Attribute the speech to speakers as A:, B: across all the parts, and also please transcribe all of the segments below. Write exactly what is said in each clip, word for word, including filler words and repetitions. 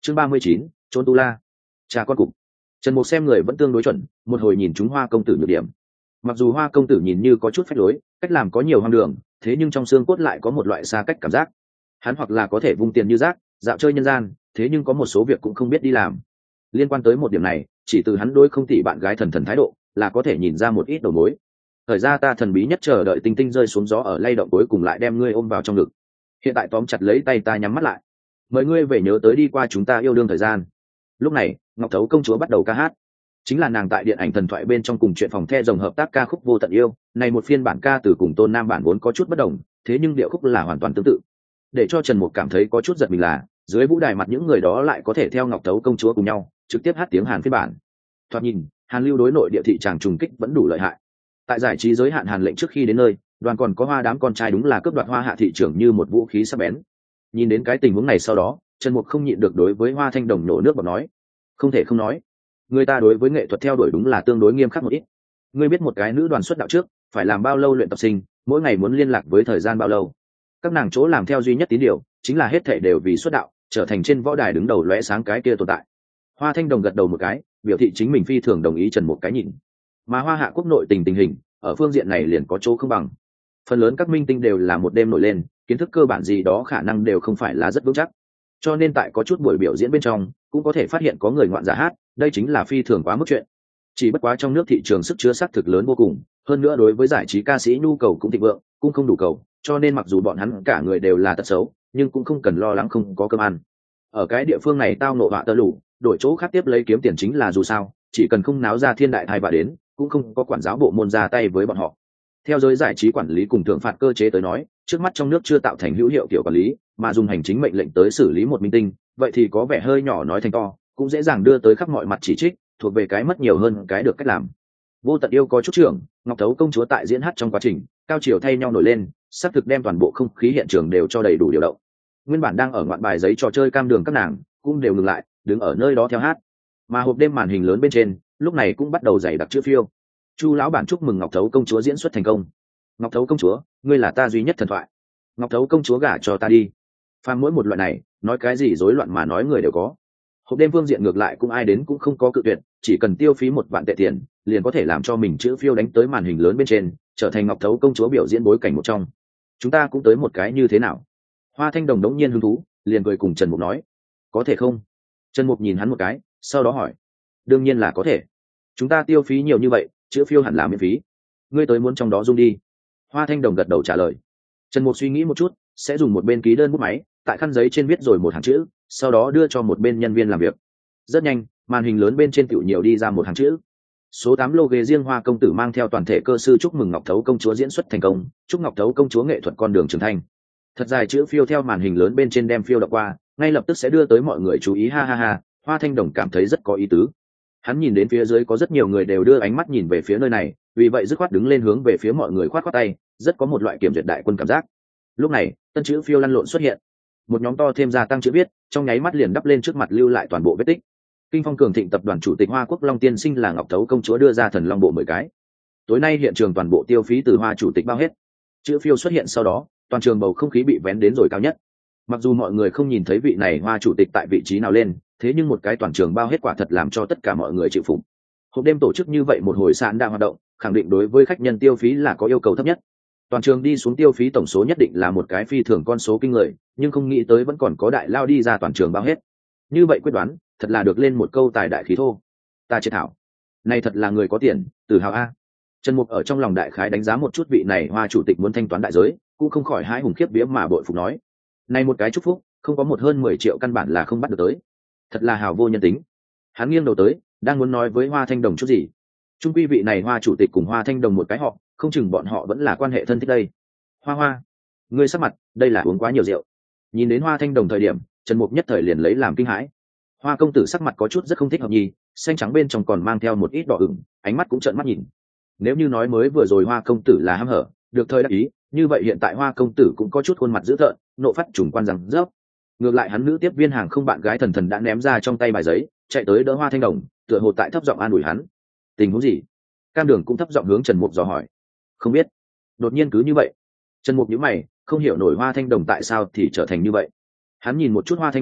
A: chương ba mươi chín, trốn tu la. Cha con cục. Trần Mục xem người vẫn tương đối chuẩn, một hồi nhìn chúng Hoa công tử nhược điểm. Mặc dù Hoa công tử nhìn như có chút phách lối, cách làm có nhiều hoang đường, thế nhưng trong xương cốt lại có một loại xa cách cảm giác. Hắn hoặc là có thể vung tiền như rác, dạo chơi nhân gian, thế nhưng có một số việc cũng không biết đi làm. Liên quan tới một điểm này, chỉ từ hắn đối không tỷ bạn gái thần thần thái độ, là có thể nhìn ra một ít đầu mối. Thời ra ta thần bí nhất chờ đợi tinh tinh rơi xuống gió ở lay động cuối cùng lại đem ngươi ôm vào trong ngực. Hiện tại tóm chặt lấy tay ta nhắm mắt lại. Mời ngươi về nhớ tới đi qua chúng ta yêu đương thời gian. Lúc này, Ngọc Thấu công chúa bắt đầu ca hát. Chính là nàng tại điện ảnh thần thoại bên trong cùng chuyện phòng the rồng hợp tác ca khúc Vô Tận Yêu, này một phiên bản ca từ cùng Tôn Nam bản vốn có chút bất đồng, thế nhưng điệu khúc là hoàn toàn tương tự. Để cho Trần Mục cảm thấy có chút giật mình là, dưới vũ đài mặt những người đó lại có thể theo Ngọc Thấu công chúa cùng nhau, trực tiếp hát tiếng Hàn phiên bản. Thoạt nhìn, Hàn Lưu đối nội địa thị tràng trùng kích vẫn đủ lợi hại. Tại giải trí giới hạn Hàn lệnh trước khi đến nơi, đoàn còn có Hoa đám con trai đúng là cướp đoạt Hoa hạ thị trưởng như một vũ khí sắc bén. Nhìn đến cái tình huống này sau đó, Trần Mục không nhịn được đối với Hoa Thanh Đồng nổ nước bọt nói, không thể không nói, người ta đối với nghệ thuật theo đuổi đúng là tương đối nghiêm khắc một ít. Ngươi biết một cái nữ đoàn xuất đạo trước phải làm bao lâu luyện tập sinh, mỗi ngày muốn liên lạc với thời gian bao lâu? Các nàng chỗ làm theo duy nhất tín điều chính là hết thảy đều vì xuất đạo, trở thành trên võ đài đứng đầu lóe sáng cái kia tồn tại. Hoa Thanh Đồng gật đầu một cái, biểu thị chính mình phi thường đồng ý Trần Mục cái nhìn. Mà Hoa hạ quốc nội tình tình hình ở phương diện này liền có chỗ không bằng. Phần lớn các minh tinh đều là một đêm nổi lên, kiến thức cơ bản gì đó khả năng đều không phải là rất vững chắc. Cho nên tại có chút buổi biểu diễn bên trong, cũng có thể phát hiện có người ngoạn giả hát, đây chính là phi thường quá mức chuyện. Chỉ bất quá trong nước thị trường sức chứa xác thực lớn vô cùng, hơn nữa đối với giải trí ca sĩ nhu cầu cũng thịnh vượng, cũng không đủ cầu, cho nên mặc dù bọn hắn cả người đều là tật xấu, nhưng cũng không cần lo lắng không có cơm ăn. Ở cái địa phương này tao nộ họa tơ lũ, đổi chỗ khác tiếp lấy kiếm tiền chính là dù sao, chỉ cần không náo ra thiên đại thai vạ đến, cũng không có quản giáo bộ môn ra tay với bọn họ. Theo giới giải trí quản lý cùng thưởng phạt cơ chế tới nói, trước mắt trong nước chưa tạo thành hữu hiệu kiểu quản lý, mà dùng hành chính mệnh lệnh tới xử lý một minh tinh, vậy thì có vẻ hơi nhỏ nói thành to, cũng dễ dàng đưa tới khắp mọi mặt chỉ trích, thuộc về cái mất nhiều hơn cái được cách làm. Vô Tận Yêu có chút trưởng, Ngọc Thấu công chúa tại diễn hát trong quá trình, cao chiều thay nhau nổi lên, sắp thực đem toàn bộ không khí hiện trường đều cho đầy đủ điều động. Nguyên bản đang ở ngoạn bài giấy trò chơi cam đường các nàng, cũng đều ngừng lại, đứng ở nơi đó theo hát. Mà hộp đêm màn hình lớn bên trên, lúc này cũng bắt đầu dày đặc chữ phiêu. Chu lão bản chúc mừng Ngọc Thấu công chúa diễn xuất thành công. Ngọc Thấu công chúa, ngươi là ta duy nhất thần thoại. Ngọc Thấu công chúa gả cho ta đi. Phàm mỗi một loại này, nói cái gì rối loạn mà nói người đều có. Hộp đêm phương diện ngược lại cũng ai đến cũng không có cự tuyệt, chỉ cần tiêu phí một vạn tệ tiền, liền có thể làm cho mình chữ phiêu đánh tới màn hình lớn bên trên, trở thành Ngọc Thấu công chúa biểu diễn bối cảnh một trong. Chúng ta cũng tới một cái như thế nào? Hoa Thanh Đồng đống nhiên hứng thú, liền cười cùng Trần Mục nói, có thể không? Trần Mục nhìn hắn một cái, sau đó hỏi, đương nhiên là có thể. Chúng ta tiêu phí nhiều như vậy, chữ phiêu hẳn là miễn phí. Ngươi tới muốn trong đó dung đi. Hoa Thanh Đồng gật đầu trả lời. Trần Mục suy nghĩ một chút, sẽ dùng một bên ký đơn bút máy, tại khăn giấy trên viết rồi một hàng chữ, sau đó đưa cho một bên nhân viên làm việc. Rất nhanh, màn hình lớn bên trên tiểu nhiều đi ra một hàng chữ. Số tám lô ghế riêng Hoa công tử mang theo toàn thể cơ sư chúc mừng Ngọc Thấu công chúa diễn xuất thành công, chúc Ngọc Thấu công chúa nghệ thuật con đường trưởng thành. Thật dài chữ phiêu theo màn hình lớn bên trên đem phiêu đọc qua, ngay lập tức sẽ đưa tới mọi người chú ý, ha ha ha. Hoa Thanh Đồng cảm thấy rất có ý tứ. Hắn nhìn đến phía dưới có rất nhiều người đều đưa ánh mắt nhìn về phía nơi này, vì vậy dứt khoát đứng lên hướng về phía mọi người khoát khoát tay, rất có một loại kiểm duyệt đại quân cảm giác. Lúc này, tân chữ phiêu lăn lộn xuất hiện, một nhóm to thêm gia tăng chữ viết, trong nháy mắt liền đắp lên trước mặt lưu lại toàn bộ vết tích. Kinh Phong Cường Thịnh tập đoàn chủ tịch Hoa Quốc Long Tiên Sinh là Ngọc Thấu công chúa đưa ra thần long bộ mười cái. Tối nay hiện trường toàn bộ tiêu phí từ Hoa chủ tịch bao hết. Chữ phiêu xuất hiện sau đó, toàn trường bầu không khí bị vén đến rồi cao nhất. Mặc dù mọi người không nhìn thấy vị này Hoa chủ tịch tại vị trí nào lên, thế nhưng một cái toàn trường bao hết quả thật làm cho tất cả mọi người chịu phục. Hộp đêm tổ chức như vậy một hồi sạn đang hoạt động, khẳng định đối với khách nhân tiêu phí là có yêu cầu thấp nhất. Toàn trường đi xuống tiêu phí tổng số nhất định là một cái phi thường con số kinh người, nhưng không nghĩ tới vẫn còn có đại lao đi ra toàn trường bao hết. Như vậy quyết đoán, thật là được lên một câu tài đại khí thô. Ta chế thảo, này thật là người có tiền, tự hào a. Trần Mục ở trong lòng đại khái đánh giá một chút vị này Hoa chủ tịch muốn thanh toán đại giới, cũng không khỏi hãi hùng khiếp vía mà bội phục nói, này một cái chúc phúc, không có một hơn mười triệu căn bản là không bắt được tới. Thật là hào vô nhân tính. Hắn nghiêng đầu tới, đang muốn nói với Hoa Thanh Đồng chút gì. Trung quy vị này Hoa chủ tịch cùng Hoa Thanh Đồng một cái họ, không chừng bọn họ vẫn là quan hệ thân thích đây. Hoa Hoa, ngươi sắc mặt, đây là uống quá nhiều rượu. Nhìn đến Hoa Thanh Đồng thời điểm, Trần Mục nhất thời liền lấy làm kinh hãi. Hoa công tử sắc mặt có chút rất không thích hợp nhì, xanh trắng bên trong còn mang theo một ít đỏ ửng, ánh mắt cũng trợn mắt nhìn. Nếu như nói mới vừa rồi Hoa công tử là hăm hở, được thời đắc ý, như vậy hiện tại Hoa công tử cũng có chút khuôn mặt dữ tợn, nộ phát trùng quan rằng rớp. Ngược lại hắn nữ tiếp viên hàng không bạn gái thần thần đã ném ra trong tay bài giấy, chạy tới đỡ Hoa Thanh Đồng, tựa hồ tại thấp giọng an ủi hắn. Tình huống gì? Cam Đường cũng thấp giọng hướng Trần Mục dò hỏi. Không biết. Đột nhiên cứ như vậy. Trần Mục nhíu mày, không hiểu nổi Hoa Thanh Đồng tại sao thì trở thành như vậy. Hắn nhìn một chút Hoa Thanh Đồng,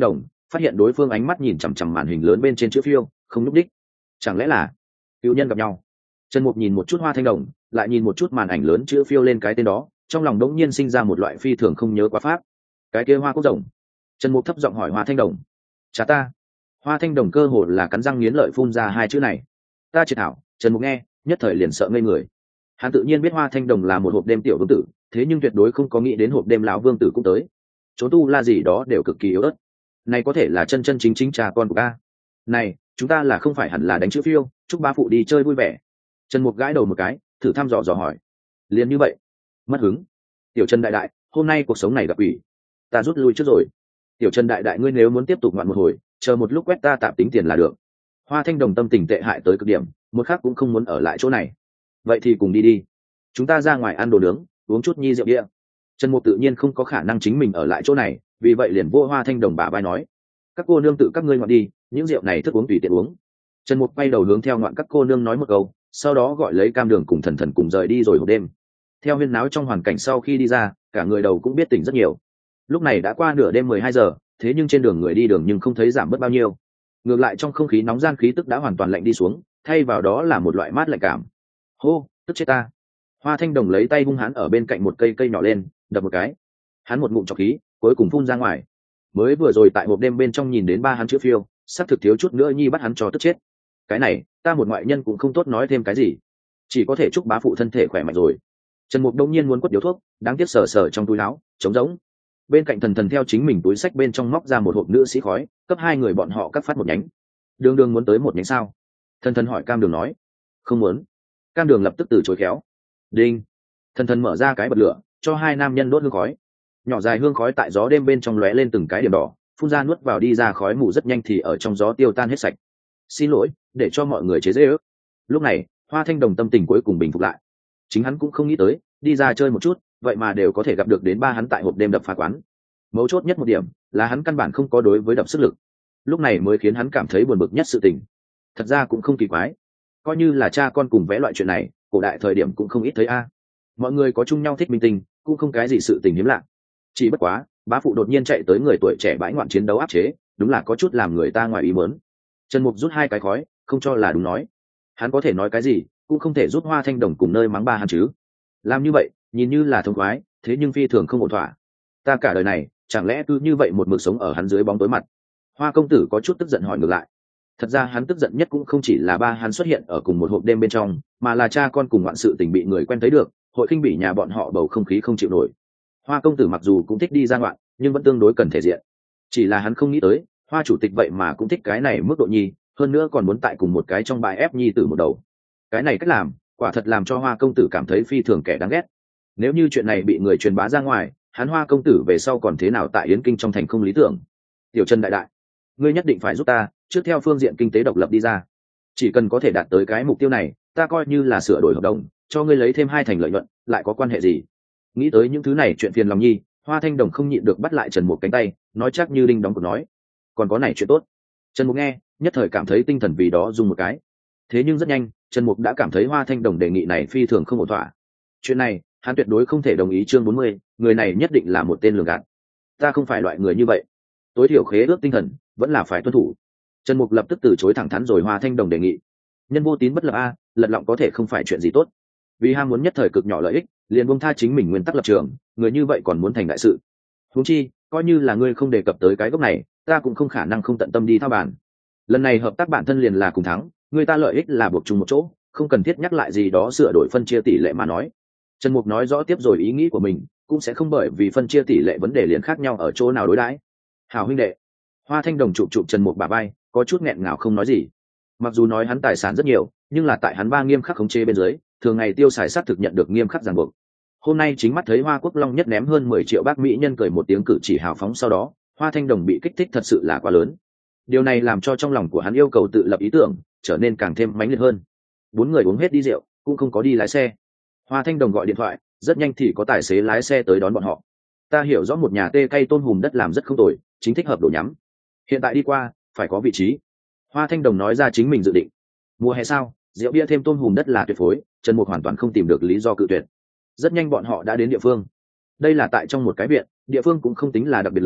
A: phát hiện đối phương ánh mắt nhìn chằm chằm màn hình lớn bên trên chữ phiêu không nhúc đích. Chẳng lẽ là cựu nhân gặp nhau? Trần Mục nhìn một chút Hoa Thanh Đồng, lại nhìn một chút màn ảnh lớn chữ phiêu lên cái tên đó, trong lòng đống nhiên sinh ra một loại phi thường không nhớ quá pháp. Cái kia Hoa Quốc Rồng. Trần Mục thấp giọng hỏi Hoa Thanh Đồng. Chả ta. Hoa Thanh Đồng cơ hồ là cắn răng nghiến lợi phun ra hai chữ này. Ta triệt thảo. Trần Mục nghe, nhất thời liền sợ ngây người. Hắn tự nhiên biết Hoa Thanh Đồng là một hộp đêm tiểu vương tử, thế nhưng tuyệt đối không có nghĩ đến hộp đêm lão vương tử cũng tới. Trốn tu la gì đó đều cực kỳ yếu ớt. Này có thể là chân chân chính chính cha con của ta. Này, chúng ta là không phải hẳn là đánh chữ phiêu, chúc ba phụ đi chơi vui vẻ. Trần Mục gãi đầu một cái, thử thăm dò dò hỏi. Liền như vậy. Mất hứng. Tiểu Trần đại đại, hôm nay cuộc sống này gặp ủy. Ta rút lui trước rồi. Tiểu Trần đại đại, ngươi nếu muốn tiếp tục ngoạn một hồi, chờ một lúc quét ta tạm tính tiền là được. Hoa Thanh Đồng tâm tình tệ hại tới cực điểm, một khắc cũng không muốn ở lại chỗ này. Vậy thì cùng đi đi. Chúng ta ra ngoài ăn đồ nướng, uống chút nhi rượu bia. Trần Mục tự nhiên không có khả năng chính mình ở lại chỗ này, vì vậy liền vô Hoa Thanh Đồng bả vai nói: các cô nương tự các ngươi ngoạn đi, những rượu này thức uống tùy tiện uống. Trần Mục quay đầu hướng theo ngoạn các cô nương nói một câu, sau đó gọi lấy Cam Đường cùng Thần Thần cùng rời đi rồi một đêm. Theo huyên náo trong hoàn cảnh sau khi đi ra, cả người đầu cũng biết tỉnh rất nhiều. Lúc này đã qua nửa đêm mười hai giờ, thế nhưng trên đường người đi đường nhưng không thấy giảm bớt bao nhiêu. Ngược lại trong không khí nóng gian khí tức đã hoàn toàn lạnh đi xuống, thay vào đó là một loại mát lạnh cảm. Hô, tức chết ta. Hoa Thanh Đồng lấy tay hung hãn ở bên cạnh một cây cây nhỏ lên, đập một cái. Hắn một ngụm trọc khí, cuối cùng phun ra ngoài. Mới vừa rồi tại hộp đêm bên trong nhìn đến ba hắn chữ phiêu, sắp thực thiếu chút nữa nhi bắt hắn cho tức chết. Cái này, ta một ngoại nhân cũng không tốt nói thêm cái gì, chỉ có thể chúc bá phụ thân thể khỏe mạnh rồi. Trần Mục đông nhiên muốn quất điếu thuốc, đáng tiếc sờ sờ trong túi áo, trống rỗng. Bên cạnh Thần Thần theo chính mình túi sách bên trong móc ra một hộp nữ sĩ khói, cấp hai người bọn họ cắt phát một nhánh. Đường Đường muốn tới một nhánh sao? Thần Thần hỏi Cam Đường nói. Không muốn. Cam Đường lập tức từ chối khéo. Đinh. Thần Thần mở ra cái bật lửa, cho hai nam nhân đốt hương khói. Nhỏ dài hương khói tại gió đêm bên trong lóe lên từng cái điểm đỏ, phun ra nuốt vào đi ra khói mù rất nhanh thì ở trong gió tiêu tan hết sạch. Xin lỗi, để cho mọi người chế giễu. Lúc này, Hoa Thanh Đồng tâm tình cuối cùng bình phục lại. Chính hắn cũng không nghĩ tới, đi ra chơi một chút, vậy mà đều có thể gặp được đến ba hắn tại hộp đêm đập phá quán. Mấu chốt nhất một điểm là hắn căn bản không có đối với đập sức lực. Lúc này mới khiến hắn cảm thấy buồn bực nhất sự tình. Thật ra cũng không kỳ quái, coi như là cha con cùng vẽ loại chuyện này, cổ đại thời điểm cũng không ít thấy a. Mọi người có chung nhau thích minh tinh, cũng không cái gì sự tình hiếm lạ. Chỉ bất quá, bá phụ đột nhiên chạy tới người tuổi trẻ bãi ngoạn chiến đấu áp chế, đúng là có chút làm người ta ngoài ý muốn. Trần Mục rút hai cái khói, không cho là đúng nói. Hắn có thể nói cái gì, cũng không thể rút Hoa Thanh Đồng cùng nơi mắng ba hắn chứ. Làm như vậy, nhìn như là thông khoái, thế nhưng phi thường không ổn thỏa. Ta cả đời này, chẳng lẽ cứ như vậy một mực sống ở hắn dưới bóng tối mặt? Hoa công tử có chút tức giận hỏi ngược lại. Thật ra hắn tức giận nhất cũng không chỉ là ba hắn xuất hiện ở cùng một hộp đêm bên trong, mà là cha con cùng ngoạn sự tình bị người quen thấy được, hội khinh bỉ nhà bọn họ bầu không khí không chịu nổi. Hoa công tử mặc dù cũng thích đi ra ngoạn, nhưng vẫn tương đối cần thể diện. Chỉ là hắn không nghĩ tới, Hoa chủ tịch vậy mà cũng thích cái này mức độ nhi, hơn nữa còn muốn tại cùng một cái trong bài ép nhi tử một đầu. Cái này cách làm, quả thật làm cho Hoa công tử cảm thấy phi thường kẻ đáng ghét. Nếu như chuyện này bị người truyền bá ra ngoài, hắn Hoa công tử về sau còn thế nào tại Yến Kinh trong thành không lý tưởng. Tiểu Trần đại đại, ngươi nhất định phải giúp ta, trước theo phương diện kinh tế độc lập đi ra. Chỉ cần có thể đạt tới cái mục tiêu này, ta coi như là sửa đổi hợp đồng, cho ngươi lấy thêm hai thành lợi nhuận, lại có quan hệ gì? Nghĩ tới những thứ này chuyện phiền lòng nhi, Hoa Thanh Đồng không nhịn được bắt lại Trần Mục cánh tay, nói chắc như đinh đóng cột nói. Còn có này chuyện tốt. Trần Mục nghe, nhất thời cảm thấy tinh thần vì đó dùng một cái. Thế nhưng rất nhanh, Trần Mục đã cảm thấy Hoa Thanh Đồng đề nghị này phi thường không ổn thỏa. Chuyện này, hắn tuyệt đối không thể đồng ý. Chương bốn mươi, người này nhất định là một tên lường gạt. Ta không phải loại người như vậy. Tối thiểu khế ước tinh thần vẫn là phải tuân thủ. Trần Mục lập tức từ chối thẳng thắn rồi Hoa Thanh Đồng đề nghị. Nhân vô tín bất lập a, lật lọng có thể không phải chuyện gì tốt. Vì ham muốn nhất thời cực nhỏ lợi ích, liền buông tha chính mình nguyên tắc lập trường, người như vậy còn muốn thành đại sự. Huống chi, coi như là ngươi không đề cập tới cái gốc này, ta cũng không khả năng không tận tâm đi thao bàn. Lần này hợp tác bản thân liền là cùng thắng, người ta lợi ích là buộc chung một chỗ, không cần thiết nhắc lại gì đó sửa đổi phân chia tỷ lệ mà nói. Trần Mục nói rõ tiếp rồi ý nghĩ của mình, cũng sẽ không bởi vì phân chia tỷ lệ vấn đề liền khác nhau ở chỗ nào đối đãi. Hảo huynh đệ. Hoa Thanh Đồng chụp chụp Trần Mục bả vai, có chút nghẹn ngào không nói gì. Mặc dù nói hắn tài sản rất nhiều, nhưng là tại hắn ba nghiêm khắc khống chế bên dưới, thường ngày tiêu xài sát thực nhận được nghiêm khắc ràng buộc. Hôm nay chính mắt thấy Hoa Quốc Long nhất ném hơn mười triệu bác mỹ nhân cười một tiếng cử chỉ hào phóng, sau đó Hoa Thanh Đồng bị kích thích thật sự là quá lớn. Điều này làm cho trong lòng của hắn yêu cầu tự lập ý tưởng trở nên càng thêm mãnh liệt hơn. Bốn người uống hết đi rượu, cũng không có đi lái xe. Hoa Thanh Đồng gọi điện thoại, rất nhanh thì có tài xế lái xe tới đón bọn họ. Ta hiểu rõ một nhà tê cây tôm hùm đất làm rất không tồi, chính thích hợp đồ nhắm. Hiện tại đi qua, phải có vị trí. Hoa Thanh Đồng nói ra chính mình dự định. Mùa hè sao, rượu bia thêm tôm hùm đất là tuyệt phối. Trần Mục hoàn toàn không tìm được lý do cự tuyệt. Rất nhanh bọn họ đã đến địa phương. Đây là tại trong một cái viện, địa phương cũng không tính là đặc biệt lớn,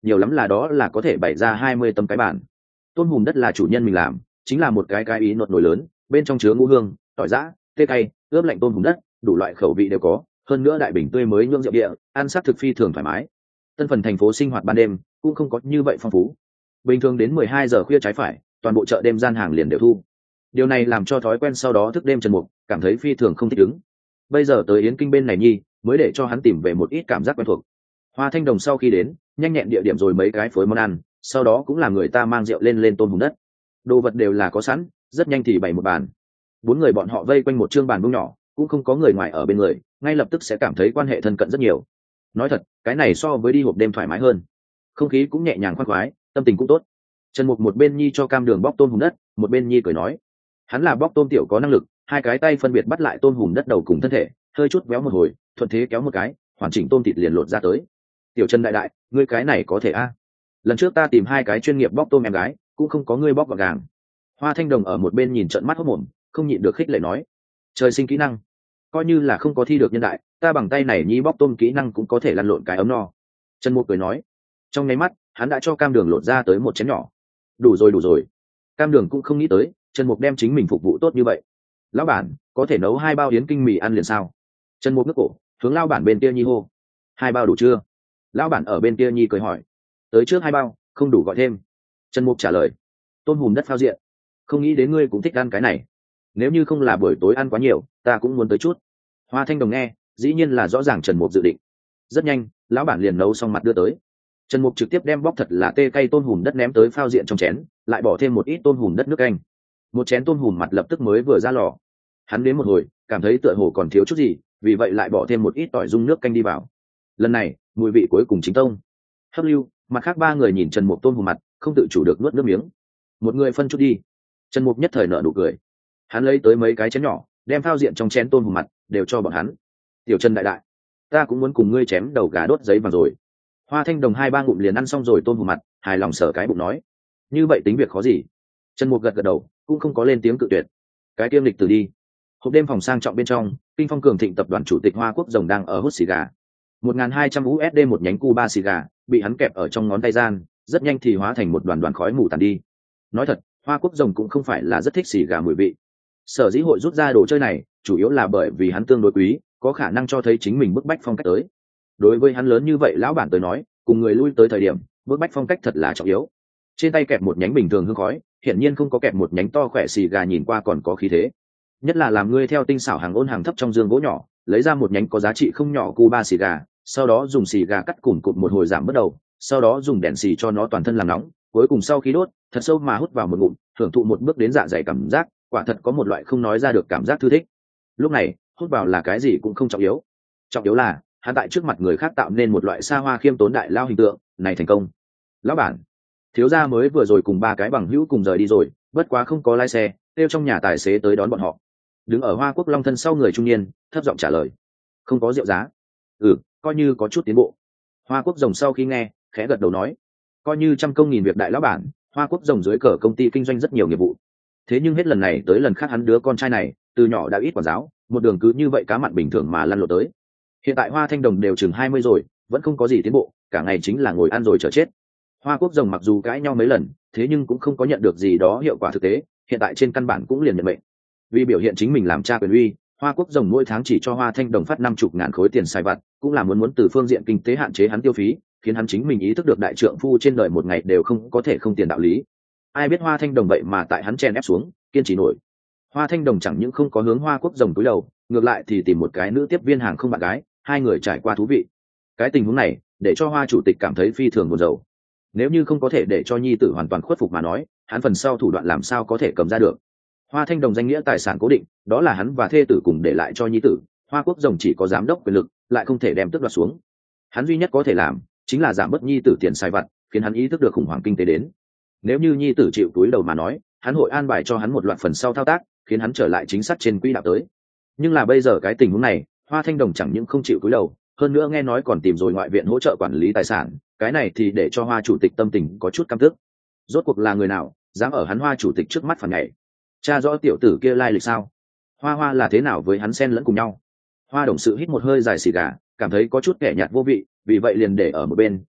A: nhiều lắm là đó là có thể bày ra hai mươi tấm cái bản. Tôm hùm đất là chủ nhân mình làm, chính là một cái cái ý nột nồi lớn, bên trong chứa ngũ hương, tỏi giã, tê cay, ướp lạnh tôm hùm đất, đủ loại khẩu vị đều có, hơn nữa đại bình tươi mới nhuộm rượu địa, ăn sắc thực phi thường thoải mái. Tân phần thành phố sinh hoạt ban đêm cũng không có như vậy phong phú. Bình thường đến mười hai giờ khuya trái phải, toàn bộ chợ đêm gian hàng liền đều thu. Điều này làm cho thói quen sau đó thức đêm Trần Mục cảm thấy phi thường không thích ứng. Bây giờ tới Yến Kinh bên này nhi, mới để cho hắn tìm về một ít cảm giác quen thuộc. Hoa Thanh Đồng sau khi đến, nhanh nhẹn địa điểm rồi mấy cái phối món ăn, sau đó cũng là người ta mang rượu lên lên tôm hùm đất. Đồ vật đều là có sẵn, rất nhanh thì bày một bàn. Bốn người bọn họ vây quanh một trương bàn vuông nhỏ, cũng không có người ngoài ở bên người, ngay lập tức sẽ cảm thấy quan hệ thân cận rất nhiều. Nói thật, cái này so với đi hộp đêm thoải mái hơn. Không khí cũng nhẹ nhàng khoan khoái, tâm tình cũng tốt. Trần Mục một bên nhi cho cam đường bóc tôm hùm đất, một bên nhi cười nói, hắn là bóc tôm tiểu có năng lực, hai cái tay phân biệt bắt lại tôm hùm đất đầu cùng thân thể, hơi chút véo một hồi, thuận thế kéo một cái, hoàn chỉnh tôm thịt liền lột ra tới. Tiểu Trần đại đại, ngươi cái này có thể a? Lần trước ta tìm hai cái chuyên nghiệp bóc tôm em gái, cũng không có ngươi bóc gọn gàng. Hoa Thanh Đồng ở một bên nhìn trợn mắt hốt mồm, không nhịn được khích lệ nói, trời sinh kỹ năng, coi như là không có thi được nhân đại, ta bằng tay này nhi bóc tôm kỹ năng cũng có thể lăn lộn cái ấm no. Trần Mục cười nói, trong nháy mắt hắn đã cho cam đường lột ra tới một chén nhỏ. Đủ rồi đủ rồi. Cam đường cũng không nghĩ tới Trần Mục đem chính mình phục vụ tốt như vậy. Lão bản, có thể nấu hai bao Yến Kinh mì ăn liền sao? Trần Mục nước cổ hướng lão bản bên kia nhi hô, hai bao đủ chưa? Lão bản ở bên kia nhi cười hỏi, tới trước hai bao, không đủ gọi thêm. Trần Mục trả lời, tôm hùm đất phao diện, không nghĩ đến ngươi cũng thích ăn cái này. Nếu như không là buổi tối ăn quá nhiều, ta cũng muốn tới chút. Hoa Thanh Đồng nghe, dĩ nhiên là rõ ràng Trần Mục dự định. Rất nhanh, lão bản liền nấu xong mặt đưa tới. Trần Mục trực tiếp đem bóc thật là tê cay tôm hùm đất ném tới phao diện trong chén, lại bỏ thêm một ít tôm hùm đất nước canh. Một chén tôm hùm mặt lập tức mới vừa ra lò. Hắn đến một hồi, cảm thấy tựa hồ còn thiếu chút gì, vì vậy lại bỏ thêm một ít tỏi dung nước canh đi vào. Lần này, mùi vị cuối cùng chính tông. Hấp lưu, mặt khác ba người nhìn Trần Mục tôm hùm mặt, không tự chủ được nuốt nước miếng. Một người phân chút đi. Trần Mục nhất thời nở nụ cười. Hắn lấy tới mấy cái chén nhỏ, đem phao diện trong chén tôm hùm mặt đều cho bọn hắn. Tiểu Trần đại đại, ta cũng muốn cùng ngươi chém đầu gà đốt giấy vàng rồi. Hoa Thanh Đồng hai ba ngụm liền ăn xong rồi tôm hùm mặt, hài lòng sở cái bụng nói, như vậy tính việc khó gì? Trần Mục gật gật đầu, cũng không có lên tiếng cự tuyệt. Cái tiêm lịch từ đi. Hộp đêm phòng sang trọng bên trong, Kinh Phong Cường Thịnh tập đoàn chủ tịch Hoa Quốc Rồng đang ở hút xì gà. một nghìn hai trăm u ét đê một nhánh Cuba xì gà, bị hắn kẹp ở trong ngón tay gian, rất nhanh thì hóa thành một đoàn đoàn khói mù tàn đi. Nói thật, Hoa Quốc Rồng cũng không phải là rất thích xì gà mùi vị. Sở dĩ hội rút ra đồ chơi này, chủ yếu là bởi vì hắn tương đối quý, có khả năng cho thấy chính mình bức bách phong cách tới. Đối với hắn lớn như vậy lão bản tới nói, cùng người lui tới thời điểm, bức bách phong cách thật là trọng yếu. Trên tay kẹp một nhánh bình thường hương khói, hiển nhiên không có kẹp một nhánh to khỏe xì gà nhìn qua còn có khí thế. Nhất là làm ngươi theo tinh xảo hàng ôn hàng thấp trong dương gỗ nhỏ, lấy ra một nhánh có giá trị không nhỏ Cuba xì gà, sau đó dùng xì gà cắt cùng cụt một hồi giảm bắt đầu, sau đó dùng đèn xì cho nó toàn thân làm nóng, cuối cùng sau khi đốt, thật sâu mà hút vào một ngụm, hưởng thụ một bước đến dạ dày cảm giác, quả thật có một loại không nói ra được cảm giác thư thích. Lúc này, hút vào là cái gì cũng không trọng yếu, trọng yếu là hắn tại trước mặt người khác tạo nên một loại xa hoa khiêm tốn đại lao hình tượng, này thành công. Lão bản, thiếu gia mới vừa rồi cùng ba cái bằng hữu cùng rời đi rồi, bất quá không có lái xe, kêu trong nhà tài xế tới đón bọn họ. Đứng ở Hoa Quốc Long thân sau người trung niên, thấp giọng trả lời. Không có rượu giá. Ừ, coi như có chút tiến bộ. Hoa Quốc Rồng sau khi nghe, khẽ gật đầu nói, coi như trăm công nghìn việc đại lão bản, Hoa Quốc Rồng dưới cờ công ty kinh doanh rất nhiều nghiệp vụ. Thế nhưng hết lần này tới lần khác hắn đứa con trai này, từ nhỏ đã ít quản giáo, một đường cứ như vậy cá mặn bình thường mà lăn lộn tới. Hiện tại Hoa Thanh Đồng đều chừng hai mươi rồi, vẫn không có gì tiến bộ, cả ngày chính là ngồi ăn rồi chờ chết. Hoa Quốc Rồng mặc dù cãi nhau mấy lần, thế nhưng cũng không có nhận được gì đó hiệu quả thực tế, hiện tại trên căn bản cũng liền nhận mệnh. Vì biểu hiện chính mình làm cha quyền uy, Hoa Quốc Rồng mỗi tháng chỉ cho Hoa Thanh Đồng phát năm chục ngàn khối tiền xài vặt, cũng là muốn muốn từ phương diện kinh tế hạn chế hắn tiêu phí, khiến hắn chính mình ý thức được đại trượng phu trên đời một ngày đều không có thể không tiền đạo lý. Ai biết Hoa Thanh Đồng vậy mà tại hắn chen ép xuống, kiên trì nổi. Hoa Thanh Đồng chẳng những không có hướng Hoa Quốc Rồng cúi đầu, ngược lại thì tìm một cái nữ tiếp viên hàng không bạn gái, hai người trải qua thú vị. Cái tình huống này để cho Hoa chủ tịch cảm thấy phi thường buồn rầu. Nếu như không có thể để cho nhi tử hoàn toàn khuất phục mà nói, hắn phần sau thủ đoạn làm sao có thể cầm ra được. Hoa Thanh Đồng danh nghĩa tài sản cố định, đó là hắn và thê tử cùng để lại cho nhi tử. Hoa Quốc Rồng chỉ có giám đốc quyền lực, lại không thể đem tước đoạt xuống. Hắn duy nhất có thể làm chính là giảm bớt nhi tử tiền xài vặt, khiến hắn ý thức được khủng hoảng kinh tế đến. Nếu như nhi tử chịu túi đầu mà nói, hắn hội an bài cho hắn một loạt phần sau thao tác, khiến hắn trở lại chính xác trên quỹ đạo tới. Nhưng là bây giờ cái tình huống này, Hoa Thanh Đồng chẳng những không chịu túi đầu, hơn nữa nghe nói còn tìm rồi ngoại viện hỗ trợ quản lý tài sản, cái này thì để cho Hoa chủ tịch tâm tình có chút căm tức. Rốt cuộc là người nào dám ở hắn Hoa chủ tịch trước mắt phản nhảy? Cha rõ tiểu tử kia lai lịch sao? Hoa Hoa là thế nào với hắn xen lẫn cùng nhau? Hoa đồng sự hít một hơi dài xì gà, cảm thấy có chút kẻ nhạt vô vị, vì vậy liền để ở một bên,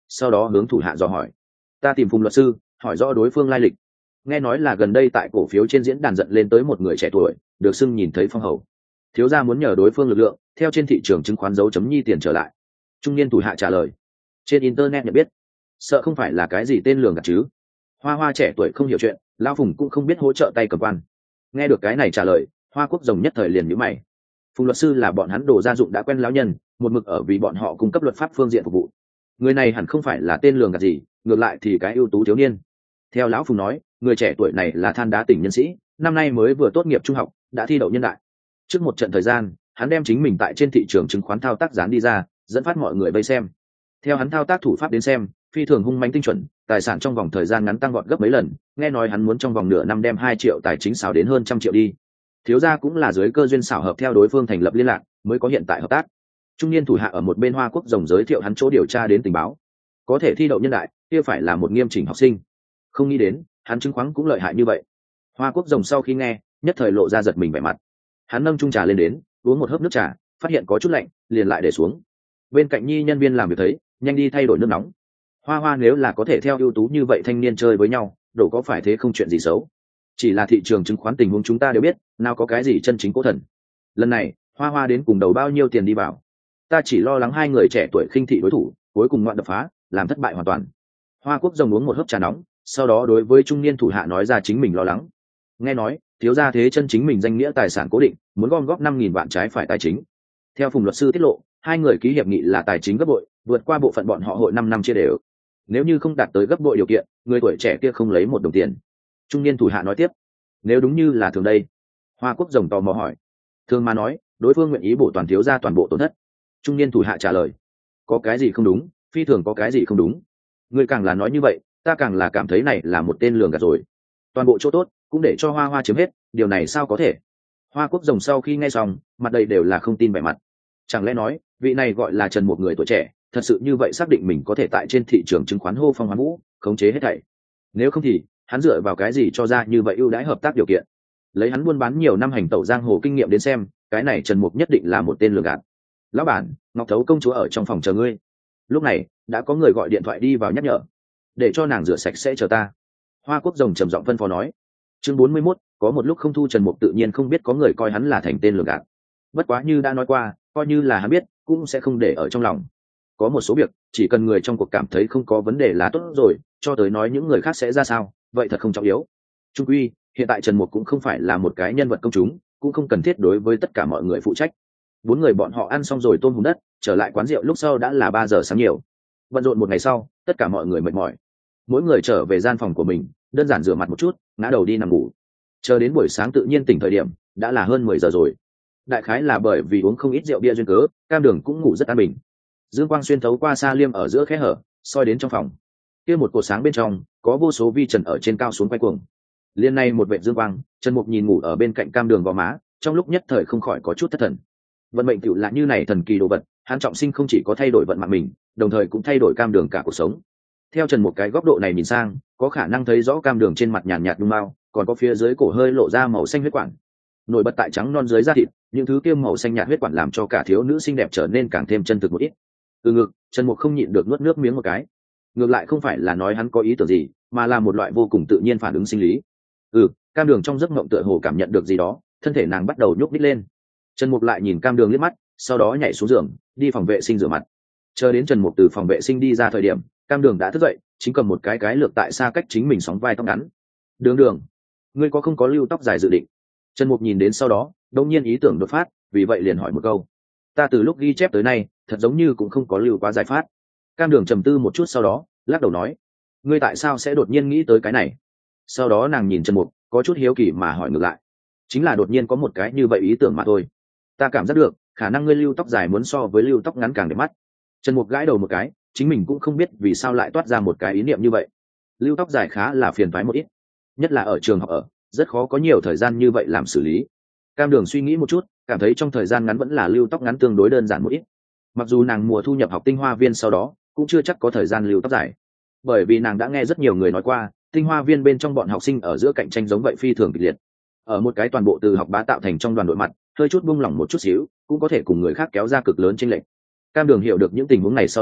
A: sau đó hướng thủ hạ dò hỏi. Ta tìm Phùng luật sư hỏi rõ đối phương lai lịch. Nghe nói là gần đây tại cổ phiếu trên diễn đàn giận lên tới một người trẻ tuổi, được xưng nhìn thấy phong hầu. Thiếu gia muốn nhờ đối phương lực lượng theo trên thị trường chứng khoán dấu chấm nhi tiền trở lại. Trung niên thủ hạ trả lời. Trên internet nhận biết, sợ không phải là cái gì tên lường gạt chứ. Hoa Hoa trẻ tuổi không hiểu chuyện, lão Phùng cũng không biết hỗ trợ tay cầm quan. Nghe được cái này trả lời, Hoa Quốc Rồng nhất thời liền nhíu mày. Phùng luật sư là bọn hắn đồ gia dụng đã quen lão nhân, một mực ở vì bọn họ cung cấp luật pháp phương diện phục vụ. Người này hẳn không phải là tên lường gạt gì, ngược lại thì cái ưu tú thiếu niên. Theo lão Phùng nói, người trẻ tuổi này là than đá tỉnh nhân sĩ, năm nay mới vừa tốt nghiệp trung học, đã thi đậu nhân đại. Trước một trận thời gian, hắn đem chính mình tại trên thị trường chứng khoán thao tác dán đi ra, dẫn phát mọi người vây xem. Theo hắn thao tác thủ pháp đến xem, phi thường hung mãnh tinh chuẩn, tài sản trong vòng thời gian ngắn tăng vọt gấp mấy lần, nghe nói hắn muốn trong vòng nửa năm đem hai triệu tài chính xào đến hơn trăm triệu đi. Thiếu gia cũng là dưới cơ duyên xảo hợp theo đối phương thành lập liên lạc, mới có hiện tại hợp tác. Trung niên thủ hạ ở một bên Hoa Quốc Rồng giới thiệu hắn chỗ điều tra đến tình báo, có thể thi đậu nhân đại, kia phải là một nghiêm chỉnh học sinh. Không nghĩ đến, hắn chứng khoán cũng lợi hại như vậy. Hoa Quốc Rồng sau khi nghe, nhất thời lộ ra giật mình vẻ mặt. Hắn nâng chung trà lên đến, uống một hớp nước trà, phát hiện có chút lạnh, liền lại để xuống. Bên cạnh nhi nhân viên làm việc thấy, nhanh đi thay đổi nước nóng. Hoa Hoa nếu là có thể theo ưu tú như vậy thanh niên chơi với nhau, đổ có phải thế không chuyện gì xấu. Chỉ là thị trường chứng khoán tình huống chúng ta đều biết, nào có cái gì chân chính cố thần. Lần này, Hoa Hoa đến cùng đầu bao nhiêu tiền đi vào. Ta chỉ lo lắng hai người trẻ tuổi khinh thị đối thủ, cuối cùng ngoạn đập phá, làm thất bại hoàn toàn. Hoa Quốc Rồng uống một hớp trà nóng, sau đó đối với trung niên thủ hạ nói ra chính mình lo lắng. Nghe nói, thiếu gia thế chân chính mình danh nghĩa tài sản cố định, muốn gom góp năm nghìn vạn trái phải tài chính. Theo Phùng luật sư tiết lộ, hai người ký hiệp nghị là tài chính gấp bội, vượt qua bộ phận bọn họ hội năm năm chia đều. Nếu như không đạt tới gấp bội điều kiện, người tuổi trẻ kia không lấy một đồng tiền. Trung niên thủ hạ nói tiếp, nếu đúng như là thường đây. Hoa Quốc Rồng tò mò hỏi. Thường mà nói, đối phương nguyện ý bổ toàn thiếu gia toàn bộ tổn thất. Trung niên thủ hạ trả lời, có cái gì không đúng, phi thường có cái gì không đúng. Người càng là nói như vậy, ta càng là cảm thấy này là một tên lường gạt rồi. Toàn bộ chỗ tốt cũng để cho Hoa Hoa chiếm hết, điều này sao có thể. Hoa Quốc Rồng sau khi nghe xong, mặt đầy đều là không tin vẻ mặt. Chẳng lẽ nói, vị này gọi là Trần một người tuổi trẻ, thật sự như vậy xác định mình có thể tại trên thị trường chứng khoán hô phong hoán vũ, khống chế hết thảy. Nếu không thì, hắn dựa vào cái gì cho ra như vậy ưu đãi hợp tác điều kiện? Lấy hắn buôn bán nhiều năm hành tẩu giang hồ kinh nghiệm đến xem, cái này Trần Mục nhất định là một tên lừa gạt. Lão bản, Ngọc Thấu công chúa ở trong phòng chờ ngươi. Lúc này, đã có người gọi điện thoại đi vào nhắc nhở, để cho nàng rửa sạch sẽ chờ ta. Hoa Quốc Rồng trầm giọng phân phó nói. Chương bốn mươi mốt, có một lúc không thu Trần Mục tự nhiên không biết có người coi hắn là thành tên lừa gạt. Bất quá như đã nói qua, coi như là hắn biết, cũng sẽ không để ở trong lòng. Có một số việc, chỉ cần người trong cuộc cảm thấy không có vấn đề là tốt rồi, cho tới nói những người khác sẽ ra sao, vậy thật không trọng yếu. Trung quy, hiện tại Trần Mục cũng không phải là một cái nhân vật công chúng, cũng không cần thiết đối với tất cả mọi người phụ trách. Bốn người bọn họ ăn xong rồi tôm hùm đất, trở lại quán rượu lúc sau đã là ba giờ sáng nhiều. Bận rộn một ngày sau, tất cả mọi người mệt mỏi. Mỗi người trở về gian phòng của mình, đơn giản rửa mặt một chút, ngã đầu đi nằm ngủ. Chờ đến buổi sáng tự nhiên tỉnh thời điểm, đã là hơn mười giờ rồi. Đại khái là bởi vì uống không ít rượu bia duyên cớ, Cam Đường cũng ngủ rất an bình. Dương quang xuyên thấu qua xa liêm ở giữa khe hở, soi đến trong phòng. Kia một cột sáng bên trong, có vô số vi trần ở trên cao xuống quay cuồng. Liên này một vệt dương quang, Trần Mục nhìn ngủ ở bên cạnh Cam Đường gò má, trong lúc nhất thời không khỏi có chút thất thần. Vận mệnh tựu là như này thần kỳ đồ vật, hắn trọng sinh không chỉ có thay đổi vận mạng mình, đồng thời cũng thay đổi Cam Đường cả cuộc sống. Theo Trần một cái góc độ này nhìn sang, có khả năng thấy rõ Cam Đường trên mặt nhàn nhạt nhung mao, còn có phía dưới cổ hơi lộ ra màu xanh huyết quản. Nổi bật tại trắng non dưới da thịt, những thứ kia màu xanh nhạt huyết quản làm cho cả thiếu nữ xinh đẹp trở nên càng thêm chân thực một ít. Từ ngực, Trần Mục không nhịn được nuốt nước miếng một cái. Ngược lại không phải là nói hắn có ý tưởng gì, mà là một loại vô cùng tự nhiên phản ứng sinh lý. Ừ, Cam Đường trong giấc mộng tựa hồ cảm nhận được gì đó, thân thể nàng bắt đầu nhúc nhích lên. Trần Mục lại nhìn Cam Đường liếc mắt, sau đó nhảy xuống giường, đi phòng vệ sinh rửa mặt. Chờ đến Trần Mục từ phòng vệ sinh đi ra thời điểm, Cam Đường đã thức dậy, chính cầm một cái cái lược tại xa cách chính mình sóng vai tóc ngắn. Đường Đường, ngươi có không có lưu tóc dài dự định? Trần Mục nhìn đến sau đó, đột nhiên ý tưởng đột phát, vì vậy liền hỏi một câu. Ta từ lúc ghi chép tới nay, thật giống như cũng không có lưu quá giải phát. Cam Đường trầm tư một chút sau đó, lắc đầu nói, ngươi tại sao sẽ đột nhiên nghĩ tới cái này? Sau đó nàng nhìn Trần Mục, có chút hiếu kỳ mà hỏi ngược lại. Chính là đột nhiên có một cái như vậy ý tưởng mà thôi. Ta cảm giác được, khả năng ngươi lưu tóc dài muốn so với lưu tóc ngắn càng đẹp mắt. Trần Mục gãi đầu một cái, chính mình cũng không biết vì sao lại toát ra một cái ý niệm như vậy. Lưu tóc dài khá là phiền toái một ít, nhất là ở trường học ở, rất khó có nhiều thời gian như vậy làm xử lý. Cam Đường suy nghĩ một chút, cảm thấy trong thời gian ngắn vẫn là lưu tóc ngắn tương đối đơn giản một ít. Mặc dù nàng mùa thu nhập học Tinh Hoa Viên sau đó, cũng chưa chắc có thời gian lưu tóc dài, bởi vì nàng đã nghe rất nhiều người nói qua, Tinh Hoa Viên bên trong bọn học sinh ở giữa cạnh tranh giống vậy phi thường kịch liệt. Ở một cái toàn bộ từ học bá tạo thành trong đoàn đội mặt, hơi chút buông lỏng một chút xíu, cũng có thể cùng người khác kéo ra cực lớn chênh lệch. Cam Đường hiểu được những tình huống này sau đó,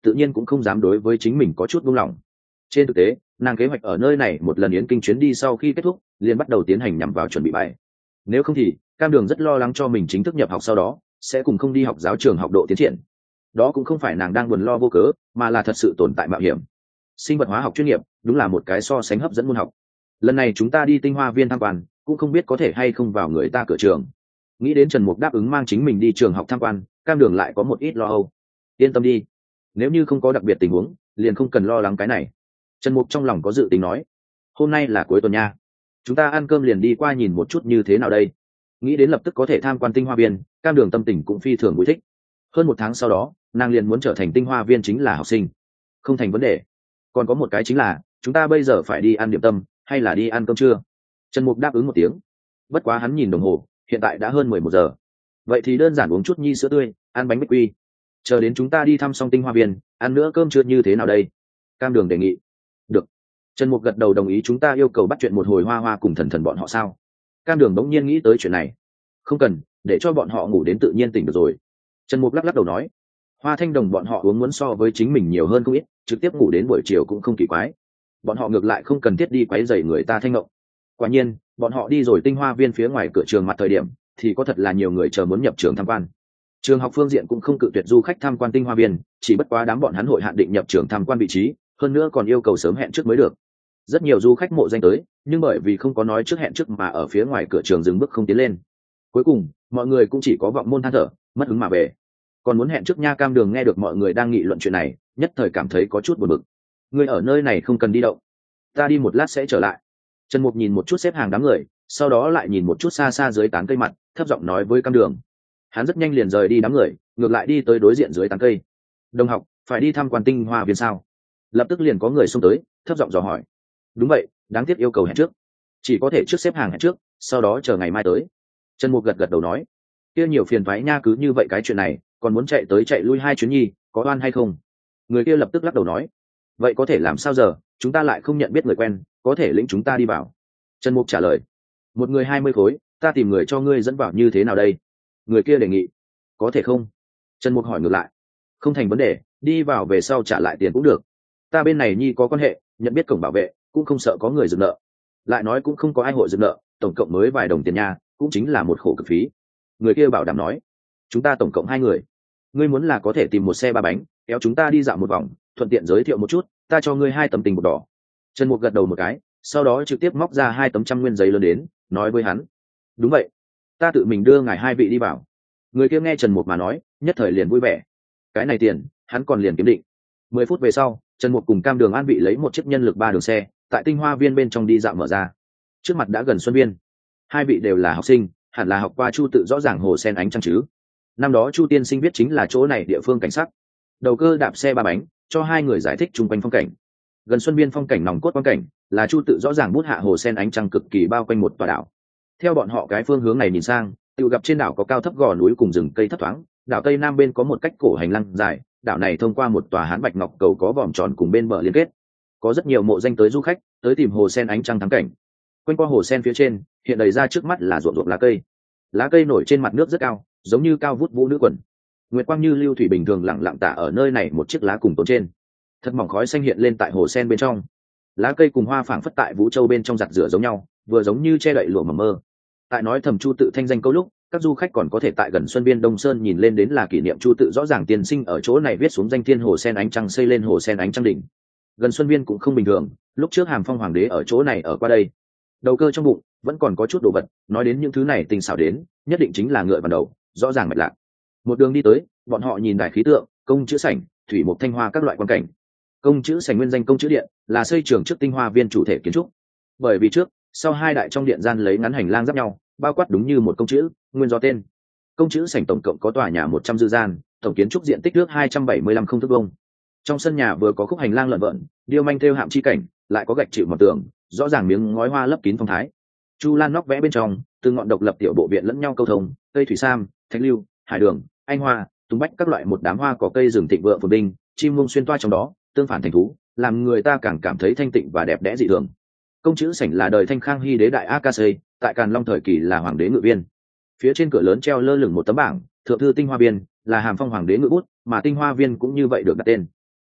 A: tự nhiên cũng không dám đối với chính mình có chút buông lỏng. Trên thực tế, nàng kế hoạch ở nơi này một lần yến kinh chuyến đi sau khi kết thúc liền bắt đầu tiến hành nhằm vào chuẩn bị bài. Nếu không thì Cam Đường rất lo lắng cho mình chính thức nhập học sau đó sẽ cùng không đi học giáo trường học độ tiến triển. Đó cũng không phải nàng đang buồn lo vô cớ, mà là thật sự tồn tại mạo hiểm. Sinh vật hóa học chuyên nghiệp đúng là một cái so sánh hấp dẫn môn học. Lần này chúng ta đi Tinh Hoa Viên tham quan, cũng không biết có thể hay không vào người ta cửa trường. Nghĩ đến Trần Mục đáp ứng mang chính mình đi trường học tham quan, Cam Đường lại có một ít lo âu. Yên tâm đi, nếu như không có đặc biệt tình huống liền không cần lo lắng cái này. Trần Mục trong lòng có dự tính nói, hôm nay là cuối tuần nha, chúng ta ăn cơm liền đi qua nhìn một chút như thế nào đây. Nghĩ đến lập tức có thể tham quan Tinh Hoa Viên, Cam Đường tâm tình cũng phi thường vui thích. Hơn một tháng sau đó nàng liền muốn trở thành Tinh Hoa Viên chính là học sinh, không thành vấn đề. Còn có một cái chính là chúng ta bây giờ phải đi ăn điểm tâm hay là đi ăn cơm trưa? Trần Mục đáp ứng một tiếng. Bất quá hắn nhìn đồng hồ, hiện tại đã hơn mười một giờ. Vậy thì đơn giản uống chút nhi sữa tươi, ăn bánh bích quy, chờ đến chúng ta đi thăm xong Tinh Hoa Viên, ăn nữa cơm trưa như thế nào đây? Cam Đường đề nghị. Được. Trần Mục gật đầu đồng ý. Chúng ta yêu cầu bắt chuyện một hồi Hoa Hoa cùng Thần Thần bọn họ sao? Cam Đường bỗng nhiên nghĩ tới chuyện này. Không cần, để cho bọn họ ngủ đến tự nhiên tỉnh được rồi. Trần Mục lắc lắc đầu nói, Hoa Thanh Đồng bọn họ uống muốn so với chính mình nhiều hơn không ít, trực tiếp ngủ đến buổi chiều cũng không kỳ quái. Bọn họ ngược lại không cần thiết đi quấy rầy người ta thanh ngộng. Quả nhiên, bọn họ đi rồi Tinh Hoa Viên phía ngoài cửa trường mặt thời điểm, thì có thật là nhiều người chờ muốn nhập trường tham quan. Trường học phương diện cũng không cự tuyệt du khách tham quan Tinh Hoa Viên, chỉ bất quá đám bọn hắn hội hạn định nhập trường tham quan vị trí, hơn nữa còn yêu cầu sớm hẹn trước mới được. Rất nhiều du khách mộ danh tới, nhưng bởi vì không có nói trước hẹn trước mà ở phía ngoài cửa trường dừng bước không tiến lên. Cuối cùng, mọi người cũng chỉ có vọng môn than thở, mất hứng mà về. Còn muốn hẹn trước nha. Cam Đường nghe được mọi người đang nghị luận chuyện này, nhất thời cảm thấy có chút buồn bực. Người ở nơi này không cần đi động, ta đi một lát sẽ trở lại. Trần Mục nhìn một chút xếp hàng đám người, sau đó lại nhìn một chút xa xa dưới tán cây mặt, thấp giọng nói với Cam Đường. Hắn rất nhanh liền rời đi đám người, ngược lại đi tới đối diện dưới tán cây. Đồng học, phải đi thăm quan Tinh Hoa Viên sao? Lập tức liền có người xông tới, thấp giọng dò hỏi. Đúng vậy, đáng tiếc yêu cầu hẹn trước, chỉ có thể trước xếp hàng hẹn trước, sau đó chờ ngày mai tới. Trần Mục gật gật đầu nói, kia nhiều phiền toái nha, cứ như vậy cái chuyện này còn muốn chạy tới chạy lui hai chuyến nhi, có oan hay không? Người kia lập tức lắc đầu nói, vậy có thể làm sao giờ, chúng ta lại không nhận biết người quen, có thể lĩnh chúng ta đi vào. Trần Mục trả lời, một người hai mươi khối, ta tìm người cho ngươi dẫn vào như thế nào đây? Người kia đề nghị, có thể không? Trần Mục hỏi ngược lại, không thành vấn đề, đi vào về sau trả lại tiền cũng được. Ta bên này nhi có quan hệ, nhận biết cổng bảo vệ, cũng không sợ có người dừng nợ. Lại nói cũng không có ai hội dừng nợ, tổng cộng mới vài đồng tiền nha, cũng chính là một khổ cực phí. Người kia bảo đảm nói, chúng ta tổng cộng hai người, ngươi muốn là có thể tìm một xe ba bánh kéo chúng ta đi dạo một vòng, thuận tiện giới thiệu một chút, ta cho ngươi hai tấm tình bột đỏ. Trần Mục gật đầu một cái, sau đó trực tiếp móc ra hai tấm trăm nguyên giấy lớn đến, nói với hắn, đúng vậy, ta tự mình đưa ngài hai vị đi vào. Người kia nghe Trần Mục mà nói, nhất thời liền vui vẻ. Cái này tiền hắn còn liền kiếm định. Mười phút về sau, Trần Mục cùng Cam Đường an vị lấy một chiếc nhân lực ba đường xe tại Tinh Hoa Viên bên trong đi dạo mở ra. Trước mặt đã gần Xuân Viên, hai vị đều là học sinh, hẳn là học qua Chu Tự Rõ Ràng Hồ Sen Ánh Trăng chứ. Năm đó Chu tiên sinh viết chính là chỗ này địa phương cảnh sắc. Đầu cơ đạp xe ba bánh cho hai người giải thích chung quanh phong cảnh. Gần Xuân Viên phong cảnh nòng cốt phong cảnh là Chu Tự Rõ Ràng bút hạ hồ sen ánh trăng cực kỳ bao quanh một tòa đảo. Theo bọn họ cái phương hướng này nhìn sang, tự gặp trên đảo có cao thấp gò núi cùng rừng cây thấp thoáng, đảo tây nam bên có một cách cổ hành lang dài, đảo này thông qua một tòa hán bạch ngọc cầu có vòm tròn cùng bên bờ liên kết. Có rất nhiều mộ danh tới du khách tới tìm hồ sen ánh trăng thắng cảnh. Quanh qua hồ sen phía trên, hiện đầy ra trước mắt là ruộng ruộng lá cây. Lá cây nổi trên mặt nước rất cao, giống như cao vút vũ nữ quần. Nguyệt quang như lưu thủy bình thường lặng lặng tả ở nơi này một chiếc lá cùng tốn trên. Thật mỏng khói xanh hiện lên tại hồ sen bên trong. Lá cây cùng hoa phảng phất tại vũ châu bên trong giặt rửa giống nhau, vừa giống như che đậy lụa mầm mơ. Tại nói thầm Chu Tự thanh danh câu lúc, các du khách còn có thể tại gần Xuân Viên Đông Sơn nhìn lên đến là kỷ niệm Chu Tự Rõ Ràng tiên sinh ở chỗ này viết xuống danh thiên hồ sen ánh trăng xây lên hồ sen ánh trăng đỉnh. Gần Xuân Viên cũng không bình thường, lúc trước Hàm Phong hoàng đế ở chỗ này ở qua đây. Đầu cơ trong bụng vẫn còn có chút đồ vật, nói đến những thứ này tình xảo đến, nhất định chính là ngựa vào đầu, rõ ràng mạch lạc. Một đường đi tới, bọn họ nhìn đài khí tượng, công chữ sảnh, thủy mục thanh hoa các loại quan cảnh. Công chữ sảnh nguyên danh công chữ điện, là xây trường trước Tinh Hoa Viên chủ thể kiến trúc. Bởi vì trước, sau hai đại trong điện gian lấy ngắn hành lang giáp nhau, bao quát đúng như một công chữ, nguyên do tên. Công chữ sảnh tổng cộng có tòa nhà một trăm dư gian, tổng kiến trúc diện tích nước hai trăm bảy mươi lăm không thước vuông. Trong sân nhà vừa có khúc hành lang lợn vợn, điêu manh thêu hạm chi cảnh, lại có gạch chịu mặt tường, rõ ràng miếng ngói hoa lấp kín phong thái. Chu lan nóc vẽ bên trong, từ ngọn độc lập tiểu bộ viện lẫn nhau câu thông, cây thủy sam, thạch lưu, hải đường, anh hoa, tung bách các loại một đám hoa có cây rừng thịnh vượng phồn vinh, chim muông xuyên toa trong đó, tương phản thành thú, làm người ta càng cảm thấy thanh tịnh và đẹp đẽ dị thường. Công chữ sảnh là đời Thanh Khang Hy đế đại A Ca Xây, tại Càn Long thời kỳ là hoàng đế ngự viên. Phía trên cửa lớn treo lơ lửng một tấm bảng, thượng thư Tinh Hoa Viên, là Hàm Phong hoàng đế ngự bút, mà Tinh Hoa Viên cũng như vậy được đặt tên.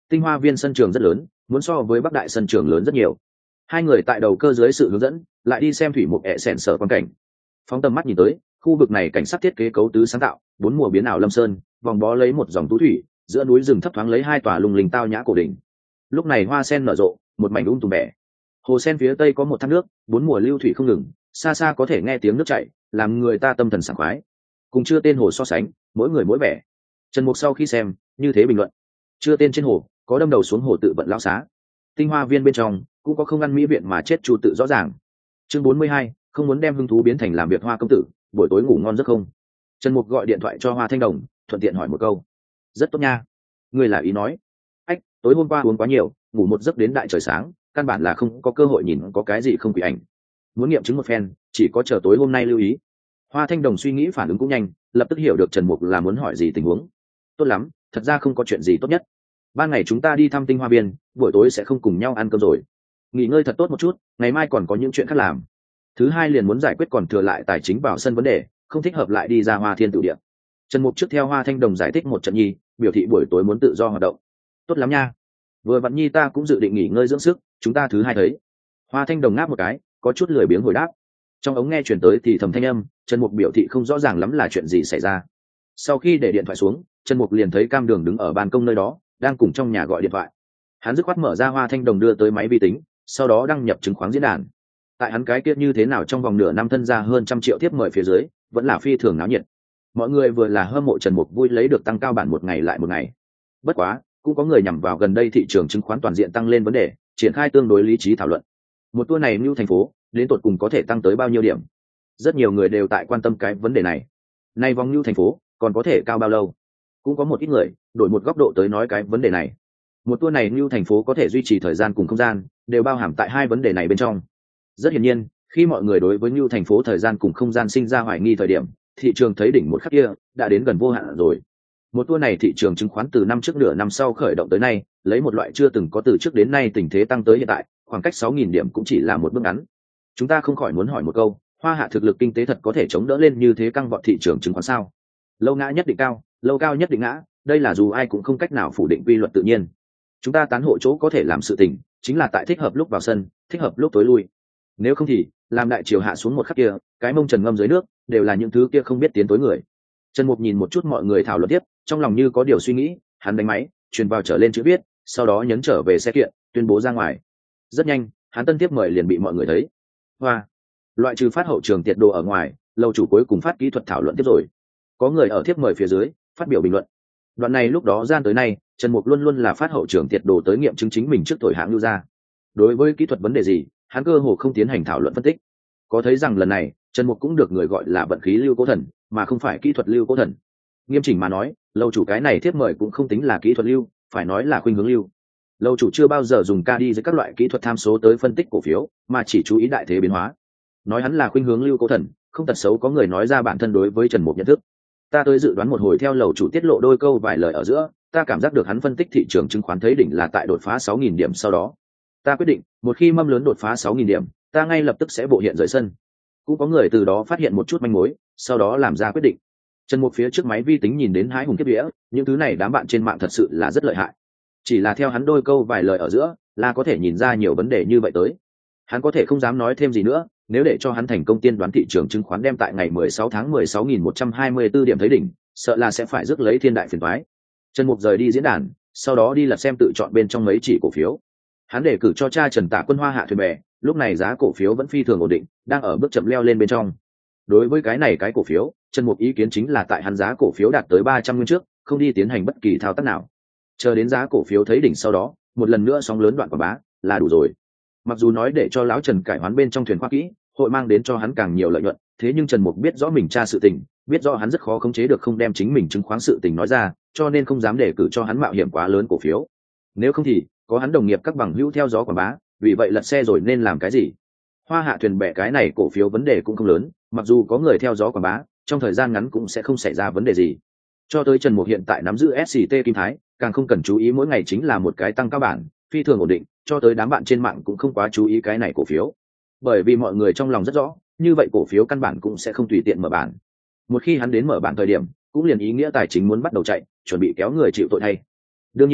A: Tinh Hoa Viên sân trường rất lớn, muốn so với Bắc Đại sân trường lớn rất nhiều. Hai người tại đầu cơ dưới sự hướng dẫn, lại đi xem thủy mục ẹ sẹn sở quan cảnh. Phóng tầm mắt nhìn tới, khu vực này cảnh sát thiết kế cấu tứ sáng tạo, bốn mùa biến ảo lâm sơn, vòng bó lấy một dòng tú thủy, giữa núi rừng thấp thoáng lấy hai tòa lung linh tao nhã cổ đỉnh. Lúc này hoa sen nở rộ, một mảnh um tùm bẻ. Hồ sen phía tây có một thác nước, bốn mùa lưu thủy không ngừng, xa xa có thể nghe tiếng nước chảy, làm người ta tâm thần sảng khoái. Cùng chưa tên hồ so sánh, mỗi người mỗi vẻ. Trần Mục sau khi xem, như thế bình luận: chưa tên trên hồ, có đâm đầu xuống hồ tự vận lão xá. Tinh Hoa Viên bên trong cũng có không ăn mỹ viện mà chết chu tự rõ ràng. Chương bốn mươi hai, không muốn đem hứng thú biến thành làm việc Hoa công tử, buổi tối ngủ ngon giấc không? Trần Mục gọi điện thoại cho Hoa Thanh Đồng, thuận tiện hỏi một câu: rất tốt nha. Người là ý nói? Ách, tối hôm qua uống quá nhiều, ngủ một giấc đến đại trời sáng, căn bản là không có cơ hội nhìn có cái gì không quỷ ảnh. Muốn nghiệm chứng một phen, chỉ có chờ tối hôm nay lưu ý. Hoa Thanh Đồng suy nghĩ phản ứng cũng nhanh, lập tức hiểu được Trần Mục là muốn hỏi gì tình huống. Tốt lắm, thật ra không có chuyện gì tốt nhất. Ban ngày chúng ta đi thăm Tinh Hoa Viên, buổi tối sẽ không cùng nhau ăn cơm rồi. Nghỉ ngơi thật tốt một chút, ngày mai còn có những chuyện khác làm. Thứ hai liền muốn giải quyết còn thừa lại tài chính vào sân vấn đề, không thích hợp lại đi ra Hoa Thiên Tự Địa. Trần Mục trước theo Hoa Thanh Đồng giải thích một trận nhi, biểu thị buổi tối muốn tự do hoạt động. Tốt lắm nha. Vừa vặn nhi ta cũng dự định nghỉ ngơi dưỡng sức, chúng ta thứ hai thấy. Hoa Thanh Đồng ngáp một cái, có chút lười biếng hồi đáp. Trong ống nghe truyền tới thì thầm thanh âm, Trần Mục biểu thị không rõ ràng lắm là chuyện gì xảy ra. Sau khi để điện thoại xuống, Trần Mục liền thấy Cam Đường đứng ở ban công nơi đó, đang cùng trong nhà gọi điện thoại. Hắn dứt khoát mở ra Hoa Thanh Đồng đưa tới máy vi tính, sau đó đăng nhập chứng khoán diễn đàn. Tại hắn cái kia như thế nào trong vòng nửa năm thân ra hơn trăm triệu tiếp mời phía dưới, vẫn là phi thường náo nhiệt. Mọi người vừa là hâm mộ Trần Mục vui lấy được tăng cao bản một ngày lại một ngày. Bất quá, cũng có người nhằm vào gần đây thị trường chứng khoán toàn diện tăng lên vấn đề, triển khai tương đối lý trí thảo luận. Một tour này Nưu thành phố, đến tột cùng có thể tăng tới bao nhiêu điểm? Rất nhiều người đều tại quan tâm cái vấn đề này. Nay vòng Nưu thành phố, còn có thể cao bao lâu? Cũng có một ít người đổi một góc độ tới nói cái vấn đề này. Một tour này Nưu thành phố có thể duy trì thời gian cùng không gian, đều bao hàm tại hai vấn đề này bên trong. Rất hiển nhiên, khi mọi người đối với Nưu thành phố thời gian cùng không gian sinh ra hoài nghi thời điểm, thị trường thấy đỉnh một khắc kia đã đến gần vô hạn rồi. Một tour này thị trường chứng khoán từ năm trước nửa năm sau khởi động tới nay, lấy một loại chưa từng có từ trước đến nay tình thế tăng tới hiện tại, khoảng cách sáu nghìn điểm cũng chỉ là một bước ngắn. Chúng ta không khỏi muốn hỏi một câu, Hoa Hạ thực lực kinh tế thật có thể chống đỡ lên như thế căng vọt thị trường chứng khoán sao? Lâu ngã nhất định cao, lâu cao nhất định ngã, đây là dù ai cũng không cách nào phủ định quy luật tự nhiên. Chúng ta tán hộ chỗ có thể làm sự tình, chính là tại thích hợp lúc vào sân, thích hợp lúc tối lui. Nếu không thì, làm đại triều hạ xuống một khắc kia, cái mông trần ngâm dưới nước, đều là những thứ kia không biết tiến tối người. Trần Mục nhìn một chút mọi người thảo luận tiếp, trong lòng như có điều suy nghĩ, hắn đánh máy, truyền vào trở lên chữ viết, sau đó nhấn trở về xe kiện, tuyên bố ra ngoài. Rất nhanh, hắn tân tiếp mời liền bị mọi người thấy. Hoa, loại trừ phát hậu trường tiệt đồ ở ngoài, lâu chủ cuối cùng phát kỹ thuật thảo luận tiếp rồi. Có người ở tiếp mời phía dưới phát biểu bình luận. Đoạn này lúc đó gian tới nay, Trần Mục luôn luôn là phát hậu trường tiệt đồ tới nghiệm chứng chính mình trước tuổi hãng lưu ra. Đối với kỹ thuật vấn đề gì, hắn cơ hồ không tiến hành thảo luận phân tích. Có thấy rằng lần này, Trần Mục cũng được người gọi là vận khí lưu cố thần, mà không phải kỹ thuật lưu cố thần. Nghiêm chỉnh mà nói, lâu chủ cái này tiếp mời cũng không tính là kỹ thuật lưu, phải nói là khuynh hướng lưu. Lâu chủ chưa bao giờ dùng ca đi với các loại kỹ thuật tham số tới phân tích cổ phiếu, mà chỉ chú ý đại thế biến hóa. Nói hắn là khuynh hướng lưu cố thần, không tật xấu có người nói ra bản thân đối với Trần Mục nhận thức. Ta tới dự đoán một hồi theo lầu chủ tiết lộ đôi câu vài lời ở giữa, ta cảm giác được hắn phân tích thị trường chứng khoán thấy đỉnh là tại đột phá sáu nghìn điểm sau đó. Ta quyết định, một khi mâm lớn đột phá sáu nghìn điểm, ta ngay lập tức sẽ bộ hiện rời sân. Cũng có người từ đó phát hiện một chút manh mối, sau đó làm ra quyết định. Trần Mục phía trước máy vi tính nhìn đến hái hùng kiếp vía, những thứ này đám bạn trên mạng thật sự là rất lợi hại. Chỉ là theo hắn đôi câu vài lời ở giữa, là có thể nhìn ra nhiều vấn đề như vậy tới. Hắn có thể không dám nói thêm gì nữa, nếu để cho hắn thành công tiên đoán thị trường chứng khoán đem tại ngày mười sáu tháng mười sáu nghìn một trăm hai mươi tư điểm thấy đỉnh, sợ là sẽ phải rước lấy thiên đại phiền toái. Trần Mục rời đi diễn đàn, sau đó đi lật xem tự chọn bên trong mấy chỉ cổ phiếu. Hắn đề cử cho cha Trần Tạ Quân Hoa Hạ thuyền bè, lúc này giá cổ phiếu vẫn phi thường ổn định, đang ở bước chậm leo lên bên trong. Đối với cái này cái cổ phiếu, Trần Mục ý kiến chính là tại hắn giá cổ phiếu đạt tới ba trăm nguyên trước, không đi tiến hành bất kỳ thao tác nào. Chờ đến giá cổ phiếu thấy đỉnh sau đó, một lần nữa sóng lớn đoạn quảng bá là đủ rồi. Mặc dù nói để cho lão Trần cải hoán bên trong thuyền khoa kỹ, hội mang đến cho hắn càng nhiều lợi nhuận, thế nhưng Trần Mục biết rõ mình tra sự tình, biết rõ hắn rất khó khống chế được không đem chính mình chứng khoán sự tình nói ra, cho nên không dám đề cử cho hắn mạo hiểm quá lớn cổ phiếu. Nếu không thì có hắn đồng nghiệp các bằng hữu theo gió quảng bá, vì vậy lật xe rồi nên làm cái gì? Hoa Hạ thuyền bè cái này cổ phiếu vấn đề cũng không lớn, mặc dù có người theo gió quảng bá, trong thời gian ngắn cũng sẽ không xảy ra vấn đề gì. Cho tới Trần Mục hiện tại nắm giữ ét xê tê Kim Thái, càng không cần chú ý mỗi ngày chính là một cái tăng cao bản, phi thường ổn định, cho tới đám bạn trên mạng cũng không quá chú ý cái này cổ phiếu. Bởi vì mọi người trong lòng rất rõ, như vậy cổ phiếu căn bản cũng sẽ không tùy tiện mở bản. Một khi hắn đến mở bản thời điểm, cũng liền ý nghĩa tài chính muốn bắt đầu chạy, chuẩn bị kéo người chịu tội thay. Đương nhiên,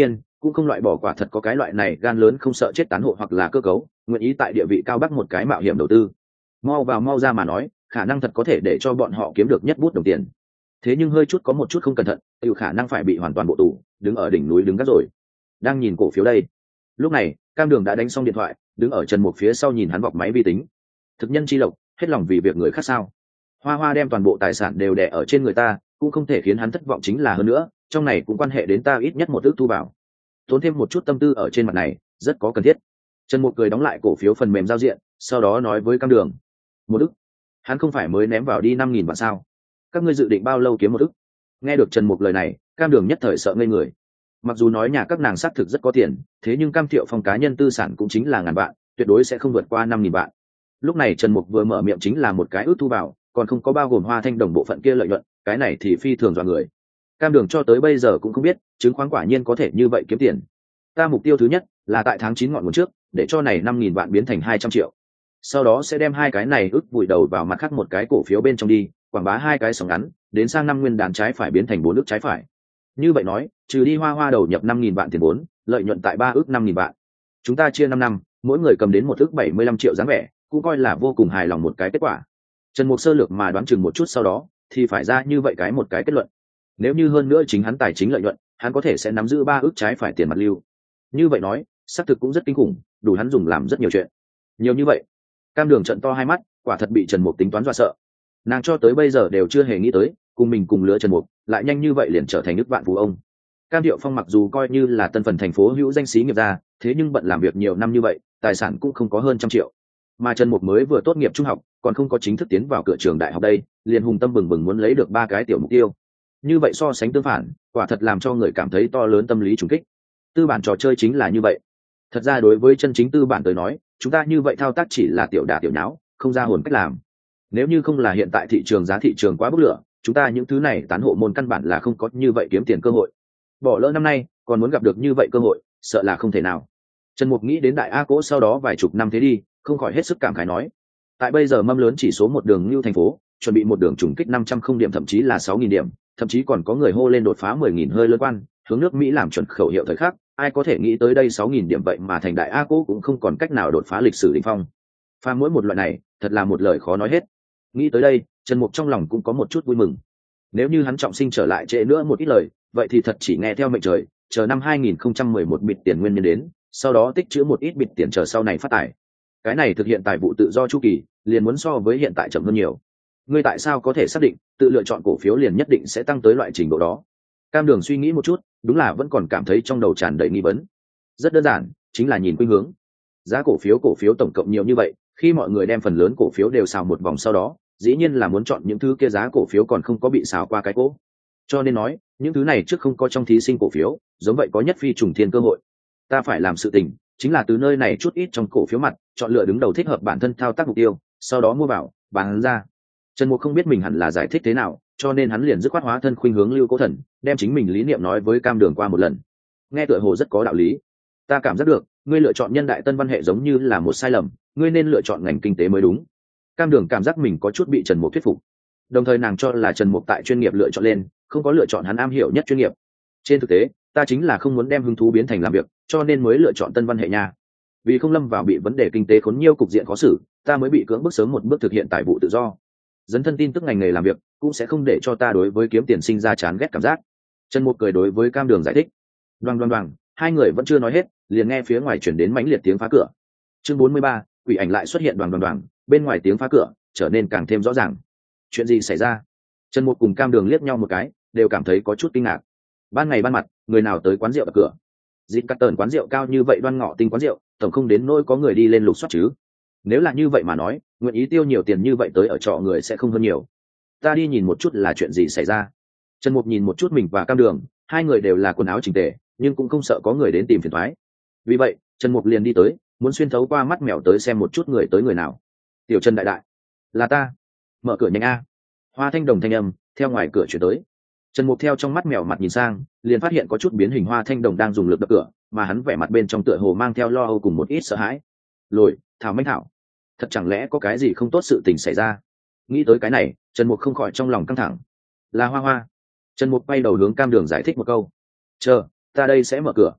A: cũng không loại bỏ quả thật có cái loại này gan lớn không sợ chết tán hộ hoặc là cơ cấu nguyện ý tại địa vị cao bắc một cái mạo hiểm đầu tư. Mau vào mau ra mà nói, khả năng thật có thể để cho bọn họ kiếm được nhất bút đồng tiền. Thế nhưng hơi chút có một chút không cẩn thận, tự khả năng phải bị hoàn toàn bộ tù, đứng ở đỉnh núi đứng gác rồi. Đang nhìn cổ phiếu đây. Lúc này, Cam Đường đã đánh xong điện thoại, đứng ở Trần Mục phía sau nhìn hắn vọc máy vi tính. Thực nhân chi lộc, hết lòng vì việc người khác sao? Hoa Hoa đem toàn bộ tài sản đều đè ở trên người ta, cũng không thể khiến hắn thất vọng chính là hơn nữa, trong này cũng quan hệ đến ta ít nhất một ước thu vào. Tốn thêm một chút tâm tư ở trên mặt này, rất có cần thiết. Trần Mục cười đóng lại cổ phiếu phần mềm giao diện, sau đó nói với Cam Đường: "Một ức? Hắn không phải mới ném vào đi năm nghìn vạn sao? Các ngươi dự định bao lâu kiếm một ức?" Nghe được Trần Mục lời này, Cam Đường nhất thời sợ ngây người. Mặc dù nói nhà các nàng xác thực rất có tiền, thế nhưng Cam Thiệu Phong cá nhân tư sản cũng chính là ngàn vạn, tuyệt đối sẽ không vượt qua năm nghìn vạn. Lúc này Trần Mục vừa mở miệng chính là một cái ước thu vào, còn không có bao gồm Hoa Thanh Đồng bộ phận kia lợi nhuận, cái này thì phi thường dọa người. Cam Đường cho tới bây giờ cũng không biết, chứng khoán quả nhiên có thể như vậy kiếm tiền. Ta mục tiêu thứ nhất là tại tháng chín ngọn nguồn trước, để cho này năm nghìn vạn biến thành hai trăm triệu. Sau đó sẽ đem hai cái này ước vùi đầu vào mặt khác một cái cổ phiếu bên trong đi, quảng bá hai cái sóng ngắn, đến sang năm nguyên đàn trái phải biến thành bốn ước trái phải. Như vậy nói, trừ đi Hoa Hoa đầu nhập năm nghìn vạn tiền vốn, lợi nhuận tại ba ước năm nghìn vạn. Chúng ta chia năm năm, mỗi người cầm đến một ước bảy mươi lăm triệu dáng vẻ, cũng coi là vô cùng hài lòng một cái kết quả. Trần Mục sơ lược mà đoán chừng một chút sau đó, thì phải ra như vậy cái một cái kết luận. Nếu như hơn nữa chính hắn tài chính lợi nhuận, hắn có thể sẽ nắm giữ ba ước trái phải tiền mặt lưu. Như vậy nói, xác thực cũng rất kinh khủng, đủ hắn dùng làm rất nhiều chuyện. Nhiều như vậy. Cam Đường trợn to hai mắt, quả thật bị Trần Mục tính toán dọa sợ. Nàng cho tới bây giờ đều chưa hề nghĩ tới, cùng mình cùng lứa Trần Mục, lại nhanh như vậy liền trở thành nước vạn phú ông. Cam Thiệu Phong mặc dù coi như là tân phần thành phố hữu danh xí nghiệp gia, thế nhưng bận làm việc nhiều năm như vậy, tài sản cũng không có hơn trăm triệu. Mà Trần Mục mới vừa tốt nghiệp trung học, còn không có chính thức tiến vào cửa trường đại học đây, liền hùng tâm bừng bừng muốn lấy được ba cái tiểu mục tiêu. Như vậy so sánh tương phản, quả thật làm cho người cảm thấy to lớn tâm lý trùng kích. Tư bản trò chơi chính là như vậy. Thật ra đối với chân chính tư bản tới nói, chúng ta như vậy thao tác chỉ là tiểu đả tiểu nháo, không ra hồn cách làm. Nếu như không là hiện tại thị trường giá thị trường quá bốc lửa, chúng ta những thứ này tán hộ môn căn bản là không có như vậy kiếm tiền cơ hội. Bỏ lỡ năm nay, còn muốn gặp được như vậy cơ hội, sợ là không thể nào. Trần Mục nghĩ đến đại A Cố sau đó vài chục năm thế đi, không khỏi hết sức cảm khái nói: tại bây giờ mâm lớn chỉ số một đường lưu thành phố, chuẩn bị một đường trùng kích năm trăm không điểm thậm chí là sáu nghìn điểm, thậm chí còn có người hô lên đột phá mười nghìn hơi lớn quan, hướng nước Mỹ làm chuẩn khẩu hiệu thời khắc, ai có thể nghĩ tới đây sáu nghìn điểm vậy mà thành đại A Cố cũng không còn cách nào đột phá lịch sử đỉnh phong. Pha mỗi một loại này, thật là một lời khó nói hết. Nghĩ tới đây, Trần Mục trong lòng cũng có một chút vui mừng. Nếu như hắn trọng sinh trở lại trễ nữa một ít lời, vậy thì thật chỉ nghe theo mệnh trời, chờ năm hai nghìn không trăm mười một bịt tiền nguyên nhân đến, sau đó tích trữ một ít bịt tiền chờ sau này phát tài. Cái này thực hiện tài vụ tự do chu kỳ, liền muốn so với hiện tại chậm hơn nhiều. Ngươi tại sao có thể xác định, tự lựa chọn cổ phiếu liền nhất định sẽ tăng tới loại trình độ đó? Cam Đường suy nghĩ một chút, đúng là vẫn còn cảm thấy trong đầu tràn đầy nghi vấn. Rất đơn giản, chính là nhìn khuynh hướng. Giá cổ phiếu cổ phiếu tổng cộng nhiều như vậy, khi mọi người đem phần lớn cổ phiếu đều xào một vòng sau đó, dĩ nhiên là muốn chọn những thứ kia giá cổ phiếu còn không có bị xào qua cái cỗ. Cho nên nói, những thứ này trước không có trong thí sinh cổ phiếu, giống vậy có nhất phi trùng thiên cơ hội. Ta phải làm sự tình, chính là từ nơi này chút ít trong cổ phiếu mặt, chọn lựa đứng đầu thích hợp bản thân thao tác mục tiêu, sau đó mua vào, bán ra. Trần Mục không biết mình hẳn là giải thích thế nào, cho nên hắn liền dứt khoát hóa thân khuynh hướng Lưu Cố Thần, đem chính mình lý niệm nói với Cam Đường qua một lần. Nghe tựa hồ rất có đạo lý. Ta cảm giác được, ngươi lựa chọn nhân đại tân văn hệ giống như là một sai lầm, ngươi nên lựa chọn ngành kinh tế mới đúng. Cam Đường cảm giác mình có chút bị Trần Mục thuyết phục. Đồng thời nàng cho là Trần Mục tại chuyên nghiệp lựa chọn lên, không có lựa chọn hắn am hiểu nhất chuyên nghiệp. Trên thực tế, ta chính là không muốn đem hứng thú biến thành làm việc, cho nên mới lựa chọn tân văn hệ nha. Vì không lâm vào bị vấn đề kinh tế khốn nhiều cục diện khó xử, ta mới bị cưỡng bức sớm một bước thực hiện tài vụ tự do. Dấn thân tin tức ngành nghề làm việc, cũng sẽ không để cho ta đối với kiếm tiền sinh ra chán ghét cảm giác. Trần Mục cười đối với Cam Đường giải thích. Đoàng đoàng đoàng, hai người vẫn chưa nói hết, liền nghe phía ngoài chuyển đến mãnh liệt tiếng phá cửa. Chương bốn mươi ba, quỷ ảnh lại xuất hiện đoàng đoàng đoàng, bên ngoài tiếng phá cửa trở nên càng thêm rõ ràng. Chuyện gì xảy ra? Trần Mục cùng Cam Đường liếc nhau một cái, đều cảm thấy có chút kinh ngạc. Ban ngày ban mặt, người nào tới quán rượu ở cửa? Dịp cắt tờn quán rượu cao như vậy đoan ngọ tinh quán rượu, tổng không đến nỗi có người đi lên lục soát chứ? Nếu là như vậy mà nói, nguyện ý tiêu nhiều tiền như vậy tới ở trọ người sẽ không hơn nhiều. Ta đi nhìn một chút là chuyện gì xảy ra. Trần Mục nhìn một chút mình và Cam Đường, hai người đều là quần áo chỉnh tề, nhưng cũng không sợ có người đến tìm phiền toái. Vì vậy, Trần Mục liền đi tới, muốn xuyên thấu qua mắt mèo tới xem một chút người tới người nào. Tiểu Trần đại đại, là ta. Mở cửa nhanh a. Hoa Thanh Đồng thanh âm theo ngoài cửa chuyển tới. Trần Mục theo trong mắt mèo mặt nhìn sang, liền phát hiện có chút biến hình Hoa Thanh Đồng đang dùng lực đập cửa, mà hắn vẻ mặt bên trong tựa hồ mang theo lo âu cùng một ít sợ hãi. Lồi, Thảo Minh Thảo, thật chẳng lẽ có cái gì không tốt sự tình xảy ra? Nghĩ tới cái này, Trần Mục không khỏi trong lòng căng thẳng. Là Hoa Hoa. Trần Mục bay đầu hướng Cam Đường giải thích một câu. Chờ, ta đây sẽ mở cửa.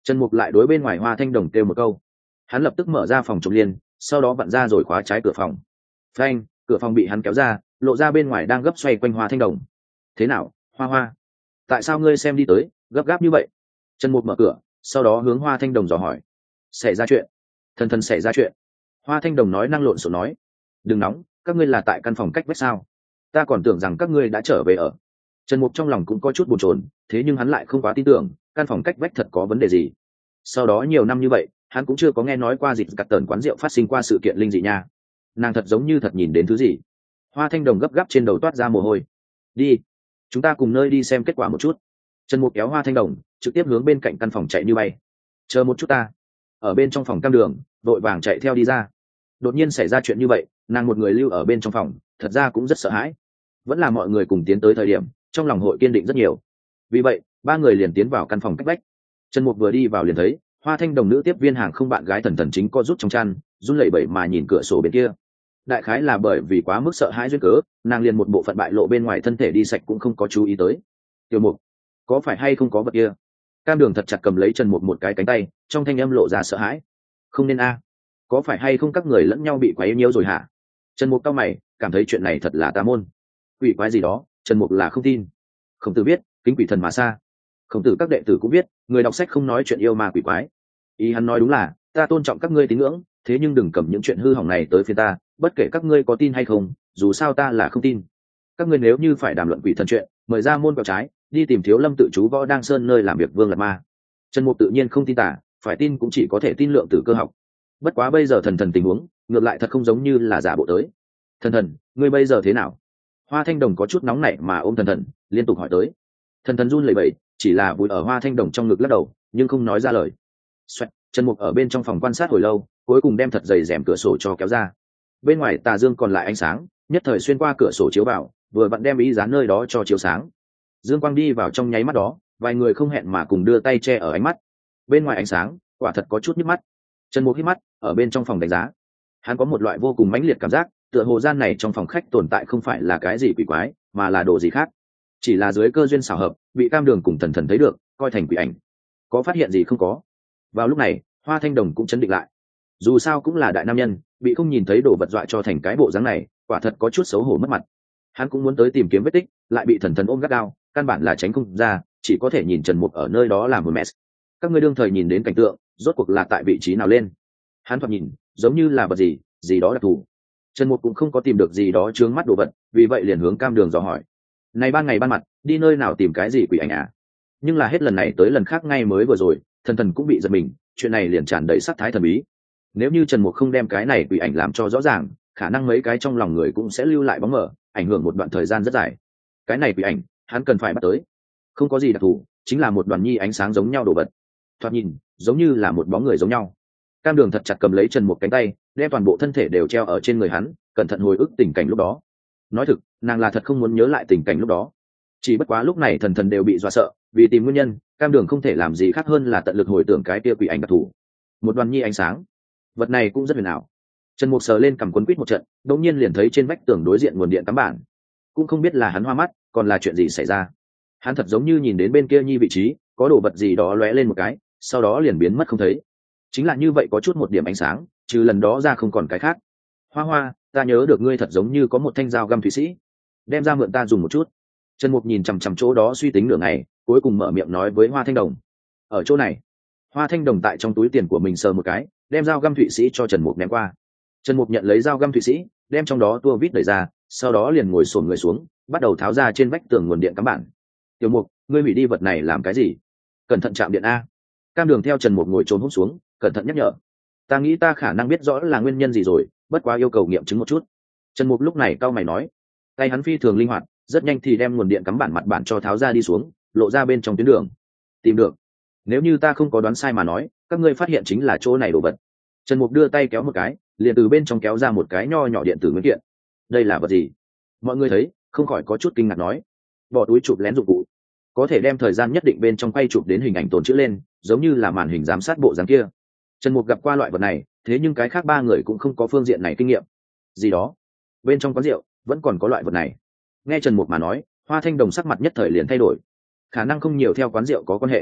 A: Trần Mục lại đối bên ngoài Hoa Thanh Đồng kêu một câu, hắn lập tức mở ra phòng trộm liên, sau đó vặn ra rồi khóa trái cửa phòng. Phanh, cửa phòng bị hắn kéo ra, lộ ra bên ngoài đang gấp xoay quanh Hoa Thanh Đồng. Thế nào, Hoa Hoa, tại sao ngươi xem đi tới gấp gáp như vậy? Trần Mục mở cửa, sau đó hướng Hoa Thanh Đồng dò hỏi. Xảy ra chuyện. Thần thần xảy ra chuyện. Hoa Thanh Đồng nói năng lộn xộn nói. Đừng nóng, các ngươi là tại căn phòng cách vách sao? Ta còn tưởng rằng các ngươi đã trở về ở. Trần Mục trong lòng cũng có chút bồn chồn, thế nhưng hắn lại không quá tin tưởng căn phòng cách vách thật có vấn đề gì. Sau đó nhiều năm như vậy, hắn cũng chưa có nghe nói qua dịp cắt tờn quán rượu phát sinh qua sự kiện linh dị nha. Nàng thật giống như thật nhìn đến thứ gì. Hoa Thanh Đồng gấp gáp trên đầu toát ra mồ hôi. Đi, chúng ta cùng nơi đi xem kết quả một chút. Trần Mục kéo Hoa Thanh Đồng trực tiếp hướng bên cạnh căn phòng chạy như bay. Chờ một chút ta. Ở bên trong phòng cam đường vội vàng chạy theo đi ra. Đột nhiên xảy ra chuyện như vậy, nàng một người lưu ở bên trong phòng thật ra cũng rất sợ hãi. Vẫn là mọi người cùng tiến tới thời điểm trong lòng hội kiên định rất nhiều. Vì vậy ba người liền tiến vào căn phòng cách vách. Trần Mục vừa đi vào liền thấy Hoa Thanh Đồng nữ tiếp viên hàng không bạn gái thần thần chính co rút trong chăn, run lẩy bẩy mà nhìn cửa sổ bên kia. Đại khái là bởi vì quá mức sợ hãi duyên cớ, nàng liền một bộ phận bại lộ bên ngoài thân thể đi sạch cũng không có chú ý tới. Tiểu Mục, có phải hay không có vật kia? Cam đường thật chặt cầm lấy Trần Mục một cái cánh tay, trong thanh âm lộ ra sợ hãi. Không nên a, có phải hay không các người lẫn nhau bị quấy nhiễu rồi hả? Trần Mục cau mày, cảm thấy chuyện này thật là tà môn. Quỷ quái gì đó, Trần Mục là không tin. Khổng Tử biết, kính quỷ thần mà xa. Khổng Tử các đệ tử cũng biết, người đọc sách không nói chuyện yêu ma quỷ quái. Ý hắn nói đúng là, ta tôn trọng các ngươi tín ngưỡng, thế nhưng đừng cầm những chuyện hư hỏng này tới phiền ta, bất kể các ngươi có tin hay không, dù sao ta là không tin. Các ngươi nếu như phải đàm luận quỷ thần chuyện, mời ra môn quẹo trái, đi tìm Thiếu Lâm tự chú võ đang sơn nơi làm việc Vương Lạt Ma. Trần Mục tự nhiên không tin tả, phải tin cũng chỉ có thể tin lượng tử cơ học. Bất quá bây giờ thần thần tình huống, ngược lại thật không giống như là giả bộ tới. Thần thần, ngươi bây giờ thế nào? Hoa Thanh Đồng có chút nóng nảy mà ôm thần thần, liên tục hỏi tới. Thần thần run lẩy bẩy, chỉ là vùi ở Hoa Thanh Đồng trong ngực lắc đầu, nhưng không nói ra lời. Xoẹt, Trần Mục ở bên trong phòng quan sát hồi lâu, cuối cùng đem thật dày rèm cửa sổ cho kéo ra. Bên ngoài tà dương còn lại ánh sáng, nhất thời xuyên qua cửa sổ chiếu vào, vừa vặn đem ý dán nơi đó cho chiếu sáng. Dương quang đi vào trong nháy mắt đó, vài người không hẹn mà cùng đưa tay che ở ánh mắt. Bên ngoài ánh sáng, quả thật có chút nhức mắt. Trần Mục hít mắt, ở bên trong phòng đánh giá. Hắn có một loại vô cùng mãnh liệt cảm giác, tựa hồ gian này trong phòng khách tồn tại không phải là cái gì quỷ quái, mà là đồ gì khác. Chỉ là dưới cơ duyên xảo hợp, bị Cam Đường cùng Thần Thần thấy được, coi thành quỷ ảnh. Có phát hiện gì không có? Vào lúc này, Hoa Thanh Đồng cũng chấn định lại. Dù sao cũng là đại nam nhân, bị không nhìn thấy đồ vật dọa cho thành cái bộ dáng này, quả thật có chút xấu hổ mất mặt. Hắn cũng muốn tới tìm kiếm vết tích, lại bị Thần Thần ôm gắt gao, căn bản là tránh không ra, chỉ có thể nhìn Trần Mục ở nơi đó làm một mess. Các ngươi đương thời nhìn đến cảnh tượng, rốt cuộc là tại vị trí nào lên? Hắn thoạt nhìn, giống như là vật gì, gì đó đặc thù. Trần Mục cũng không có tìm được gì đó chướng mắt đồ vật, vì vậy liền hướng Cam Đường dò hỏi. Này ban ngày ban mặt, đi nơi nào tìm cái gì quỷ ảnh à? Nhưng là hết lần này tới lần khác ngay mới vừa rồi, Thần Thần cũng bị giật mình, chuyện này liền tràn đầy sắc thái thần bí. Nếu như Trần Mục không đem cái này quỷ ảnh làm cho rõ ràng, khả năng mấy cái trong lòng người cũng sẽ lưu lại bóng mờ, ảnh hưởng một đoạn thời gian rất dài. Cái này quỷ ảnh, hắn cần phải bắt tới. Không có gì đặc thù, chính là một đoàn nhi ánh sáng giống nhau đồ vật. Thoạt nhìn, giống như là một bóng người giống nhau. Cam Đường thật chặt cầm lấy Trần Mục cánh tay, đem toàn bộ thân thể đều treo ở trên người hắn, cẩn thận hồi ức tình cảnh lúc đó. Nói thực, nàng là thật không muốn nhớ lại tình cảnh lúc đó. Chỉ bất quá lúc này Thần Thần đều bị dọa sợ, vì tìm nguyên nhân, Cam Đường không thể làm gì khác hơn là tận lực hồi tưởng cái kia quỷ ảnh đặc thù. Một đoàn nhi ánh sáng, vật này cũng rất huyền ảo. Trần Mục sờ lên cầm cuốn quýt một trận, đột nhiên liền thấy trên vách tường đối diện nguồn điện cắm bản. Cũng không biết là hắn hoa mắt, còn là chuyện gì xảy ra. Hắn thật giống như nhìn đến bên kia nhi vị trí, có đồ vật gì đó lóe lên một cái, sau đó liền biến mất không thấy. Chính là như vậy có chút một điểm ánh sáng, trừ lần đó ra không còn cái khác. Hoa Hoa, ta nhớ được ngươi thật giống như có một thanh dao găm thụy sĩ, đem ra mượn ta dùng một chút. Trần Mục nhìn chằm chằm chỗ đó suy tính nửa ngày, cuối cùng mở miệng nói với Hoa Thanh Đồng. Ở chỗ này. Hoa Thanh Đồng tại trong túi tiền của mình sờ một cái, đem dao găm thụy sĩ cho Trần Mục ném qua. Trần Mục nhận lấy dao găm thụy sĩ, đem trong đó tua vít đẩy ra, sau đó liền ngồi xổm người xuống, bắt đầu tháo ra trên vách tường nguồn điện cắm bản. Tiểu Mục, ngươi hủy đi vật này làm cái gì? Cẩn thận chạm điện a. Cam Đường theo Trần Mục ngồi trốn hút xuống, cẩn thận nhắc nhở. Ta nghĩ ta khả năng biết rõ là nguyên nhân gì rồi, bất quá yêu cầu nghiệm chứng một chút. Trần Mục lúc này cau mày nói, tay hắn phi thường linh hoạt, rất nhanh thì đem nguồn điện cắm bản mặt bản cho tháo ra đi xuống, lộ ra bên trong tuyến đường. Tìm được. Nếu như ta không có đoán sai mà nói, các ngươi phát hiện chính là chỗ này đồ vật. Trần Mục đưa tay kéo một cái, liền từ bên trong kéo ra một cái nho nhỏ điện tử nguyên kiện. Đây là vật gì? Mọi người thấy, không khỏi có chút kinh ngạc nói. Bỏ túi chụp lén dụng cụ, có thể đem thời gian nhất định bên trong quay chụp đến hình ảnh tồn trữ lên, giống như là màn hình giám sát bộ dáng kia. Trần Mục gặp qua loại vật này, thế nhưng cái khác ba người cũng không có phương diện này kinh nghiệm. Gì đó? Bên trong quán rượu vẫn còn có loại vật này. Nghe Trần Mục mà nói, Hoa Thanh Đồng sắc mặt nhất thời liền thay đổi. Khả năng không nhiều theo quán rượu có quan hệ.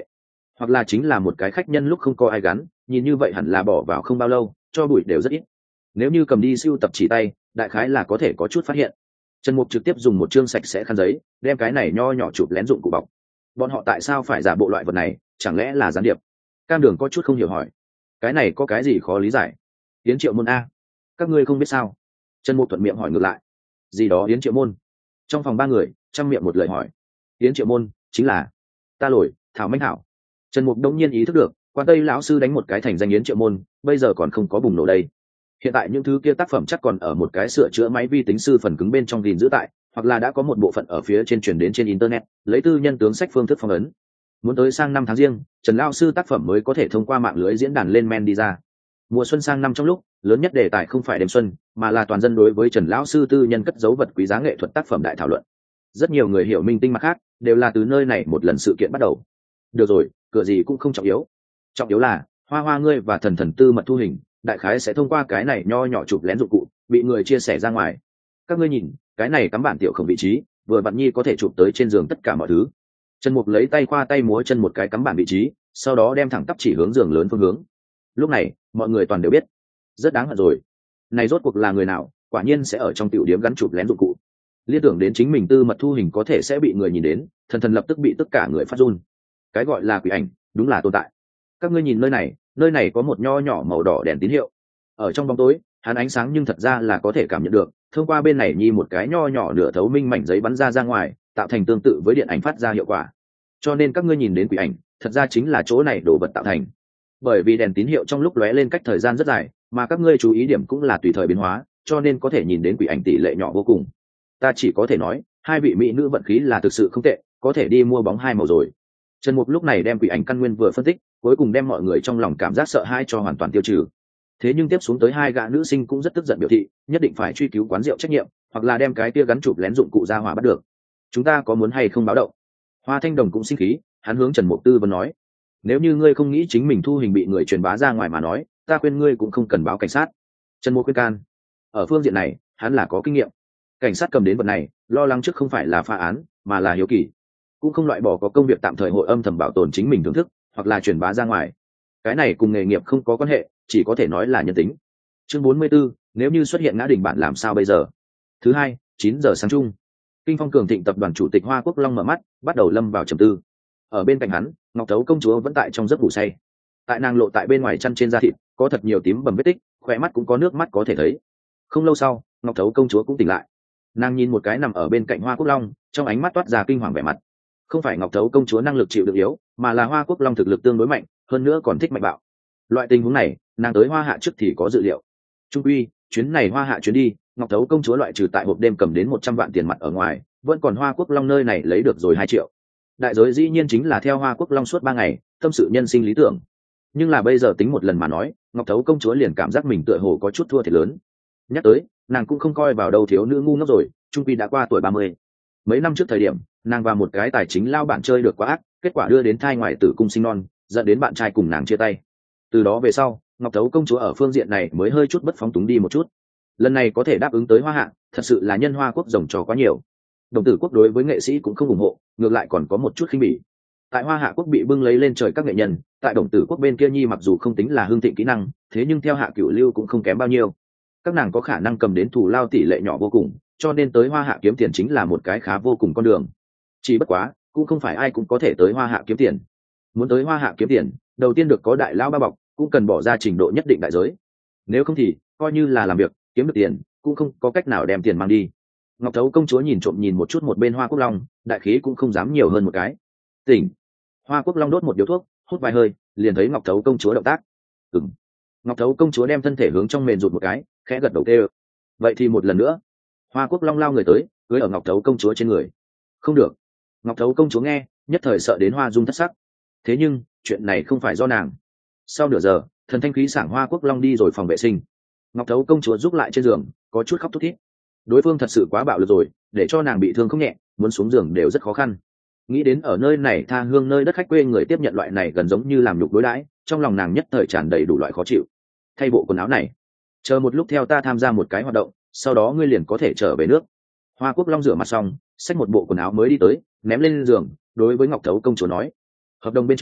A: hoặc là chính là một cái khách nhân lúc không có ai gắn, nhìn như vậy hẳn là bỏ vào không bao lâu, cho bụi đều rất ít. Nếu như cầm đi sưu tập chỉ tay, đại khái là có thể có chút phát hiện. Trần Mục trực tiếp dùng một chương sạch sẽ khăn giấy đem cái này nho nhỏ chụp lén dụng cụ bọc. Bọn họ tại sao phải giả bộ loại vật này, chẳng lẽ là gián điệp? Cam Đường có chút không hiểu hỏi. Cái này có cái gì khó lý giải? Yến Triệu Môn a, các ngươi không biết sao? Trần Mục thuận miệng hỏi ngược lại. Gì đó Yến Triệu Môn? Trong phòng ba người chăm miệng một lời hỏi. Yến Triệu Môn chính là ta lồi Thảo Minh Thảo. Trần Mục đông nhiên ý thức được, quan Tây lão sư đánh một cái thành danh Yến Triệu Môn, bây giờ còn không có bùng nổ đây. Hiện tại những thứ kia tác phẩm chắc còn ở một cái sửa chữa máy vi tính sư phần cứng bên trong gìn giữ tại, hoặc là đã có một bộ phận ở phía trên truyền đến trên internet, lấy tư nhân tướng sách phương thức phong ấn. Muốn tới sang năm tháng riêng, Trần lão sư tác phẩm mới có thể thông qua mạng lưới diễn đàn lên men đi ra. Mùa xuân sang năm trong lúc, lớn nhất đề tài không phải đêm xuân, mà là toàn dân đối với Trần lão sư tư nhân cất dấu vật quý giá nghệ thuật tác phẩm đại thảo luận. Rất nhiều người hiểu minh tinh mặt khác, đều là từ nơi này một lần sự kiện bắt đầu. Được rồi, cửa gì cũng không trọng yếu. Trọng yếu là, Hoa Hoa ngươi và Thần Thần tư mật thu hình, đại khái sẽ thông qua cái này nho nhỏ chụp lén dụng cụ, bị người chia sẻ ra ngoài. Các ngươi nhìn, cái này cắm bản tiểu không vị trí, vừa vặn nhi có thể chụp tới trên giường tất cả mọi thứ. Trần Mục lấy tay khoa tay múa chân một cái cắm bản vị trí, sau đó đem thẳng tắp chỉ hướng giường lớn phương hướng. Lúc này, mọi người toàn đều biết, rất đáng hận rồi. Này rốt cuộc là người nào, quả nhiên sẽ ở trong tiểu điểm gắn chụp lén dụng cụ. Liên tưởng đến chính mình tư mật thu hình có thể sẽ bị người nhìn đến, Thần Thần lập tức bị tất cả người phát run. Cái gọi là quỷ ảnh, đúng là tồn tại. Các ngươi nhìn nơi này, nơi này có một nho nhỏ màu đỏ đèn tín hiệu. Ở trong bóng tối, hắn ánh sáng nhưng thật ra là có thể cảm nhận được, thông qua bên này nhi một cái nho nhỏ nửa thấu minh mảnh giấy bắn ra ra ngoài, tạo thành tương tự với điện ảnh phát ra hiệu quả. Cho nên các ngươi nhìn đến quỷ ảnh, thật ra chính là chỗ này đồ vật tạo thành. Bởi vì đèn tín hiệu trong lúc lóe lên cách thời gian rất dài, mà các ngươi chú ý điểm cũng là tùy thời biến hóa, cho nên có thể nhìn đến quỷ ảnh tỷ lệ nhỏ vô cùng. Ta chỉ có thể nói, hai vị mỹ nữ vận khí là thực sự không tệ, có thể đi mua bóng hai màu rồi. Trần Mục lúc này đem quỷ ảnh căn nguyên vừa phân tích, cuối cùng đem mọi người trong lòng cảm giác sợ hãi cho hoàn toàn tiêu trừ. Thế nhưng tiếp xuống tới hai gã nữ sinh cũng rất tức giận biểu thị, nhất định phải truy cứu quán rượu trách nhiệm, hoặc là đem cái tia gắn chụp lén dụng cụ ra hỏa bắt được. Chúng ta có muốn hay không báo động? Hoa Thanh Đồng cũng sinh khí, hắn hướng Trần Mục tư vấn nói, nếu như ngươi không nghĩ chính mình thu hình bị người truyền bá ra ngoài mà nói, ta khuyên ngươi cũng không cần báo cảnh sát. Trần Mục khuyên can. Ở phương diện này, hắn là có kinh nghiệm. Cảnh sát cầm đến vật này, lo lắng trước không phải là phá án, mà là hiếu kỳ. Cũng không loại bỏ có công việc tạm thời hội âm thầm bảo tồn chính mình thưởng thức, hoặc là truyền bá ra ngoài. Cái này cùng nghề nghiệp không có quan hệ, chỉ có thể nói là nhân tính. Chương bốn mươi 44, nếu như xuất hiện ngã đỉnh bạn làm sao bây giờ? Thứ hai, chín giờ sáng chung. Kinh Phong Cường Thịnh tập đoàn chủ tịch Hoa Quốc Long mở mắt, bắt đầu lâm vào trầm tư. Ở bên cạnh hắn, Ngọc Thấu công chúa vẫn tại trong giấc ngủ say. Tại nàng lộ tại bên ngoài chăn trên da thịt, có thật nhiều tím bầm vết tích, khỏe mắt cũng có nước mắt có thể thấy. Không lâu sau, Ngọc Thấu công chúa cũng tỉnh lại. Nàng nhìn một cái nằm ở bên cạnh Hoa Quốc Long, trong ánh mắt toát ra kinh hoàng vẻ mặt. Không phải Ngọc Thấu công chúa năng lực chịu đựng yếu, mà là Hoa Quốc Long thực lực tương đối mạnh, hơn nữa còn thích mạnh bạo. Loại tình huống này, nàng tới Hoa Hạ trước thì có dự liệu. Trung quy, chuyến này Hoa Hạ chuyến đi, Ngọc Thấu công chúa loại trừ tại hộp đêm cầm đến một trăm vạn tiền mặt ở ngoài, vẫn còn Hoa Quốc Long nơi này lấy được rồi hai triệu. Đại giới dĩ nhiên chính là theo Hoa Quốc Long suốt ba ngày, tâm sự nhân sinh lý tưởng. Nhưng là bây giờ tính một lần mà nói, Ngọc Thấu công chúa liền cảm giác mình tựa hồ có chút thua thiệt lớn. Nhắc tới, nàng cũng không coi vào đâu thiếu nữ ngu ngốc rồi, trung quy đã qua tuổi ba mươi. Mấy năm trước thời điểm, nàng và một cái tài chính lao bản chơi được quá ác, kết quả đưa đến thai ngoại tử cung sinh non, dẫn đến bạn trai cùng nàng chia tay. Từ đó về sau, Ngọc Thấu công chúa ở phương diện này mới hơi chút bất phóng túng đi một chút. Lần này có thể đáp ứng tới Hoa Hạ, thật sự là nhân Hoa Quốc rồng trò quá nhiều. Đồng tử quốc đối với nghệ sĩ cũng không ủng hộ, ngược lại còn có một chút khinh bỉ. Tại Hoa Hạ quốc bị bưng lấy lên trời các nghệ nhân, tại đồng tử quốc bên kia nhi mặc dù không tính là hương thịnh kỹ năng, thế nhưng theo Hạ Cửu Lưu cũng không kém bao nhiêu. Các nàng có khả năng cầm đến thù lao tỷ lệ nhỏ vô cùng, cho nên tới Hoa Hạ kiếm tiền chính là một cái khá vô cùng con đường. Chỉ bất quá, cũng không phải ai cũng có thể tới Hoa Hạ kiếm tiền. Muốn tới Hoa Hạ kiếm tiền, đầu tiên được có đại lao ba bọc, cũng cần bỏ ra trình độ nhất định đại giới. Nếu không thì, coi như là làm việc, kiếm được tiền, cũng không có cách nào đem tiền mang đi. Ngọc Thấu công chúa nhìn trộm nhìn một chút một bên Hoa Quốc Long, đại khí cũng không dám nhiều hơn một cái. Tỉnh. Hoa Quốc Long đốt một điếu thuốc, hút vài hơi, liền thấy Ngọc Thấu công chúa động tác. Ừm. Ngọc Thấu công chúa đem thân thể hướng trong mền rụt một cái, khẽ gật đầu kêu. Vậy thì một lần nữa. Hoa Quốc Long lao người tới, cưỡi ở Ngọc Thấu công chúa trên người. Không được. Ngọc Thấu công chúa nghe, nhất thời sợ đến hoa dung thất sắc. Thế nhưng, chuyện này không phải do nàng. Sau nửa giờ, thần thanh khí sảng Hoa Quốc Long đi rồi phòng vệ sinh. Ngọc Thấu công chúa giúp lại trên giường, có chút khóc thút thít. Đối phương thật sự quá bạo lực rồi, để cho nàng bị thương không nhẹ, muốn xuống giường đều rất khó khăn. Nghĩ đến ở nơi này tha hương nơi đất khách quê người tiếp nhận loại này gần giống như làm nhục đối đãi, trong lòng nàng nhất thời tràn đầy đủ loại khó chịu. Thay bộ quần áo này, chờ một lúc theo ta tham gia một cái hoạt động, sau đó ngươi liền có thể trở về nước. Hoa Quốc Long rửa mặt xong, xách một bộ quần áo mới đi tới, ném lên giường, đối với Ngọc Thấu công chúa nói: hợp đồng bên trong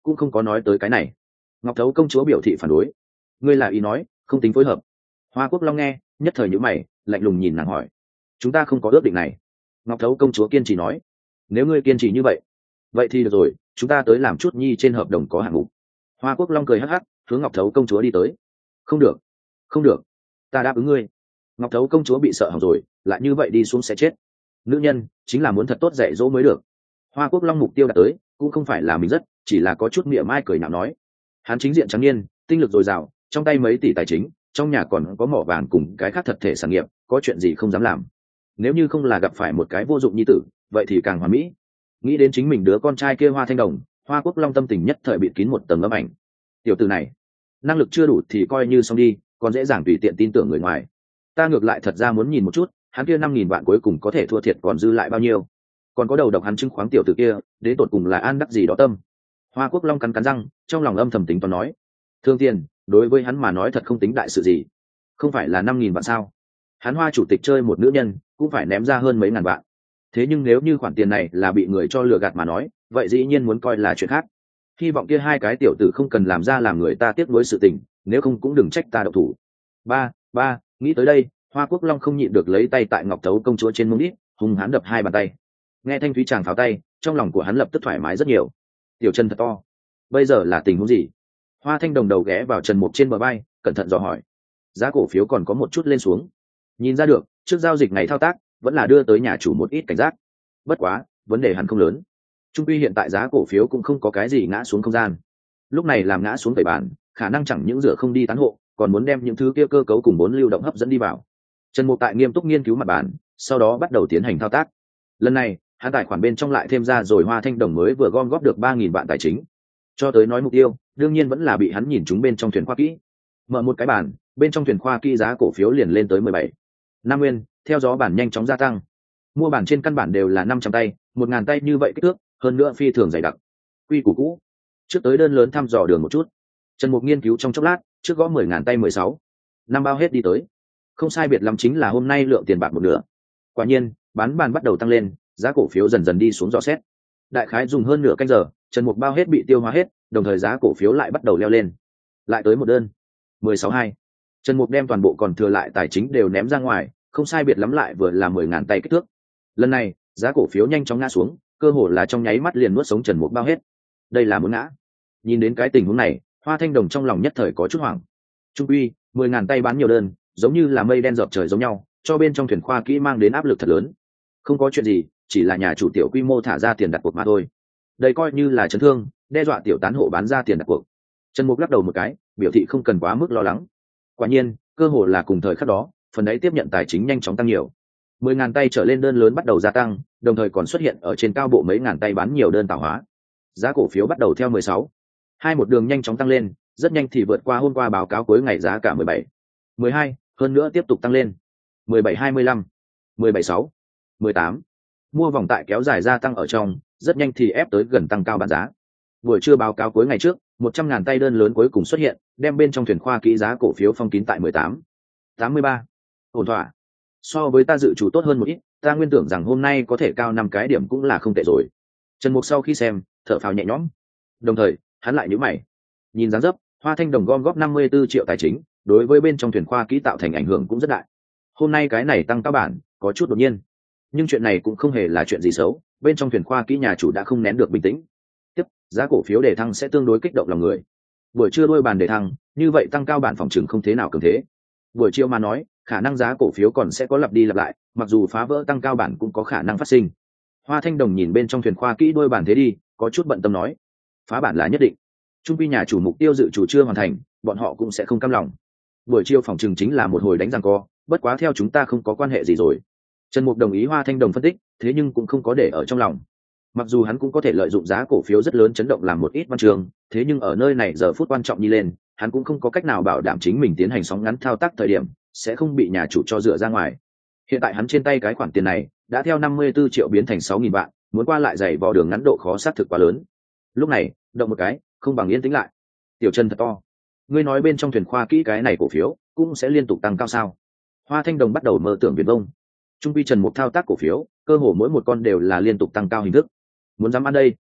A: cũng không có nói tới cái này. Ngọc Thấu công chúa biểu thị phản đối. Ngươi là ý nói không tính phối hợp? Hoa Quốc Long nghe nhất thời nhíu mày, lạnh lùng nhìn nàng hỏi. Chúng ta không có ước định này. Ngọc Thấu công chúa kiên trì nói. Nếu ngươi kiên trì như vậy vậy thì được rồi, chúng ta tới làm chút nhi trên hợp đồng có hạng mục. Hoa Quốc Long cười hắc hắc hướng Ngọc Thấu công chúa đi tới. Không được, không được, ta đáp ứng ngươi. Ngọc Thấu công chúa bị sợ hỏng rồi, lại như vậy đi xuống sẽ chết. Nữ nhân chính là muốn thật tốt dạy dỗ mới được. Hoa Quốc Long mục tiêu đạt tới cũng không phải là mình rất, chỉ là có chút mỉa mai cười nhạo nói. Hắn chính diện trắng niên, tinh lực dồi dào, trong tay mấy tỷ tài chính, trong nhà còn có mỏ vàng cùng cái khác thật thể sản nghiệp, có chuyện gì không dám làm. Nếu như không là gặp phải một cái vô dụng nhi tử, vậy thì càng hoàn mỹ. Nghĩ đến chính mình đứa con trai kia Hoa Thanh Đồng, Hoa Quốc Long tâm tình nhất thời bị kín một tầng âm ảnh. Tiểu tử này năng lực chưa đủ thì coi như xong đi, còn dễ dàng tùy tiện tin tưởng người ngoài. Ta ngược lại thật ra muốn nhìn một chút hắn kia năm nghìn vạn cuối cùng có thể thua thiệt còn dư lại bao nhiêu, còn có đầu độc hắn chứng khoáng tiểu tử kia đến tột cùng là an đắc gì đó tâm. Hoa Quốc Long cắn cắn răng, trong lòng âm thầm tính toán nói, thương tiền đối với hắn mà nói thật không tính đại sự gì, không phải là năm nghìn vạn sao? Hắn Hoa chủ tịch chơi một nữ nhân cũng phải ném ra hơn mấy ngàn vạn. Thế nhưng nếu như khoản tiền này là bị người cho lừa gạt mà nói, vậy dĩ nhiên muốn coi là chuyện khác. Hy vọng kia hai cái tiểu tử không cần làm ra làm người ta tiếc nuối sự tình, nếu không cũng đừng trách ta độc thủ. Ba, ba, nghĩ tới đây, Hoa Quốc Long không nhịn được lấy tay tại Ngọc Thấu công chúa trên mông đít, hung hãn đập hai bàn tay. Nghe thanh thúy chàng pháo tay, trong lòng của hắn lập tức thoải mái rất nhiều. Tiểu chân thật to. Bây giờ là tình huống gì? Hoa Thanh Đồng đầu ghé vào Trần Mục trên bờ vai, cẩn thận dò hỏi. Giá cổ phiếu còn có một chút lên xuống. Nhìn ra được, trước giao dịch này thao tác vẫn là đưa tới nhà chủ một ít cảnh giác. Bất quá, vấn đề hẳn không lớn. Trung quy hiện tại giá cổ phiếu cũng không có cái gì ngã xuống không gian. Lúc này làm ngã xuống tẩy bàn, khả năng chẳng những rửa không đi tán hộ, còn muốn đem những thứ kia cơ cấu cùng bốn lưu động hấp dẫn đi vào. Trần Mục tại nghiêm túc nghiên cứu mặt bàn, sau đó bắt đầu tiến hành thao tác. Lần này, hắn tài khoản bên trong lại thêm ra rồi Hoa Thanh Đồng mới vừa gom góp được ba nghìn vạn tài chính. Cho tới nói mục tiêu, đương nhiên vẫn là bị hắn nhìn chúng bên trong thuyền khoa kỹ. Mở một cái bàn, bên trong thuyền khoa kỹ giá cổ phiếu liền lên tới mười bảy năm nguyên, theo gió bản nhanh chóng gia tăng. Mua bản trên căn bản đều là năm trăm tay, một ngàn tay như vậy kích thước, hơn nữa phi thường dày đặc. Quy củ cũ. Trước tới đơn lớn thăm dò đường một chút. Trần Mục nghiên cứu trong chốc lát, trước gõ mười ngàn tay mười sáu năm bao hết đi tới. Không sai biệt lắm chính là hôm nay lượng tiền bạc một nửa. Quả nhiên, bán bàn bắt đầu tăng lên, giá cổ phiếu dần dần đi xuống dò xét. Đại khái dùng hơn nửa canh giờ, Trần Mục bao hết bị tiêu hóa hết, đồng thời giá cổ phiếu lại bắt đầu leo lên. Lại tới một đơn. mười sáu hai. Trần Mục đem toàn bộ còn thừa lại tài chính đều ném ra ngoài, không sai biệt lắm lại vừa là mười ngàn tay kích thước. Lần này, giá cổ phiếu nhanh chóng ngã xuống, cơ hồ là trong nháy mắt liền nuốt sống Trần Mục bao hết. Đây là muốn ngã. Nhìn đến cái tình huống này, Hoa Thanh Đồng trong lòng nhất thời có chút hoảng. Trung quy, mười ngàn tay bán nhiều đơn, giống như là mây đen dợp trời giống nhau, cho bên trong thuyền khoa kỹ mang đến áp lực thật lớn. Không có chuyện gì, chỉ là nhà chủ tiểu quy mô thả ra tiền đặt cuộc mà thôi. Đây coi như là chấn thương, đe dọa tiểu tán hộ bán ra tiền đặt cuộc. Trần Mục lắc đầu một cái, biểu thị không cần quá mức lo lắng. Quả nhiên, cơ hồ là cùng thời khắc đó, phần đấy tiếp nhận tài chính nhanh chóng tăng nhiều. Mười ngàn tay trở lên đơn lớn bắt đầu gia tăng, đồng thời còn xuất hiện ở trên cao bộ mấy ngàn tay bán nhiều đơn tạo hóa. Giá cổ phiếu bắt đầu theo mười sáu hai một đường nhanh chóng tăng lên, rất nhanh thì vượt qua hôm qua báo cáo cuối ngày giá cả mười bảy mười hai, hơn nữa tiếp tục tăng lên. mười bảy hai mươi lăm mười bảy sáu mười tám. Mua vòng tại kéo dài gia tăng ở trong, rất nhanh thì ép tới gần tăng cao bán giá. Buổi trưa báo cáo cuối ngày trước, một trăm ngàn tay đơn lớn cuối cùng xuất hiện, đem bên trong thuyền khoa kỹ giá cổ phiếu phong kín tại mười tám tám mươi ba. Ổn thỏa. So với ta dự chủ tốt hơn một ít, ta nguyên tưởng rằng hôm nay có thể cao năm cái điểm cũng là không tệ rồi. Trần Mục sau khi xem, thở phào nhẹ nhõm. Đồng thời, hắn lại nhíu mày. Nhìn dáng dấp, Hoa Thanh Đồng gom góp năm mươi tư triệu tài chính, đối với bên trong thuyền khoa kỹ tạo thành ảnh hưởng cũng rất đại. Hôm nay cái này tăng cao bản, có chút đột nhiên. Nhưng chuyện này cũng không hề là chuyện gì xấu, bên trong thuyền khoa kỹ nhà chủ đã không nén được bình tĩnh. Tiếp, giá cổ phiếu đề thăng sẽ tương đối kích động lòng người. Buổi trưa đôi bàn đề thăng, như vậy tăng cao bản phòng trừng không thế nào cường thế. Buổi chiều mà nói, khả năng giá cổ phiếu còn sẽ có lặp đi lặp lại, mặc dù phá vỡ tăng cao bản cũng có khả năng phát sinh. Hoa Thanh Đồng nhìn bên trong thuyền khoa kỹ đôi bàn thế đi, có chút bận tâm nói, phá bản là nhất định. Trung quy nhà chủ mục tiêu dự chủ chưa hoàn thành, bọn họ cũng sẽ không cam lòng. Buổi chiều phòng trừng chính là một hồi đánh giằng co, bất quá theo chúng ta không có quan hệ gì rồi. Trần Mục đồng ý Hoa Thanh Đồng phân tích, thế nhưng cũng không có để ở trong lòng. Mặc dù hắn cũng có thể lợi dụng giá cổ phiếu rất lớn chấn động làm một ít văn trường, thế nhưng ở nơi này giờ phút quan trọng như lên, hắn cũng không có cách nào bảo đảm chính mình tiến hành sóng ngắn thao tác thời điểm sẽ không bị nhà chủ cho dựa ra ngoài. Hiện tại hắn trên tay cái khoản tiền này đã theo năm mươi tư triệu biến thành sáu nghìn vạn, muốn qua lại giày vò đường ngắn độ khó xác thực quá lớn. Lúc này, động một cái, không bằng yên tĩnh lại. Tiểu Trần thật to. Ngươi nói bên trong thuyền khoa kỹ cái này cổ phiếu cũng sẽ liên tục tăng cao sao? Hoa Thanh Đồng bắt đầu mơ tưởng viển vông. Trung quy Trần Mục thao tác cổ phiếu, cơ hồ mỗi một con đều là liên tục tăng cao hình thức. Muốn dám ăn đây?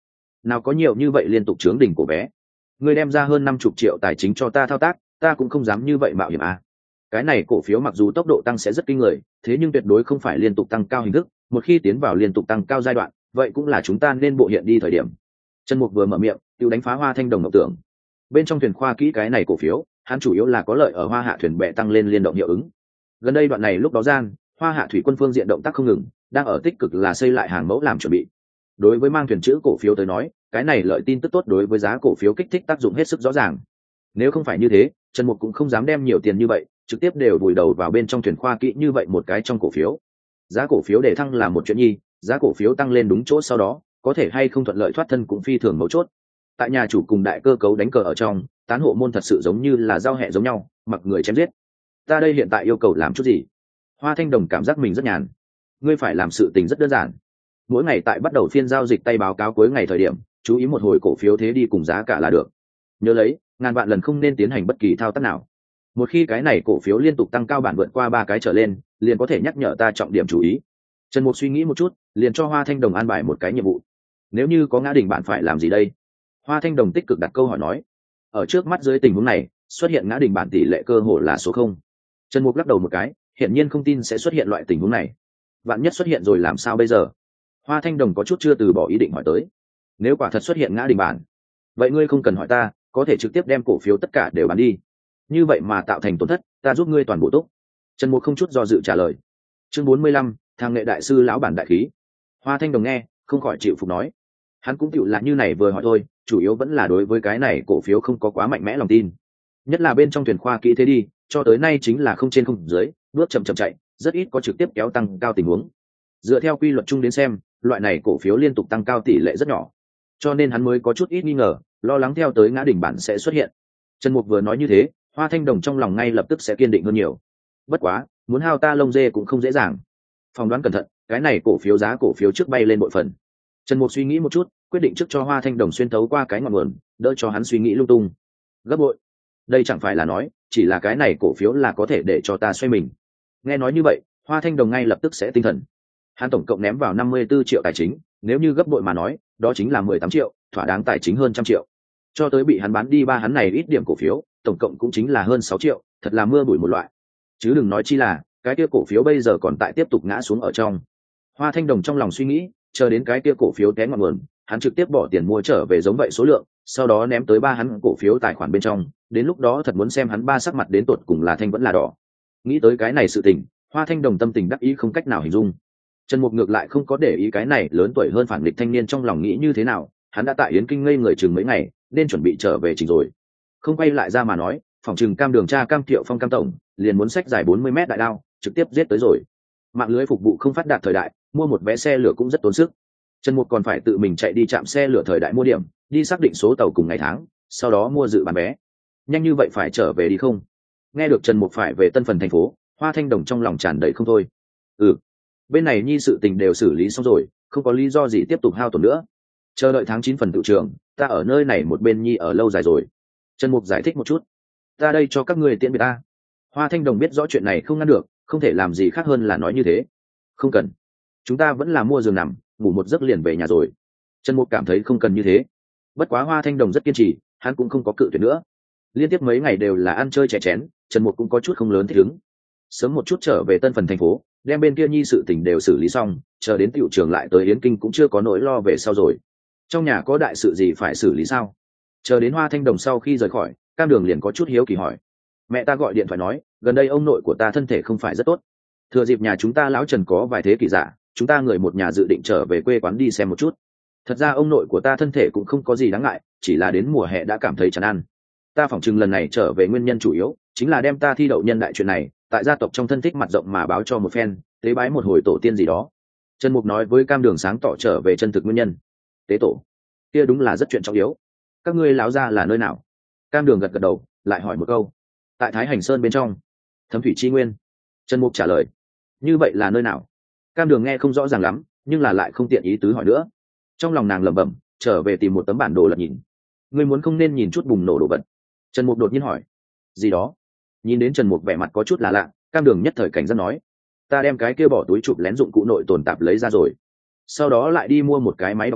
A: nào có nhiều như vậy liên tục chướng đỉnh cổ vé. Ngươi đem ra hơn năm chục triệu tài chính cho ta thao tác, ta cũng không dám như vậy mạo hiểm à. Cái này cổ phiếu mặc dù tốc độ tăng sẽ rất kinh người, thế nhưng tuyệt đối không phải liên tục tăng cao hình thức, một khi tiến vào liên tục tăng cao giai đoạn, vậy cũng là chúng ta nên bộ hiện đi thời điểm. Trần Mục vừa mở miệng, tiêu đánh phá Hoa Thanh Đồng ngọc tưởng. Bên trong thuyền khoa kỹ cái này cổ phiếu, hắn chủ yếu là có lợi ở Hoa Hạ thuyền bè tăng lên liên động hiệu ứng. Gần đây đoạn này lúc đó gian, Hoa Hạ thủy quân phương diện động tác không ngừng, đang ở tích cực là xây lại hàng mẫu làm chuẩn bị. Đối với mang thuyền chữ cổ phiếu tới nói, cái này lợi tin tức tốt đối với giá cổ phiếu kích thích tác dụng hết sức rõ ràng. Nếu không phải như thế, Trần Mục cũng không dám đem nhiều tiền như vậy, trực tiếp đều vùi đầu vào bên trong thuyền khoa kỹ như vậy một cái trong cổ phiếu. Giá cổ phiếu để thăng là một chuyện nhi, giá cổ phiếu tăng lên đúng chỗ sau đó, có thể hay không thuận lợi thoát thân cũng phi thường mấu chốt. Tại nhà chủ cùng đại cơ cấu đánh cờ ở trong, tán hộ môn thật sự giống như là giao hẹ giống nhau, mặc người chém giết. Ta đây hiện tại yêu cầu làm chút gì? Hoa Thanh Đồng cảm giác mình rất nhàn. Ngươi phải làm sự tình rất đơn giản. Mỗi ngày tại bắt đầu phiên giao dịch tay báo cáo cuối ngày thời điểm, chú ý một hồi cổ phiếu thế đi cùng giá cả là được. Nhớ lấy, ngàn vạn lần không nên tiến hành bất kỳ thao tác nào. Một khi cái này cổ phiếu liên tục tăng cao bản vượt qua ba cái trở lên, liền có thể nhắc nhở ta trọng điểm chú ý. Trần Mục suy nghĩ một chút, liền cho Hoa Thanh Đồng an bài một cái nhiệm vụ. Nếu như có ngã đỉnh bạn phải làm gì đây? Hoa Thanh Đồng tích cực đặt câu hỏi nói. Ở trước mắt dưới tình huống này, xuất hiện ngã đỉnh bạn tỷ lệ cơ hội là số không. Trần Mục lắc đầu một cái, hiển nhiên không tin sẽ xuất hiện loại tình huống này. Vạn nhất xuất hiện rồi làm sao bây giờ? Hoa Thanh Đồng có chút chưa từ bỏ ý định hỏi tới. Nếu quả thật xuất hiện ngã đỉnh bạn, vậy ngươi không cần hỏi ta, có thể trực tiếp đem cổ phiếu tất cả đều bán đi. Như vậy mà tạo thành tổn thất, ta giúp ngươi toàn bộ tốt. Trần Mục không chút do dự trả lời. Chương bốn mươi lăm, thang nghệ đại sư lão bản đại khí. Hoa Thanh Đồng nghe, không khỏi chịu phục nói. Hắn cũng chịu là như này vừa hỏi thôi, chủ yếu vẫn là đối với cái này cổ phiếu không có quá mạnh mẽ lòng tin. Nhất là bên trong thuyền khoa kỹ thế đi, cho tới nay chính là không trên không dưới, bước chậm chậm chạy, rất ít có trực tiếp kéo tăng cao tình huống. Dựa theo quy luật chung đến xem, loại này cổ phiếu liên tục tăng cao tỷ lệ rất nhỏ, cho nên hắn mới có chút ít nghi ngờ, lo lắng theo tới ngã đỉnh bản sẽ xuất hiện. Trần Mục vừa nói như thế, Hoa Thanh Đồng trong lòng ngay lập tức sẽ kiên định hơn nhiều. Bất quá, muốn hao ta lông dê cũng không dễ dàng. Phỏng đoán cẩn thận, cái này cổ phiếu giá cổ phiếu trước bay lên bội phần. Trần Mục suy nghĩ một chút, quyết định trước cho Hoa Thanh Đồng xuyên tấu qua cái ngọn nguồn, đỡ cho hắn suy nghĩ lung tung. Gấp bội. Đây chẳng phải là nói, chỉ là cái này cổ phiếu là có thể để cho ta xoay mình. Nghe nói như vậy, Hoa Thanh Đồng ngay lập tức sẽ tinh thần. Hắn tổng cộng ném vào năm mươi tư triệu tài chính, nếu như gấp bội mà nói, đó chính là mười tám triệu, thỏa đáng tài chính hơn trăm triệu. Cho tới bị hắn bán đi ba hắn này ít điểm cổ phiếu, tổng cộng cũng chính là hơn sáu triệu, thật là mưa bụi một loại. Chứ đừng nói chi là, cái kia cổ phiếu bây giờ còn tại tiếp tục ngã xuống ở trong. Hoa Thanh Đồng trong lòng suy nghĩ, chờ đến cái kia cổ phiếu té ngọn nguồn, hắn trực tiếp bỏ tiền mua trở về giống vậy số lượng, sau đó ném tới ba hắn cổ phiếu tài khoản bên trong, đến lúc đó thật muốn xem hắn ba sắc mặt đến tột cùng là thanh vẫn là đỏ. Nghĩ tới cái này sự tình, Hoa Thanh Đồng tâm tình đắc ý không cách nào hình dung. Trần Mục ngược lại không có để ý cái này lớn tuổi hơn phản nghịch thanh niên trong lòng nghĩ như thế nào, hắn đã tại Yến Kinh ngây người chừng mấy ngày, nên chuẩn bị trở về trình rồi. Không quay lại ra mà nói, phòng trừng cam đường cha cam Thiệu Phong cam tổng, liền muốn xách dài bốn mươi mét đại đao, trực tiếp giết tới rồi. Mạng lưới phục vụ không phát đạt thời đại, mua một vé xe lửa cũng rất tốn sức. Trần Mục còn phải tự mình chạy đi trạm xe lửa thời đại mua điểm, đi xác định số tàu cùng ngày tháng, sau đó mua dự bán vé. Nhanh như vậy phải trở về đi không? Nghe được Trần Mục phải về Tân Phần thành phố, Hoa Thanh Đồng trong lòng tràn đầy không thôi. Ừ, bên này nhi sự tình đều xử lý xong rồi, không có lý do gì tiếp tục hao tổn nữa. Chờ đợi tháng chín phần tự trường, ta ở nơi này một bên nhi ở lâu dài rồi. Trần Mục giải thích một chút. Ta đây cho các ngươi tiễn biệt ta. Hoa Thanh Đồng biết rõ chuyện này không ngăn được, không thể làm gì khác hơn là nói như thế. Không cần, chúng ta vẫn là mua giường nằm, ngủ một giấc liền về nhà rồi. Trần Mục cảm thấy không cần như thế. Bất quá Hoa Thanh Đồng rất kiên trì, hắn cũng không có cự tuyệt nữa. Liên tiếp mấy ngày đều là ăn chơi chè chén, Trần Mục cũng có chút không lớn thích ứng. Sớm một chút trở về Tân Phần thành phố, đem bên kia nhi sự tình đều xử lý xong, chờ đến tiểu trường lại tới Yến Kinh cũng chưa có nỗi lo về sau rồi. Trong nhà có đại sự gì phải xử lý sao? Chờ đến Hoa Thanh Đồng sau khi rời khỏi, Cam Đường liền có chút hiếu kỳ hỏi. Mẹ ta gọi điện thoại nói, gần đây ông nội của ta thân thể không phải rất tốt. Thừa dịp nhà chúng ta lão Trần có vài thế kỷ giả, chúng ta người một nhà dự định trở về quê quán đi xem một chút. Thật ra ông nội của ta thân thể cũng không có gì đáng ngại, chỉ là đến mùa hè đã cảm thấy chán ăn. Ta phỏng chừng lần này trở về nguyên nhân chủ yếu chính là đem ta thi đậu nhân đại chuyện này, tại gia tộc trong thân thích mặt rộng mà báo cho một phen, tế bái một hồi tổ tiên gì đó. Trần Mục nói với Cam Đường sáng tỏ trở về chân thực nguyên nhân. Tế tổ, kia đúng là rất chuyện trọng yếu. Các ngươi láo ra là nơi nào? Cam Đường gật gật đầu, lại hỏi một câu. Tại Thái Hành Sơn bên trong. Thấm Thủy Chi Nguyên. Trần Mục trả lời. Như vậy là nơi nào? Cam Đường nghe không rõ ràng lắm, nhưng là lại không tiện ý tứ hỏi nữa. Trong lòng nàng lẩm bẩm, trở về tìm một tấm bản đồ lật nhìn. Ngươi muốn không nên nhìn chút bùng nổ đồ vật? Trần Mục đột nhiên hỏi. Gì đó? Nhìn đến Trần Mục vẻ mặt có chút là lạ, Cam Đường nhất thời cảnh giác nói. Ta đem cái kia bỏ túi chụp lén dụng cụ nội tồn tạp lấy ra rồi. Sau đó lại đi mua một cái máy đọc thẻ,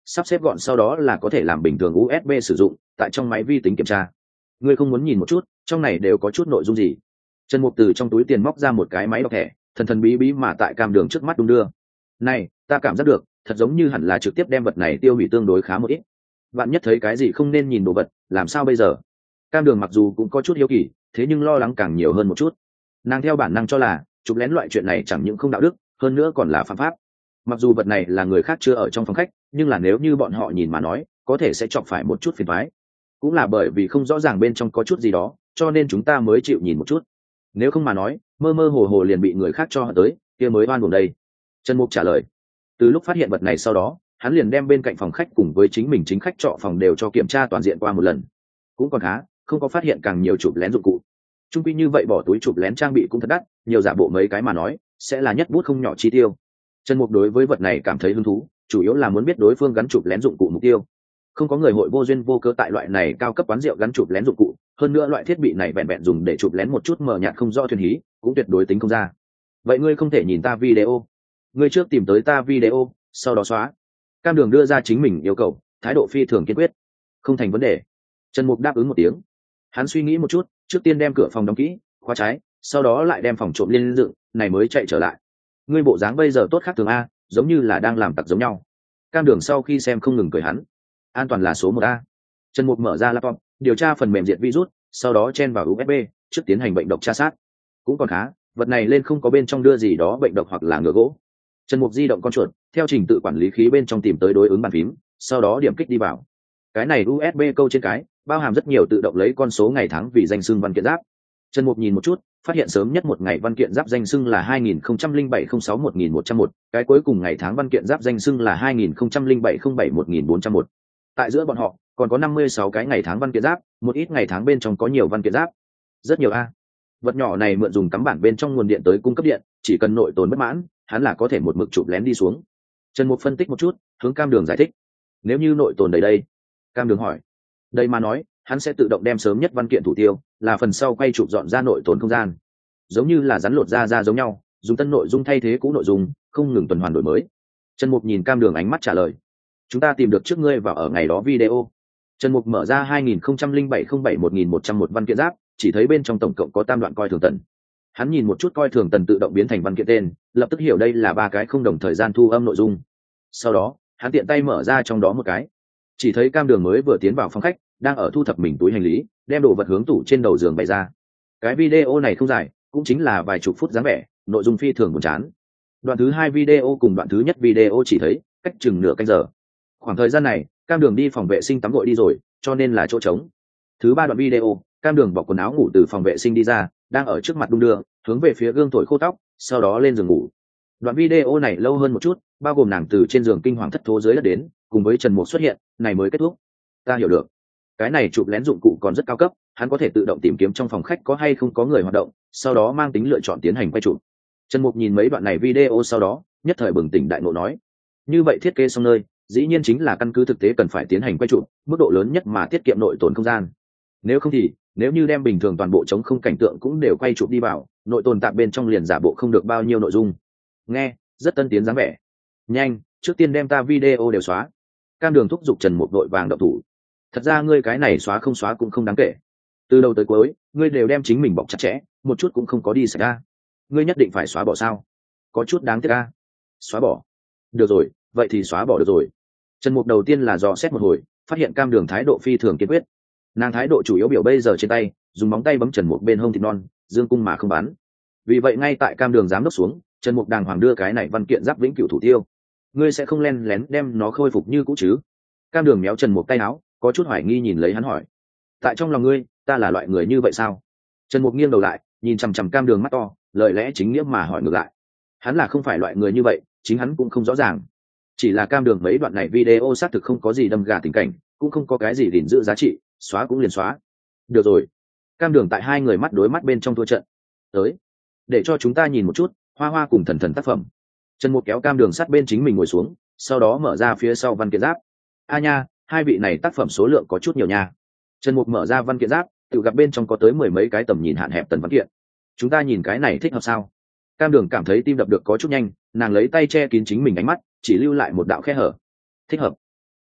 A: sắp xếp gọn sau đó là có thể làm bình thường u ét bê sử dụng tại trong máy vi tính kiểm tra. Ngươi không muốn nhìn một chút trong này đều có chút nội dung gì? Trần Mục từ trong túi tiền móc ra một cái máy đọc thẻ, thần thần bí bí mà tại Cam Đường trước mắt đung đưa. Này, ta cảm giác được thật giống như hẳn là trực tiếp đem vật này tiêu hủy tương đối khá một ít. Bạn nhất thấy cái gì không nên nhìn đồ vật làm sao bây giờ? Cam Đường mặc dù cũng có chút hiếu kỳ, thế nhưng lo lắng càng nhiều hơn một chút. Nàng theo bản năng cho là chụp lén loại chuyện này chẳng những không đạo đức, hơn nữa còn là phạm pháp. Mặc dù vật này là người khác chưa ở trong phòng khách, nhưng là nếu như bọn họ nhìn mà nói có thể sẽ chọc phải một chút phiền toái. Cũng là bởi vì không rõ ràng bên trong có chút gì đó cho nên chúng ta mới chịu nhìn một chút, nếu không mà nói mơ mơ hồ hồ liền bị người khác cho họ tới kia mới oan buồn đây. Trần Mục trả lời. Từ lúc phát hiện vật này sau đó hắn liền đem bên cạnh phòng khách cùng với chính mình chính khách trọ phòng đều cho kiểm tra toàn diện qua một lần, cũng còn khá, không có phát hiện càng nhiều chụp lén dụng cụ. Trung quy như vậy bỏ túi chụp lén trang bị cũng thật đắt, nhiều giả bộ mấy cái mà nói sẽ là nhất bút không nhỏ chi tiêu. Trần Mục đối với vật này cảm thấy hứng thú, chủ yếu là muốn biết đối phương gắn chụp lén dụng cụ mục tiêu. Không có người hội vô duyên vô cớ tại loại này cao cấp quán rượu gắn chụp lén dụng cụ, hơn nữa loại thiết bị này vẹn vẹn dùng để chụp lén một chút mờ nhạt không rõ thuyền hí cũng tuyệt đối tính không ra. Vậy ngươi không thể nhìn ta video, ngươi trước tìm tới ta video sau đó xóa. Cam Đường đưa ra chính mình yêu cầu, thái độ phi thường kiên quyết. Không thành vấn đề. Trần Mục đáp ứng một tiếng. Hắn suy nghĩ một chút, trước tiên đem cửa phòng đóng kỹ, khóa trái, sau đó lại đem phòng trộm liên dựng, này mới chạy trở lại. Ngươi bộ dáng bây giờ tốt khác thường a, giống như là đang làm tặc giống nhau. Cam Đường sau khi xem không ngừng cười hắn. An toàn là số một a. Trần Mục mở ra laptop, điều tra phần mềm diệt virus, sau đó chen vào u ét bê, trước tiến hành bệnh độc tra sát. Cũng còn khá, vật này lên không có bên trong đưa gì đó bệnh độc hoặc là ngựa gỗ. Trần Mục di động con chuột, theo trình tự quản lý khí bên trong tìm tới đối ứng bàn phím, sau đó điểm kích đi vào. Cái này u ét bê câu trên cái, bao hàm rất nhiều tự động lấy con số ngày tháng vì danh xưng văn kiện giáp. Trần Mục nhìn một chút, phát hiện sớm nhất một ngày văn kiện giáp danh xưng là hai nghìn không trăm lẻ bảy không sáu một nghìn một trăm một, cái cuối cùng ngày tháng văn kiện giáp danh xưng là hai nghìn không trăm lẻ bảy không bảy một nghìn bốn trăm một. Tại giữa bọn họ còn có năm mươi sáu cái ngày tháng văn kiện giáp, một ít ngày tháng bên trong có nhiều văn kiện giáp. Rất nhiều a. Vật nhỏ này mượn dùng cắm bản bên trong nguồn điện tới cung cấp điện, chỉ cần nội tồn bất mãn, hắn là có thể một mực chụp lén đi xuống. Trần Mục phân tích một chút, hướng Cam Đường giải thích. Nếu như nội tồn đầy đây, Cam Đường hỏi. Đây mà nói, hắn sẽ tự động đem sớm nhất văn kiện thủ tiêu, là phần sau quay chụp dọn ra nội tồn không gian. Giống như là rắn lột ra ra giống nhau, dùng tân nội dung thay thế cũ nội dung, không ngừng tuần hoàn đổi mới. Trần Mục nhìn Cam Đường ánh mắt trả lời. Chúng ta tìm được trước ngươi vào ở ngày đó video. Trần Mục mở ra hai nghìn không trăm lẻ bảy không bảy một nghìn một trăm một văn kiện giáp, chỉ thấy bên trong tổng cộng có tam đoạn coi thường tần. Hắn nhìn một chút coi thường tần tự động biến thành văn kiện tên, lập tức hiểu đây là ba cái không đồng thời gian thu âm nội dung. Sau đó, hắn tiện tay mở ra trong đó một cái. Chỉ thấy Cam Đường mới vừa tiến vào phòng khách, đang ở thu thập mình túi hành lý, đem đồ vật hướng tủ trên đầu giường bày ra. Cái video này không dài, cũng chính là vài chục phút dáng vẻ, nội dung phi thường buồn chán. Đoạn thứ hai video cùng đoạn thứ nhất video chỉ thấy cách chừng nửa canh giờ. Khoảng thời gian này, Cam Đường đi phòng vệ sinh tắm gội đi rồi, cho nên là chỗ trống. Thứ ba đoạn video, Cam Đường bọc quần áo ngủ từ phòng vệ sinh đi ra, đang ở trước mặt đung đưa, hướng về phía gương thổi khô tóc, sau đó lên giường ngủ. Đoạn video này lâu hơn một chút, bao gồm nàng từ trên giường kinh hoàng thất thố dưới đất đến, cùng với Trần Mục xuất hiện, này mới kết thúc. Ta hiểu được. Cái này chụp lén dụng cụ còn rất cao cấp, hắn có thể tự động tìm kiếm trong phòng khách có hay không có người hoạt động, sau đó mang tính lựa chọn tiến hành quay chụp. Trần Mục nhìn mấy đoạn này video sau đó, nhất thời bừng tỉnh đại ngộ nói: như vậy thiết kế xong nơi, dĩ nhiên chính là căn cứ thực tế cần phải tiến hành quay chụp, mức độ lớn nhất mà tiết kiệm nội tồn không gian. Nếu không thì, nếu như đem bình thường toàn bộ chống không cảnh tượng cũng đều quay chụp đi vào, nội tồn tạp bên trong liền giả bộ không được bao nhiêu nội dung. Nghe, rất tân tiến dáng vẻ. Nhanh, trước tiên đem ta video đều xóa. Cam Đường thúc giục Trần Mục đội vàng động thủ. Thật ra ngươi cái này xóa không xóa cũng không đáng kể. Từ đầu tới cuối, ngươi đều đem chính mình bọc chặt chẽ, một chút cũng không có đi xảy ra. Ngươi nhất định phải xóa bỏ sao? Có chút đáng tiếc a. Xóa bỏ. Được rồi, vậy thì xóa bỏ được rồi. Trần Mục đầu tiên là dò xét một hồi, phát hiện Cam Đường thái độ phi thường kiên quyết. Nàng thái độ chủ yếu biểu bây giờ trên tay, dùng móng tay bấm Trần Mục bên hông thịt non, dương cung mà không bắn. Vì vậy ngay tại Cam Đường giám đốc xuống, Trần Mục đàng hoàng đưa cái này văn kiện giáp vĩnh cửu thủ tiêu. Ngươi sẽ không len lén đem nó khôi phục như cũ chứ? Cam Đường méo Trần Mục tay áo, có chút hoài nghi nhìn lấy hắn hỏi. Tại trong lòng ngươi, ta là loại người như vậy sao? Trần Mục nghiêng đầu lại, nhìn chằm chằm Cam Đường mắt to, lời lẽ chính nghĩa mà hỏi ngược lại. Hắn là không phải loại người như vậy, chính hắn cũng không rõ ràng. Chỉ là Cam Đường mấy đoạn này video xác thực không có gì đâm gà tình cảnh, cũng không có cái gì gìn giữ giá trị, xóa cũng liền xóa. Được rồi. Cam Đường tại hai người mắt đối mắt bên trong thua trận. Tới, để cho chúng ta nhìn một chút Hoa Hoa cùng Thần Thần tác phẩm. Trần Mục kéo Cam Đường sát bên chính mình ngồi xuống, sau đó mở ra phía sau văn kiện giáp. A nha, hai vị này tác phẩm số lượng có chút nhiều nha. Trần Mục mở ra văn kiện giáp, tự gặp bên trong có tới mười mấy cái tầm nhìn hạn hẹp tần văn kiện. Chúng ta nhìn cái này thích hợp sao? Cam Đường cảm thấy tim đập được có chút nhanh, nàng lấy tay che kín chính mình ánh mắt, chỉ lưu lại một đạo khe hở. Thích hợp.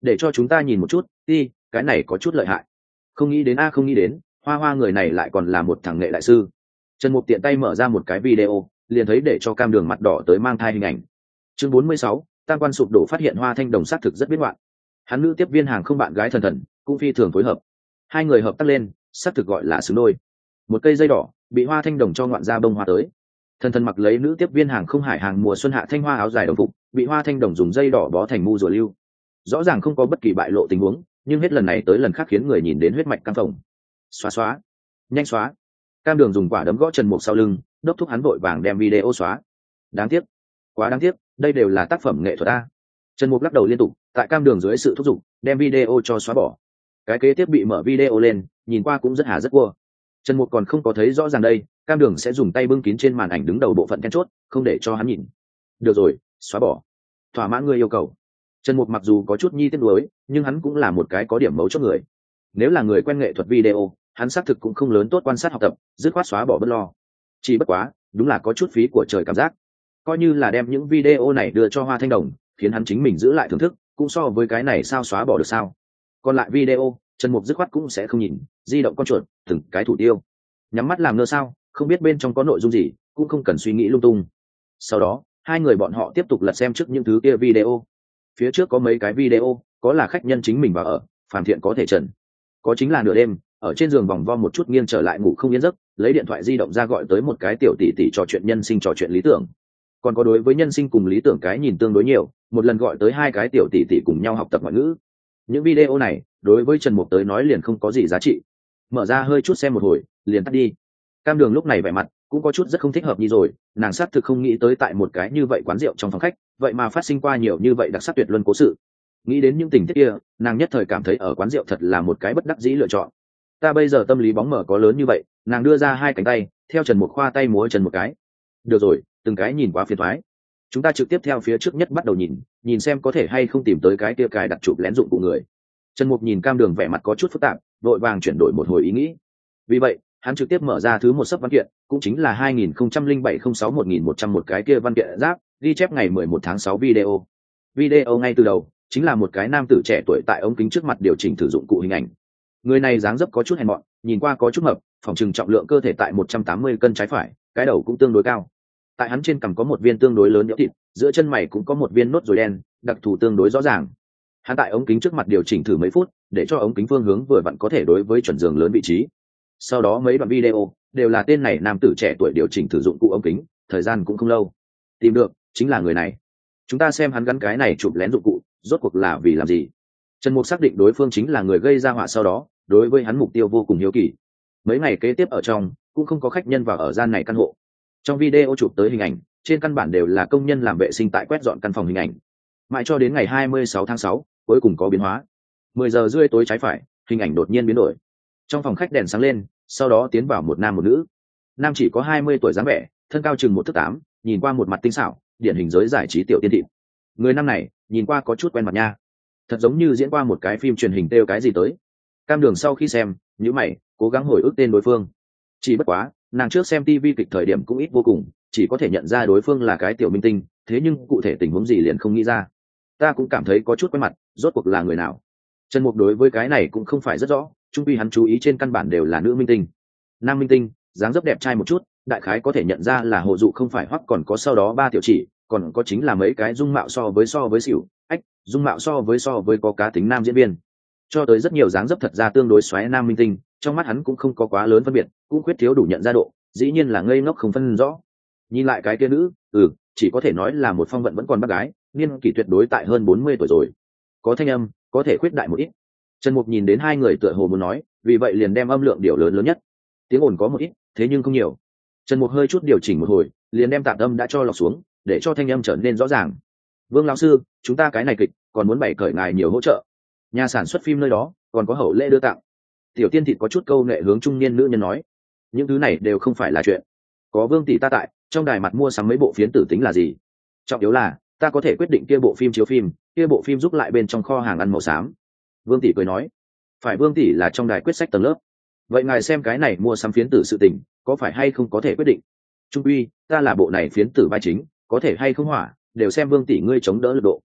A: để cho chúng ta nhìn một chút đi, cái này có chút lợi hại. Không nghĩ đến a không nghĩ đến hoa hoa người này lại còn là một thằng nghệ đại sư. Trần Mục tiện tay mở ra một cái video, liền thấy để cho cam đường mặt đỏ tới mang thai hình ảnh. Chương bốn mươi sáu, tam quan sụp đổ phát hiện Hoa Thanh Đồng xác thực rất biết ngoạn. Hắn nữ tiếp viên hàng không bạn gái thần thần, cũng phi thường phối hợp. Hai người hợp tác lên, xác thực gọi là xứng đôi. Một cây dây đỏ bị Hoa Thanh Đồng cho ngoạn ra bông hoa tới. Thần thần mặc lấy nữ tiếp viên hàng không hải hàng mùa xuân hạ thanh hoa áo dài đồng phục, bị Hoa Thanh Đồng dùng dây đỏ bó thành mu rùa lưu. Rõ ràng không có bất kỳ bại lộ tình huống, nhưng hết lần này tới lần khác khiến người nhìn đến huyết mạch căng phồng. Xóa xóa, nhanh xóa. Cam đường dùng quả đấm gõ Trần Mục sau lưng, đốc thúc hắn vội vàng đem video xóa. Đáng tiếc, quá đáng tiếc, đây đều là tác phẩm nghệ thuật a. Trần Mục lắc đầu liên tục, tại cam đường dưới sự thúc giục, đem video cho xóa bỏ. Cái kế tiếp bị mở video lên, nhìn qua cũng rất hà rất cua. Trần Mục còn không có thấy rõ ràng đây, cam đường sẽ dùng tay bưng kín trên màn ảnh đứng đầu bộ phận then chốt, không để cho hắn nhìn. Được rồi, xóa bỏ. Thỏa mãn người yêu cầu. Trần Mục mặc dù có chút nhi tiếc nuối, nhưng hắn cũng là một cái có điểm mấu chốt người. Nếu là người quen nghệ thuật video, hắn xác thực cũng không lớn tốt quan sát học tập, dứt khoát xóa bỏ bất lo. Chỉ bất quá, đúng là có chút phí của trời cảm giác. Coi như là đem những video này đưa cho Hoa Thanh Đồng, khiến hắn chính mình giữ lại thưởng thức, cũng so với cái này sao xóa bỏ được sao. Còn lại video, Trần Mục dứt khoát cũng sẽ không nhìn, di động con chuột, từng cái thủ tiêu. Nhắm mắt làm ngơ sao, không biết bên trong có nội dung gì, cũng không cần suy nghĩ lung tung. Sau đó, hai người bọn họ tiếp tục lật xem trước những thứ kia video. Phía trước có mấy cái video, có là khách nhân chính mình vào ở, Phạm Thiện có thể trần. Có chính là nửa đêm, ở trên giường vòng vo một chút nghiêng trở lại ngủ không yên giấc, lấy điện thoại di động ra gọi tới một cái tiểu tỷ tỷ trò chuyện nhân sinh trò chuyện lý tưởng. Còn có đối với nhân sinh cùng lý tưởng cái nhìn tương đối nhiều, một lần gọi tới hai cái tiểu tỷ tỷ cùng nhau học tập ngoại ngữ. Những video này, đối với Trần Mục tới nói liền không có gì giá trị. Mở ra hơi chút xem một hồi, liền tắt đi. Cam đường lúc này vẻ mặt cũng có chút rất không thích hợp như rồi, nàng xác thực không nghĩ tới tại một cái như vậy quán rượu trong phòng khách, vậy mà phát sinh qua nhiều như vậy đặc sắc tuyệt luân cố sự. Nghĩ đến những tình tiết kia, nàng nhất thời cảm thấy ở quán rượu thật là một cái bất đắc dĩ lựa chọn. Ta bây giờ tâm lý bóng mở có lớn như vậy, nàng đưa ra hai cánh tay, theo Trần Mục khoa tay múa chân một cái. Được rồi, từng cái nhìn quá phiền toái. Chúng ta trực tiếp theo phía trước nhất bắt đầu nhìn, nhìn xem có thể hay không tìm tới cái kia cài đặt chụp lén dụng cụ người. Trần Mục nhìn cam đường vẻ mặt có chút phức tạp, vội vàng chuyển đổi một hồi ý nghĩ. Vì vậy, hắn trực tiếp mở ra thứ một sấp văn kiện, cũng chính là hai nghìn không trăm lẻ bảy không sáu một nghìn một trăm một cái kia văn kiện giáp, ghi chép ngày mười một tháng sáu video. Video ngay từ đầu chính là một cái nam tử trẻ tuổi tại ống kính trước mặt điều chỉnh thử dụng cụ hình ảnh. Người này dáng dấp có chút hèn mọn, nhìn qua có chút mập, phòng trừng trọng lượng cơ thể tại một trăm tám mươi cân trái phải, cái đầu cũng tương đối cao. Tại hắn trên cằm có một viên tương đối lớn nhỡ thịt, giữa chân mày cũng có một viên nốt ruồi đen, đặc thù tương đối rõ ràng. Hắn tại ống kính trước mặt điều chỉnh thử mấy phút, để cho ống kính phương hướng vừa vặn có thể đối với chuẩn giường lớn vị trí. Sau đó mấy đoạn video đều là tên này nam tử trẻ tuổi điều chỉnh thử dụng cụ ống kính, thời gian cũng không lâu. Tìm được, chính là người này. Chúng ta xem hắn gắn cái này chụp lén dụng cụ, rốt cuộc là vì làm gì? Trần Mục xác định đối phương chính là người gây ra họa, sau đó đối với hắn mục tiêu vô cùng hiếu kỳ. Mấy ngày kế tiếp ở trong cũng không có khách nhân vào ở gian này căn hộ. Trong video chụp tới hình ảnh, trên căn bản đều là công nhân làm vệ sinh tại quét dọn căn phòng hình ảnh. Mãi cho đến ngày hai mươi sáu tháng sáu, cuối cùng có biến hóa. mười giờ rưỡi tối trái phải, hình ảnh đột nhiên biến đổi. Trong phòng khách đèn sáng lên, sau đó tiến vào một nam một nữ. Nam chỉ có hai mươi tuổi dáng vẻ, thân cao chừng một thước tám, nhìn qua một mặt tinh xảo, điển hình giới giải trí tiểu tiên thị. Người nam này nhìn qua có chút quen mặt nha, thật giống như diễn qua một cái phim truyền hình tiêu cái gì tới. Cam đường sau khi xem, nhíu mày, cố gắng hồi ức tên đối phương. Chỉ bất quá, nàng trước xem tivi kịch thời điểm cũng ít vô cùng, chỉ có thể nhận ra đối phương là cái tiểu minh tinh, thế nhưng cụ thể tình huống gì liền không nghĩ ra. Ta cũng cảm thấy có chút quen mặt, rốt cuộc là người nào? Trần Mục đối với cái này cũng không phải rất rõ, chung quy hắn chú ý trên căn bản đều là nữ minh tinh. Nam minh tinh, dáng dấp đẹp trai một chút, đại khái có thể nhận ra là Hồ Dụ không phải, hoặc còn có sau đó ba tiểu chỉ, còn có chính là mấy cái dung mạo so với so với xỉu, ách, dung mạo so với so với có cá tính nam diễn viên. Cho tới rất nhiều dáng dấp thật ra tương đối xoáy nam minh tinh, trong mắt hắn cũng không có quá lớn phân biệt, cũng khuyết thiếu đủ nhận ra độ, dĩ nhiên là ngây ngốc không phân rõ. Nhìn lại cái kia nữ, ừ, chỉ có thể nói là một phong vận vẫn còn bác gái, niên kỷ tuyệt đối tại hơn bốn mươi tuổi rồi. Có thanh âm, có thể khuyết đại một ít. Trần Mục nhìn đến hai người tựa hồ muốn nói, vì vậy liền đem âm lượng điều lớn lớn nhất. Tiếng ồn có một ít, thế nhưng không nhiều. Trần Mục hơi chút điều chỉnh một hồi, liền đem tạm âm đã cho lọc xuống, để cho thanh âm trở nên rõ ràng. Vương lão sư, chúng ta cái này kịch còn muốn bày cởi ngài nhiều hỗ trợ. Nhà sản xuất phim nơi đó còn có hậu lễ đưa tặng. Tiểu tiên thịt có chút câu nệ hướng trung niên nữ nhân nói, những thứ này đều không phải là chuyện. Có Vương tỷ ta tại, trong đài mặt mua sắm mấy bộ phiến tử tính là gì? Trọng yếu là ta có thể quyết định kia bộ phim chiếu phim, kia bộ phim giúp lại bên trong kho hàng ăn màu xám. Vương tỷ cười nói, phải, Vương tỷ là trong đài quyết sách tầng lớp. Vậy ngài xem cái này mua sắm phiến tử sự tình, có phải hay không có thể quyết định? Trung uy, ta là bộ này phiến tử vai chính, có thể hay không hỏa, đều xem Vương tỷ ngươi chống đỡ lực độ.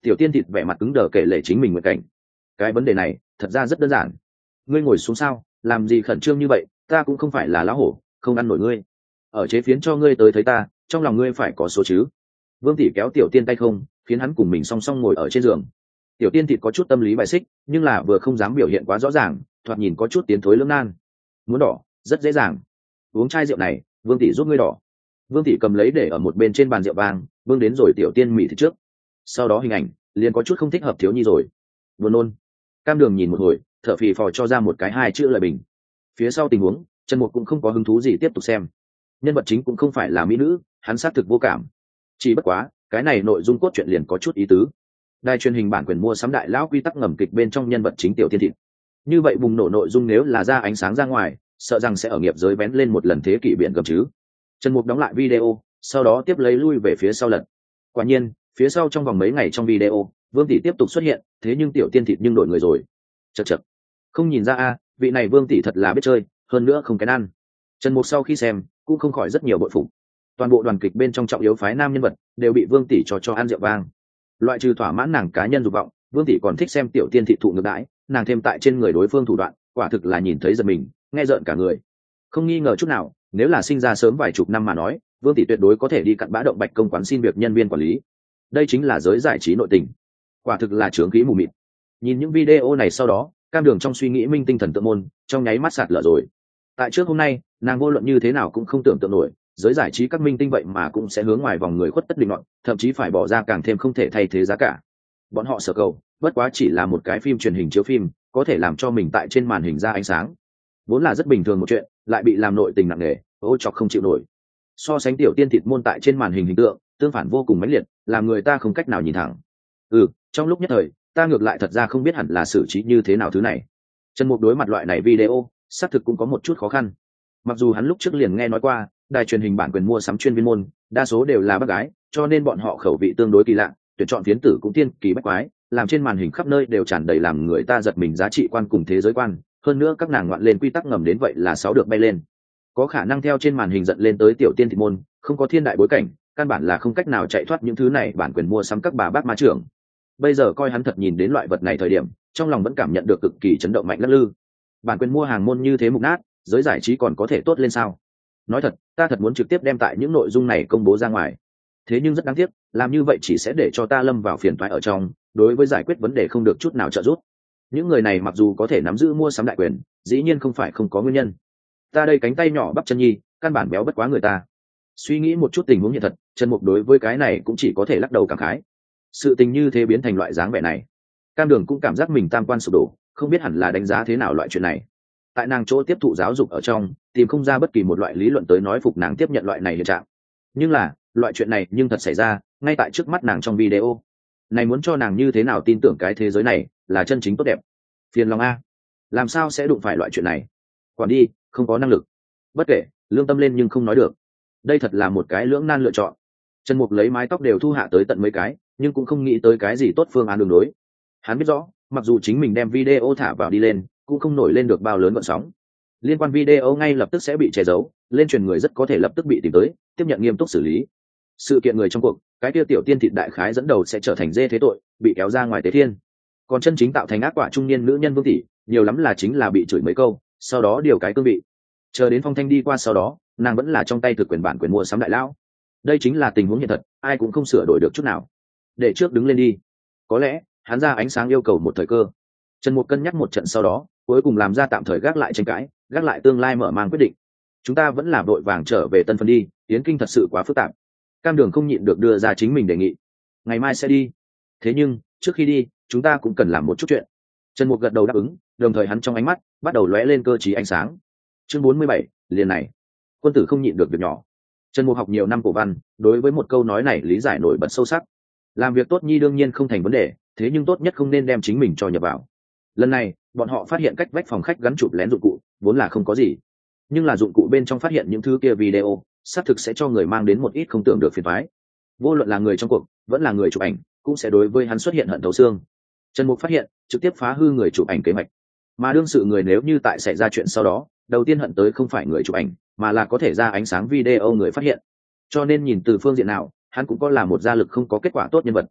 A: Tiểu Tiên Thịt vẻ mặt cứng đờ kể lể chính mình nguyện cảnh. Cái vấn đề này thật ra rất đơn giản. Ngươi ngồi xuống sao, làm gì khẩn trương như vậy, ta cũng không phải là lá hổ, không ăn nổi ngươi. Ở chế phiến cho ngươi tới thấy ta, trong lòng ngươi phải có số chứ. Vương tỷ kéo Tiểu Tiên tay không, khiến hắn cùng mình song song ngồi ở trên giường. Tiểu Tiên Thịt có chút tâm lý bài xích, nhưng là vừa không dám biểu hiện quá rõ ràng, thoạt nhìn có chút tiến thối lưỡng nan. Muốn đỏ rất dễ dàng, uống chai rượu này, Vương tỷ giúp ngươi đỏ. Vương tỷ cầm lấy để ở một bên trên bàn rượu vang, vương đến rồi Tiểu Tiên mỉ thịt trước. Sau đó hình ảnh liền có chút không thích hợp thiếu nhi rồi. Buồn nôn. Cam Đường nhìn một hồi, thở phì phò cho ra một cái hai chữ lời bình. Phía sau tình huống, Trần Mục cũng không có hứng thú gì tiếp tục xem. Nhân vật chính cũng không phải là mỹ nữ, hắn xác thực vô cảm. Chỉ bất quá, cái này nội dung cốt truyện liền có chút ý tứ. Đài truyền hình bản quyền mua sắm đại lão quy tắc ngầm kịch bên trong nhân vật chính Tiểu Tiên Thịt. Như vậy bùng nổ nội dung nếu là ra ánh sáng ra ngoài, sợ rằng sẽ ở nghiệp giới vén lên một lần thế kỷ biện gầm chứ. Trần Mục đóng lại video, sau đó tiếp lấy lui về phía sau lật. Quả nhiên, phía sau trong vòng mấy ngày trong video, Vương tỷ tiếp tục xuất hiện, thế nhưng Tiểu Tiên Thịt nhưng đổi người rồi. Chậc chậc. Không nhìn ra a, vị này Vương tỷ thật là biết chơi, hơn nữa không kén ăn. Trần Mục sau khi xem, cũng không khỏi rất nhiều bội phục. Toàn bộ đoàn kịch bên trong trọng yếu phái nam nhân vật đều bị Vương tỷ cho cho ăn rượu vang. Loại trừ thỏa mãn nàng cá nhân dục vọng, Vương tỷ còn thích xem Tiểu Tiên Thịt thụ ngược đãi, nàng thêm tại trên người đối phương thủ đoạn, quả thực là nhìn thấy giật mình, nghe rợn cả người. Không nghi ngờ chút nào, nếu là sinh ra sớm vài chục năm mà nói, Vương tỷ tuyệt đối có thể đi cặn bã động Bạch công quán xin việc nhân viên quản lý. Đây chính là giới giải trí nội tình, quả thực là chướng khí mù mịt. Nhìn những video này sau đó, Cam Đường trong suy nghĩ minh tinh thần tượng môn trong nháy mắt sạt lở rồi. Tại trước hôm nay, nàng vô luận như thế nào cũng không tưởng tượng nổi, giới giải trí các minh tinh vậy mà cũng sẽ hướng ngoài vòng người khuất tất định luận, thậm chí phải bỏ ra càng thêm không thể thay thế giá cả. Bọn họ sở cầu bất quá chỉ là một cái phim truyền hình chiếu phim, có thể làm cho mình tại trên màn hình ra ánh sáng, vốn là rất bình thường một chuyện, lại bị làm nội tình nặng nề, ôi chọc không chịu nổi. So sánh Tiểu Tiên Thịt môn tại trên màn hình hình tượng, tương phản vô cùng mãnh liệt, làm người ta không cách nào nhìn thẳng. Ừ, trong lúc nhất thời, ta ngược lại thật ra không biết hẳn là xử trí như thế nào thứ này. Trần Mục đối mặt loại này video, xác thực cũng có một chút khó khăn. Mặc dù hắn lúc trước liền nghe nói qua, đài truyền hình bản quyền mua sắm chuyên viên môn, đa số đều là bác gái, cho nên bọn họ khẩu vị tương đối kỳ lạ, tuyển chọn phiến tử cũng tiên kỳ bách quái, làm trên màn hình khắp nơi đều tràn đầy làm người ta giật mình giá trị quan cùng thế giới quan, hơn nữa các nàng ngoạn lên quy tắc ngầm đến vậy là sáu được bay lên. Có khả năng theo trên màn hình giận lên tới Tiểu Tiên Thịt môn, không có thiên đại bối cảnh, căn bản là không cách nào chạy thoát những thứ này bản quyền mua sắm các bà bác ma trưởng. Bây giờ coi hắn thật nhìn đến loại vật này thời điểm, trong lòng vẫn cảm nhận được cực kỳ chấn động mạnh lắc lư. Bản quyền mua hàng môn như thế mục nát, giới giải trí còn có thể tốt lên sao? Nói thật, ta thật muốn trực tiếp đem tại những nội dung này công bố ra ngoài. Thế nhưng rất đáng tiếc, làm như vậy chỉ sẽ để cho ta lâm vào phiền toái ở trong, đối với giải quyết vấn đề không được chút nào trợ giúp. Những người này mặc dù có thể nắm giữ mua sắm đại quyền, dĩ nhiên không phải không có nguyên nhân. Ta đây cánh tay nhỏ bắp chân nhi, căn bản béo bất quá người ta. Suy nghĩ một chút tình huống hiện thật, Trần Mục đối với cái này cũng chỉ có thể lắc đầu cảm khái. Sự tình như thế biến thành loại dáng vẻ này, Cam Đường cũng cảm giác mình tam quan sụp đổ, không biết hẳn là đánh giá thế nào loại chuyện này. Tại nàng chỗ tiếp thụ giáo dục ở trong, tìm không ra bất kỳ một loại lý luận tới nói phục nàng tiếp nhận loại này hiện trạng. Nhưng là, loại chuyện này nhưng thật xảy ra, ngay tại trước mắt nàng trong video. Này muốn cho nàng như thế nào tin tưởng cái thế giới này là chân chính tốt đẹp. Phiền lòng a, làm sao sẽ đụng phải loại chuyện này? Quản đi, không có năng lực. Bất kể, lương tâm lên nhưng không nói được. Đây thật là một cái lưỡng nan lựa chọn. Trần Mục lấy mái tóc đều thu hạ tới tận mấy cái, nhưng cũng không nghĩ tới cái gì tốt phương án đường đối. Hắn biết rõ, mặc dù chính mình đem video thả vào đi lên, cũng không nổi lên được bao lớn gợn sóng. Liên quan video ngay lập tức sẽ bị che giấu, lên truyền người rất có thể lập tức bị tìm tới, tiếp nhận nghiêm túc xử lý. Sự kiện người trong cuộc, cái tiêu Tiểu Tiên Thịt đại khái dẫn đầu sẽ trở thành dê thế tội, bị kéo ra ngoài tế thiên. Còn chân chính tạo thành ác quả trung niên nữ nhân Vương tỷ, nhiều lắm là chính là bị chửi mấy câu, sau đó điều cái cương vị. Chờ đến phong thanh đi qua sau đó, nàng vẫn là trong tay thực quyền bản quyền mua sắm đại lão. Đây chính là tình huống hiện thật, ai cũng không sửa đổi được chút nào. Để trước đứng lên đi. Có lẽ, hắn ra ánh sáng yêu cầu một thời cơ. Trần Mục cân nhắc một trận sau đó, cuối cùng làm ra tạm thời gác lại tranh cãi, gác lại tương lai mở mang quyết định. Chúng ta vẫn là vội vàng trở về Tân Phân đi, Yến Kinh thật sự quá phức tạp. Cam Đường không nhịn được đưa ra chính mình đề nghị. Ngày mai sẽ đi. Thế nhưng, trước khi đi, chúng ta cũng cần làm một chút chuyện. Trần Mục gật đầu đáp ứng, đồng thời hắn trong ánh mắt bắt đầu lóe lên cơ trí ánh sáng. Chương bốn mươi bảy, liền này. Quân tử không nhịn được việc nhỏ. Trần Mục học nhiều năm cổ văn, đối với một câu nói này lý giải nổi bật sâu sắc. Làm việc tốt nhi đương nhiên không thành vấn đề, thế nhưng tốt nhất không nên đem chính mình cho nhập vào. Lần này, bọn họ phát hiện cách vách phòng khách gắn chụp lén dụng cụ, vốn là không có gì. Nhưng là dụng cụ bên trong phát hiện những thứ kia video, xác thực sẽ cho người mang đến một ít không tưởng được phiền toái. Vô luận là người trong cuộc, vẫn là người chụp ảnh, cũng sẽ đối với hắn xuất hiện hận thấu xương. Trần Mục phát hiện, trực tiếp phá hư người chụp ảnh kế hoạch. Mà đương sự người nếu như tại xảy ra chuyện sau đó, đầu tiên hận tới không phải người chụp ảnh, mà là có thể ra ánh sáng video người phát hiện. Cho nên nhìn từ phương diện nào, hắn cũng có là một gia lực không có kết quả tốt nhân vật.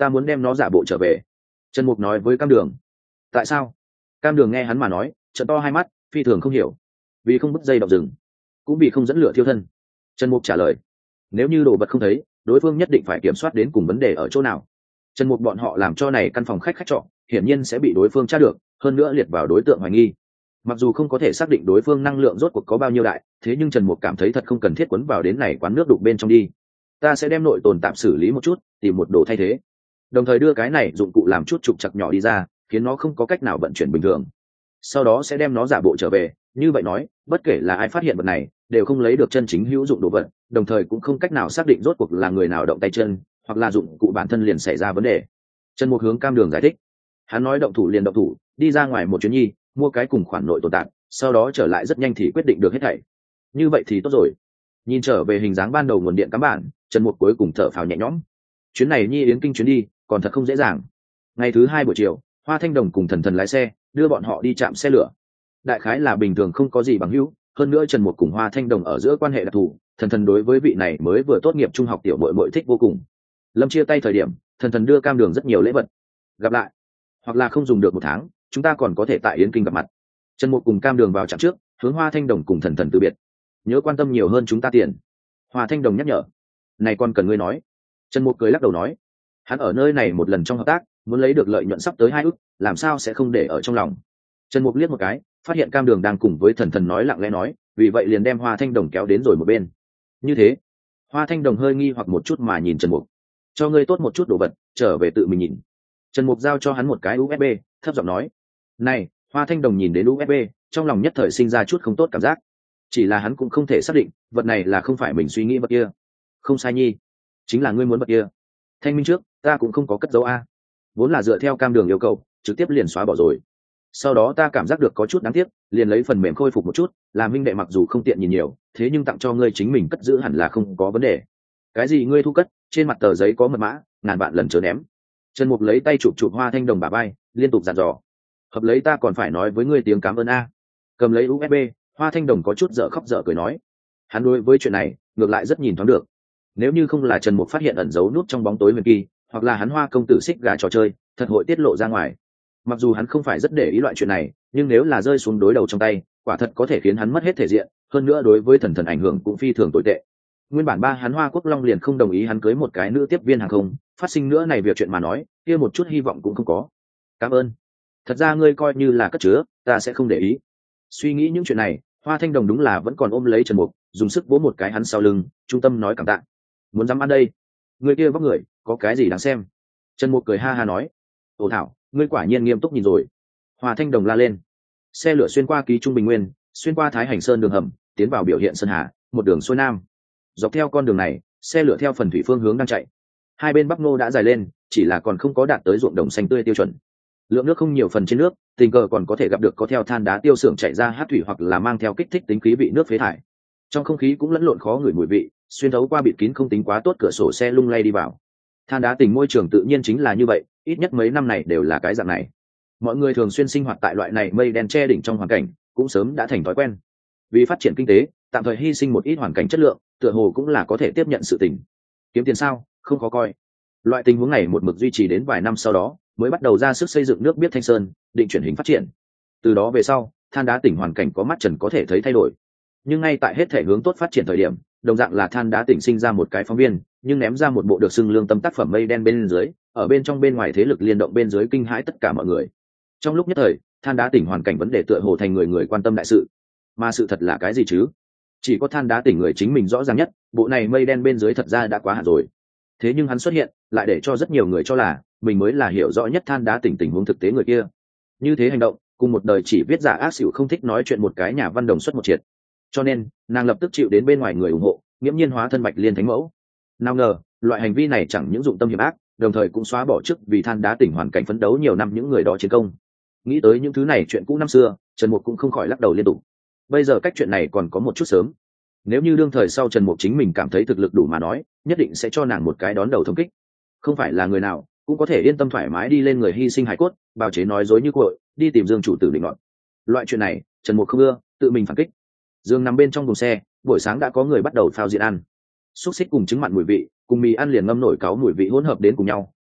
A: ta muốn đem nó giả bộ trở về. Trần Mục nói với Cam Đường. Tại sao? Cam Đường nghe hắn mà nói, trợn to hai mắt, phi thường không hiểu. Vì không bứt dây động rừng, cũng vì không dẫn lửa thiêu thân. Trần Mục trả lời, nếu như đồ vật không thấy, đối phương nhất định phải kiểm soát đến cùng vấn đề ở chỗ nào. Trần Mục bọn họ làm cho này căn phòng khách khách trọ, hiển nhiên sẽ bị đối phương tra được, hơn nữa liệt vào đối tượng hoài nghi. Mặc dù không có thể xác định đối phương năng lượng rốt cuộc có bao nhiêu đại, thế nhưng Trần Mục cảm thấy thật không cần thiết quấn vào đến này quán nước đục bên trong đi. Ta sẽ đem nội tồn tạm xử lý một chút, tìm một đồ thay thế, đồng thời đưa cái này dụng cụ làm chút trục chặt nhỏ đi ra, khiến nó không có cách nào vận chuyển bình thường. Sau đó sẽ đem nó giả bộ trở về, như vậy nói, bất kể là ai phát hiện vật này, đều không lấy được chân chính hữu dụng đồ vật, đồng thời cũng không cách nào xác định rốt cuộc là người nào động tay chân, hoặc là dụng cụ bản thân liền xảy ra vấn đề. Trần Mục hướng Cam Đường giải thích. Hắn nói động thủ liền động thủ, đi ra ngoài một chuyến nhi, mua cái cùng khoản nội tồn tạm, sau đó trở lại rất nhanh thì quyết định được hết thảy. Như vậy thì tốt rồi. Nhìn trở về hình dáng ban đầu nguồn điện cắm bản, Trần Mục cuối cùng thở phào nhẹ nhõm. Chuyến này nhi yến kinh chuyến đi, còn thật không dễ dàng. Ngày thứ hai buổi chiều, Hoa Thanh Đồng cùng Thần Thần lái xe, đưa bọn họ đi trạm xe lửa. Đại khái là bình thường không có gì bằng hữu, hơn nữa Trần Mục cùng Hoa Thanh Đồng ở giữa quan hệ đặc thù, Thần Thần đối với vị này mới vừa tốt nghiệp trung học tiểu muội muội thích vô cùng. Lâm chia tay thời điểm, Thần Thần đưa Cam Đường rất nhiều lễ vật. Gặp lại, hoặc là không dùng được một tháng, chúng ta còn có thể tại yến kinh gặp mặt. Trần Mục cùng Cam Đường vào trạm trước, hướng Hoa Thanh Đồng cùng Thần Thần từ biệt. Nhớ quan tâm nhiều hơn chúng ta tiền. Hoa Thanh Đồng nhắc nhở. Này còn cần ngươi nói. Trần Mục cười lắc đầu nói, hắn ở nơi này một lần trong hợp tác, muốn lấy được lợi nhuận sắp tới hai ức, làm sao sẽ không để ở trong lòng. Trần Mục liếc một cái, phát hiện Cam Đường đang cùng với Thần Thần nói lặng lẽ nói, vì vậy liền đem Hoa Thanh Đồng kéo đến rồi một bên. Như thế, Hoa Thanh Đồng hơi nghi hoặc một chút mà nhìn Trần Mục. Cho ngươi tốt một chút đồ vật, trở về tự mình nhìn. Trần Mục giao cho hắn một cái u ét bê, thấp giọng nói. Này, Hoa Thanh Đồng nhìn đến u ét bê, trong lòng nhất thời sinh ra chút không tốt cảm giác. Chỉ là hắn cũng không thể xác định, vật này là không phải mình suy nghĩ vật kia. Không sai nhi, chính là ngươi muốn vật kia. Thanh minh trước, ta cũng không có cất dấu a. Vốn là dựa theo Cam Đường yêu cầu, trực tiếp liền xóa bỏ rồi. Sau đó ta cảm giác được có chút đáng tiếc, liền lấy phần mềm khôi phục một chút, làm minh đệ mặc dù không tiện nhìn nhiều, thế nhưng tặng cho ngươi chính mình cất giữ hẳn là không có vấn đề. Cái gì ngươi thu cất, trên mặt tờ giấy có mật mã, ngàn vạn lần chớ ném. Trần Mục lấy tay chụp chụp Hoa Thanh Đồng bả vai, liên tục dặn dò. Hợp lấy ta còn phải nói với ngươi tiếng cảm ơn a. Cầm lấy u ét bê, Hoa Thanh Đồng có chút dở khóc dở cười nói. Hắn đối với chuyện này, ngược lại rất nhìn thoáng được. Nếu như không là Trần Mục phát hiện ẩn giấu nút trong bóng tối huyền kỳ, hoặc là hắn Hoa công tử xích gà trò chơi, thật hội tiết lộ ra ngoài. Mặc dù hắn không phải rất để ý loại chuyện này, nhưng nếu là rơi xuống đối đầu trong tay, quả thật có thể khiến hắn mất hết thể diện, hơn nữa đối với Thần Thần ảnh hưởng cũng phi thường tồi tệ. Nguyên bản ba hắn Hoa Quốc Long liền không đồng ý hắn cưới một cái nữ tiếp viên hàng không, phát sinh nữa này việc chuyện mà nói, kia một chút hy vọng cũng không có. Cảm ơn. Thật ra ngươi coi như là cất chứa, ta sẽ không để ý. Suy nghĩ những chuyện này, Hoa Thanh Đồng đúng là vẫn còn ôm lấy Trần Mục, dùng sức vỗ một cái hắn sau lưng, trung tâm nói cảm tạ. Muốn dám ăn đây? Người kia vóc người, có cái gì đáng xem? Trần Mục cười ha ha nói. Ồ thảo, ngươi quả nhiên nghiêm túc nhìn rồi. Hoa Thanh Đồng la lên. Xe lửa xuyên qua ký trung bình nguyên, xuyên qua Thái Hành Sơn đường hầm, tiến vào biểu hiện sơn hà, một đường xuôi nam. Dọc theo con đường này, xe lửa theo phần thủy phương hướng đang chạy. Hai bên bắc nô đã dài lên, chỉ là còn không có đạt tới ruộng đồng xanh tươi tiêu chuẩn. Lượng nước không nhiều phần trên nước, tình cờ còn có thể gặp được có theo than đá tiêu xưởng chạy ra hát thủy hoặc là mang theo kích thích tính khí vị nước phế thải. Trong không khí cũng lẫn lộn khó ngửi mùi vị, xuyên thấu qua bịt kín không tính quá tốt cửa sổ xe lung lay đi vào. Than đá tình môi trường tự nhiên chính là như vậy, ít nhất mấy năm này đều là cái dạng này. Mọi người thường xuyên sinh hoạt tại loại này mây đen che đỉnh trong hoàn cảnh, cũng sớm đã thành thói quen. Vì phát triển kinh tế, tạm thời hy sinh một ít hoàn cảnh chất lượng, tựa hồ cũng là có thể tiếp nhận sự tình. Kiếm tiền sao, không khó coi. Loại tình huống này một mực duy trì đến vài năm sau đó, mới bắt đầu ra sức xây dựng nước biết Thanh Sơn, định chuyển hình phát triển. Từ đó về sau, than đá tỉnh hoàn cảnh có mắt trần có thể thấy thay đổi. Nhưng ngay tại hết thể hướng tốt phát triển thời điểm, đồng dạng là than đá tỉnh sinh ra một cái phóng viên, nhưng ném ra một bộ được xưng lương tâm tác phẩm mây đen bên dưới, ở bên trong bên ngoài thế lực liên động bên dưới kinh hãi tất cả mọi người. Trong lúc nhất thời, than đá tỉnh hoàn cảnh vấn đề tựa hồ thành người người quan tâm đại sự. Mà sự thật là cái gì chứ? Chỉ có than đá tỉnh người chính mình rõ ràng nhất, bộ này mây đen bên dưới thật ra đã quá hạn rồi. Thế nhưng hắn xuất hiện, lại để cho rất nhiều người cho là mình mới là hiểu rõ nhất than đá tỉnh tình huống thực tế người kia. Như thế hành động, cùng một đời chỉ viết giả ác xỉu không thích nói chuyện một cái nhà văn đồng xuất một triệt. Cho nên, nàng lập tức chịu đến bên ngoài người ủng hộ, nghiễm nhiên hóa thân Bạch Liên thánh mẫu. Nào ngờ, loại hành vi này chẳng những dụng tâm hiểm ác, đồng thời cũng xóa bỏ chức vì than đá tỉnh hoàn cảnh phấn đấu nhiều năm những người đó chiến công. Nghĩ tới những thứ này chuyện cũ năm xưa, Trần Mục cũng không khỏi lắc đầu liên tục. Bây giờ cách chuyện này còn có một chút sớm. Nếu như đương thời sau Trần Mục chính mình cảm thấy thực lực đủ mà nói, nhất định sẽ cho nàng một cái đón đầu thống kích. Không phải là người nào cũng có thể yên tâm thoải mái đi lên người hy sinh hải cốt, bào chế nói dối như cội, đi tìm Dương chủ tử định luận. Loại chuyện này, Trần Mục không ưa, tự mình phản kích. Dương nằm bên trong thùng xe, buổi sáng đã có người bắt đầu phao diện ăn. Xúc xích cùng trứng mặn mùi vị, cùng mì ăn liền ngâm nổi cáo mùi vị hỗn hợp đến cùng nhau,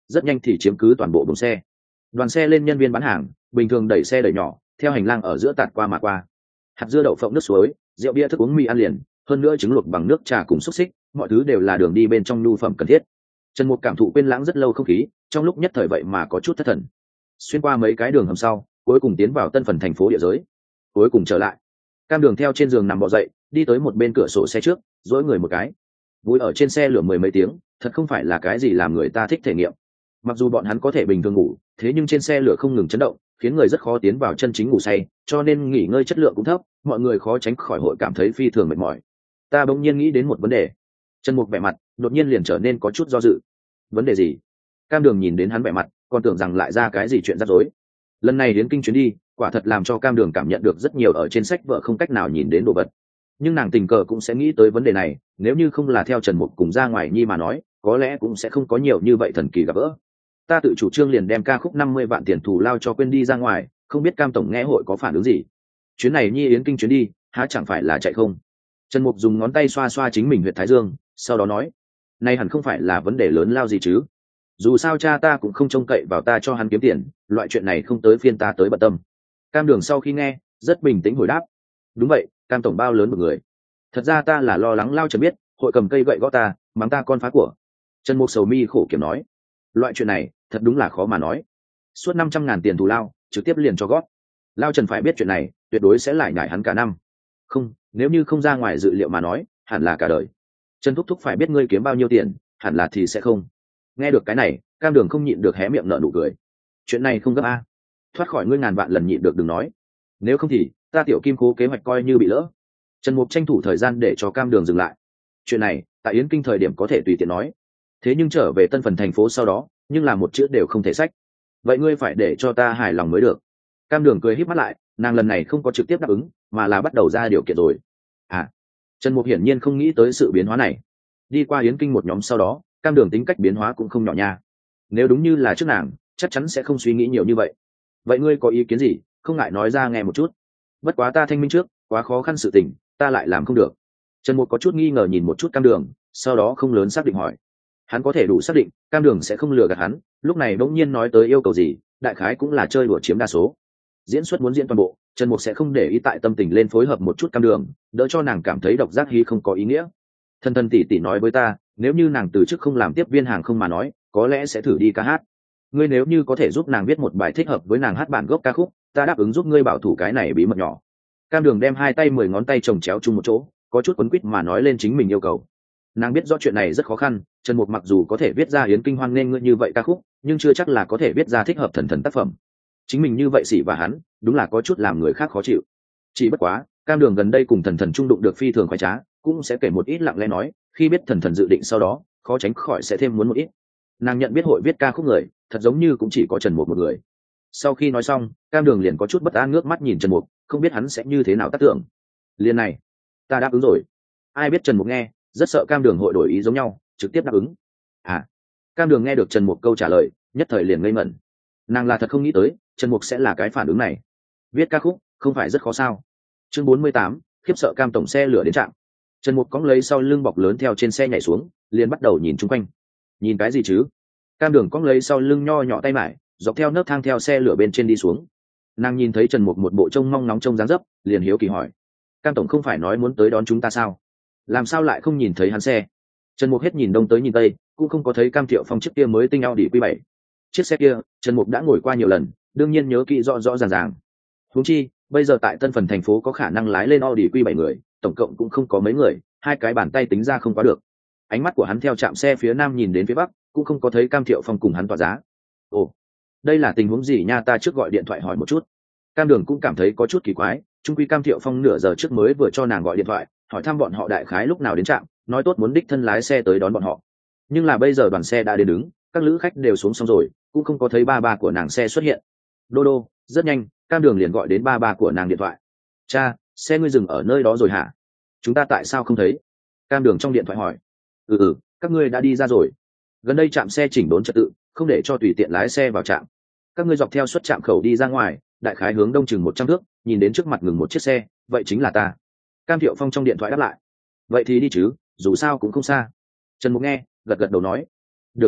A: rất nhanh thì chiếm cứ toàn bộ buồng xe. Đoàn xe lên nhân viên bán hàng bình thường đẩy xe đẩy nhỏ theo hành lang ở giữa tạt qua mà qua. Hạt dưa đậu phộng nước suối, rượu bia thức uống mì ăn liền, hơn nữa trứng luộc bằng nước trà cùng xúc xích, mọi thứ đều là đường đi bên trong nhu phẩm cần thiết. Trần Mục cảm thụ quên lãng rất lâu không khí, trong lúc nhất thời vậy mà có chút thất thần. Xuyên qua mấy cái đường hầm sau, cuối cùng tiến vào tân phần thành phố địa giới. Cuối cùng trở lại, Cam Đường theo trên giường nằm bò dậy, đi tới một bên cửa sổ xe trước, duỗi người một cái. Vui ở trên xe lửa mười mấy tiếng, thật không phải là cái gì làm người ta thích thể nghiệm. Mặc dù bọn hắn có thể bình thường ngủ, thế nhưng trên xe lửa không ngừng chấn động, khiến người rất khó tiến vào chân chính ngủ say, cho nên nghỉ ngơi chất lượng cũng thấp, mọi người khó tránh khỏi hội cảm thấy phi thường mệt mỏi. Ta bỗng nhiên nghĩ đến một vấn đề. Trần Mục vẻ mặt đột nhiên liền trở nên có chút do dự. Vấn đề gì? Cam Đường nhìn đến hắn vẻ mặt, còn tưởng rằng lại ra cái gì chuyện rắc rối. Lần này đến kinh chuyến đi, quả thật làm cho Cam Đường cảm nhận được rất nhiều ở trên sách vợ không cách nào nhìn đến đồ vật. Nhưng nàng tình cờ cũng sẽ nghĩ tới vấn đề này, nếu như không là theo Trần Mục cùng ra ngoài nhi mà nói, có lẽ cũng sẽ không có nhiều như vậy thần kỳ gặp gỡ. Ta tự chủ trương liền đem ca khúc năm mươi vạn tiền thù lao cho quên đi ra ngoài, không biết Cam tổng nghe hội có phản ứng gì. Chuyến này nhi yến kinh chuyến đi, há chẳng phải là chạy không? Trần Mục dùng ngón tay xoa xoa chính mình huyệt thái dương, sau đó nói, này hẳn không phải là vấn đề lớn lao gì chứ? Dù sao cha ta cũng không trông cậy vào ta cho hắn kiếm tiền, loại chuyện này không tới phiên ta tới bận tâm. Cam Đường sau khi nghe, rất bình tĩnh hồi đáp, đúng vậy, Cam tổng bao lớn một người. Thật ra ta là lo lắng Lao Trần biết, hội cầm cây gậy gõ ta, mắng ta con phá của. Trần Mục sầu mi khổ kiểm nói, loại chuyện này, thật đúng là khó mà nói. Suốt năm trăm ngàn tiền thù lao, trực tiếp liền cho gót. Lao Trần phải biết chuyện này, tuyệt đối sẽ lại nhải hắn cả năm. Không, nếu như không ra ngoài dự liệu mà nói, hẳn là cả đời. Trần Thúc Thúc phải biết ngươi kiếm bao nhiêu tiền, hẳn là thì sẽ không. Nghe được cái này, Cam Đường không nhịn được hé miệng nở nụ cười. Chuyện này không gấp a, thoát khỏi ngươi ngàn vạn lần nhịn được đừng nói. Nếu không thì, ta tiểu kim cố kế hoạch coi như bị lỡ. Trần Mục tranh thủ thời gian để cho Cam Đường dừng lại. Chuyện này, tại Yến Kinh thời điểm có thể tùy tiện nói. Thế nhưng trở về tân phần thành phố sau đó, nhưng là một chữ đều không thể sách. Vậy ngươi phải để cho ta hài lòng mới được. Cam Đường cười híp mắt lại, nàng lần này không có trực tiếp đáp ứng, mà là bắt đầu ra điều kiện rồi. À, Trần Mục hiển nhiên không nghĩ tới sự biến hóa này. Đi qua Yến Kinh một nhóm sau đó, Cam Đường tính cách biến hóa cũng không nhỏ nha. Nếu đúng như là trước nàng, chắc chắn sẽ không suy nghĩ nhiều như vậy. Vậy ngươi có ý kiến gì, không ngại nói ra nghe một chút. Bất quá ta thanh minh trước, quá khó khăn sự tình, ta lại làm không được. Trần Mục có chút nghi ngờ nhìn một chút Cam Đường, sau đó không lớn xác định hỏi. Hắn có thể đủ xác định, Cam Đường sẽ không lừa gạt hắn, lúc này bỗng nhiên nói tới yêu cầu gì, đại khái cũng là chơi đùa chiếm đa số. Diễn xuất muốn diễn toàn bộ, Trần Mục sẽ không để ý tại tâm tình lên phối hợp một chút Cam Đường, đỡ cho nàng cảm thấy độc giác hy không có ý nghĩa. Thân thân tỷ tỷ nói với ta, nếu như nàng từ chức không làm tiếp viên hàng không mà nói, có lẽ sẽ thử đi ca hát. Ngươi nếu như có thể giúp nàng viết một bài thích hợp với nàng hát bản gốc ca khúc, ta đáp ứng giúp ngươi bảo thủ cái này bí mật nhỏ. Cam Đường đem hai tay mười ngón tay chồng chéo chung một chỗ, có chút quấn quýt mà nói lên chính mình yêu cầu. Nàng biết rõ chuyện này rất khó khăn, Trần Mục mặc dù có thể viết ra Yến Kinh hoan nên ngươi như vậy ca khúc, nhưng chưa chắc là có thể viết ra thích hợp thần thần tác phẩm. Chính mình như vậy xỉ và hắn, đúng là có chút làm người khác khó chịu. Chỉ bất quá, Cam Đường gần đây cùng thần thần trung đụng được phi thường khoái trá, cũng sẽ kể một ít lặng lẽ nói, khi biết thần thần dự định sau đó, khó tránh khỏi sẽ thêm muốn một ít. Nàng nhận biết hội viết ca khúc người, thật giống như cũng chỉ có Trần Mục một người. Sau khi nói xong, Cam Đường liền có chút bất an ngước mắt nhìn Trần Mục, không biết hắn sẽ như thế nào tác tưởng. Liên này, ta đáp ứng rồi. Ai biết Trần Mục nghe, rất sợ Cam Đường hội đổi ý giống nhau, trực tiếp đáp ứng. À, Cam Đường nghe được Trần Mục câu trả lời, nhất thời liền ngây ngẩn. Nàng là thật không nghĩ tới, Trần Mục sẽ là cái phản ứng này. Viết ca khúc, không phải rất khó sao? Chương bốn mươi tám, khiếp sợ Cam tổng xe lửa đến trạm. Trần Mục cõng lấy sau lưng bọc lớn theo trên xe nhảy xuống, liền bắt đầu nhìn chung quanh. Nhìn cái gì chứ? Cam Đường cõng lấy sau lưng nho nhỏ tay mải, dọc theo nấc thang theo xe lửa bên trên đi xuống. Nàng nhìn thấy Trần Mục một bộ trông mong nóng trông dáng dấp, liền hiếu kỳ hỏi: Cam tổng không phải nói muốn tới đón chúng ta sao? Làm sao lại không nhìn thấy hắn xe? Trần Mục hết nhìn đông tới nhìn tây, cũng không có thấy Cam Thiệu Phong chiếc kia mới tinh Audi Q bảy. Chiếc xe kia, Trần Mục đã ngồi qua nhiều lần, đương nhiên nhớ kỹ rõ rõ ràng ràng. Huống chi, bây giờ tại Tân Phần thành phố có khả năng lái lên Audi Q bảy người, tổng cộng cũng không có mấy người, hai cái bàn tay tính ra không quá được. Ánh mắt của hắn theo trạm xe phía nam nhìn đến phía bắc, cũng không có thấy Cam Thiệu Phong cùng hắn tỏa giá. Ồ, đây là tình huống gì nha, ta trước gọi điện thoại hỏi một chút. Cam Đường cũng cảm thấy có chút kỳ quái, chung quy Cam Thiệu Phong nửa giờ trước mới vừa cho nàng gọi điện thoại, hỏi thăm bọn họ đại khái lúc nào đến trạm, nói tốt muốn đích thân lái xe tới đón bọn họ. Nhưng là bây giờ đoàn xe đã đến đứng, các lữ khách đều xuống xong rồi, cũng không có thấy ba ba của nàng xe xuất hiện. Đô đô, rất nhanh, Cam Đường liền gọi đến ba ba của nàng điện thoại. Cha, xe ngươi dừng ở nơi đó rồi hả? Chúng ta tại sao không thấy? Cam Đường trong điện thoại hỏi. Ừ ừ, các ngươi đã đi ra rồi. Gần đây trạm xe chỉnh đốn trật tự, không để cho tùy tiện lái xe vào trạm. Các ngươi dọc theo xuất trạm khẩu đi ra ngoài, đại khái hướng đông chừng một trăm thước, nhìn đến trước mặt ngừng một chiếc xe, vậy chính là ta. Cam Thiệu Phong trong điện thoại đáp lại. Vậy thì đi chứ, dù sao cũng không xa. Trần Mục nghe, gật gật đầu nói. Được rồi,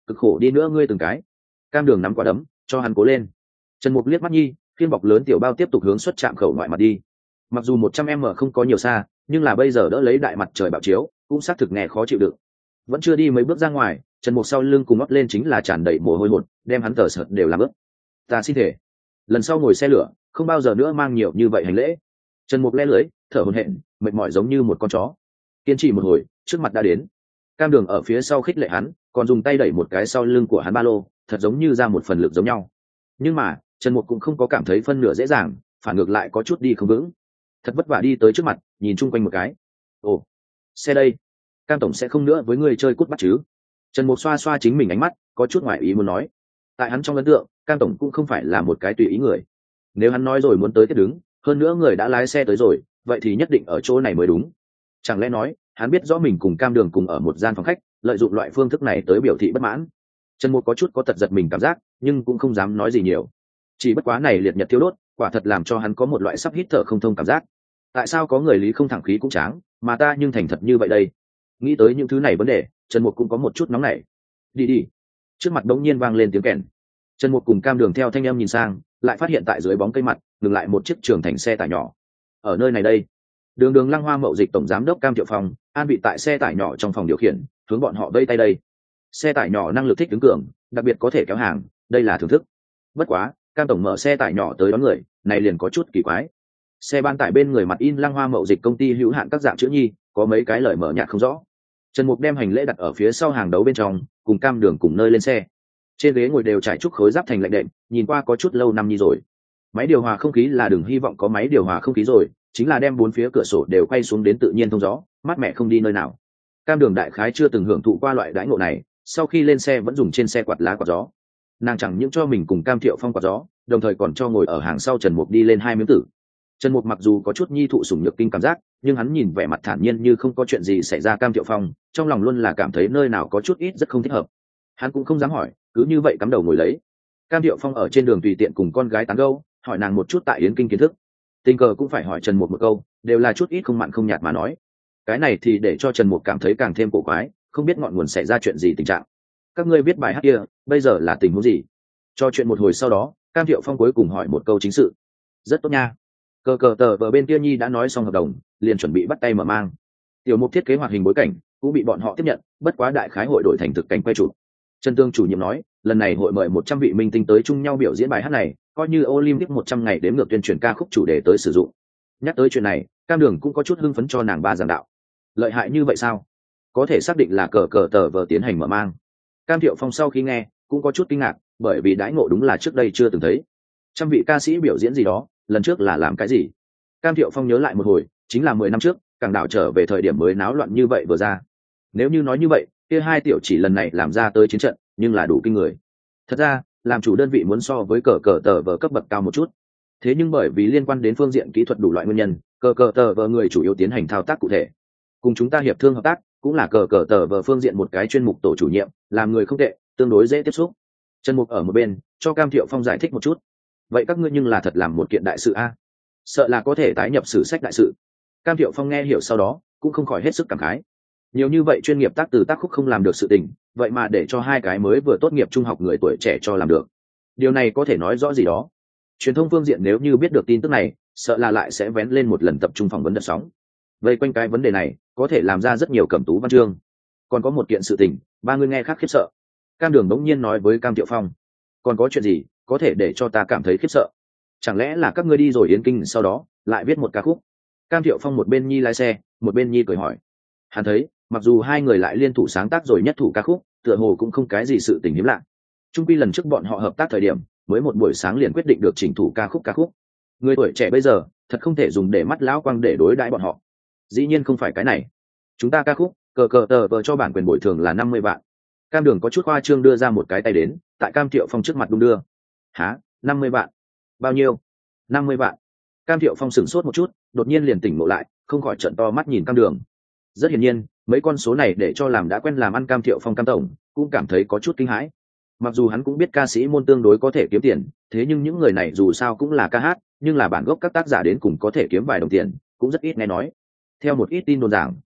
A: cực khổ đi nữa ngươi từng cái. Cam Đường nắm quả đấm cho hắn cố lên. Trần Mục liếc mắt nhi, phiên bọc lớn tiểu bao tiếp tục hướng xuất trạm khẩu ngoại mặt đi. Mặc dù một trăm m không có nhiều xa, nhưng là bây giờ đỡ lấy đại mặt trời bạo chiếu cũng xác thực nghe khó chịu đựng. Vẫn chưa đi mấy bước ra ngoài, Trần Mục sau lưng cùng ngót lên chính là tràn đầy mồ hôi hột, đem hắn tờ sợt đều làm ướt. Ta xin thể, lần sau ngồi xe lửa không bao giờ nữa mang nhiều như vậy hành lễ. Trần Mục le lưỡi, thở hổn hển, mệt mỏi giống như một con chó. Kiên trì một hồi, trước mặt đã đến. Cam Đường ở phía sau khích lệ hắn, còn dùng tay đẩy một cái sau lưng của hắn ba lô, thật giống như ra một phần lực giống nhau. Nhưng mà Trần Mục cũng không có cảm thấy phân nửa dễ dàng, phản ngược lại có chút đi không vững. Thật vất vả đi tới trước mặt, nhìn chung quanh một cái. Ồ, xe đây. Cam tổng sẽ không nữa với người chơi cút bắt chứ? Trần Mục xoa xoa chính mình ánh mắt, có chút ngoại ý muốn nói. Tại hắn trong ấn tượng, Cam tổng cũng không phải là một cái tùy ý người. Nếu hắn nói rồi muốn tới tiếp đứng, hơn nữa người đã lái xe tới rồi, vậy thì nhất định ở chỗ này mới đúng. Chẳng lẽ nói hắn biết rõ mình cùng Cam Đường cùng ở một gian phòng khách, lợi dụng loại phương thức này tới biểu thị bất mãn? Trần Mục có chút có tật giật mình cảm giác, nhưng cũng không dám nói gì nhiều. Chỉ bất quá này liệt nhật thiêu đốt, quả thật làm cho hắn có một loại sắp hít thở không thông cảm giác. Tại sao có người lý không thẳng khí cũng tráng, mà ta nhưng thành thật như vậy đây? Nghĩ tới những thứ này vấn đề, Trần Mục cũng có một chút nóng nảy. Đi đi. Trước mặt đống nhiên vang lên tiếng kèn. Trần Mục cùng Cam Đường theo thanh âm nhìn sang, lại phát hiện tại dưới bóng cây mặt ngừng lại một chiếc trường thành xe tải nhỏ. Ở nơi này đây, Đường Đường Lăng Hoa Mậu Dịch tổng giám đốc Cam Thiệu Phong an vị tại xe tải nhỏ trong phòng điều khiển, hướng bọn họ vây tay đây. Xe tải nhỏ năng lực thích ứng cường, đặc biệt có thể kéo hàng, đây là thưởng thức. Bất quá, Cam tổng mở xe tải nhỏ tới đón người, này liền có chút kỳ quái. Xe ban tải bên người mặt in Lăng Hoa Mậu Dịch công ty hữu hạn các dạng chữ nhi, có mấy cái lời mở nhạc không rõ. Trần Mục đem hành lễ đặt ở phía sau hàng đấu bên trong, cùng Cam Đường cùng nơi lên xe. Trên ghế ngồi đều trải trúc khối giáp thành lạnh đệm, nhìn qua có chút lâu năm nhi rồi. Máy điều hòa không khí là đừng hy vọng có máy điều hòa không khí rồi, chính là đem bốn phía cửa sổ đều quay xuống đến tự nhiên thông gió, mát mẻ không đi nơi nào. Cam Đường đại khái chưa từng hưởng thụ qua loại đãi ngộ này, sau khi lên xe vẫn dùng trên xe quạt lá quạt gió. Nàng chẳng những cho mình cùng Cam Thiệu Phong quạt gió, đồng thời còn cho ngồi ở hàng sau Trần Mục đi lên hai miếng tử. Trần Mục mặc dù có chút nhi thụ sủng nhược kinh cảm giác, nhưng hắn nhìn vẻ mặt thản nhiên như không có chuyện gì xảy ra Cam Thiệu Phong, trong lòng luôn là cảm thấy nơi nào có chút ít rất không thích hợp. Hắn cũng không dám hỏi, cứ như vậy cắm đầu ngồi lấy. Cam Thiệu Phong ở trên đường tùy tiện cùng con gái tán gẫu, hỏi nàng một chút tại Yến Kinh kiến thức. Tình cờ cũng phải hỏi Trần Mục một câu, đều là chút ít không mặn không nhạt mà nói. Cái này thì để cho Trần Mục cảm thấy càng thêm cổ quái, không biết ngọn nguồn xảy ra chuyện gì tình trạng. Các ngươi biết bài hát kia, bây giờ là tình huống gì? Cho chuyện một hồi sau đó, Cam Thiệu Phong cuối cùng hỏi một câu chính sự. Rất tốt nha. Cờ cờ tờ vờ bên kia nhi đã nói xong hợp đồng, liền chuẩn bị bắt tay mở mang. Tiểu mục thiết kế hoạt hình bối cảnh cũng bị bọn họ tiếp nhận, bất quá đại khái hội đổi thành thực cảnh quay chụp. Trần Tương chủ nhiệm nói, lần này hội mời một trăm vị minh tinh tới chung nhau biểu diễn bài hát này, coi như Olympic một trăm ngày đếm ngược tuyên truyền ca khúc chủ đề tới sử dụng. Nhắc tới chuyện này, Cam Đường cũng có chút hưng phấn cho nàng ba giảng đạo. Lợi hại như vậy sao? Có thể xác định là cờ cờ tờ vờ tiến hành mở mang. Cam Thiệu Phong sau khi nghe cũng có chút kinh ngạc, bởi vì đãi ngộ đúng là trước đây chưa từng thấy. Trăm vị ca sĩ biểu diễn gì đó, lần trước là làm cái gì? Cam Thiệu Phong nhớ lại một hồi, chính là mười năm trước, Cảng Đảo trở về thời điểm mới náo loạn như vậy vừa ra. Nếu như nói như vậy, kia hai tiểu chỉ lần này làm ra tới chiến trận, nhưng là đủ kinh người. Thật ra, làm chủ đơn vị muốn so với cờ cờ tờ vờ cấp bậc cao một chút. Thế nhưng bởi vì liên quan đến phương diện kỹ thuật đủ loại nguyên nhân, cờ cờ tờ vờ người chủ yếu tiến hành thao tác cụ thể. Cùng chúng ta hiệp thương hợp tác, cũng là cờ cờ tờ vờ phương diện một cái chuyên mục tổ chủ nhiệm, làm người không tệ, tương đối dễ tiếp xúc. Trần Mục ở một bên cho Cam Thiệu Phong giải thích một chút. Vậy các ngươi nhưng là thật làm một kiện đại sự a, sợ là có thể tái nhập sử sách đại sự. Cam Thiệu Phong nghe hiểu sau đó cũng không khỏi hết sức cảm khái. Nhiều như vậy chuyên nghiệp tác từ tác khúc không làm được sự tình, vậy mà để cho hai cái mới vừa tốt nghiệp trung học người tuổi trẻ cho làm được, điều này có thể nói rõ gì đó. Truyền thông phương diện nếu như biết được tin tức này, sợ là lại sẽ vén lên một lần tập trung phỏng vấn đợt sóng. Vây quanh cái vấn đề này có thể làm ra rất nhiều cẩm tú văn chương. Còn có một kiện sự tình, ba người nghe khác khiếp sợ. Cam Đường bỗng nhiên nói với Cam Thiệu Phong, còn có chuyện gì có thể để cho ta cảm thấy khiếp sợ? Chẳng lẽ là các ngươi đi rồi Yến Kinh sau đó lại viết một ca khúc? Cam Thiệu Phong một bên nhi lái xe, một bên nhi cười hỏi. Hắn thấy mặc dù hai người lại liên thủ sáng tác rồi nhất thủ ca khúc, tựa hồ cũng không cái gì sự tình hiếm lạ. Trung quy lần trước bọn họ hợp tác thời điểm, mới một buổi sáng liền quyết định được chỉnh thủ ca khúc ca khúc. Người tuổi trẻ bây giờ thật không thể dùng để mắt lão quang để đối đãi bọn họ. Dĩ nhiên không phải cái này. Chúng ta ca khúc cờ cờ tờ vờ cho bản quyền bồi thường là năm mươi vạn. Cam Đường có chút khoa trương đưa ra một cái tay đến, tại Cam Thiệu Phong trước mặt đung đưa. Hả? năm mươi vạn? Bao nhiêu? năm mươi vạn. Cam Thiệu Phong sửng sốt một chút, đột nhiên liền tỉnh ngộ lại, không khỏi trợn to mắt nhìn Cam Đường. Rất hiển nhiên, mấy con số này để cho làm đã quen làm ăn Cam Thiệu Phong Cam tổng cũng cảm thấy có chút kinh hãi. Mặc dù hắn cũng biết ca sĩ môn tương đối có thể kiếm tiền, thế nhưng những người này dù sao cũng là ca hát, nhưng là bản gốc các tác giả đến cùng có thể kiếm vài đồng tiền cũng rất ít nghe nói. Theo một ít tin đồn giảng,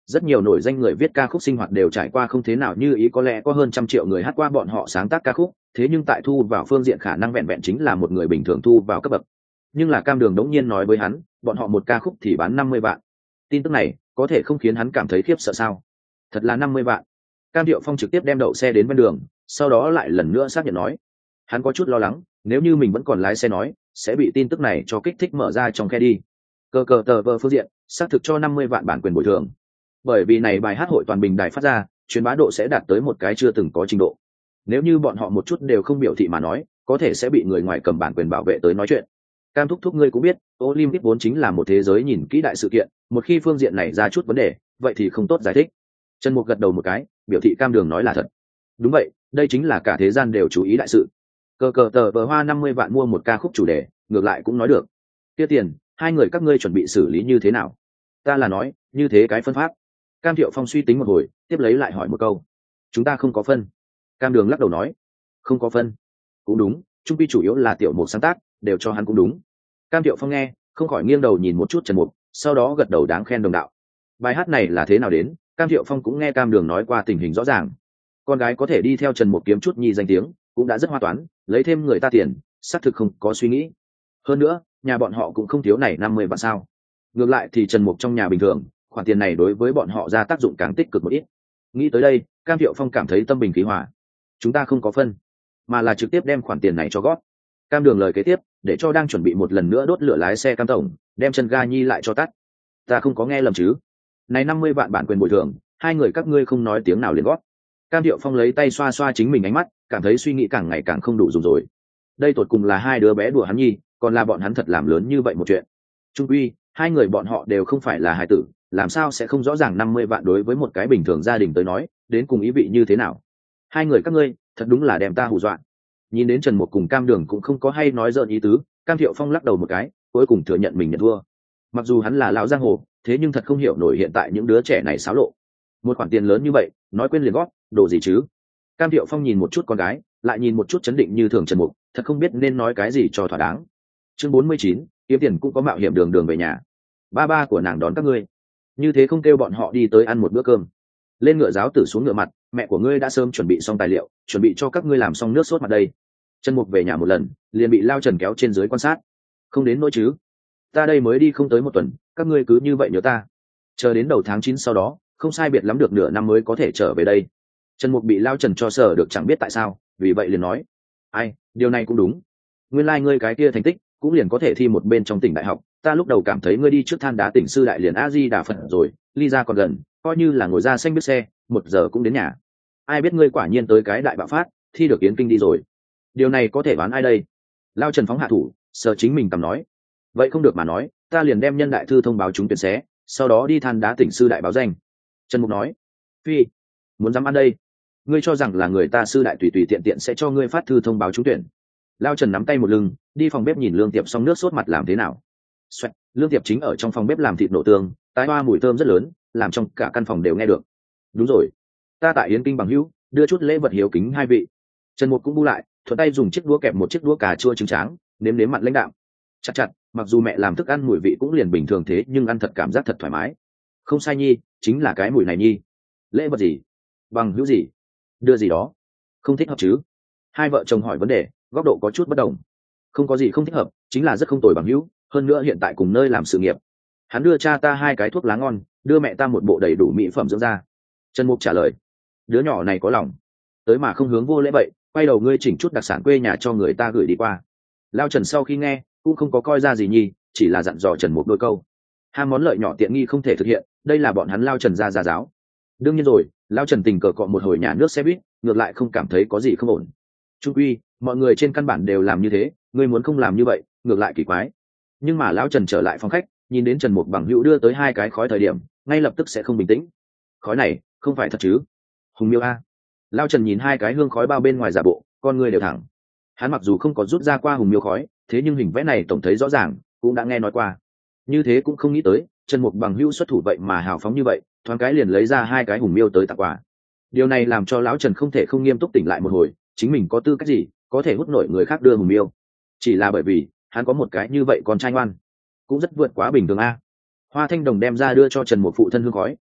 A: rất nhiều nổi danh người viết ca khúc sinh hoạt đều trải qua không thế nào như ý, có lẽ có hơn trăm triệu người hát qua bọn họ sáng tác ca khúc, thế nhưng tại thu vào phương diện khả năng vẹn vẹn chính là một người bình thường thu vào cấp bậc. Nhưng là Cam Đường đống nhiên nói với hắn, bọn họ một ca khúc thì bán năm mươi vạn. Tin tức này có thể không khiến hắn cảm thấy khiếp sợ sao? Thật là năm mươi vạn. Cam Thiệu Phong trực tiếp đem đậu xe đến bên đường, sau đó lại lần nữa xác nhận nói. Hắn có chút lo lắng, nếu như mình vẫn còn lái xe nói, sẽ bị tin tức này cho kích thích mở ra trong khe đi. Cờ cờ tờ vờ phương diện, xác thực cho năm mươi vạn bản quyền bồi thường. Bởi vì này bài hát hội toàn bình đài phát ra, truyền bá độ sẽ đạt tới một cái chưa từng có trình độ. Nếu như bọn họ một chút đều không biểu thị mà nói, có thể sẽ bị người ngoài cầm bản quyền bảo vệ tới nói chuyện. Cam thúc thúc ngươi cũng biết, Olympic vốn chính là một thế giới nhìn kỹ đại sự kiện, một khi phương diện này ra chút vấn đề, vậy thì không tốt giải thích. Trần Mục gật đầu một cái, biểu thị Cam Đường nói là thật. Đúng vậy, đây chính là cả thế gian đều chú ý đại sự. Cờ cờ tờ vờ hoa năm mươi vạn mua một ca khúc chủ đề, ngược lại cũng nói được. Kia tiền, hai người các ngươi chuẩn bị xử lý như thế nào? Ta là nói, như thế cái phân pháp. Cam Thiệu Phong suy tính một hồi, tiếp lấy lại hỏi một câu. Chúng ta không có phân. Cam Đường lắc đầu nói, không có phân. Cũng đúng, trung quy chủ yếu là Tiểu Mục sáng tác, đều cho hắn cũng đúng. Cam Thiệu Phong nghe, không khỏi nghiêng đầu nhìn một chút Trần Mục, sau đó gật đầu đáng khen đồng đạo. Bài hát này là thế nào đến, Cam Thiệu Phong cũng nghe Cam Đường nói qua tình hình rõ ràng. Con gái có thể đi theo Trần Mục kiếm chút nhi danh tiếng, cũng đã rất hoa toán, lấy thêm người ta tiền, xác thực không có suy nghĩ. Hơn nữa, nhà bọn họ cũng không thiếu này năm mươi vạn sao. Ngược lại thì Trần Mục trong nhà bình thường, khoản tiền này đối với bọn họ ra tác dụng càng tích cực một ít. Nghĩ tới đây, Cam Thiệu Phong cảm thấy tâm bình khí hòa. Chúng ta không có phân, mà là trực tiếp đem khoản tiền này cho gót. Cam Đường lời kế tiếp, để cho đang chuẩn bị một lần nữa đốt lửa lái xe Cam tổng, đem chân ga nhi lại cho tắt. Ta không có nghe lầm chứ? Này năm mươi vạn bản quyền bồi thường, hai người các ngươi không nói tiếng nào liền gót. Cam Thiệu Phong lấy tay xoa xoa chính mình ánh mắt, cảm thấy suy nghĩ càng ngày càng không đủ dùng rồi. Đây tột cùng là hai đứa bé đùa hắn nhi, còn là bọn hắn thật làm lớn như vậy một chuyện. Trung quy, hai người bọn họ đều không phải là hài tử, làm sao sẽ không rõ ràng năm mươi vạn đối với một cái bình thường gia đình tới nói, đến cùng ý vị như thế nào. Hai người các ngươi, thật đúng là đem ta hù dọa. Nhìn đến Trần Mục cùng Cam Đường cũng không có hay nói dợn ý tứ, Cam Thiệu Phong lắc đầu một cái, cuối cùng thừa nhận mình nhận thua. Mặc dù hắn là lão giang hồ, thế nhưng thật không hiểu nổi hiện tại những đứa trẻ này xáo lộ. Một khoản tiền lớn như vậy, nói quên liền gót, đồ gì chứ? Cam Thiệu Phong nhìn một chút con gái, lại nhìn một chút chấn định như thường Trần Mục, thật không biết nên nói cái gì cho thỏa đáng. Chương bốn mươi chín, kiếm tiền cũng có mạo hiểm đường đường về nhà. Ba ba của nàng đón các ngươi, như thế không kêu bọn họ đi tới ăn một bữa cơm. Lên ngựa giáo tử xuống ngựa mặt, mẹ của ngươi đã sớm chuẩn bị xong tài liệu, chuẩn bị cho các ngươi làm xong nước sốt mặt đây. Trần Mục về nhà một lần, liền bị Lao Trần kéo trên dưới quan sát. Không đến nỗi chứ? Ta đây mới đi không tới một tuần, các ngươi cứ như vậy nhớ ta. Chờ đến đầu tháng chín sau đó, không sai biệt lắm được nửa năm mới có thể trở về đây. Trần Mục bị Lao Trần cho sở được chẳng biết tại sao, vì vậy liền nói, ai, điều này cũng đúng. Nguyên lai like ngươi cái kia thành tích, cũng liền có thể thi một bên trong tỉnh đại học. Ta lúc đầu cảm thấy ngươi đi trước than đá tỉnh sư đại liền a di đà phật rồi, ly ra còn gần, coi như là ngồi ra xanh biết xe, một giờ cũng đến nhà. Ai biết ngươi quả nhiên tới cái đại bạo phát, thi được Yến Kinh đi rồi. Điều này có thể bán ai đây? Lao Trần phóng hạ thủ, sợ chính mình cầm nói. Vậy không được mà nói, ta liền đem nhân đại thư thông báo chúng tuyển xé, sau đó đi than đá tỉnh sư đại báo danh. Trần Mục nói, phi, muốn dám ăn đây? Ngươi cho rằng là người ta sư đại tùy tùy tiện tiện sẽ cho ngươi phát thư thông báo trúng tuyển? Lao Trần nắm tay một lưng, đi phòng bếp nhìn Lương Tiệp xong nước sốt mặt làm thế nào. Xoẹt, Lương Tiệp chính ở trong phòng bếp làm thịt nổ tương, tái hoa mùi thơm rất lớn, làm trong cả căn phòng đều nghe được. Đúng rồi, ta tại Yến Kinh bằng hữu, đưa chút lễ vật hiếu kính hai vị. Trần Mục cũng bu lại, thuận tay dùng chiếc đũa kẹp một chiếc đũa cà chua trứng tráng, nếm nếm mặn lãnh đạm. Chặt chặt, mặc dù mẹ làm thức ăn mùi vị cũng liền bình thường thế nhưng ăn thật cảm giác thật thoải mái. Không sai nhi, chính là cái mùi này nhi. Lễ vật gì? Bằng hữu gì? Đưa gì đó? Không thích hợp chứ? Hai vợ chồng hỏi vấn đề, góc độ có chút bất đồng. Không có gì không thích hợp, chính là rất không tồi bằng hữu, hơn nữa hiện tại cùng nơi làm sự nghiệp. Hắn đưa cha ta hai cái thuốc lá ngon, đưa mẹ ta một bộ đầy đủ mỹ phẩm dưỡng da. Trần Mục trả lời, đứa nhỏ này có lòng, tới mà không hướng vô lễ vậy, quay đầu ngươi chỉnh chút đặc sản quê nhà cho người ta gửi đi qua. Lao Trần sau khi nghe cũng không có coi ra gì nhi, chỉ là dặn dò Trần Mục đôi câu. Ham món lợi nhỏ tiện nghi không thể thực hiện, đây là bọn hắn Lao Trần ra gia giáo. Đương nhiên rồi, Lao Trần tình cờ cọ một hồi nhà nước xe buýt, ngược lại không cảm thấy có gì không ổn. Trung quy, mọi người trên căn bản đều làm như thế, ngươi muốn không làm như vậy, ngược lại kỳ quái. Nhưng mà Lão Trần trở lại phòng khách, nhìn đến Trần Mục bằng hữu đưa tới hai cái khói thời điểm, ngay lập tức sẽ không bình tĩnh. Khói này, không phải thật chứ? Hùng miêu a. Lão Trần nhìn hai cái hương khói bao bên ngoài giả bộ, con người đều thẳng. Hắn mặc dù không có rút ra qua hùng miêu khói, thế nhưng hình vẽ này tổng thấy rõ ràng, cũng đã nghe nói qua. Như thế cũng không nghĩ tới, Trần Mục bằng hữu xuất thủ vậy mà hào phóng như vậy, thoáng cái liền lấy ra hai cái hùng miêu tới tặng quà. Điều này làm cho Lão Trần không thể không nghiêm túc tỉnh lại một hồi, chính mình có tư cách gì có thể hút nổi người khác đưa hùng miêu? Chỉ là bởi vì hắn có một cái như vậy còn trai ngoan, cũng rất vượt quá bình thường a. Hoa Thanh Đồng đem ra đưa cho Trần Mục phụ thân hương khói,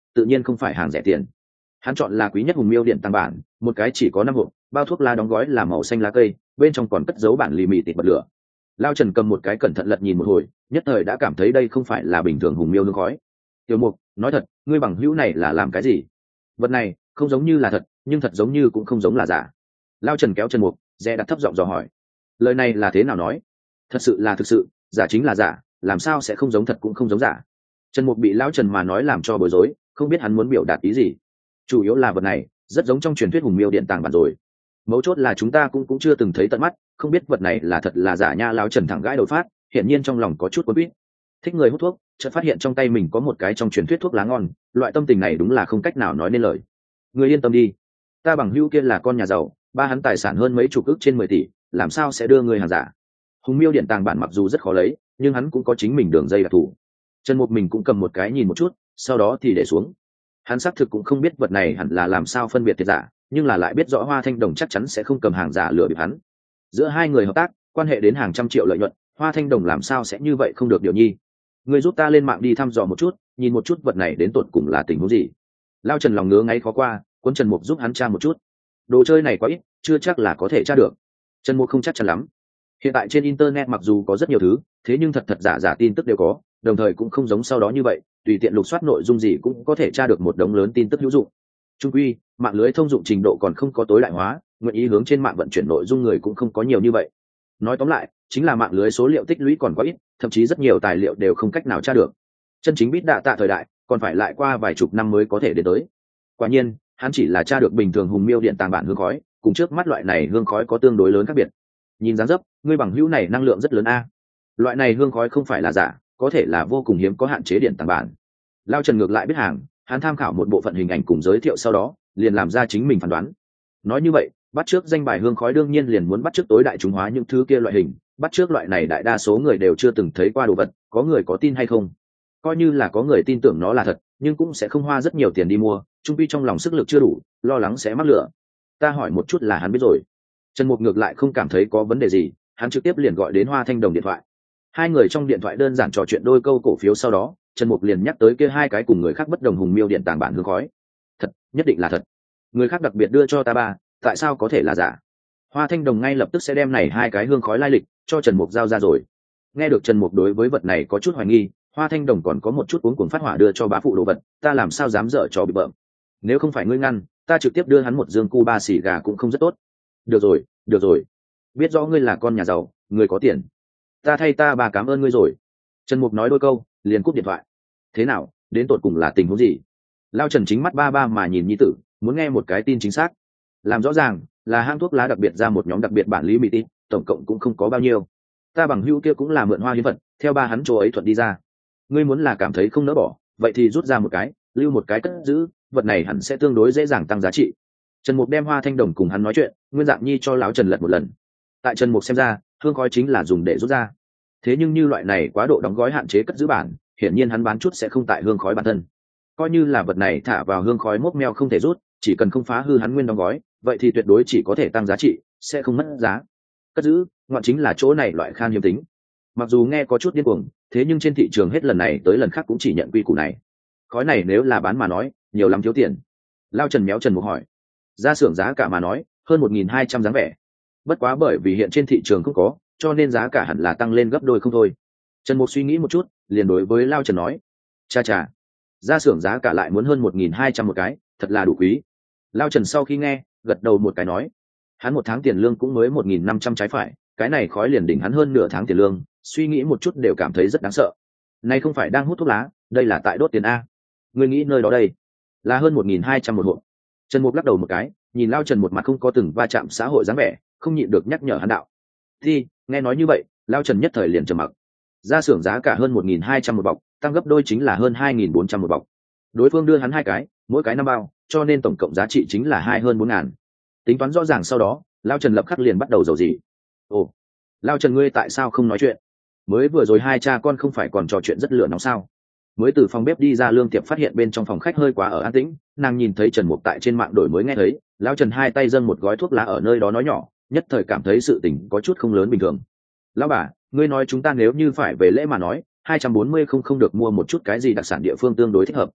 A: tự nhiên không phải hàng rẻ tiền. Hắn chọn là quý nhất hùng miêu điện tăng bản, một cái chỉ có năm hộp, bao thuốc lá đóng gói là màu xanh lá cây, bên trong còn cất dấu bản lì mì tịt bật lửa. Lao Trần cầm một cái cẩn thận lật nhìn một hồi, nhất thời đã cảm thấy đây không phải là bình thường hùng miêu hương khói. Tiểu Mục, nói thật, ngươi bằng hữu này là làm cái gì? Vật này không giống như là thật, nhưng thật giống như cũng không giống là giả. Lao Trần kéo Trần Mục, dè đặt thấp giọng dò hỏi. Lời này là thế nào nói? Thật sự là thực sự, giả chính là giả, làm sao sẽ không giống thật cũng không giống giả? Trần Mục bị Lao Trần mà nói làm cho bối rối, không biết hắn muốn biểu đạt ý gì. Chủ yếu là vật này rất giống trong truyền thuyết hùng miêu điện tàng bản rồi. Mấu chốt là chúng ta cũng cũng chưa từng thấy tận mắt, không biết vật này là thật là giả nha. Lao Trần thẳng gãi đầu phát, hiển nhiên trong lòng có chút quấn quýt. Thích người hút thuốc, chợt phát hiện trong tay mình có một cái trong truyền thuyết thuốc lá ngon, loại tâm tình này đúng là không cách nào nói nên lời. Người yên tâm đi, ta bằng hữu kia là con nhà giàu, ba hắn tài sản hơn mấy chục ức trên mười tỷ, làm sao sẽ đưa người hàng giả? Hùng miêu điện tàng bản mặc dù rất khó lấy, nhưng hắn cũng có chính mình đường dây đặc thù. Trần Mục mình cũng cầm một cái nhìn một chút, sau đó thì để xuống. Hắn xác thực cũng không biết vật này hẳn là làm sao phân biệt thiệt giả, nhưng là lại biết rõ Hoa Thanh Đồng chắc chắn sẽ không cầm hàng giả lừa bịp hắn. Giữa hai người hợp tác, quan hệ đến hàng trăm triệu lợi nhuận, Hoa Thanh Đồng làm sao sẽ như vậy không được điều nhi. Người giúp ta lên mạng đi thăm dò một chút, nhìn một chút vật này đến tột cùng là tình huống gì. Lao Trần lòng ngứa ngáy khó qua, cuốn Trần Mục giúp hắn tra một chút. Đồ chơi này quá ít, chưa chắc là có thể tra được. Trần Mục không chắc chắn lắm. Hiện tại trên internet mặc dù có rất nhiều thứ, thế nhưng thật thật giả giả tin tức đều có, đồng thời cũng không giống sau đó như vậy, tùy tiện lục soát nội dung gì cũng có thể tra được một đống lớn tin tức hữu dụng. Trung quy, mạng lưới thông dụng trình độ còn không có tối đại hóa, nguyện ý hướng trên mạng vận chuyển nội dung người cũng không có nhiều như vậy. Nói tóm lại, chính là mạng lưới số liệu tích lũy còn quá ít, thậm chí rất nhiều tài liệu đều không cách nào tra được. Chân chính bít đạ tạ thời đại, còn phải lại qua vài chục năm mới có thể đến tới. Quả nhiên, hắn chỉ là tra được bình thường hùng miêu điện tàng bản hương khói, cùng trước mắt loại này hương khói có tương đối lớn khác biệt. Nhìn dáng dấp, ngươi bằng hữu này năng lượng rất lớn a. Loại này hương khói không phải là giả, có thể là vô cùng hiếm có hạn chế điện tàng bản. Lao Trần ngược lại biết hàng, hắn tham khảo một bộ phận hình ảnh cùng giới thiệu sau đó, liền làm ra chính mình phán đoán. Nói như vậy, bắt trước danh bài hương khói đương nhiên liền muốn bắt trước tối đại chúng hóa những thứ kia loại hình, bắt trước loại này đại đa số người đều chưa từng thấy qua đồ vật, có người có tin hay không? Coi như là có người tin tưởng nó là thật, nhưng cũng sẽ không hoa rất nhiều tiền đi mua, chung quy trong lòng sức lực chưa đủ, lo lắng sẽ mắc lửa. Ta hỏi một chút là hắn biết rồi. Trần Mục ngược lại không cảm thấy có vấn đề gì, hắn trực tiếp liền gọi đến Hoa Thanh Đồng điện thoại. Hai người trong điện thoại đơn giản trò chuyện đôi câu cổ phiếu sau đó, Trần Mục liền nhắc tới kia hai cái cùng người khác bất đồng hùng miêu điện tàng bản hương khói. Thật, nhất định là thật. Người khác đặc biệt đưa cho ta ba, tại sao có thể là giả? Hoa Thanh Đồng ngay lập tức sẽ đem này hai cái hương khói lai lịch cho Trần Mục giao ra rồi. Nghe được Trần Mục đối với vật này có chút hoài nghi, Hoa Thanh Đồng còn có một chút cuống cuồng phát hỏa đưa cho bá phụ đồ vật, ta làm sao dám dở trò bị bợm. Nếu không phải ngươi ngăn, ta trực tiếp đưa hắn một dương cu ba xì gà cũng không rất tốt. Được rồi, được rồi. Biết rõ ngươi là con nhà giàu, người có tiền. Ta thay ta bà cảm ơn ngươi rồi. Trần Mục nói đôi câu, liền cúp điện thoại. Thế nào, đến tột cùng là tình huống gì? Lao Trần chính mắt ba ba mà nhìn nhi tử, muốn nghe một cái tin chính xác. Làm rõ ràng là hãng thuốc lá đặc biệt ra một nhóm đặc biệt bản lý mỹ tin, tổng cộng cũng không có bao nhiêu. Ta bằng hữu kia cũng là mượn hoa hiến vật, theo ba hắn chỗ ấy thuận đi ra. Ngươi muốn là cảm thấy không nỡ bỏ, vậy thì rút ra một cái, lưu một cái cất giữ, vật này hẳn sẽ tương đối dễ dàng tăng giá trị. Trần Mục đem Hoa Thanh Đồng cùng hắn nói chuyện, nguyên dạng nhi cho lão Trần lật một lần. Tại Trần Mục xem ra, hương khói chính là dùng để rút ra. Thế nhưng như loại này quá độ đóng gói hạn chế cất giữ bản, hiển nhiên hắn bán chút sẽ không tại hương khói bản thân. Coi như là vật này thả vào hương khói mốc meo không thể rút, chỉ cần không phá hư hắn nguyên đóng gói, vậy thì tuyệt đối chỉ có thể tăng giá trị, sẽ không mất giá. Cất giữ, ngoạn chính là chỗ này loại khan hiếm tính. Mặc dù nghe có chút điên cuồng, thế nhưng trên thị trường hết lần này tới lần khác cũng chỉ nhận quy củ này. Khói này nếu là bán mà nói, nhiều lắm thiếu tiền. Lao Trần méo Trần Mục hỏi. Ra xưởng giá cả mà nói, hơn một nghìn hai trăm dáng vẻ. Bất quá bởi vì hiện trên thị trường không có, cho nên giá cả hẳn là tăng lên gấp đôi không thôi. Trần Mục suy nghĩ một chút, liền đối với Lao Trần nói. Cha cha, ra xưởng giá cả lại muốn hơn một nghìn hai trăm một cái, thật là đủ quý. Lao Trần sau khi nghe, gật đầu một cái nói. Hắn một tháng tiền lương cũng mới một nghìn năm trăm trái phải, cái này khói liền đỉnh hắn hơn nửa tháng tiền lương, suy nghĩ một chút đều cảm thấy rất đáng sợ. Này không phải đang hút thuốc lá, đây là tại đốt tiền a. Ngươi nghĩ nơi đó đây là hơn một nghìn hai trăm một hộp. Trần Mục lắc đầu một cái, nhìn Lao Trần một mặt không có từng va chạm xã hội dáng vẻ, không nhịn được nhắc nhở hắn đạo. Thì, nghe nói như vậy, Lao Trần nhất thời liền trầm mặc. Ra xưởng giá cả hơn một nghìn hai trăm một bọc, tăng gấp đôi chính là hơn hai nghìn bốn trăm một bọc. Đối phương đưa hắn hai cái, mỗi cái năm bao, cho nên tổng cộng giá trị chính là hai hơn bốn ngàn. Tính toán rõ ràng sau đó, Lao Trần lập khắc liền bắt đầu dầu gì. Ồ, Lao Trần ngươi tại sao không nói chuyện? Mới vừa rồi hai cha con không phải còn trò chuyện rất lửa nóng sao? Mới từ phòng bếp đi ra Lương Tiệp phát hiện bên trong phòng khách hơi quá ở an tĩnh, nàng nhìn thấy Trần Mục tại trên mạng đổi mới nghe thấy, Lao Trần hai tay dâng một gói thuốc lá ở nơi đó nói nhỏ, nhất thời cảm thấy sự tình có chút không lớn bình thường. Lão bà, ngươi nói chúng ta nếu như phải về lễ mà nói, hai trăm bốn mươi không không được mua một chút cái gì đặc sản địa phương tương đối thích hợp.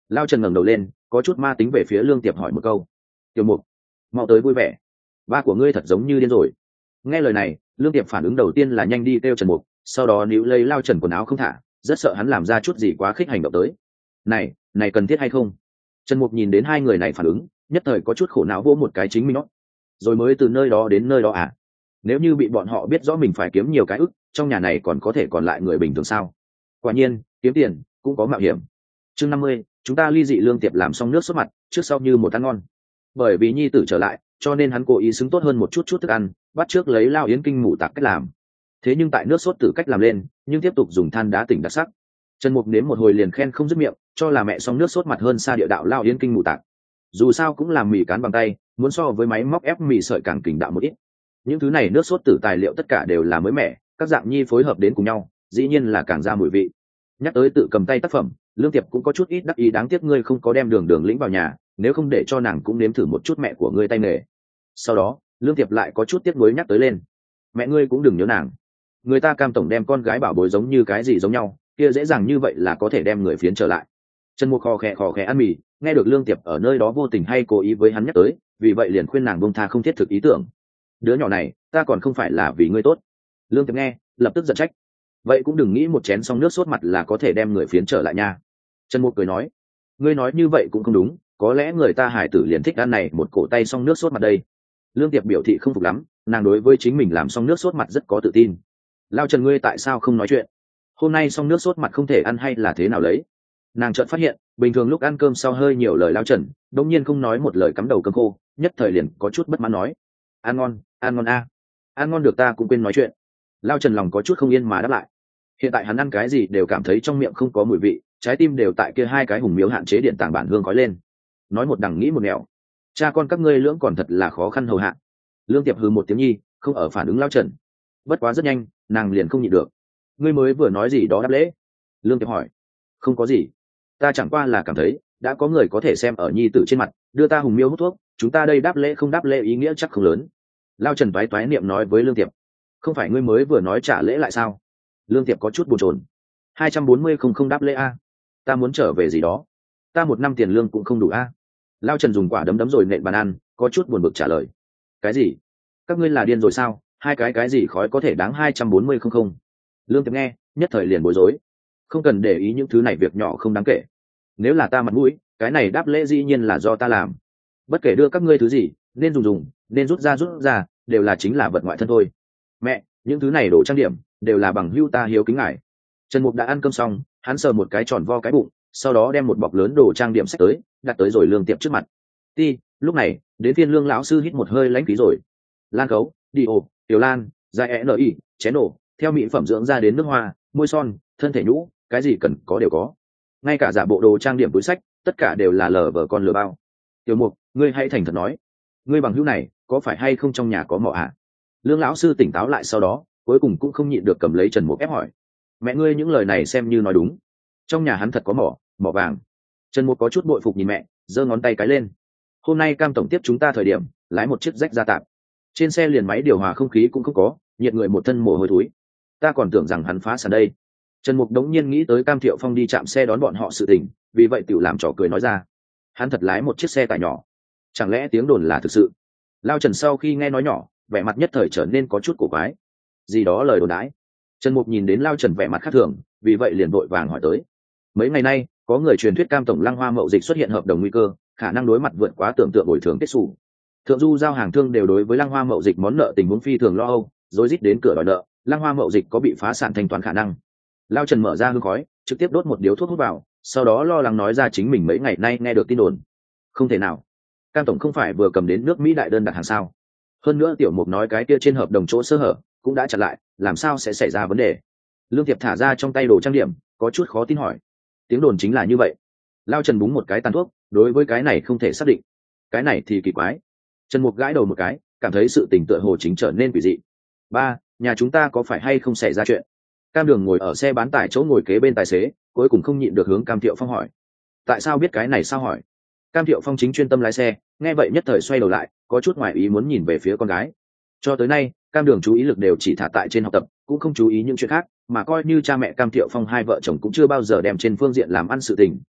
A: Lao Trần ngẩng đầu lên, có chút ma tính về phía Lương Tiệp hỏi một câu. Tiểu Mục, mau tới vui vẻ, ba của ngươi thật giống như điên rồi. Nghe lời này, Lương Tiệp phản ứng đầu tiên là nhanh đi kêu Trần Mục, sau đó níu lấy Lao Trần quần áo không thả, rất sợ hắn làm ra chút gì quá khích hành động tới. Này, này cần thiết hay không? Trần Mục nhìn đến hai người này phản ứng, nhất thời có chút khổ não vỗ một cái chính mình nó. Rồi mới từ nơi đó đến nơi đó à? Nếu như bị bọn họ biết rõ mình phải kiếm nhiều cái ức, trong nhà này còn có thể còn lại người bình thường sao? Quả nhiên, kiếm tiền cũng có mạo hiểm. Chương năm mươi, chúng ta ly dị. Lương Tiệp làm xong nước sốt mặt, trước sau như một ăn ngon. Bởi vì nhi tử trở lại, cho nên hắn cố ý xứng tốt hơn một chút chút thức ăn, bắt trước lấy Lao Yến Kinh mù tạc cách làm. Thế nhưng tại nước sốt tử cách làm lên, nhưng tiếp tục dùng than đá tỉnh đặc sắc. Trần Mục nếm một hồi liền khen không dứt miệng, cho là mẹ xong nước sốt mặt hơn xa địa đạo Lao Yến Kinh mù tạc. Dù sao cũng làm mì cán bằng tay, muốn so với máy móc ép mì sợi càng kình đạo một ít. Những thứ này nước sốt tử tài liệu tất cả đều là mới mẻ, các dạng nhi phối hợp đến cùng nhau, dĩ nhiên là càng ra mùi vị. Nhắc tới tự cầm tay tác phẩm, Lương Tiệp cũng có chút ít đắc ý, đáng tiếc ngươi không có đem Đường Đường lĩnh vào nhà, nếu không để cho nàng cũng nếm thử một chút mẹ của ngươi tay nghề. Sau đó, Lương Tiệp lại có chút tiếc nuối nhắc tới lên, mẹ ngươi cũng đừng nhớ nàng, người ta Cam tổng đem con gái bảo bối giống như cái gì giống nhau, kia dễ dàng như vậy là có thể đem người phiến trở lại. Trần Mục khò khè khò khè ăn mì, nghe được Lương Tiệp ở nơi đó vô tình hay cố ý với hắn nhắc tới, vì vậy liền khuyên nàng buông tha không thiết thực ý tưởng. Đứa nhỏ này, ta còn không phải là vì ngươi tốt. Lương Tiệp nghe, lập tức giận trách, vậy cũng đừng nghĩ một chén xong nước sốt mặt là có thể đem người phiến trở lại nha. Trần Mục cười nói, ngươi nói như vậy cũng không đúng, có lẽ người ta hải tử liền thích ăn này một cổ tay xong nước sốt mặt đây. Lương Tiệp biểu thị không phục lắm, nàng đối với chính mình làm xong nước sốt mặt rất có tự tin. Lao Trần, ngươi tại sao không nói chuyện? Hôm nay xong nước sốt mặt không thể ăn hay là thế nào lấy? Nàng chợt phát hiện, bình thường lúc ăn cơm sau hơi nhiều lời Lao Trần, đống nhiên không nói một lời cắm đầu cơm khô, nhất thời liền có chút bất mãn nói, ăn ngon, ăn ngon a, à. Ăn ngon được ta cũng quên nói chuyện. Lao Trần lòng có chút không yên mà đáp lại. Hiện tại hắn ăn cái gì đều cảm thấy trong miệng không có mùi vị, trái tim đều tại kia hai cái hùng miếu hạn chế điện tàng bản hương khói lên. Nói một đằng nghĩ một nẻo, cha con các ngươi lưỡng còn thật là khó khăn hầu hạ. Lương Tiệp hừ một tiếng nhi, không ở phản ứng Lao Trần. Bất quá rất nhanh, nàng liền không nhịn được. Ngươi mới vừa nói gì đó đáp lễ? Lương Tiệp hỏi. Không có gì, ta chẳng qua là cảm thấy đã có người có thể xem ở nhi tử trên mặt, đưa ta hùng miêu hút thuốc, chúng ta đây đáp lễ không đáp lễ ý nghĩa chắc không lớn. Lao Trần toái toái niệm nói với Lương Tiệp. Không phải ngươi mới vừa nói trả lễ lại sao? Lương Tiệp có chút bồn chồn. Hai trăm bốn mươi không không đáp lễ a, ta muốn trở về gì đó, ta một năm tiền lương cũng không đủ a. Lao Trần dùng quả đấm đấm rồi nện bàn ăn, có chút buồn bực trả lời. Cái gì? Các ngươi là điên rồi sao? Hai cái cái gì khói có thể đáng hai trăm bốn mươi không không? Lương Tiệp nghe, nhất thời liền bối rối. Không cần để ý những thứ này, việc nhỏ không đáng kể. Nếu là ta mặt mũi, cái này đáp lễ dĩ nhiên là do ta làm. Bất kể đưa các ngươi thứ gì, nên dùng dùng, nên rút ra rút ra, đều là chính là vật ngoại thân thôi. Mẹ, những thứ này đồ trang điểm, đều là bằng hữu ta hiếu kính ngài. Trần Mục đã ăn cơm xong, hắn sờ một cái tròn vo cái bụng, sau đó đem một bọc lớn đồ trang điểm xách tới, đặt tới rồi Lương Tiệp trước mặt. Ti, lúc này, đến phiên Lương lão sư hít một hơi lãnh khí rồi. Lan Khấu, đi ồ, Tiểu Lan, dài e n i, chén đồ, theo mỹ phẩm dưỡng da đến nước hoa, môi son, thân thể nhũ, cái gì cần có đều có. Ngay cả giả bộ đồ trang điểm túi sách, tất cả đều là lờ vờ con lừa bao. Tiểu Mục, ngươi hãy thành thật nói, ngươi bằng hữu này có phải hay không trong nhà có mỏ ạ? Lương lão sư tỉnh táo lại, sau đó cuối cùng cũng không nhịn được cầm lấy Trần Mục ép hỏi. Mẹ ngươi những lời này xem như nói đúng, trong nhà hắn thật có mỏ, mỏ vàng. Trần Mục có chút bội phục nhìn mẹ, giơ ngón tay cái lên. Hôm nay Cam tổng tiếp chúng ta thời điểm lái một chiếc rách ra tạm, trên xe liền máy điều hòa không khí cũng không có, nhiệt người một thân mồ hôi thối, ta còn tưởng rằng hắn phá sản đây. Trần Mục đống nhiên nghĩ tới Cam Thiệu Phong đi chạm xe đón bọn họ sự tình, vì vậy tiểu làm trò cười nói ra, hắn thật lái một chiếc xe tải nhỏ, chẳng lẽ tiếng đồn là thực sự? Lao Trần sau khi nghe nói nhỏ, vẻ mặt nhất thời trở nên có chút cổ quái. Gì đó lời đồn đãi? Trần Mục nhìn đến Lao Trần vẻ mặt khác thường, vì vậy liền vội vàng hỏi tới. Mấy ngày nay, có người truyền thuyết Cam tổng Lăng Hoa mậu dịch xuất hiện hợp đồng nguy cơ, khả năng đối mặt vượt quá tưởng tượng bồi thường kết xù. Thượng du giao hàng thương đều đối với Lăng Hoa mậu dịch món nợ tình huống phi thường lo âu, rối rít đến cửa đòi nợ, Lăng Hoa mậu dịch có bị phá sản thanh toán khả năng. Lao Trần mở ra hương khói, trực tiếp đốt một điếu thuốc hút vào, sau đó lo lắng nói ra chính mình mấy ngày nay nghe được tin đồn. Không thể nào, Cam tổng không phải vừa cầm đến nước Mỹ đại đơn đặt hàng sao? Hơn nữa Tiểu Mục nói cái kia trên hợp đồng chỗ sơ hở cũng đã chặn lại, làm sao sẽ xảy ra vấn đề? Lương Tiệp thả ra trong tay đồ trang điểm, có chút khó tin hỏi. Tiếng đồn chính là như vậy. Lao Trần búng một cái tàn thuốc, đối với cái này không thể xác định. Cái này thì kỳ quái. Trần Mục gãi đầu một cái, cảm thấy sự tình tựa hồ chính trở nên quỷ dị. Ba, nhà chúng ta có phải hay không xảy ra chuyện? Cam Đường ngồi ở xe bán tải chỗ ngồi kế bên tài xế, cuối cùng không nhịn được hướng Cam Thiệu Phong hỏi. Tại sao biết cái này sao hỏi? Cam Thiệu Phong chính chuyên tâm lái xe, nghe vậy nhất thời xoay đầu lại, có chút ngoài ý muốn nhìn về phía con gái. Cho tới nay, Cam Đường chú ý lực đều chỉ thả tại trên học tập, cũng không chú ý những chuyện khác, mà coi như cha mẹ Cam Thiệu Phong hai vợ chồng cũng chưa bao giờ đem trên phương diện làm ăn sự tình,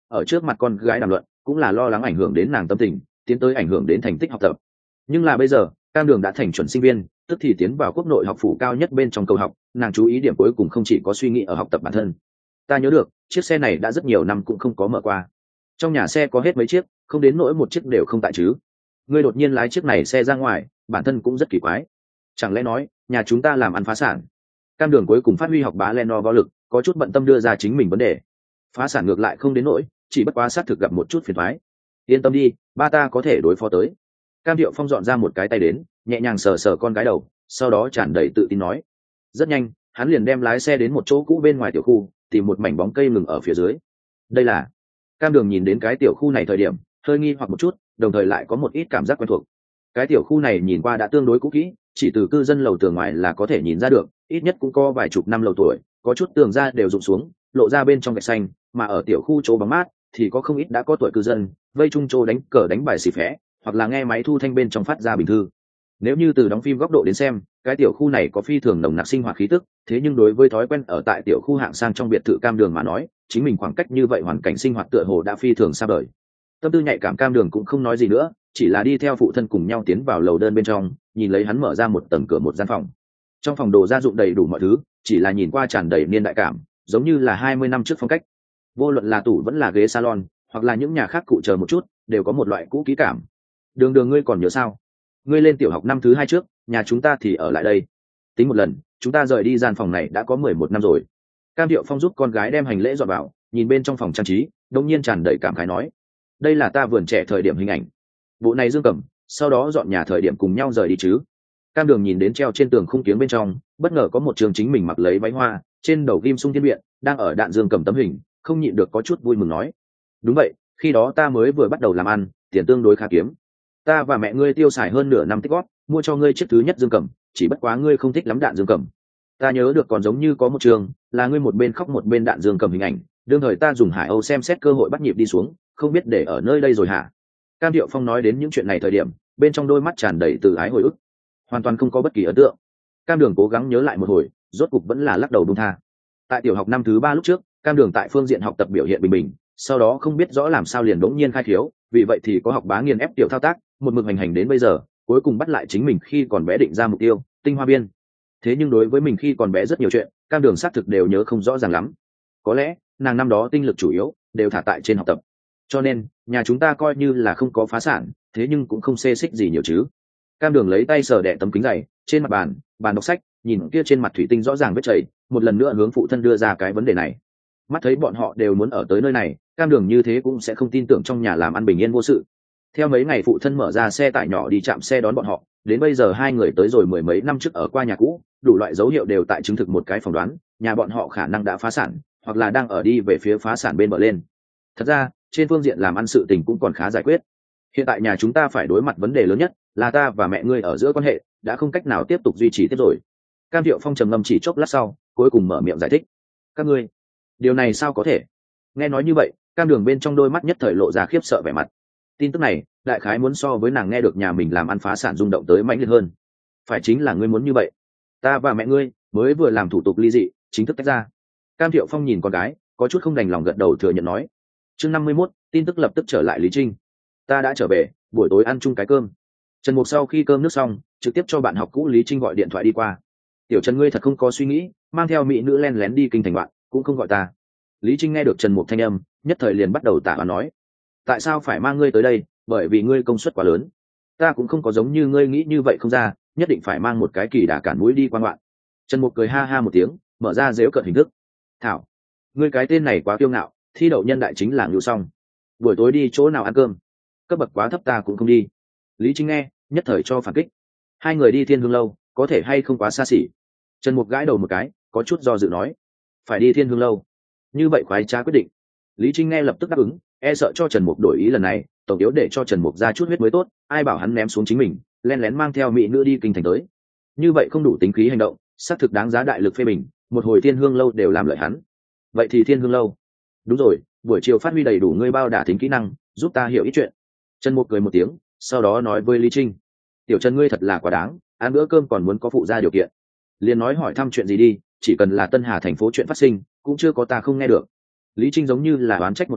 A: ở trước mặt con gái đàm luận cũng là lo lắng ảnh hưởng đến nàng tâm tình, tiến tới ảnh hưởng đến thành tích học tập. Nhưng là bây giờ Cam Đường đã thành chuẩn sinh viên, tức thì tiến vào quốc nội học phủ cao nhất bên trong cầu học, nàng chú ý điểm cuối cùng không chỉ có suy nghĩ ở học tập bản thân. Ta nhớ được chiếc xe này đã rất nhiều năm cũng không có mở qua, trong nhà xe có hết mấy chiếc, không đến nỗi một chiếc đều không tại chứ. Ngươi đột nhiên lái chiếc này xe ra ngoài, bản thân cũng rất kỳ quái. Chẳng lẽ nói nhà chúng ta làm ăn phá sản? Cam Đường cuối cùng phát huy học bá Leno võ lực, có chút bận tâm đưa ra chính mình vấn đề. Phá sản ngược lại không đến nỗi, chỉ bất quá sát thực gặp một chút phiền toái. Yên tâm đi, ba ta có thể đối phó tới. Cam Thiệu Phong dọn ra một cái tay đến, nhẹ nhàng sờ sờ con gái đầu, sau đó tràn đầy tự tin nói. Rất nhanh, hắn liền đem lái xe đến một chỗ cũ bên ngoài tiểu khu, tìm một mảnh bóng cây ngừng ở phía dưới. Đây là... Cam Đường nhìn đến cái tiểu khu này thời điểm hơi nghi hoặc một chút, đồng thời lại có một ít cảm giác quen thuộc. Cái tiểu khu này nhìn qua đã tương đối cũ kỹ, chỉ từ cư dân lầu tường ngoài là có thể nhìn ra được, ít nhất cũng có vài chục năm lầu tuổi, có chút tường ra đều rụng xuống, lộ ra bên trong gạch xanh, mà ở tiểu khu chỗ bóng mát thì có không ít đã có tuổi cư dân vây chung chỗ đánh cờ đánh bài xì phé, hoặc là nghe máy thu thanh bên trong phát ra bình thư. Nếu như từ đóng phim góc độ đến xem, cái tiểu khu này có phi thường nồng nặc sinh hoạt khí tức, thế nhưng đối với thói quen ở tại tiểu khu hạng sang trong biệt thự Cam Đường mà nói, chính mình khoảng cách như vậy hoàn cảnh sinh hoạt tựa hồ đã phi thường xa vời. Tâm tư nhạy cảm Cam Đường cũng không nói gì nữa, chỉ là đi theo phụ thân cùng nhau tiến vào lầu đơn bên trong, nhìn lấy hắn mở ra một tầng cửa một gian phòng. Trong phòng đồ gia dụng đầy đủ mọi thứ, chỉ là nhìn qua tràn đầy niên đại cảm, giống như là hai mươi năm trước phong cách. Vô luận là tủ vẫn là ghế salon, hoặc là những nhà khác cụ chờ một chút, đều có một loại cũ kỹ cảm. Đường Đường, ngươi còn nhớ sao? Ngươi lên tiểu học năm thứ hai trước, nhà chúng ta thì ở lại đây. Tính một lần, chúng ta rời đi gian phòng này đã có mười một năm rồi. Cam Thiệu Phong giúp con gái đem hành lễ dọn vào, nhìn bên trong phòng trang trí, đông nhiên tràn đầy cảm khái nói: đây là ta vườn trẻ thời điểm hình ảnh. Bộ này Dương Cẩm, sau đó dọn nhà thời điểm cùng nhau rời đi chứ? Cam Đường nhìn đến treo trên tường khung kiếng bên trong, bất ngờ có một trường chính mình mặc lấy váy hoa, trên đầu ghim sung thiên biện, đang ở đạn Dương Cẩm tấm hình, không nhịn được có chút vui mừng nói: đúng vậy, khi đó ta mới vừa bắt đầu làm ăn, tiền tương đối khá kiếm. Ta và mẹ ngươi tiêu xài hơn nửa năm tích góp, mua cho ngươi chiếc thứ nhất Dương Cẩm, chỉ bất quá ngươi không thích lắm đạn Dương Cẩm. Ta nhớ được còn giống như có một trường, là ngươi một bên khóc một bên đạn Dương Cẩm hình ảnh, đương thời ta dùng Hải Âu xem xét cơ hội bắt nhịp đi xuống, không biết để ở nơi đây rồi hả? Cam Thiệu Phong nói đến những chuyện này thời điểm, bên trong đôi mắt tràn đầy từ ái hồi ức, hoàn toàn không có bất kỳ ấn tượng. Cam Đường cố gắng nhớ lại một hồi, rốt cục vẫn là lắc đầu buông tha. Tại tiểu học năm thứ ba lúc trước, Cam Đường tại phương diện học tập biểu hiện bình bình, sau đó không biết rõ làm sao liền đống nhiên khai thiếu, vì vậy thì có học bá nghiền ép tiểu thao tác, một mực hành hành đến bây giờ, cuối cùng bắt lại chính mình khi còn bé định ra mục tiêu, tinh hoa biên. Thế nhưng đối với mình khi còn bé rất nhiều chuyện, Cam Đường xác thực đều nhớ không rõ ràng lắm. Có lẽ nàng năm đó tinh lực chủ yếu đều thả tại trên học tập, cho nên nhà chúng ta coi như là không có phá sản, thế nhưng cũng không xê xích gì nhiều chứ. Cam Đường lấy tay sờ đẻ tấm kính dày trên mặt bàn, bàn đọc sách, nhìn kia trên mặt thủy tinh rõ ràng vết chảy, một lần nữa hướng phụ thân đưa ra cái vấn đề này. Mắt thấy bọn họ đều muốn ở tới nơi này, Cam Đường như thế cũng sẽ không tin tưởng trong nhà làm ăn bình yên vô sự. Theo mấy ngày phụ thân mở ra xe tải nhỏ đi chạm xe đón bọn họ, đến bây giờ hai người tới rồi mười mấy năm trước ở qua nhà cũ, đủ loại dấu hiệu đều tại chứng thực một cái phỏng đoán, nhà bọn họ khả năng đã phá sản, hoặc là đang ở đi về phía phá sản bên bờ lên. Thật ra, trên phương diện làm ăn sự tình cũng còn khá giải quyết. Hiện tại nhà chúng ta phải đối mặt vấn đề lớn nhất, là ta và mẹ ngươi ở giữa quan hệ đã không cách nào tiếp tục duy trì tiếp rồi. Cam Thiệu Phong trầm ngâm chỉ chốc lát sau, cuối cùng mở miệng giải thích. Các ngươi, điều này sao có thể? Nghe nói như vậy, Cam Đường bên trong đôi mắt nhất thời lộ ra khiếp sợ vẻ mặt. Tin tức này, đại khái muốn so với nàng nghe được nhà mình làm ăn phá sản rung động tới mãnh liệt hơn. Phải chính là ngươi muốn như vậy? Ta và mẹ ngươi mới vừa làm thủ tục ly dị, chính thức tách ra. Cam Thiệu Phong nhìn con gái, có chút không đành lòng gật đầu thừa nhận nói. Chương năm mươi mốt, tin tức lập tức trở lại Lý Trinh. Ta đã trở về, buổi tối ăn chung cái cơm. Trần Mục sau khi cơm nước xong, trực tiếp cho bạn học cũ Lý Trinh gọi điện thoại đi qua. Tiểu Trần, ngươi thật không có suy nghĩ, mang theo mỹ nữ len lén đi kinh thành bạn, cũng không gọi ta. Lý Trinh nghe được Trần Mục thanh âm, nhất thời liền bắt đầu tả và nói. Tại sao phải mang ngươi tới đây? Bởi vì ngươi công suất quá lớn. Ta cũng không có giống như ngươi nghĩ như vậy không ra, nhất định phải mang một cái kỳ đà cản mũi đi quan bạn. Trần Mục cười ha ha một tiếng, mở ra dễu cợt hình thức. Thảo, ngươi cái tên này quá kiêu ngạo, thi đậu nhân đại chính là ngưu xong. Buổi tối đi chỗ nào ăn cơm? Cấp bậc quá thấp ta cũng không đi. Lý Trinh nghe, nhất thời cho phản kích. Hai người đi Thiên Hương lâu, có thể hay không quá xa xỉ? Trần Mục gãi đầu một cái, có chút do dự nói. Phải đi Thiên Hương lâu. Như vậy khoái trá quyết định. Lý Trinh nghe lập tức đáp ứng, e sợ cho Trần Mục đổi ý lần này, tổng yếu để cho Trần Mục ra chút huyết mới tốt, ai bảo hắn ném xuống chính mình, len lén mang theo mỹ nữ đi kinh thành tới. Như vậy không đủ tính khí hành động, xác thực đáng giá đại lực phê bình, một hồi Thiên Hương lâu đều làm lợi hắn. Vậy thì Thiên Hương lâu. Đúng rồi, buổi chiều phát huy đầy đủ ngươi bao đả tính kỹ năng, giúp ta hiểu ít chuyện. Trần Mục cười một tiếng, sau đó nói với Lý Trinh. Tiểu Trần, ngươi thật là quá đáng, ăn bữa cơm còn muốn có phụ gia điều kiện. Liền nói hỏi thăm chuyện gì đi, chỉ cần là Tân Hà thành phố chuyện phát sinh, cũng chưa có ta không nghe được. Lý Trinh giống như là oán trách một câu,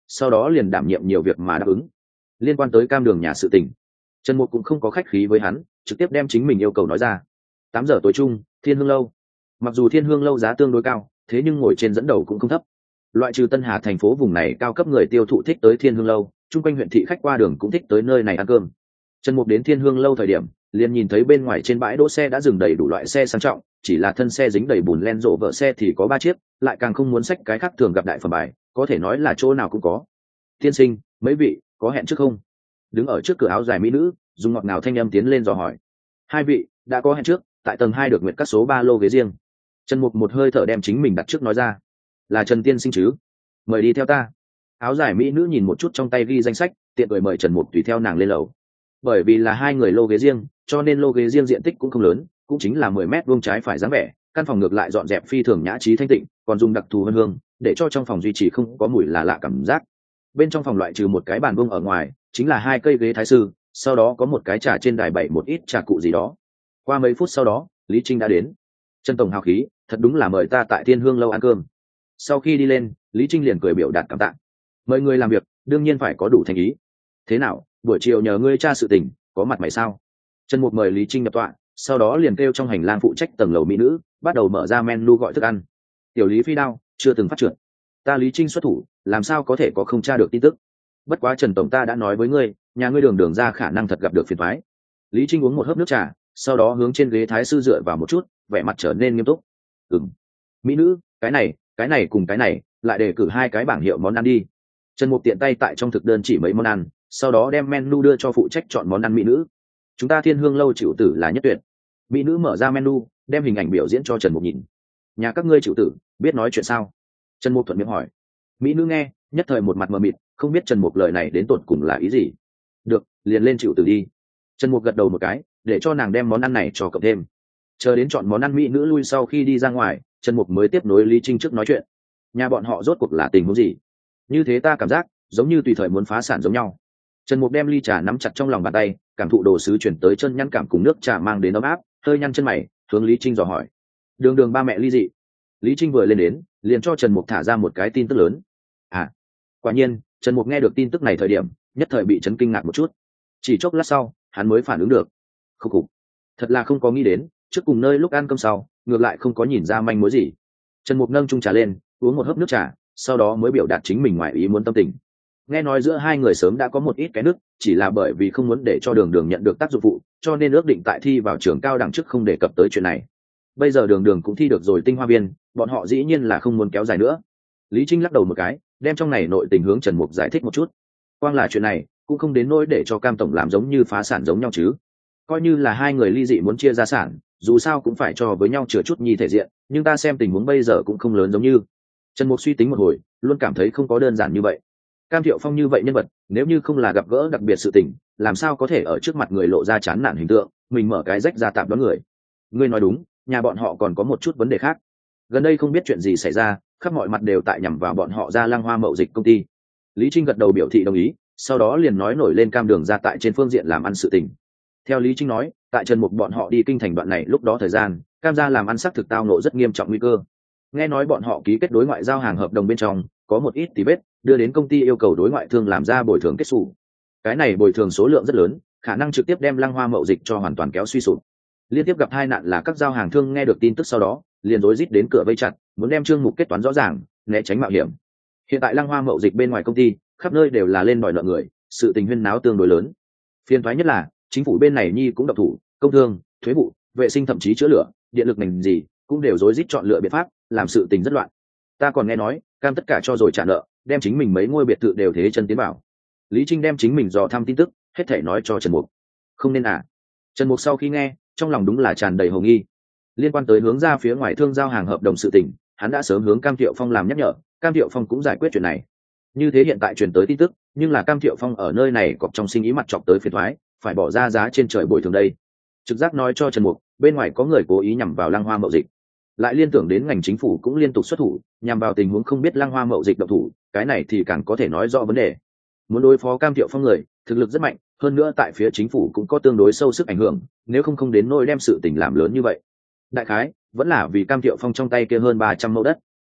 A: sau đó liền đảm nhiệm nhiều việc mà đáp ứng. Liên quan tới cam đường nhà sự tình, Trần Mục cũng không có khách khí với hắn, trực tiếp đem chính mình yêu cầu nói ra. Tám giờ tối chung, Thiên Hương lâu. Mặc dù Thiên Hương lâu giá tương đối cao, thế nhưng ngồi trên dẫn đầu cũng không thấp. Loại trừ Tân Hà thành phố vùng này cao cấp người tiêu thụ thích tới Thiên Hương lâu, chung quanh huyện thị khách qua đường cũng thích tới nơi này ăn cơm. Trần Mục đến Thiên Hương lâu thời điểm, liền nhìn thấy bên ngoài trên bãi đỗ xe đã dừng đầy đủ loại xe sang trọng, chỉ là thân xe dính đầy bùn len rộ vợ xe thì có ba chiếc, lại càng không muốn xách cái khác thường gặp đại phẩm bài, có thể nói là chỗ nào cũng có. Tiên sinh, mấy vị có hẹn trước không? Đứng ở trước cửa áo dài mỹ nữ, dùng ngọt ngào thanh âm tiến lên dò hỏi. Hai vị đã có hẹn trước, tại tầng hai được nguyện các số ba lô ghế riêng. Trần Mục một hơi thở đem chính mình đặt trước nói ra. Là Trần tiên sinh chứ? Mời đi theo ta. Áo dài mỹ nữ nhìn một chút trong tay ghi danh sách, tiện cười mời Trần Mục tùy theo nàng lên lầu. Bởi vì là hai người lô ghế riêng, cho nên lô ghế riêng diện tích cũng không lớn, cũng chính là mười mét vuông trái phải dáng vẻ. Căn phòng ngược lại dọn dẹp phi thường nhã trí thanh tịnh, còn dùng đặc thù hương hương để cho trong phòng duy trì không có mùi là lạ cảm giác. Bên trong phòng loại trừ một cái bàn vuông ở ngoài, chính là hai cây ghế thái sư, sau đó có một cái trà trên đài bày một ít trà cụ gì đó. Qua mấy phút sau đó, Lý Trinh đã đến. Trần tổng hào khí, thật đúng là mời ta tại Thiên Hương lâu ăn cơm. Sau khi đi lên, Lý Trinh liền cười biểu đạt cảm tạ. Mời người làm việc, đương nhiên phải có đủ thành ý. Thế nào, buổi chiều nhờ ngươi tra sự tình, có mặt mày sao? Trần Mục mời Lý Trinh nhập tọa, sau đó liền kêu trong hành lang phụ trách tầng lầu mỹ nữ, bắt đầu mở ra menu gọi thức ăn. Tiểu Lý phi đao, chưa từng phát trượt. Ta Lý Trinh xuất thủ, làm sao có thể có không tra được tin tức? Bất quá Trần tổng ta đã nói với ngươi, nhà ngươi đường đường ra khả năng thật gặp được phiền toái. Lý Trinh uống một hớp nước trà, sau đó hướng trên ghế thái sư dựa vào một chút, vẻ mặt trở nên nghiêm túc. Ừm. Mỹ nữ, cái này, cái này cùng cái này, lại đề cử hai cái bảng hiệu món ăn đi. Trần Mục tiện tay tại trong thực đơn chỉ mấy món ăn, sau đó đem menu đưa cho phụ trách chọn món ăn mỹ nữ. Chúng ta Thiên Hương lâu chịu tử là nhất tuyệt. Mỹ nữ mở ra menu, đem hình ảnh biểu diễn cho Trần Mục nhìn. Nhà các ngươi chịu tử, biết nói chuyện sao? Trần Mục thuận miệng hỏi. Mỹ nữ nghe, nhất thời một mặt mờ mịt, không biết Trần Mục lời này đến tột cùng là ý gì. Được, liền lên chịu tử đi. Trần Mục gật đầu một cái, để cho nàng đem món ăn này cho cộng thêm. Chờ đến chọn món ăn mỹ nữ lui sau khi đi ra ngoài, Trần Mục mới tiếp nối Lý Trinh trước nói chuyện. Nhà bọn họ rốt cuộc là tình huống gì? Như thế ta cảm giác giống như tùy thời muốn phá sản giống nhau. Trần Mục đem ly trà nắm chặt trong lòng bàn tay, cảm thụ đồ sứ chuyển tới chân nhăn cảm cùng nước trà mang đến ấm áp, hơi nhăn chân mày, hướng Lý Trinh dò hỏi. Đường đường ba mẹ ly dị. Lý Trinh vừa lên đến, liền cho Trần Mục thả ra một cái tin tức lớn. À, quả nhiên, Trần Mục nghe được tin tức này thời điểm, nhất thời bị chấn kinh ngạc một chút. Chỉ chốc lát sau, hắn mới phản ứng được. Khúc khục. Thật là không có nghĩ đến, trước cùng nơi lúc ăn cơm sau, ngược lại không có nhìn ra manh mối gì. Trần Mục nâng chung trà lên, uống một hớp nước trà, sau đó mới biểu đạt chính mình ngoài ý muốn tâm tình. Nghe nói giữa hai người sớm đã có một ít cái nước, chỉ là bởi vì không muốn để cho Đường Đường nhận được tác dụng phụ, cho nên ước định tại thi vào trường cao đẳng trước không đề cập tới chuyện này. Bây giờ Đường Đường cũng thi được rồi tinh hoa viên, bọn họ dĩ nhiên là không muốn kéo dài nữa. Lý Trinh lắc đầu một cái, đem trong này nội tình hướng Trần Mục giải thích một chút. Quang là chuyện này, cũng không đến nỗi để cho Cam tổng làm giống như phá sản giống nhau chứ. Coi như là hai người ly dị muốn chia gia sản, dù sao cũng phải cho với nhau chừa chút nhi thể diện, nhưng ta xem tình huống bây giờ cũng không lớn giống như. Trần Mục suy tính một hồi, luôn cảm thấy không có đơn giản như vậy. Cam Thiệu Phong như vậy nhân vật, nếu như không là gặp gỡ đặc biệt sự tình, làm sao có thể ở trước mặt người lộ ra chán nản hình tượng, mình mở cái rách ra tạm đón người. Ngươi nói đúng, nhà bọn họ còn có một chút vấn đề khác. Gần đây không biết chuyện gì xảy ra, khắp mọi mặt đều tại nhằm vào bọn họ ra Lăng Hoa Mậu Dịch công ty. Lý Trinh gật đầu biểu thị đồng ý, sau đó liền nói nổi lên Cam Đường ra tại trên phương diện làm ăn sự tình. Theo Lý Trinh nói, tại Trần Mục bọn họ đi kinh thành đoạn này lúc đó thời gian, Cam gia làm ăn sắc thực tao nộ rất nghiêm trọng nguy cơ. Nghe nói bọn họ ký kết đối ngoại giao hàng hợp đồng bên trong có một ít tí vết, đưa đến công ty yêu cầu đối ngoại thương làm ra bồi thường kết xù. Cái này bồi thường số lượng rất lớn, khả năng trực tiếp đem Lăng Hoa Mậu Dịch cho hoàn toàn kéo suy sụp. Liên tiếp gặp hai nạn là các giao hàng thương nghe được tin tức sau đó, liền rối rít đến cửa vây chặt, muốn đem chương mục kết toán rõ ràng, né tránh mạo hiểm. Hiện tại Lăng Hoa Mậu Dịch bên ngoài công ty, khắp nơi đều là lên đòi nợ người, sự tình huyên náo tương đối lớn. Phiền toái nhất là, chính phủ bên này nhi cũng độc thủ, công thương, thuế vụ, vệ sinh thậm chí chữa lửa, điện lực ngành gì, cũng đều rối rít chọn lựa biện pháp, làm sự tình rất loạn. Ta còn nghe nói, Cam tất cả cho rồi trả nợ, đem chính mình mấy ngôi biệt thự đều thế chân tiến vào. Lý Trinh đem chính mình dò thăm tin tức, hết thảy nói cho Trần Mục. Không nên à? Trần Mục sau khi nghe, trong lòng đúng là tràn đầy hồ nghi. Liên quan tới hướng ra phía ngoài thương giao hàng hợp đồng sự tình, hắn đã sớm hướng Cam Thiệu Phong làm nhắc nhở, Cam Thiệu Phong cũng giải quyết chuyện này. Như thế hiện tại truyền tới tin tức, nhưng là Cam Thiệu Phong ở nơi này cọp trong sinh ý mặt chọc tới phiền toái, phải bỏ ra giá trên trời bồi thường đây. Trực giác nói cho Trần Mục, bên ngoài có người cố ý nhằm vào Lăng Hoa Mậu Dịch. Lại liên tưởng đến ngành chính phủ cũng liên tục xuất thủ, nhằm vào tình huống không biết Lăng Hoa Mậu Dịch động thủ, cái này thì càng có thể nói rõ vấn đề. Muốn đối phó Cam Thiệu Phong người, thực lực rất mạnh, hơn nữa tại phía chính phủ cũng có tương đối sâu sức ảnh hưởng, nếu không không đến nỗi đem sự tình làm lớn như vậy. Đại khái vẫn là vì Cam Thiệu Phong trong tay kia hơn ba trăm mẫu đất.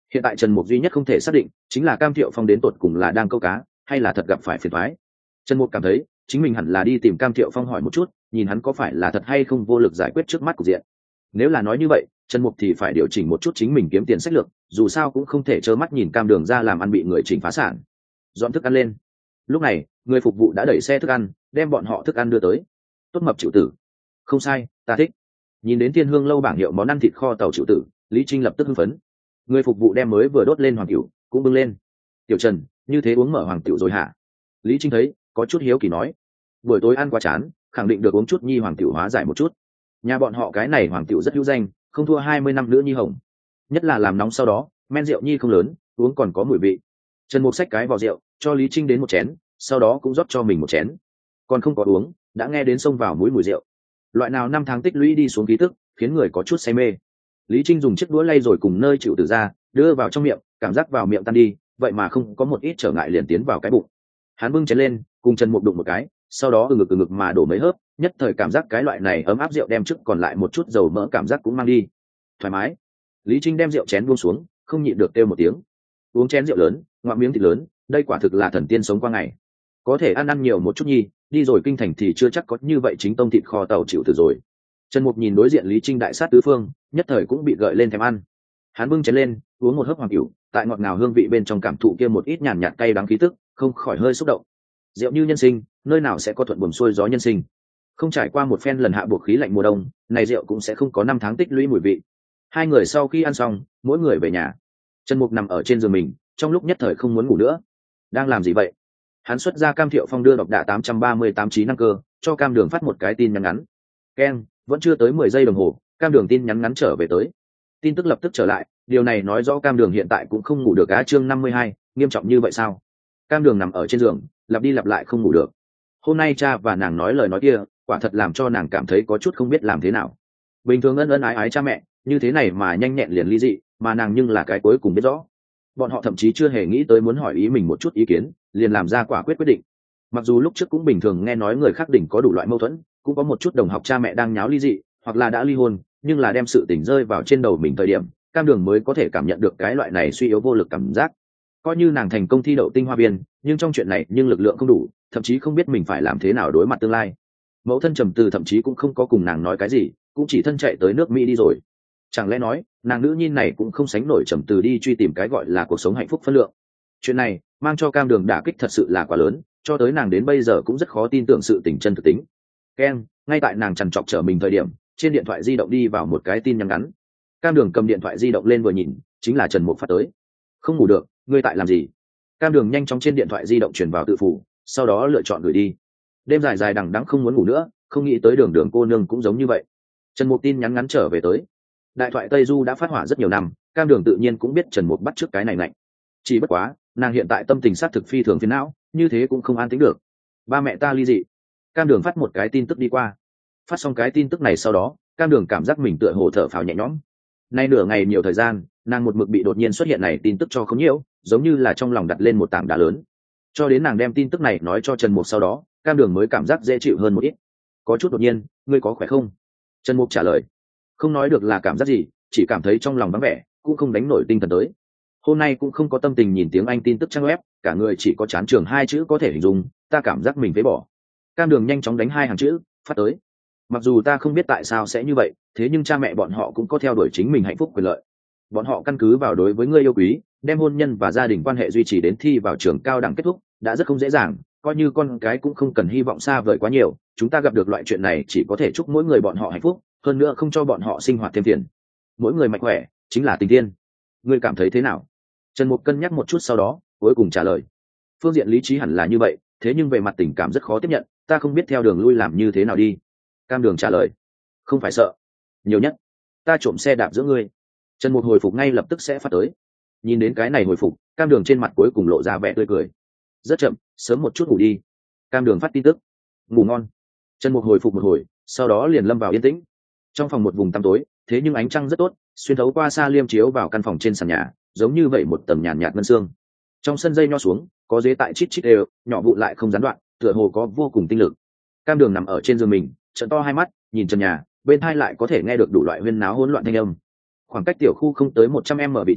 A: Hiện tại Trần Mục duy nhất không thể xác định chính là Cam Thiệu Phong đến tột cùng là đang câu cá hay là thật gặp phải phiền toái. Trần Mục cảm thấy chính mình hẳn là đi tìm Cam Thiệu Phong hỏi một chút, nhìn hắn có phải là thật hay không vô lực giải quyết trước mắt cục diện. Nếu là nói như vậy, Trần Mục thì phải điều chỉnh một chút chính mình kiếm tiền sách lược, dù sao cũng không thể trơ mắt nhìn Cam Đường ra làm ăn bị người chỉnh phá sản. Dọn thức ăn lên. Lúc này, người phục vụ đã đẩy xe thức ăn, đem bọn họ thức ăn đưa tới. Tốt mập chịu tử. Không sai, ta thích. Nhìn đến Thiên Hương lâu bảng hiệu món ăn thịt kho tàu chịu tử, Lý Trinh lập tức hưng phấn. Người phục vụ đem mới vừa đốt lên hoàng tiểu cũng bưng lên. Tiểu Trần, như thế uống mở hoàng tiểu rồi hả? Lý Trinh thấy có chút hiếu kỳ nói. Buổi tối ăn quá chán, khẳng định được uống chút nhi hoàng tiểu hóa giải một chút. Nhà bọn họ cái này hoàng tiểu rất hữu danh, không thua hai mươi năm nữa nhi hồng. Nhất là làm nóng sau đó, men rượu nhi không lớn, uống còn có mùi vị. Trần Mục xách cái vò rượu, cho Lý Trinh đến một chén, sau đó cũng rót cho mình một chén. Còn không có uống, đã nghe đến xông vào mũi mùi rượu. Loại nào năm tháng tích lũy đi xuống ký tức, khiến người có chút say mê. Lý Trinh dùng chiếc đũa lay rồi cùng nơi chịu tử ra, đưa vào trong miệng, cảm giác vào miệng tan đi, vậy mà không có một ít trở ngại liền tiến vào cái bụng. Hắn bưng chén lên, cùng Trần Mục đụng một cái, sau đó ừ ngực ừ ngực mà đổ mấy hớp, nhất thời cảm giác cái loại này ấm áp rượu đem trước còn lại một chút dầu mỡ cảm giác cũng mang đi. Thoải mái. Lý Trinh đem rượu chén buông xuống, không nhịn được kêu một tiếng. Uống chén rượu lớn, ngoạm miếng thịt lớn, đây quả thực là thần tiên sống qua ngày. Có thể ăn ăn nhiều một chút nhi, đi rồi kinh thành thì chưa chắc có như vậy chính tông thịt kho tàu chịu từ rồi. Trần Mục nhìn đối diện Lý Trinh đại sát tứ phương, nhất thời cũng bị gợi lên thèm ăn. Hắn bưng chén lên, uống một hớp hoàng cửu, tại ngọt ngào hương vị bên trong cảm thụ kia một ít nhàn nhạt cay đắng khí tức, không khỏi hơi xúc động. Rượu như nhân sinh, nơi nào sẽ có thuận buồm xuôi gió nhân sinh. Không trải qua một phen lần hạ buộc khí lạnh mùa đông, này rượu cũng sẽ không có năm tháng tích lũy mùi vị. Hai người sau khi ăn xong, mỗi người về nhà. Trần Mục nằm ở trên giường mình, trong lúc nhất thời không muốn ngủ nữa. Đang làm gì vậy? Hắn xuất ra Cam Thiệu Phong đưa độc đạ tám trăm ba mươi tám trí năng cơ, cho Cam Đường phát một cái tin nhắn ngắn. Keng, vẫn chưa tới mười giây đồng hồ, Cam Đường tin nhắn ngắn trở về tới. Tin tức lập tức trở lại, điều này nói rõ Cam Đường hiện tại cũng không ngủ được. Á chương năm mươi hai, nghiêm trọng như vậy sao? Cam Đường nằm ở trên giường, lặp đi lặp lại không ngủ được. Hôm nay cha và nàng nói lời nói kia, quả thật làm cho nàng cảm thấy có chút không biết làm thế nào. Bình thường ân ân ái ái cha mẹ, như thế này mà nhanh nhẹn liền ly dị, mà nàng nhưng là cái cuối cùng biết rõ. Bọn họ thậm chí chưa hề nghĩ tới muốn hỏi ý mình một chút ý kiến, liền làm ra quả quyết quyết định. Mặc dù lúc trước cũng bình thường nghe nói người khác đỉnh có đủ loại mâu thuẫn, cũng có một chút đồng học cha mẹ đang nháo ly dị, hoặc là đã ly hôn, nhưng là đem sự tình rơi vào trên đầu mình thời điểm, Cam Đường mới có thể cảm nhận được cái loại này suy yếu vô lực cảm giác. Coi như nàng thành công thi đậu tinh hoa viên, nhưng trong chuyện này nhưng lực lượng không đủ, thậm chí không biết mình phải làm thế nào đối mặt tương lai. Mẫu thân Trầm Từ thậm chí cũng không có cùng nàng nói cái gì, cũng chỉ thân chạy tới nước Mỹ đi rồi. Chẳng lẽ nói nàng nữ nhi này cũng không sánh nổi Trầm Từ đi truy tìm cái gọi là cuộc sống hạnh phúc phân lượng. Chuyện này mang cho Cam Đường đả kích thật sự là quá lớn, cho tới nàng đến bây giờ cũng rất khó tin tưởng sự tình chân thực tính. Ken, ngay tại nàng trằn trọc trở mình thời điểm, trên điện thoại di động đi vào một cái tin nhắn ngắn. Cam Đường cầm điện thoại di động lên vừa nhìn, chính là Trần Mục phát tới. Không ngủ được, ngươi tại làm gì? Cam Đường nhanh chóng trên điện thoại di động truyền vào tự phủ, sau đó lựa chọn gửi đi. Đêm dài dài đằng đẵng không muốn ngủ nữa, không nghĩ tới Đường Đường cô nương cũng giống như vậy. Trần Mục tin nhắn ngắn trở về tới. Đại thoại Tây Du đã phát hỏa rất nhiều năm, Cam Đường tự nhiên cũng biết Trần Mục bắt trước cái này lạnh. Chỉ bất quá, nàng hiện tại tâm tình sát thực phi thường phiền não, như thế cũng không an tĩnh được. Ba mẹ ta ly dị. Cam Đường phát một cái tin tức đi qua. Phát xong cái tin tức này sau đó, Cam Đường cảm giác mình tựa hồ thở phào nhẹ nhõm. Nay nửa ngày nhiều thời gian, nàng một mực bị đột nhiên xuất hiện này tin tức cho không nhiễu, giống như là trong lòng đặt lên một tảng đá lớn. Cho đến nàng đem tin tức này nói cho Trần Mục sau đó, Cam Đường mới cảm giác dễ chịu hơn một ít. Có chút đột nhiên, ngươi có khỏe không? Trần Mục trả lời. Không nói được là cảm giác gì, chỉ cảm thấy trong lòng vắng vẻ, cũng không đánh nổi tinh thần tới. Hôm nay cũng không có tâm tình nhìn tiếng Anh tin tức trang web, cả người chỉ có chán trường hai chữ có thể hình dung, ta cảm giác mình phế bỏ. Cam Đường nhanh chóng đánh hai hàng chữ, phát tới. Mặc dù ta không biết tại sao sẽ như vậy, thế nhưng cha mẹ bọn họ cũng có theo đuổi chính mình hạnh phúc quyền lợi. Bọn họ căn cứ vào đối với ngươi yêu quý, đem hôn nhân và gia đình quan hệ duy trì đến thi vào trường cao đẳng kết thúc, đã rất không dễ dàng, coi như con cái cũng không cần hy vọng xa vời quá nhiều, chúng ta gặp được loại chuyện này chỉ có thể chúc mỗi người bọn họ hạnh phúc, hơn nữa không cho bọn họ sinh hoạt thêm phiền. Mỗi người mạnh khỏe, chính là tình thiên. Ngươi cảm thấy thế nào? Trần Mục cân nhắc một chút sau đó, cuối cùng trả lời. Phương diện lý trí hẳn là như vậy, thế nhưng về mặt tình cảm rất khó tiếp nhận, ta không biết theo đường lui làm như thế nào đi. Cam Đường trả lời. Không phải sợ. Nhiều nhất, ta trộm xe đạp giữa ngươi. Trần Mục hồi phục ngay lập tức sẽ phát tới. Nhìn đến cái này hồi phục, Cam Đường trên mặt cuối cùng lộ ra vẻ tươi cười. Rất chậm, sớm một chút ngủ đi. Cam Đường phát tin tức. Ngủ ngon. Trần Mục hồi phục một hồi, sau đó liền lâm vào yên tĩnh. Trong phòng một vùng tăm tối, thế nhưng ánh trăng rất tốt, xuyên thấu qua xa liêm chiếu vào căn phòng trên sàn nhà, giống như vậy một tầng nhàn nhạt ngân sương. Trong sân dây nho xuống, có dế tại chít chít đều, nhỏ vụ lại không gián đoạn, tựa hồ có vô cùng tinh lực. Cam Đường nằm ở trên giường mình, trợn to hai mắt, nhìn trần nhà, bên tai lại có thể nghe được đủ loại huyên náo hỗn loạn thanh âm. Khoảng cách tiểu khu không tới một trăm mét vị trí,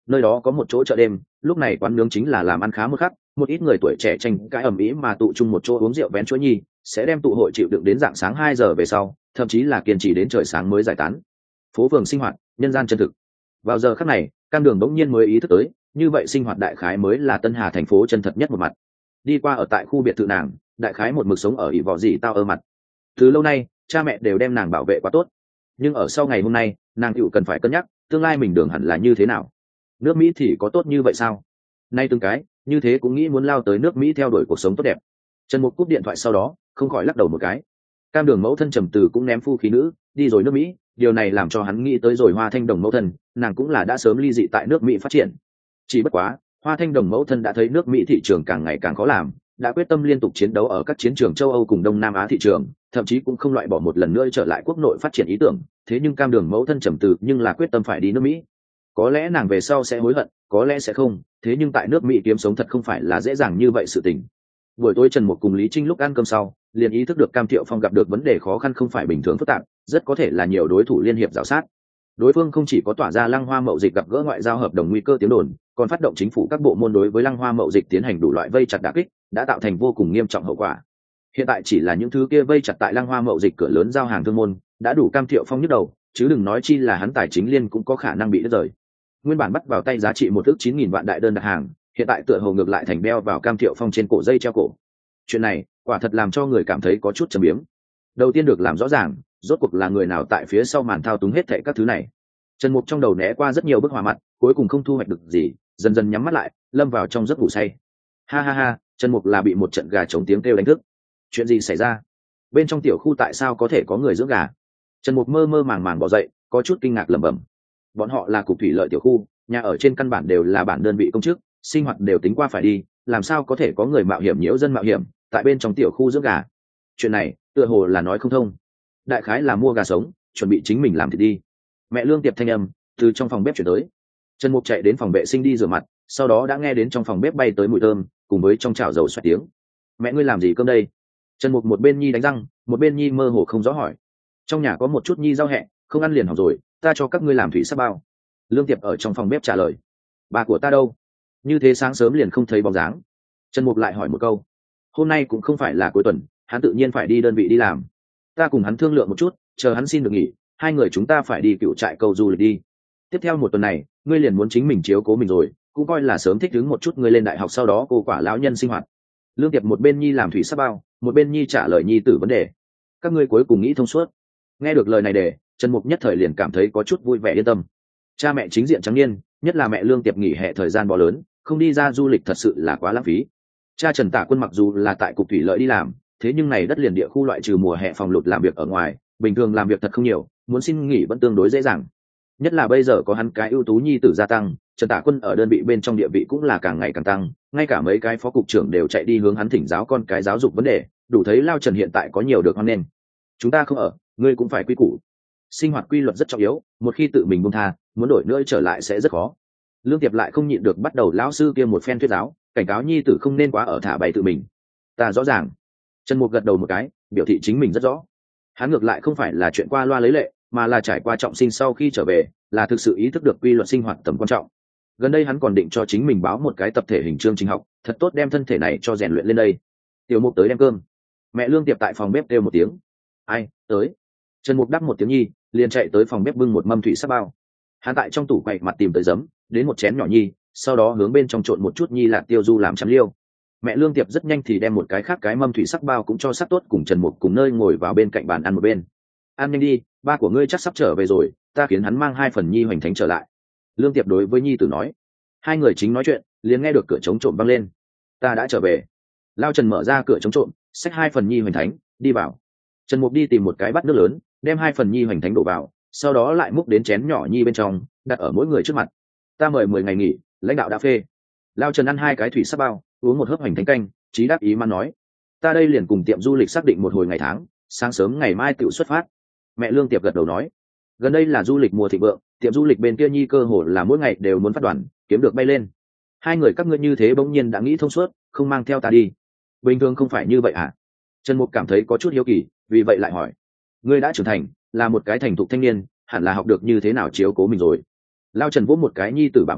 A: nơi đó có một chỗ chợ đêm, lúc này quán nướng chính là làm ăn khá một khắc, một ít người tuổi trẻ tranh cãi ầm ĩ mà tụ chung một chỗ uống rượu vén chuối nhi, sẽ đem tụ hội chịu đựng đến dạng sáng hai giờ về sau, thậm chí là kiên trì đến trời sáng mới giải tán. Phố phường sinh hoạt, nhân gian chân thực. Vào giờ khắc này, Cam Đường bỗng nhiên mới ý thức tới, như vậy sinh hoạt đại khái mới là Tân Hà thành phố chân thật nhất một mặt. Đi qua ở tại khu biệt thự nàng, đại khái một mực sống ở ỷ vọ gì tao ở mặt. Từ lâu nay, cha mẹ đều đem nàng bảo vệ quá tốt, nhưng ở sau ngày hôm nay, nàng tựu cần phải cân nhắc, tương lai mình đường hẳn là như thế nào. Nước Mỹ thì có tốt như vậy sao? Nay từng cái, như thế cũng nghĩ muốn lao tới nước Mỹ theo đuổi cuộc sống tốt đẹp. Trần Mục cúp điện thoại sau đó, không khỏi lắc đầu một cái. Cam Đường mẫu thân trầm từ cũng ném phu khí nữ, đi rồi nước Mỹ, điều này làm cho hắn nghĩ tới rồi Hoa Thanh Đồng mẫu thân, nàng cũng là đã sớm ly dị tại nước Mỹ phát triển. Chỉ bất quá, Hoa Thanh Đồng mẫu thân đã thấy nước Mỹ thị trường càng ngày càng khó làm, đã quyết tâm liên tục chiến đấu ở các chiến trường châu Âu cùng Đông Nam Á thị trường, thậm chí cũng không loại bỏ một lần nữa trở lại quốc nội phát triển ý tưởng. Thế nhưng Cam Đường mẫu thân trầm từ nhưng là quyết tâm phải đi nước Mỹ. Có lẽ nàng về sau sẽ hối hận, có lẽ sẽ không, thế nhưng tại nước Mỹ kiếm sống thật không phải là dễ dàng như vậy sự tình. Buổi tối Trần Mục cùng Lý Trinh lúc ăn cơm sau, liền ý thức được Cam Thiệu Phong gặp được vấn đề khó khăn không phải bình thường phức tạp, rất có thể là nhiều đối thủ liên hiệp rào sát. Đối phương không chỉ có tỏa ra Lăng Hoa Mậu Dịch gặp gỡ ngoại giao hợp đồng nguy cơ tiếng đồn, còn phát động chính phủ các bộ môn đối với Lăng Hoa Mậu Dịch tiến hành đủ loại vây chặt đả kích, đã tạo thành vô cùng nghiêm trọng hậu quả. Hiện tại chỉ là những thứ kia vây chặt tại Lăng Hoa Mậu Dịch cửa lớn giao hàng thương môn, đã đủ Cam Thiệu Phong nhức đầu, chứ đừng nói chi là hắn tài chính liên cũng có khả năng bị đứt rời. Nguyên bản bắt vào tay giá trị một ước chín nghìn vạn đại đơn đặt hàng, hiện tại tựa hồ ngược lại thành đeo vào Cam Thiệu Phong trên cổ dây treo cổ. Chuyện này quả thật làm cho người cảm thấy có chút trầm biếm. Đầu tiên được làm rõ ràng, rốt cuộc là người nào tại phía sau màn thao túng hết thảy các thứ này. Trần Mục trong đầu né qua rất nhiều bức họa mặt, cuối cùng không thu hoạch được gì, dần dần nhắm mắt lại, lâm vào trong giấc ngủ say. Ha ha ha, Trần Mục là bị một trận gà trống tiếng kêu đánh thức. Chuyện gì xảy ra? Bên trong tiểu khu tại sao có thể có người dưỡng gà? Trần Mục mơ mơ màng màng bỏ dậy, có chút kinh ngạc lẩm bẩm. Bọn họ là cục thủy lợi tiểu khu, nhà ở trên căn bản đều là bản đơn vị công chức, sinh hoạt đều tính qua phải đi, làm sao có thể có người mạo hiểm nhiễu dân mạo hiểm tại bên trong tiểu khu dưỡng gà? Chuyện này tựa hồ là nói không thông. Đại khái là mua gà sống, chuẩn bị chính mình làm thịt đi. Mẹ Lương Tiệp thanh âm từ trong phòng bếp chuyển tới. Trần Mục chạy đến phòng vệ sinh đi rửa mặt, sau đó đã nghe đến trong phòng bếp bay tới mùi thơm, cùng với trong chảo dầu xoẹt tiếng. Mẹ ngươi làm gì cơm đây? Trần Mục một bên nhi đánh răng, một bên nhi mơ hồ không rõ hỏi. Trong nhà có một chút nhi rau hẹ, không ăn liền hỏng rồi, ta cho các ngươi làm thủy sắp bao. Lương Tiệp ở trong phòng bếp trả lời. Bà của ta đâu? Như thế sáng sớm liền không thấy bóng dáng. Trần Mục lại hỏi một câu. Hôm nay cũng không phải là cuối tuần, hắn tự nhiên phải đi đơn vị đi làm. Ta cùng hắn thương lượng một chút, chờ hắn xin được nghỉ, hai người chúng ta phải đi cựu trại câu du lịch đi. Tiếp theo một tuần này, ngươi liền muốn chính mình chiếu cố mình rồi, cũng coi là sớm thích ứng một chút ngươi lên đại học sau đó cô quả lão nhân sinh hoạt. Lương Tiệp một bên nhi làm thủy sắp bao, một bên nhi trả lời nhi tử vấn đề. Các ngươi cuối cùng nghĩ thông suốt. Nghe được lời này để Trần Mục nhất thời liền cảm thấy có chút vui vẻ yên tâm. Cha mẹ chính diện trắng niên, nhất là mẹ Lương Tiệp nghỉ hè thời gian bó lớn, không đi ra du lịch thật sự là quá lãng phí. Cha Trần Tả Quân mặc dù là tại cục thủy lợi đi làm, thế nhưng này đất liền địa khu loại trừ mùa hè phòng lụt làm việc ở ngoài, bình thường làm việc thật không nhiều, muốn xin nghỉ vẫn tương đối dễ dàng. Nhất là bây giờ có hắn cái ưu tú nhi tử gia tăng, Trần Tả Quân ở đơn vị bên trong địa vị cũng là càng ngày càng tăng, ngay cả mấy cái phó cục trưởng đều chạy đi hướng hắn thỉnh giáo con cái giáo dục vấn đề, đủ thấy Lao Trần hiện tại có nhiều được hoan nghênh. Chúng ta không ở, ngươi cũng phải quy củ. Sinh hoạt quy luật rất trọng yếu, một khi tự mình buông tha, muốn đổi nữa trở lại sẽ rất khó. Lương Tiệp lại không nhịn được bắt đầu lão sư kia một phen thuyết giáo, cảnh cáo nhi tử không nên quá ở thả bày tự mình. Ta rõ ràng. Trần Mục gật đầu một cái, biểu thị chính mình rất rõ. Hắn ngược lại không phải là chuyện qua loa lấy lệ, mà là trải qua trọng sinh sau khi trở về, là thực sự ý thức được quy luật sinh hoạt tầm quan trọng. Gần đây hắn còn định cho chính mình báo một cái tập thể hình chương trình học, thật tốt đem thân thể này cho rèn luyện lên đây. Tiểu Mục tới đem cơm. Mẹ Lương Tiệp tại phòng bếp kêu một tiếng. Ai, tới. Trần Mục đáp một tiếng nhi, liền chạy tới phòng bếp bưng một mâm thủy sắp bao. Hắn tại trong tủ quậy mặt tìm tới giấm, đến một chén nhỏ nhi, sau đó hướng bên trong trộn một chút nhi lạc tiêu du làm chấm liêu. Mẹ Lương Tiệp rất nhanh thì đem một cái khác cái mâm thủy sắc bao cũng cho sắc tốt, cùng Trần Mục cùng nơi ngồi vào bên cạnh bàn ăn một bên. Ăn nhanh đi, ba của ngươi chắc sắp trở về rồi, ta khiến hắn mang hai phần nhi hoành thánh trở lại. Lương Tiệp đối với nhi tử nói. Hai người chính nói chuyện, liền nghe được cửa chống trộm vang lên. Ta đã trở về. Lao Trần mở ra cửa chống trộm, xách hai phần nhi hoành thánh, đi vào. Trần Mục đi tìm một cái bát nước lớn, đem hai phần nhi hoành thánh đổ vào, sau đó lại múc đến chén nhỏ nhi bên trong, đặt ở mỗi người trước mặt. Ta mời mười ngày nghỉ, lãnh đạo đã phê. Lao Trần ăn hai cái thủy sắp bao, uống một hớp hoành thánh canh, trí đáp ý mà nói. Ta đây liền cùng tiệm du lịch xác định một hồi ngày tháng, sáng sớm ngày mai tự xuất phát. Mẹ Lương Tiệp gật đầu nói. Gần đây là du lịch mùa thịnh vượng, tiệm du lịch bên kia nhi cơ hồ là mỗi ngày đều muốn phát đoàn, kiếm được bay lên. Hai người các ngươi như thế bỗng nhiên đã nghĩ thông suốt, không mang theo ta đi. Bình thường không phải như vậy à? Trần Mục cảm thấy có chút hiếu kỳ, vì vậy lại hỏi. Ngươi đã trưởng thành, là một cái thành thục thanh niên, hẳn là học được như thế nào chiếu cố mình rồi. Lao Trần vỗ một cái nhi tử bà bay,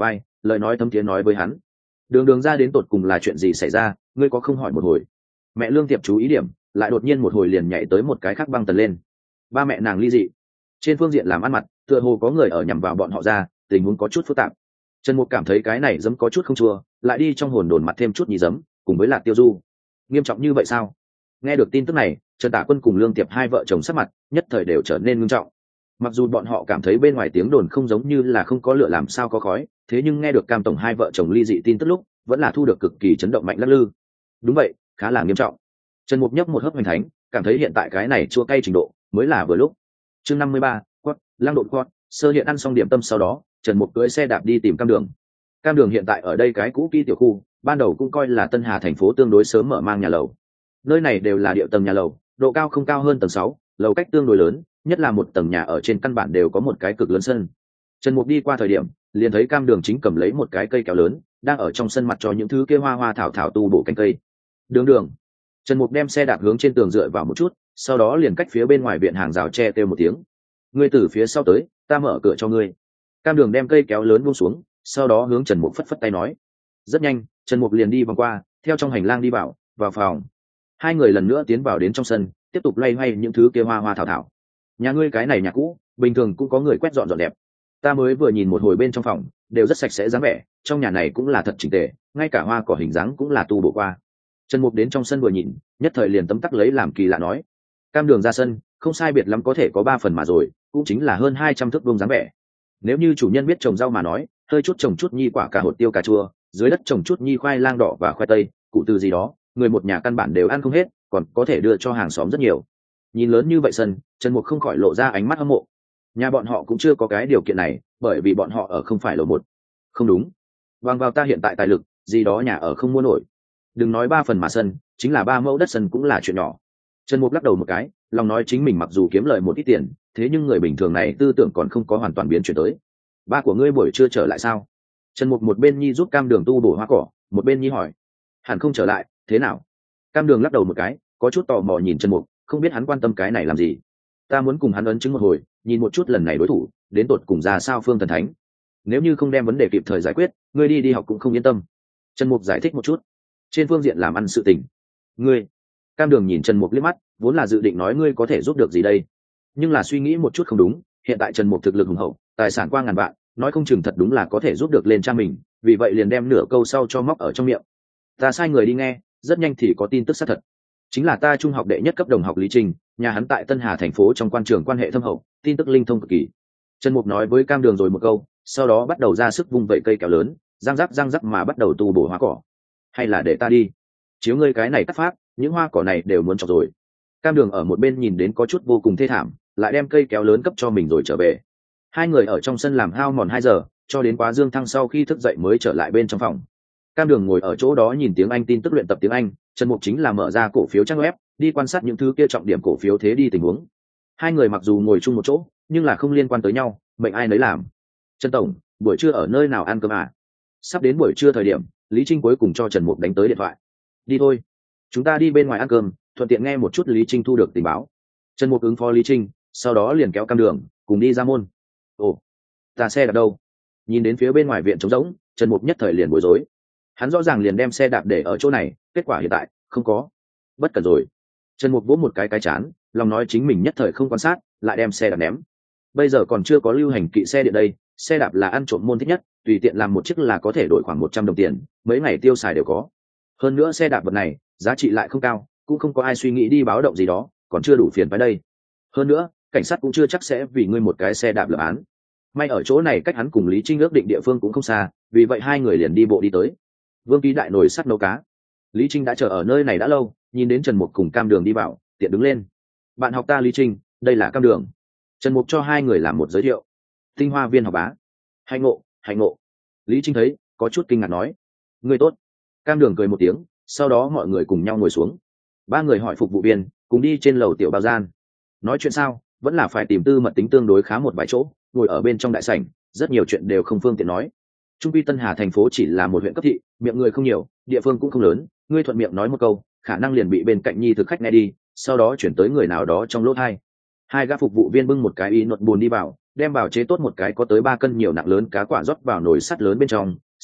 A: lời nói thấm thiế nói với hắn. Đường đường ra đến tột cùng là chuyện gì xảy ra, ngươi có không hỏi một hồi. Mẹ Lương Tiệp chú ý điểm, lại đột nhiên một hồi liền nhảy tới một cái khác băng tần lên. Ba mẹ nàng ly dị. Trên phương diện làm ăn mặt, tựa hồ có người ở nhằm vào bọn họ ra, tình huống có chút phức tạp. Trần Mục cảm thấy cái này giấm có chút không chua, lại đi trong hồn đồn mặt thêm chút nhì giấm, cùng với Lạc Tiêu Du. Nghiêm trọng như vậy sao? Nghe được tin tức này, Trần Tả Quân cùng Lương Tiệp hai vợ chồng sắc mặt nhất thời đều trở nên nghiêm trọng. Mặc dù bọn họ cảm thấy bên ngoài tiếng đồn không giống như là không có lửa làm sao có khói, thế nhưng nghe được Cam tổng hai vợ chồng ly dị tin tức lúc, vẫn là thu được cực kỳ chấn động mạnh lắc lư. Đúng vậy, khá là nghiêm trọng. Trần Mục nhấp một hớp hoành thánh, cảm thấy hiện tại cái này chua cay trình độ mới là vừa lúc. Chương năm mươi ba, quát, lang đột quát, sơ hiện ăn xong điểm tâm sau đó, Trần Mục cưỡi xe đạp đi tìm Cam Đường. Cam Đường hiện tại ở đây cái cũ kỹ tiểu khu, ban đầu cũng coi là Tân Hà thành phố tương đối sớm mở mang nhà lầu. Nơi này đều là địa tầng nhà lầu, độ cao không cao hơn tầng sáu, lầu cách tương đối lớn, nhất là một tầng nhà ở trên căn bản đều có một cái cực lớn sân. Trần Mục đi qua thời điểm, liền thấy Cam Đường chính cầm lấy một cái cây kéo lớn, đang ở trong sân mặt cho những thứ kia hoa hoa thảo thảo tu bổ cánh cây. Đường Đường. Trần Mục đem xe đạp hướng trên tường dựa vào một chút, sau đó liền cách phía bên ngoài viện hàng rào tre kêu một tiếng. Ngươi từ phía sau tới, ta mở cửa cho ngươi. Cam Đường đem cây kéo lớn buông xuống, sau đó hướng Trần Mục phất phất tay nói. Rất nhanh, Trần Mục liền đi vòng qua, theo trong hành lang đi vào, vào phòng. Hai người lần nữa tiến vào đến trong sân, tiếp tục loay hoay những thứ kia hoa hoa thảo thảo. Nhà ngươi cái này nhà cũ, bình thường cũng có người quét dọn dọn đẹp. Ta mới vừa nhìn một hồi bên trong phòng, đều rất sạch sẽ dáng vẻ, trong nhà này cũng là thật chỉnh tề, ngay cả hoa cỏ hình dáng cũng là tu bổ qua. Trần Mục đến trong sân vừa nhìn, nhất thời liền tấm tắc lấy làm kỳ lạ nói. Cam Đường ra sân, không sai biệt lắm có thể có ba phần mà rồi, cũng chính là hơn hai trăm thước vuông dáng vẻ. Nếu như chủ nhân biết trồng rau mà nói, hơi chút trồng chút nhi quả cà hột tiêu cà chua, dưới đất trồng chút nhi khoai lang đỏ và khoai tây, củ từ gì đó, người một nhà căn bản đều ăn không hết, còn có thể đưa cho hàng xóm rất nhiều. Nhìn lớn như vậy sân, Trần Mục không khỏi lộ ra ánh mắt hâm mộ. Nhà bọn họ cũng chưa có cái điều kiện này, bởi vì bọn họ ở không phải lầu một. Không đúng, bằng vào ta hiện tại tài lực, gì đó nhà ở không mua nổi. Đừng nói ba phần mà sân, chính là ba mẫu đất sân cũng là chuyện nhỏ. Trần Mục lắc đầu một cái, lòng nói chính mình mặc dù kiếm lời một ít tiền, thế nhưng người bình thường này tư tưởng còn không có hoàn toàn biến chuyển tới. Ba của ngươi buổi trưa trở lại sao? Trần Mục một bên nhi giúp Cam Đường tu bổ hoa cỏ, một bên nhi hỏi. Hẳn không trở lại, thế nào? Cam Đường lắc đầu một cái, có chút tò mò nhìn Trần Mục, không biết hắn quan tâm cái này làm gì. Ta muốn cùng hắn ấn chứng một hồi, nhìn một chút lần này đối thủ đến tột cùng ra sao Phương Thần Thánh. Nếu như không đem vấn đề kịp thời giải quyết, ngươi đi đi học cũng không yên tâm. Trần Mục giải thích một chút. Trên phương diện làm ăn sự tình, ngươi. Cam Đường nhìn Trần Mục liếc mắt, vốn là dự định nói ngươi có thể giúp được gì đây, nhưng là suy nghĩ một chút không đúng, hiện tại Trần Mục thực lực hùng hậu, tài sản qua ngàn vạn, nói không chừng thật đúng là có thể giúp được lên cha mình, vì vậy liền đem nửa câu sau cho móc ở trong miệng. Ta sai người đi nghe, rất nhanh thì có tin tức xác thật. Chính là ta trung học đệ nhất cấp đồng học Lý Trình, nhà hắn tại Tân Hà thành phố trong quan trường quan hệ thâm hậu, tin tức linh thông cực kỳ. Trần Mục nói với Cam Đường rồi một câu, sau đó bắt đầu ra sức vung vẩy cây kéo lớn, răng rắc răng rắc mà bắt đầu tu bổ hoa cỏ. Hay là để ta đi? Chiếu ngươi cái này cắt phát, những hoa cỏ này đều muốn chọc rồi. Cam Đường ở một bên nhìn đến có chút vô cùng thê thảm, lại đem cây kéo lớn cấp cho mình rồi trở về. Hai người ở trong sân làm hao mòn hai giờ, cho đến quá dương thăng sau khi thức dậy mới trở lại bên trong phòng. Cam Đường ngồi ở chỗ đó nhìn tiếng Anh tin tức luyện tập tiếng Anh, Trần Mục chính là mở ra cổ phiếu trang web, đi quan sát những thứ kia trọng điểm cổ phiếu thế đi tình huống. Hai người mặc dù ngồi chung một chỗ, nhưng là không liên quan tới nhau, mệnh ai nấy làm. Trần tổng, buổi trưa ở nơi nào ăn cơm à? Sắp đến buổi trưa thời điểm, Lý Trinh cuối cùng cho Trần Mục đánh tới điện thoại. Đi thôi, chúng ta đi bên ngoài ăn cơm, thuận tiện nghe một chút Lý Trinh thu được tình báo. Trần Mục ứng phó Lý Trinh, sau đó liền kéo Cam Đường cùng đi ra môn. Ồ, ta xe đạp đâu? Nhìn đến phía bên ngoài viện trống rỗng, Trần Mục nhất thời liền bối rối. Hắn rõ ràng liền đem xe đạp để ở chỗ này, kết quả hiện tại không có. Bất cẩn rồi. Trần Mục vỗ một cái cái chán, lòng nói chính mình nhất thời không quan sát, lại đem xe đạp ném. Bây giờ còn chưa có lưu hành kỵ xe điện đây, xe đạp là ăn trộm môn thích nhất, tùy tiện làm một chiếc là có thể đổi khoảng một trăm đồng tiền, mấy ngày tiêu xài đều có. Hơn nữa xe đạp vật này, giá trị lại không cao, cũng không có ai suy nghĩ đi báo động gì đó, còn chưa đủ phiền phải đây. Hơn nữa, cảnh sát cũng chưa chắc sẽ vì ngươi một cái xe đạp lập án. May ở chỗ này cách hắn cùng Lý Trinh ước định địa phương cũng không xa, vì vậy hai người liền đi bộ đi tới. Vương Ký đại nồi sắt nấu cá. Lý Trinh đã chờ ở nơi này đã lâu, nhìn đến Trần Mục cùng Cam Đường đi vào, tiện đứng lên. Bạn học ta Lý Trinh, đây là Cam Đường. Trần Mục cho hai người làm một giới thiệu. Tinh Hoa viên học bá. Hạnh ngộ, hạnh ngộ. Lý Trinh thấy, có chút kinh ngạc nói. Người tốt. Cam Đường cười một tiếng, sau đó mọi người cùng nhau ngồi xuống. Ba người hỏi phục vụ viên, cùng đi trên lầu tiểu bao gian. Nói chuyện sao, vẫn là phải tìm tư mật tính tương đối khá một vài chỗ, ngồi ở bên trong đại sảnh, rất nhiều chuyện đều không phương tiện nói. Trung quy Tân Hà thành phố chỉ là một huyện cấp thị, miệng người không nhiều, địa phương cũng không lớn, ngươi thuận miệng nói một câu, khả năng liền bị bên cạnh nhi thực khách nghe đi, sau đó chuyển tới người nào đó trong lỗ hai. Hai gã phục vụ viên bưng một cái y nột buồn đi vào, đem vào chế tốt một cái có tới ba cân nhiều nặng lớn cá quả rót vào nồi sắt lớn bên trong,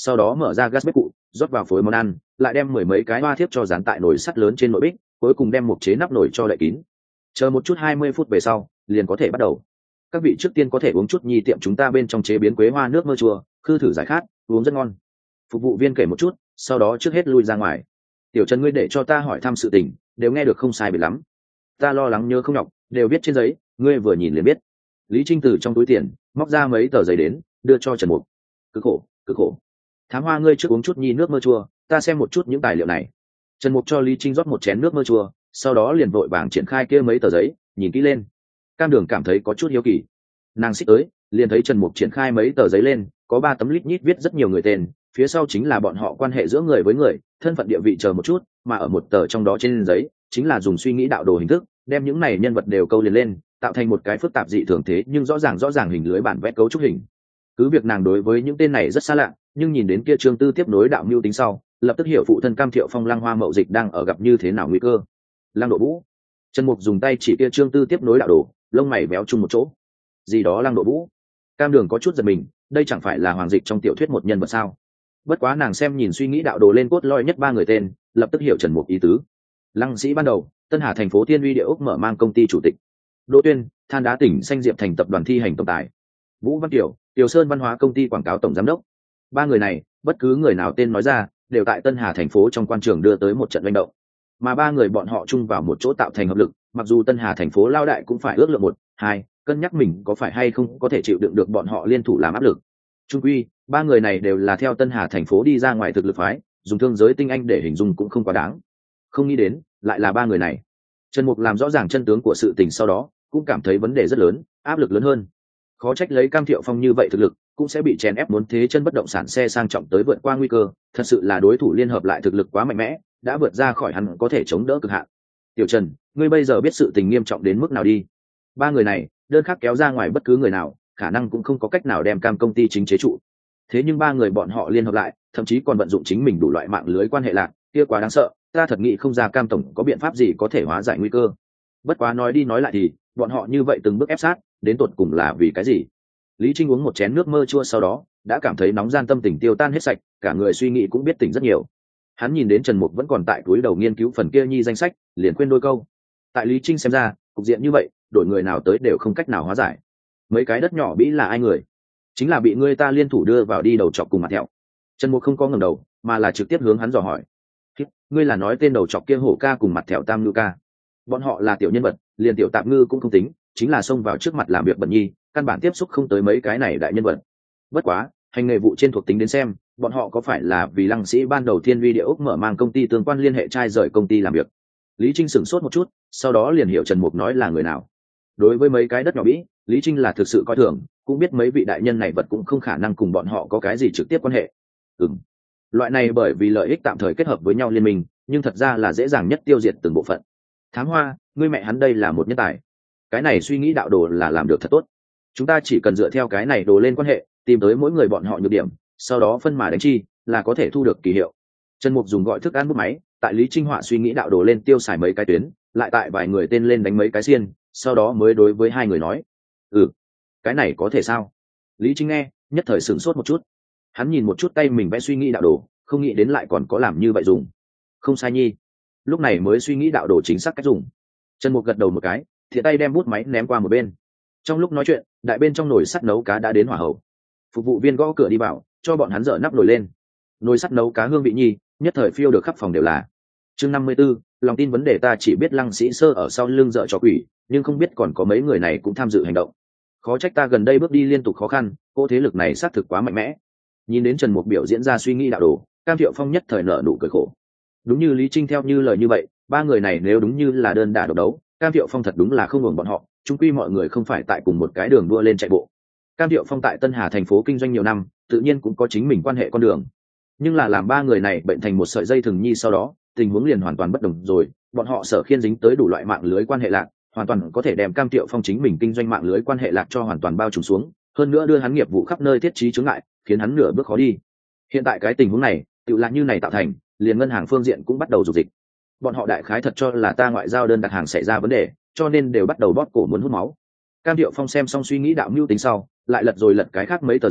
A: sau đó mở ra gas bếp cụ rót vào phối món ăn, lại đem mười mấy cái hoa thiếp cho dán tại nồi sắt lớn trên nội bích, cuối cùng đem một chế nắp nồi cho đậy kín. Chờ một chút hai mươi phút về sau liền có thể bắt đầu. Các vị trước tiên có thể uống chút nhi tiệm chúng ta bên trong chế biến quế hoa nước mơ chua, khư thử giải khát, uống rất ngon. Phục vụ viên kể một chút, sau đó trước hết lui ra ngoài. Tiểu Trần, ngươi để cho ta hỏi thăm sự tình đều nghe được không sai biệt lắm, ta lo lắng nhớ không nhọc, đều viết trên giấy, ngươi vừa nhìn liền biết. Lý Trinh từ trong túi tiền móc ra mấy tờ giấy đến đưa cho Trần Mục. Cực khổ, cực khổ. Thám Hoa, ngươi trước uống chút nhi nước mơ chua, ta xem một chút những tài liệu này. Trần Mục cho Lý Trinh rót một chén nước mơ chua, sau đó liền vội vàng triển khai kia mấy tờ giấy, nhìn kỹ lên. Cam Đường cảm thấy có chút hiếu kỳ, nàng xích tới liền thấy Trần Mục triển khai mấy tờ giấy lên, có ba tấm lít nhít viết rất nhiều người tên, phía sau chính là bọn họ quan hệ giữa người với người, thân phận địa vị chờ một chút, mà ở một tờ trong đó trên giấy chính là dùng suy nghĩ đạo đồ hình thức đem những này nhân vật đều câu liền lên, tạo thành một cái phức tạp dị thường thế nhưng rõ ràng rõ ràng hình lưới bản vẽ cấu trúc hình. Cứ việc nàng đối với những tên này rất xa lạ, nhưng nhìn đến kia chương tư tiếp nối đạo mưu tính sau, lập tức hiểu phụ thân Cam Thiệu Phong Lăng Hoa Mậu Dịch đang ở gặp như thế nào nguy cơ. Lăng Độ Vũ. Trần Mục dùng tay chỉ kia chương tư tiếp nối đạo đồ, lông mày béo chung một chỗ. Gì đó Lăng Độ Vũ? Cam Đường có chút giật mình, đây chẳng phải là Hoàng Dịch trong tiểu thuyết một nhân vật sao? Bất quá nàng xem nhìn suy nghĩ đạo đồ lên cốt lõi nhất ba người tên, lập tức hiểu Trần Mục ý tứ. Lăng Sĩ ban đầu, Tân Hà thành phố Thiên Uy Địa Ốc mở mang công ty chủ tịch. Đỗ Tuyên, Than Đá tỉnh Xanh Diệp thành tập đoàn thi hành tổng tài. Vũ Văn Kiều, Tiểu Sơn văn hóa công ty quảng cáo tổng giám đốc. Ba người này, bất cứ người nào tên nói ra, đều tại Tân Hà thành phố trong quan trường đưa tới một trận manh động. Mà ba người bọn họ chung vào một chỗ tạo thành hợp lực, mặc dù Tân Hà thành phố lao đại cũng phải ước lượng một, hai, cân nhắc mình có phải hay không có thể chịu đựng được bọn họ liên thủ làm áp lực. Trung quy, ba người này đều là theo Tân Hà thành phố đi ra ngoài thực lực phái, dùng thương giới tinh anh để hình dung cũng không quá đáng. Không nghĩ đến, lại là ba người này. Trần Mục làm rõ ràng chân tướng của sự tình sau đó, cũng cảm thấy vấn đề rất lớn, áp lực lớn hơn. Khó trách lấy Cam Thiệu Phong như vậy thực lực, cũng sẽ bị chèn ép muốn thế chân bất động sản xe sang trọng tới vượt qua nguy cơ, thật sự là đối thủ liên hợp lại thực lực quá mạnh mẽ, đã vượt ra khỏi hắn có thể chống đỡ cực hạn. Tiểu Trần, ngươi bây giờ biết sự tình nghiêm trọng đến mức nào đi? Ba người này, đơn khác kéo ra ngoài bất cứ người nào, khả năng cũng không có cách nào đem Cam công ty chính chế trụ. Thế nhưng ba người bọn họ liên hợp lại, thậm chí còn vận dụng chính mình đủ loại mạng lưới quan hệ lạc, kia quá đáng sợ, ta thật nghĩ không ra Cam tổng có biện pháp gì có thể hóa giải nguy cơ. Bất quá nói đi nói lại thì, bọn họ như vậy từng bước ép sát, đến tột cùng là vì cái gì? Lý Trinh uống một chén nước mơ chua sau đó, đã cảm thấy nóng gian tâm tình tiêu tan hết sạch, cả người suy nghĩ cũng biết tỉnh rất nhiều. Hắn nhìn đến Trần Mục vẫn còn tại túi đầu nghiên cứu phần kia nhi danh sách, liền khuyên đôi câu. Tại Lý Trinh xem ra, cục diện như vậy, đổi người nào tới đều không cách nào hóa giải. Mấy cái đất nhỏ bĩ là ai người? Chính là bị ngươi ta liên thủ đưa vào đi đầu chọc cùng mặt thẹo. Trần Mục không có ngẩng đầu, mà là trực tiếp hướng hắn dò hỏi. Ngươi là nói tên đầu chọc kia hổ ca cùng mặt thẹo tam ngư ca? Bọn họ là tiểu nhân vật, liền tiểu tạm ngư cũng không tính, chính là xông vào trước mặt làm việc bẩn nhi, căn bản tiếp xúc không tới mấy cái này đại nhân vật. Bất quá, hành nghề vụ trên thuộc tính đến xem, bọn họ có phải là vì Lăng Sĩ ban đầu Thiên Vi Địa Ốc mở mang công ty tương quan liên hệ trai rời công ty làm việc? Lý Trinh sửng sốt một chút, sau đó liền hiểu Trần Mục nói là người nào. Đối với mấy cái đất nhỏ bĩ, Lý Trinh là thực sự coi thường, cũng biết mấy vị đại nhân này vật cũng không khả năng cùng bọn họ có cái gì trực tiếp quan hệ. Ừm, loại này bởi vì lợi ích tạm thời kết hợp với nhau liên minh, nhưng thật ra là dễ dàng nhất tiêu diệt từng bộ phận. Thám Hoa, ngươi mẹ hắn đây là một nhân tài. Cái này suy nghĩ đạo đồ là làm được thật tốt. Chúng ta chỉ cần dựa theo cái này đồ lên quan hệ, tìm tới mỗi người bọn họ nhược điểm, sau đó phân mà đánh chi, là có thể thu được kỳ hiệu. Trần Mục dùng gọi thức ăn bút máy, tại Lý Trinh họa suy nghĩ đạo đồ lên tiêu xài mấy cái tuyến, lại tại vài người tên lên đánh mấy cái xiên, sau đó mới đối với hai người nói: "Ừ, cái này có thể sao?" Lý Trinh nghe, nhất thời sửng sốt một chút. Hắn nhìn một chút tay mình vẽ suy nghĩ đạo đồ, không nghĩ đến lại còn có làm như vậy dùng. Không sai nhi. Lúc này mới suy nghĩ đạo đồ chính xác cách dùng. Trần Mục gật đầu một cái, thiện tay đem bút máy ném qua một bên. Trong lúc nói chuyện, đại bên trong nồi sắt nấu cá đã đến hỏa hậu. Phục vụ viên gõ cửa đi vào, cho bọn hắn dỡ nắp nồi lên. Nồi sắt nấu cá hương vị nhi, nhất thời phiêu được khắp phòng đều là. Chương năm mươi 54, lòng tin vấn đề ta chỉ biết Lăng Sĩ Sơ ở sau lưng dợ cho quỷ, nhưng không biết còn có mấy người này cũng tham dự hành động. Khó trách ta gần đây bước đi liên tục khó khăn, cô thế lực này xác thực quá mạnh mẽ. Nhìn đến Trần Mục biểu diễn ra suy nghĩ đạo đồ, Cam Thiệu Phong nhất thời nở nụ cười khổ. Đúng như Lý Trinh theo như lời như vậy, ba người này nếu đúng như là đơn đả độc đấu, Cam Thiệu Phong thật đúng là không ngừng bọn họ, chung quy mọi người không phải tại cùng một cái đường đua lên chạy bộ. Cam Thiệu Phong tại Tân Hà thành phố kinh doanh nhiều năm, tự nhiên cũng có chính mình quan hệ con đường. Nhưng là làm ba người này bệnh thành một sợi dây thừng nhi sau đó, tình huống liền hoàn toàn bất đồng rồi, bọn họ sở khiên dính tới đủ loại mạng lưới quan hệ lạc, hoàn toàn có thể đem Cam Thiệu Phong chính mình kinh doanh mạng lưới quan hệ lạc cho hoàn toàn bao trùm xuống, hơn nữa đưa hắn nghiệp vụ khắp nơi thiết trí chướng ngại, khiến hắn nửa bước khó đi. Hiện tại cái tình huống này, tự là như này tạo thành, liền ngân hàng phương diện cũng bắt đầu dục dịch. Bọn họ đại khái thật cho là ta ngoại giao đơn đặt hàng xảy ra vấn đề, cho nên đều bắt đầu bóp cổ muốn hút máu. Cam Thiệu Phong xem xong suy nghĩ đạo mưu tính sau, lại lật rồi lật cái khác mấy tờ giấy,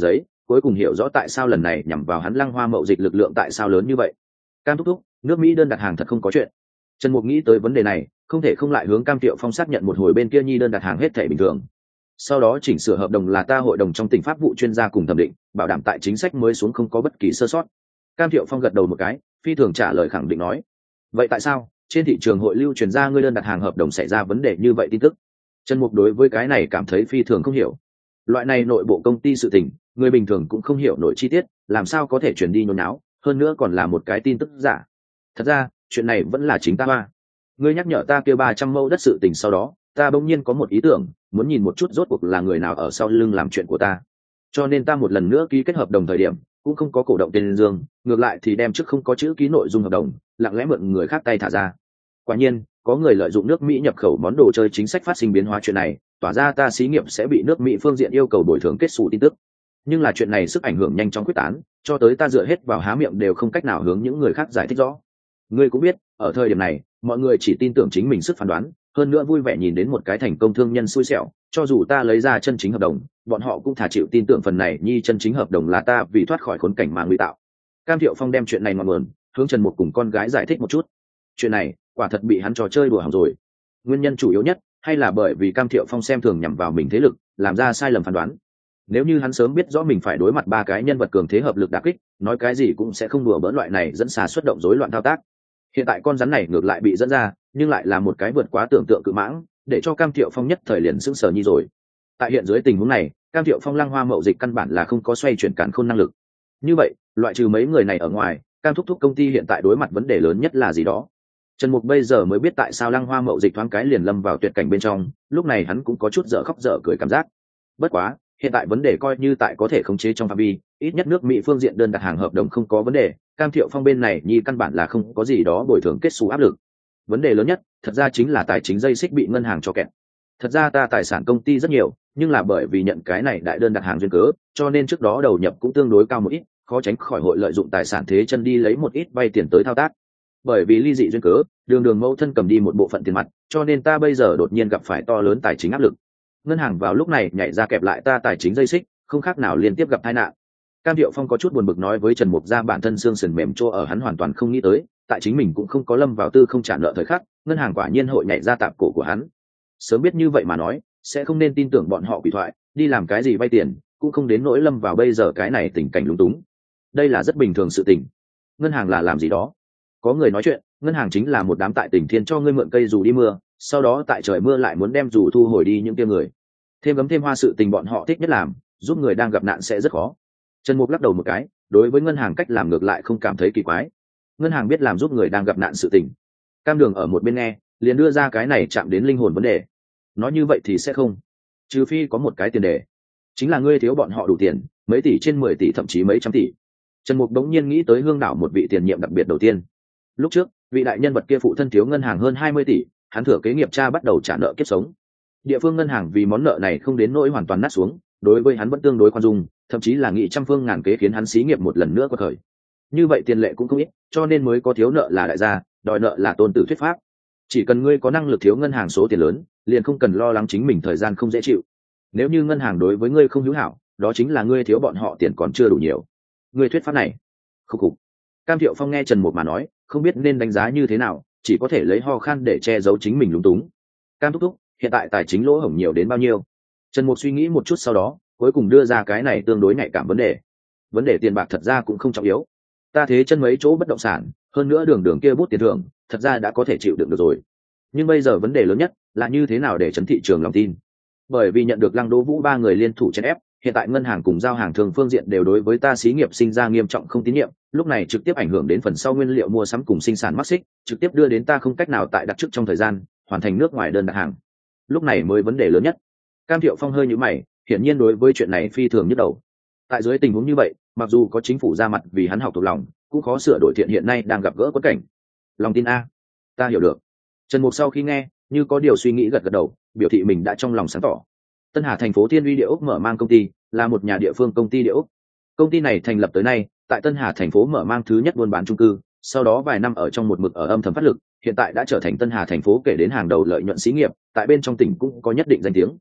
A: cuối cùng hiểu rõ tại sao lần này nhằm vào hắn Lăng Hoa mậu dịch lực lượng tại sao lớn như vậy. Cam thúc thúc, nước Mỹ đơn đặt hàng thật không có chuyện. Trần Mục nghĩ tới vấn đề này, không thể không lại hướng Cam Thiệu Phong xác nhận một hồi bên kia nhi đơn đặt hàng hết thể bình thường. Sau đó chỉnh sửa hợp đồng là ta hội đồng trong tỉnh pháp vụ chuyên gia cùng thẩm định, bảo đảm tại chính sách mới xuống không có bất kỳ sơ sót. Cam Thiệu Phong gật đầu một cái, phi thường trả lời khẳng định nói: vậy tại sao trên thị trường hội lưu truyền ra ngươi đơn đặt hàng hợp đồng xảy ra vấn đề như vậy tin tức? Trần Mục đối với cái này cảm thấy phi thường không hiểu. Loại này nội bộ công ty sự tình, người bình thường cũng không hiểu nổi chi tiết, làm sao có thể truyền đi nhốn náo, hơn nữa còn là một cái tin tức giả. Thật ra, chuyện này vẫn là chính ta ba. Ngươi nhắc nhở ta kêu ba trăm mẫu đất sự tình sau đó, ta bỗng nhiên có một ý tưởng, muốn nhìn một chút rốt cuộc là người nào ở sau lưng làm chuyện của ta. Cho nên ta một lần nữa ký kết hợp đồng thời điểm, cũng không có cổ động tên Dương, ngược lại thì đem trước không có chữ ký nội dung hợp đồng, lặng lẽ mượn người khác tay thả ra. Quả nhiên, có người lợi dụng nước Mỹ nhập khẩu món đồ chơi chính sách phát sinh biến hóa chuyện này, tỏa ra ta xí nghiệp sẽ bị nước Mỹ phương diện yêu cầu bồi thường kết xù tin tức. Nhưng là chuyện này sức ảnh hưởng nhanh chóng quyết tán, cho tới ta dựa hết vào há miệng đều không cách nào hướng những người khác giải thích rõ. Ngươi cũng biết, ở thời điểm này, mọi người chỉ tin tưởng chính mình sức phán đoán, hơn nữa vui vẻ nhìn đến một cái thành công thương nhân xui xẻo, cho dù ta lấy ra chân chính hợp đồng, bọn họ cũng thả chịu tin tưởng phần này nhi chân chính hợp đồng là ta vì thoát khỏi khốn cảnh mà ngụy tạo. Cam Thiệu Phong đem chuyện này ngọn nguồn hướng Trần Mục cùng con gái giải thích một chút. Chuyện này quả thật bị hắn trò chơi đùa hỏng rồi. Nguyên nhân chủ yếu nhất hay là bởi vì Cam Thiệu Phong xem thường nhằm vào mình thế lực, làm ra sai lầm phán đoán. Nếu như hắn sớm biết rõ mình phải đối mặt ba cái nhân vật cường thế hợp lực đả kích, nói cái gì cũng sẽ không đùa bỡn loại này dẫn xà xuất động rối loạn thao tác. Hiện tại con rắn này ngược lại bị dẫn ra, nhưng lại là một cái vượt quá tưởng tượng cự mãng, để cho Cam Thiệu Phong nhất thời liền sững sờ nhi rồi. Tại hiện dưới tình huống này, Cam Thiệu Phong Lăng Hoa mậu dịch căn bản là không có xoay chuyển cản khôn năng lực. Như vậy, loại trừ mấy người này ở ngoài, Cam thúc thúc công ty hiện tại đối mặt vấn đề lớn nhất là gì đó? Trần Mục bây giờ mới biết tại sao Lăng Hoa mậu dịch thoáng cái liền lâm vào tuyệt cảnh bên trong, lúc này hắn cũng có chút dở khóc dở cười cảm giác. Bất quá, hiện tại vấn đề coi như tại có thể khống chế trong phạm vi, ít nhất nước Mỹ phương diện đơn đặt hàng hợp đồng không có vấn đề, Cam Thiệu Phong bên này nhi căn bản là không có gì đó bồi thường kết xù áp lực. Vấn đề lớn nhất, thật ra chính là tài chính dây xích bị ngân hàng cho kẹt. Thật ra ta tài sản công ty rất nhiều, nhưng là bởi vì nhận cái này đại đơn đặt hàng duyên cớ, cho nên trước đó đầu nhập cũng tương đối cao một ít, khó tránh khỏi hội lợi dụng tài sản thế chân đi lấy một ít vay tiền tới thao tác. Bởi vì ly dị duyên cớ, đường đường mẫu thân cầm đi một bộ phận tiền mặt, cho nên ta bây giờ đột nhiên gặp phải to lớn tài chính áp lực. Ngân hàng vào lúc này nhảy ra kẹp lại ta tài chính dây xích, không khác nào liên tiếp gặp tai nạn. Cam Thiệu Phong có chút buồn bực nói với Trần Mục ra bản thân xương sườn mềm chỗ ở hắn hoàn toàn không nghĩ tới, tại chính mình cũng không có lâm vào tư không trả nợ thời khắc, ngân hàng quả nhiên hội nhảy ra tạp cổ của hắn. Sớm biết như vậy mà nói, sẽ không nên tin tưởng bọn họ quỷ thoại, đi làm cái gì vay tiền, cũng không đến nỗi lâm vào bây giờ cái này tình cảnh lúng túng. Đây là rất bình thường sự tình. Ngân hàng là làm gì đó? Có người nói chuyện, ngân hàng chính là một đám tại tỉnh thiên cho ngươi mượn cây dù đi mưa, sau đó tại trời mưa lại muốn đem dù thu hồi đi những kia người. Thêm gấm thêm hoa sự tình bọn họ thích nhất làm, giúp người đang gặp nạn sẽ rất khó. Trần Mục lắc đầu một cái, đối với ngân hàng cách làm ngược lại không cảm thấy kỳ quái. Ngân hàng biết làm giúp người đang gặp nạn sự tình. Cam Đường ở một bên nghe, liền đưa ra cái này chạm đến linh hồn vấn đề. Nói như vậy thì sẽ không, trừ phi có một cái tiền đề, chính là ngươi thiếu bọn họ đủ tiền, mấy tỷ trên mười tỷ thậm chí mấy trăm tỷ. Trần Mục đống nhiên nghĩ tới Hương Đảo một vị tiền nhiệm đặc biệt đầu tiên. Lúc trước, vị đại nhân vật kia phụ thân thiếu ngân hàng hơn hai mươi tỷ, hắn thừa kế nghiệp cha bắt đầu trả nợ kiếp sống. Địa phương ngân hàng vì món nợ này không đến nỗi hoàn toàn nát xuống, đối với hắn vẫn tương đối khoan dung, thậm chí là nghị trăm phương ngàn kế khiến hắn xí nghiệp một lần nữa quật khởi. Như vậy tiền lệ cũng không ít, cho nên mới có thiếu nợ là đại gia, đòi nợ là tôn tử thuyết pháp. Chỉ cần ngươi có năng lực thiếu ngân hàng số tiền lớn, liền không cần lo lắng chính mình thời gian không dễ chịu. Nếu như ngân hàng đối với ngươi không hữu hảo, đó chính là ngươi thiếu bọn họ tiền còn chưa đủ nhiều. Ngươi thuyết pháp này, khục khục. Cam Thiệu Phong nghe Trần Mục mà nói, không biết nên đánh giá như thế nào, chỉ có thể lấy ho khan để che giấu chính mình lúng túng. Cam thúc thúc, hiện tại tài chính lỗ hổng nhiều đến bao nhiêu? Trần Mục suy nghĩ một chút sau đó, cuối cùng đưa ra cái này tương đối nhạy cảm vấn đề. Vấn đề tiền bạc thật ra cũng không trọng yếu. Ta thế chân mấy chỗ bất động sản, hơn nữa đường đường kia bút tiền thưởng, thật ra đã có thể chịu đựng được rồi. Nhưng bây giờ vấn đề lớn nhất là như thế nào để chấn thị trường lòng tin. Bởi vì nhận được Lăng Đỗ Vũ ba người liên thủ chèn ép, hiện tại ngân hàng cùng giao hàng thường phương diện đều đối với ta xí nghiệp sinh ra nghiêm trọng không tín nhiệm, lúc này trực tiếp ảnh hưởng đến phần sau nguyên liệu mua sắm cùng sinh sản mắc xích, trực tiếp đưa đến ta không cách nào tại đặt trước trong thời gian hoàn thành nước ngoài đơn đặt hàng. Lúc này mới vấn đề lớn nhất. Cam Thiệu Phong hơi nhíu mày, hiển nhiên đối với chuyện này phi thường nhức đầu. Tại dưới tình huống như vậy, mặc dù có chính phủ ra mặt vì hắn học thuộc lòng, cũng khó sửa đổi thiện hiện nay đang gặp gỡ quẫn cảnh. Lòng tin a, ta hiểu được. Trần Mục sau khi nghe, như có điều suy nghĩ gật gật đầu, biểu thị mình đã trong lòng sáng tỏ. Tân Hà thành phố Thiên Uy Địa ốc mở mang công ty, là một nhà địa phương công ty địa ốc. Công ty này thành lập tới nay, tại Tân Hà thành phố mở mang thứ nhất buôn bán chung cư, sau đó vài năm ở trong một mực ở âm thầm phát lực, hiện tại đã trở thành Tân Hà thành phố kể đến hàng đầu lợi nhuận xí nghiệp, tại bên trong tỉnh cũng có nhất định danh tiếng.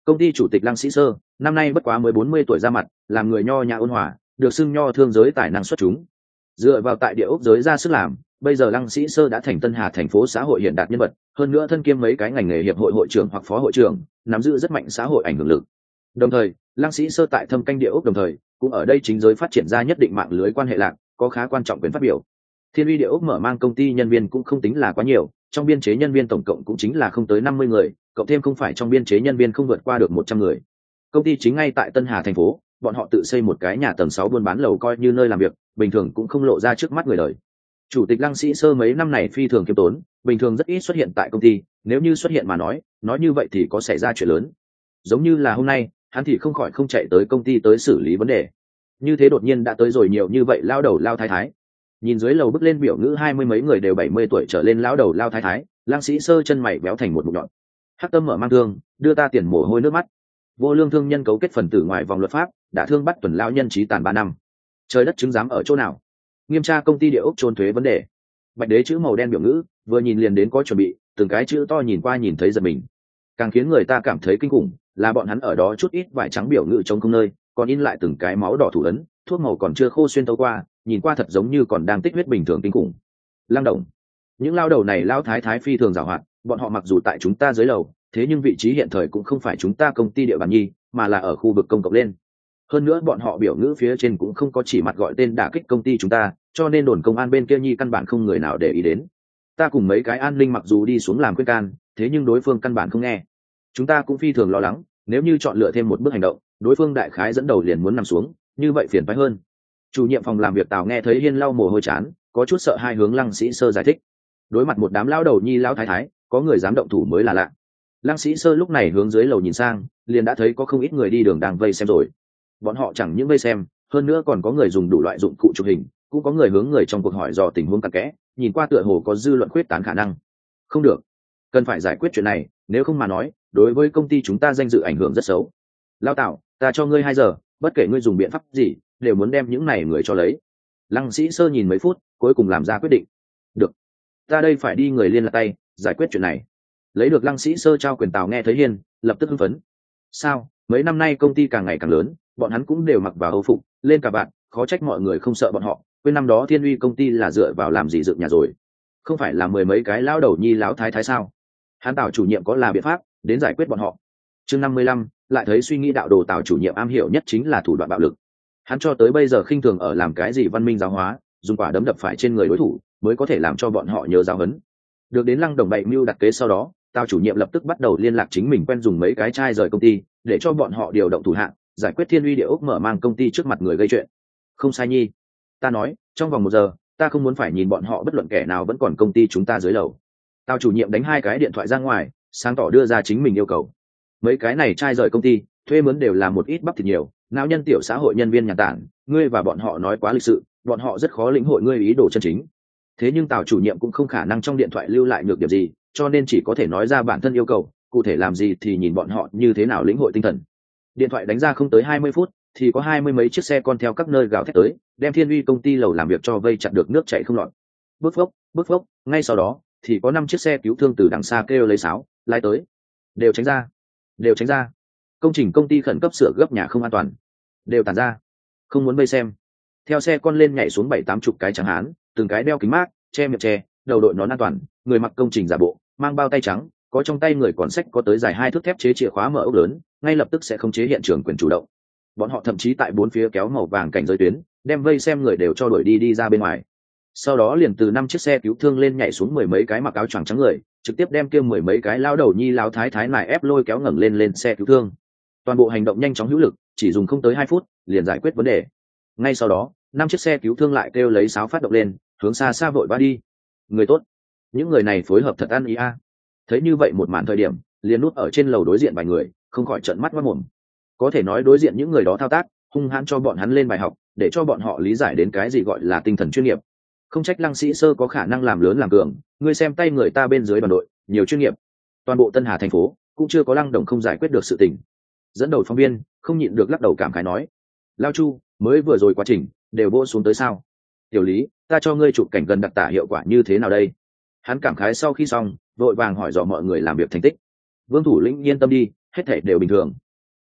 A: Công ty chủ tịch Lăng Sĩ Sơ năm nay bất quá mới bốn mươi tuổi ra mặt, làm người nho nhã ôn hòa, được xưng nho thương giới tài năng xuất chúng. Dựa vào tại địa ốc giới ra sức làm, bây giờ Lăng Sĩ Sơ đã thành Tân Hà thành phố xã hội hiện đạt nhân vật, hơn nữa thân kiêm mấy cái ngành nghề hiệp hội hội trưởng hoặc phó hội trưởng, nắm giữ rất mạnh xã hội ảnh hưởng lực. Đồng thời, Lăng Sĩ Sơ tại thâm canh địa ốc đồng thời, cũng ở đây chính giới phát triển ra nhất định mạng lưới quan hệ lạc, có khá quan trọng quyền phát biểu. Thiên Uy địa ốc mở mang công ty nhân viên cũng không tính là quá nhiều, trong biên chế nhân viên tổng cộng cũng chính là không tới năm mươi người, cộng thêm không phải trong biên chế nhân viên không vượt qua được một trăm người. Công ty chính ngay tại Tân Hà thành phố, bọn họ tự xây một cái nhà tầng sáu buôn bán lầu coi như nơi làm việc, bình thường cũng không lộ ra trước mắt người đời. Chủ tịch Lăng Sĩ Sơ mấy năm này phi thường kiêm tốn, bình thường rất ít xuất hiện tại công ty, nếu như xuất hiện mà nói, nói như vậy thì có xảy ra chuyện lớn. Giống như là hôm nay, hắn thì không khỏi không chạy tới công ty tới xử lý vấn đề. Như thế đột nhiên đã tới rồi nhiều như vậy lao đầu lao thái thái. Nhìn dưới lầu bước lên biểu ngữ hai mươi mấy người đều bảy mươi tuổi trở lên lão đầu lao thái thái, Lăng Sĩ Sơ chân mày béo thành một bụng nhọn. Hắc Tâm mở mang thương, đưa ta tiền mồ hôi nước mắt. Vô lương thương nhân cấu kết phần tử ngoài vòng luật pháp, đã thương bắt tuần lão nhân trí tàn ba năm. Trời đất chứng giám ở chỗ nào? Nghiêm tra công ty địa ốc trốn thuế vấn đề. Bạch đế chữ màu đen biểu ngữ, vừa nhìn liền đến có chuẩn bị, từng cái chữ to nhìn qua nhìn thấy giật mình. Càng khiến người ta cảm thấy kinh khủng là bọn hắn ở đó chút ít vải trắng biểu ngữ trống không nơi, còn in lại từng cái máu đỏ thủ ấn, thuốc màu còn chưa khô xuyên tấu qua, nhìn qua thật giống như còn đang tích huyết bình thường kinh khủng. Lăng Đồng, những lao đầu này lao thái thái phi thường giàu hoạt, bọn họ mặc dù tại chúng ta dưới lầu, thế nhưng vị trí hiện thời cũng không phải chúng ta công ty địa bàn nhi, mà là ở khu vực công cộng lên. Hơn nữa bọn họ biểu ngữ phía trên cũng không có chỉ mặt gọi tên đả kích công ty chúng ta, cho nên đồn công an bên kia nhi căn bản không người nào để ý đến. Ta cùng mấy cái an ninh mặc dù đi xuống làm khuyên can, thế nhưng đối phương căn bản không nghe. Chúng ta cũng phi thường lo lắng, nếu như chọn lựa thêm một bước hành động, đối phương đại khái dẫn đầu liền muốn nằm xuống, như vậy phiền phái hơn. Chủ nhiệm phòng làm việc Tào nghe thấy Hiên lau mồ hôi chán, có chút sợ hai hướng Lăng Sĩ Sơ giải thích. Đối mặt một đám lão đầu nhi lão thái thái, có người dám động thủ mới là lạ. Lăng Sĩ Sơ lúc này hướng dưới lầu nhìn sang, liền đã thấy có không ít người đi đường đang vây xem rồi. Bọn họ chẳng những vây xem, hơn nữa còn có người dùng đủ loại dụng cụ chụp hình, cũng có người hướng người trong cuộc hỏi dò tình huống cặn kẽ, nhìn qua tựa hồ có dư luận khuyết tán khả năng. Không được, cần phải giải quyết chuyện này, nếu không mà nói, đối với công ty chúng ta danh dự ảnh hưởng rất xấu. Lao Tào, ta cho ngươi hai giờ, bất kể ngươi dùng biện pháp gì, đều muốn đem những này người cho lấy. Lăng Sĩ Sơ nhìn mấy phút, cuối cùng làm ra quyết định. Được, ta đây phải đi người liên lạc tay, giải quyết chuyện này. Lấy được Lăng Sĩ Sơ trao quyền Tào nghe thấy Hiên, lập tức hưng phấn. Sao, mấy năm nay công ty càng ngày càng lớn, bọn hắn cũng đều mặc vào âu phục, lên cả bạn, khó trách mọi người không sợ bọn họ. Quên năm đó Thiên Uy công ty là dựa vào làm gì dựng nhà rồi, không phải là mười mấy cái lão đầu nhi lão thái thái sao? Hắn Tào chủ nhiệm có là biện pháp đến giải quyết bọn họ. Chương năm mươi lăm, lại thấy suy nghĩ đạo đồ Tào chủ nhiệm am hiểu nhất chính là thủ đoạn bạo lực. Hắn cho tới bây giờ khinh thường ở làm cái gì văn minh giáo hóa, dùng quả đấm đập phải trên người đối thủ mới có thể làm cho bọn họ nhớ giáo huấn. Được đến Lăng Đồng bậy mưu đặt kế sau đó, Tào chủ nhiệm lập tức bắt đầu liên lạc chính mình quen dùng mấy cái trai rời công ty, để cho bọn họ điều động thủ hạng, giải quyết Thiên Uy địa ốc mở mang công ty trước mặt người gây chuyện. Không sai nhi, ta nói, trong vòng một giờ, ta không muốn phải nhìn bọn họ bất luận kẻ nào vẫn còn công ty chúng ta dưới lầu. Tào chủ nhiệm đánh hai cái điện thoại ra ngoài, sáng tỏ đưa ra chính mình yêu cầu. Mấy cái này trai rời công ty, thuê mướn đều là một ít bắp thịt nhiều, não nhân tiểu xã hội nhân viên nhà tản, ngươi và bọn họ nói quá lịch sự, bọn họ rất khó lĩnh hội ngươi ý đồ chân chính. Thế nhưng Tào chủ nhiệm cũng không khả năng trong điện thoại lưu lại nhược điểm gì, cho nên chỉ có thể nói ra bản thân yêu cầu, cụ thể làm gì thì nhìn bọn họ như thế nào lĩnh hội tinh thần. Điện thoại đánh ra không tới hai mươi phút, thì có hai mươi mấy chiếc xe con theo các nơi gào thét tới, đem Thiên Uy công ty lầu làm việc cho vây chặt được nước chảy không lọt. Bước phốc, bước phốc, ngay sau đó thì có năm chiếc xe cứu thương từ đằng xa kêu lấy sáo, lái tới. Đều tránh ra, đều tránh ra. Công trình công ty khẩn cấp sửa gấp nhà không an toàn. Đều tản ra, không muốn vây xem. Theo xe con lên nhảy xuống bảy tám chục cái trắng hán, từng cái đeo kính mát, che miệng che, đầu đội nón an toàn, người mặc công trình giả bộ, mang bao tay trắng, có trong tay người còn sách có tới dài hai thước thép chế chìa khóa mở ốc lớn, ngay lập tức sẽ khống chế hiện trường quyền chủ động. Bọn họ thậm chí tại bốn phía kéo màu vàng cảnh giới tuyến, đem vây xem người đều cho đuổi đi đi ra bên ngoài. Sau đó liền từ năm chiếc xe cứu thương lên nhảy xuống mười mấy cái mặc áo choàng trắng người, trực tiếp đem kia mười mấy cái lao đầu nhi lao thái thái này ép lôi kéo ngẩng lên lên xe cứu thương. Toàn bộ hành động nhanh chóng hữu lực, chỉ dùng không tới hai phút, liền giải quyết vấn đề. Ngay sau đó, năm chiếc xe cứu thương lại kêu lấy sáo phát động lên, hướng xa xa vội vã đi. Người tốt, những người này phối hợp thật ăn ý a. Thấy như vậy một màn thời điểm, liền nút ở trên lầu đối diện vài người, không khỏi trợn mắt ngoác mồm. Có thể nói đối diện những người đó thao tác, hung hãn cho bọn hắn lên bài học, để cho bọn họ lý giải đến cái gì gọi là tinh thần chuyên nghiệp. Không trách Lăng Sĩ Sơ có khả năng làm lớn làm cường, ngươi xem tay người ta bên dưới đoàn đội, nhiều chuyên nghiệp. Toàn bộ Tân Hà thành phố cũng chưa có Lăng Đồng không giải quyết được sự tình. Dẫn đầu phóng viên không nhịn được lắc đầu cảm khái nói: Lao Chu, mới vừa rồi quá trình đều vô xuống tới sao? Tiểu Lý, ta cho ngươi chụp cảnh gần đặc tả hiệu quả như thế nào đây? Hắn cảm khái sau khi xong, vội vàng hỏi dò mọi người làm việc thành tích. Vương thủ lĩnh yên tâm đi, hết thảy đều bình thường.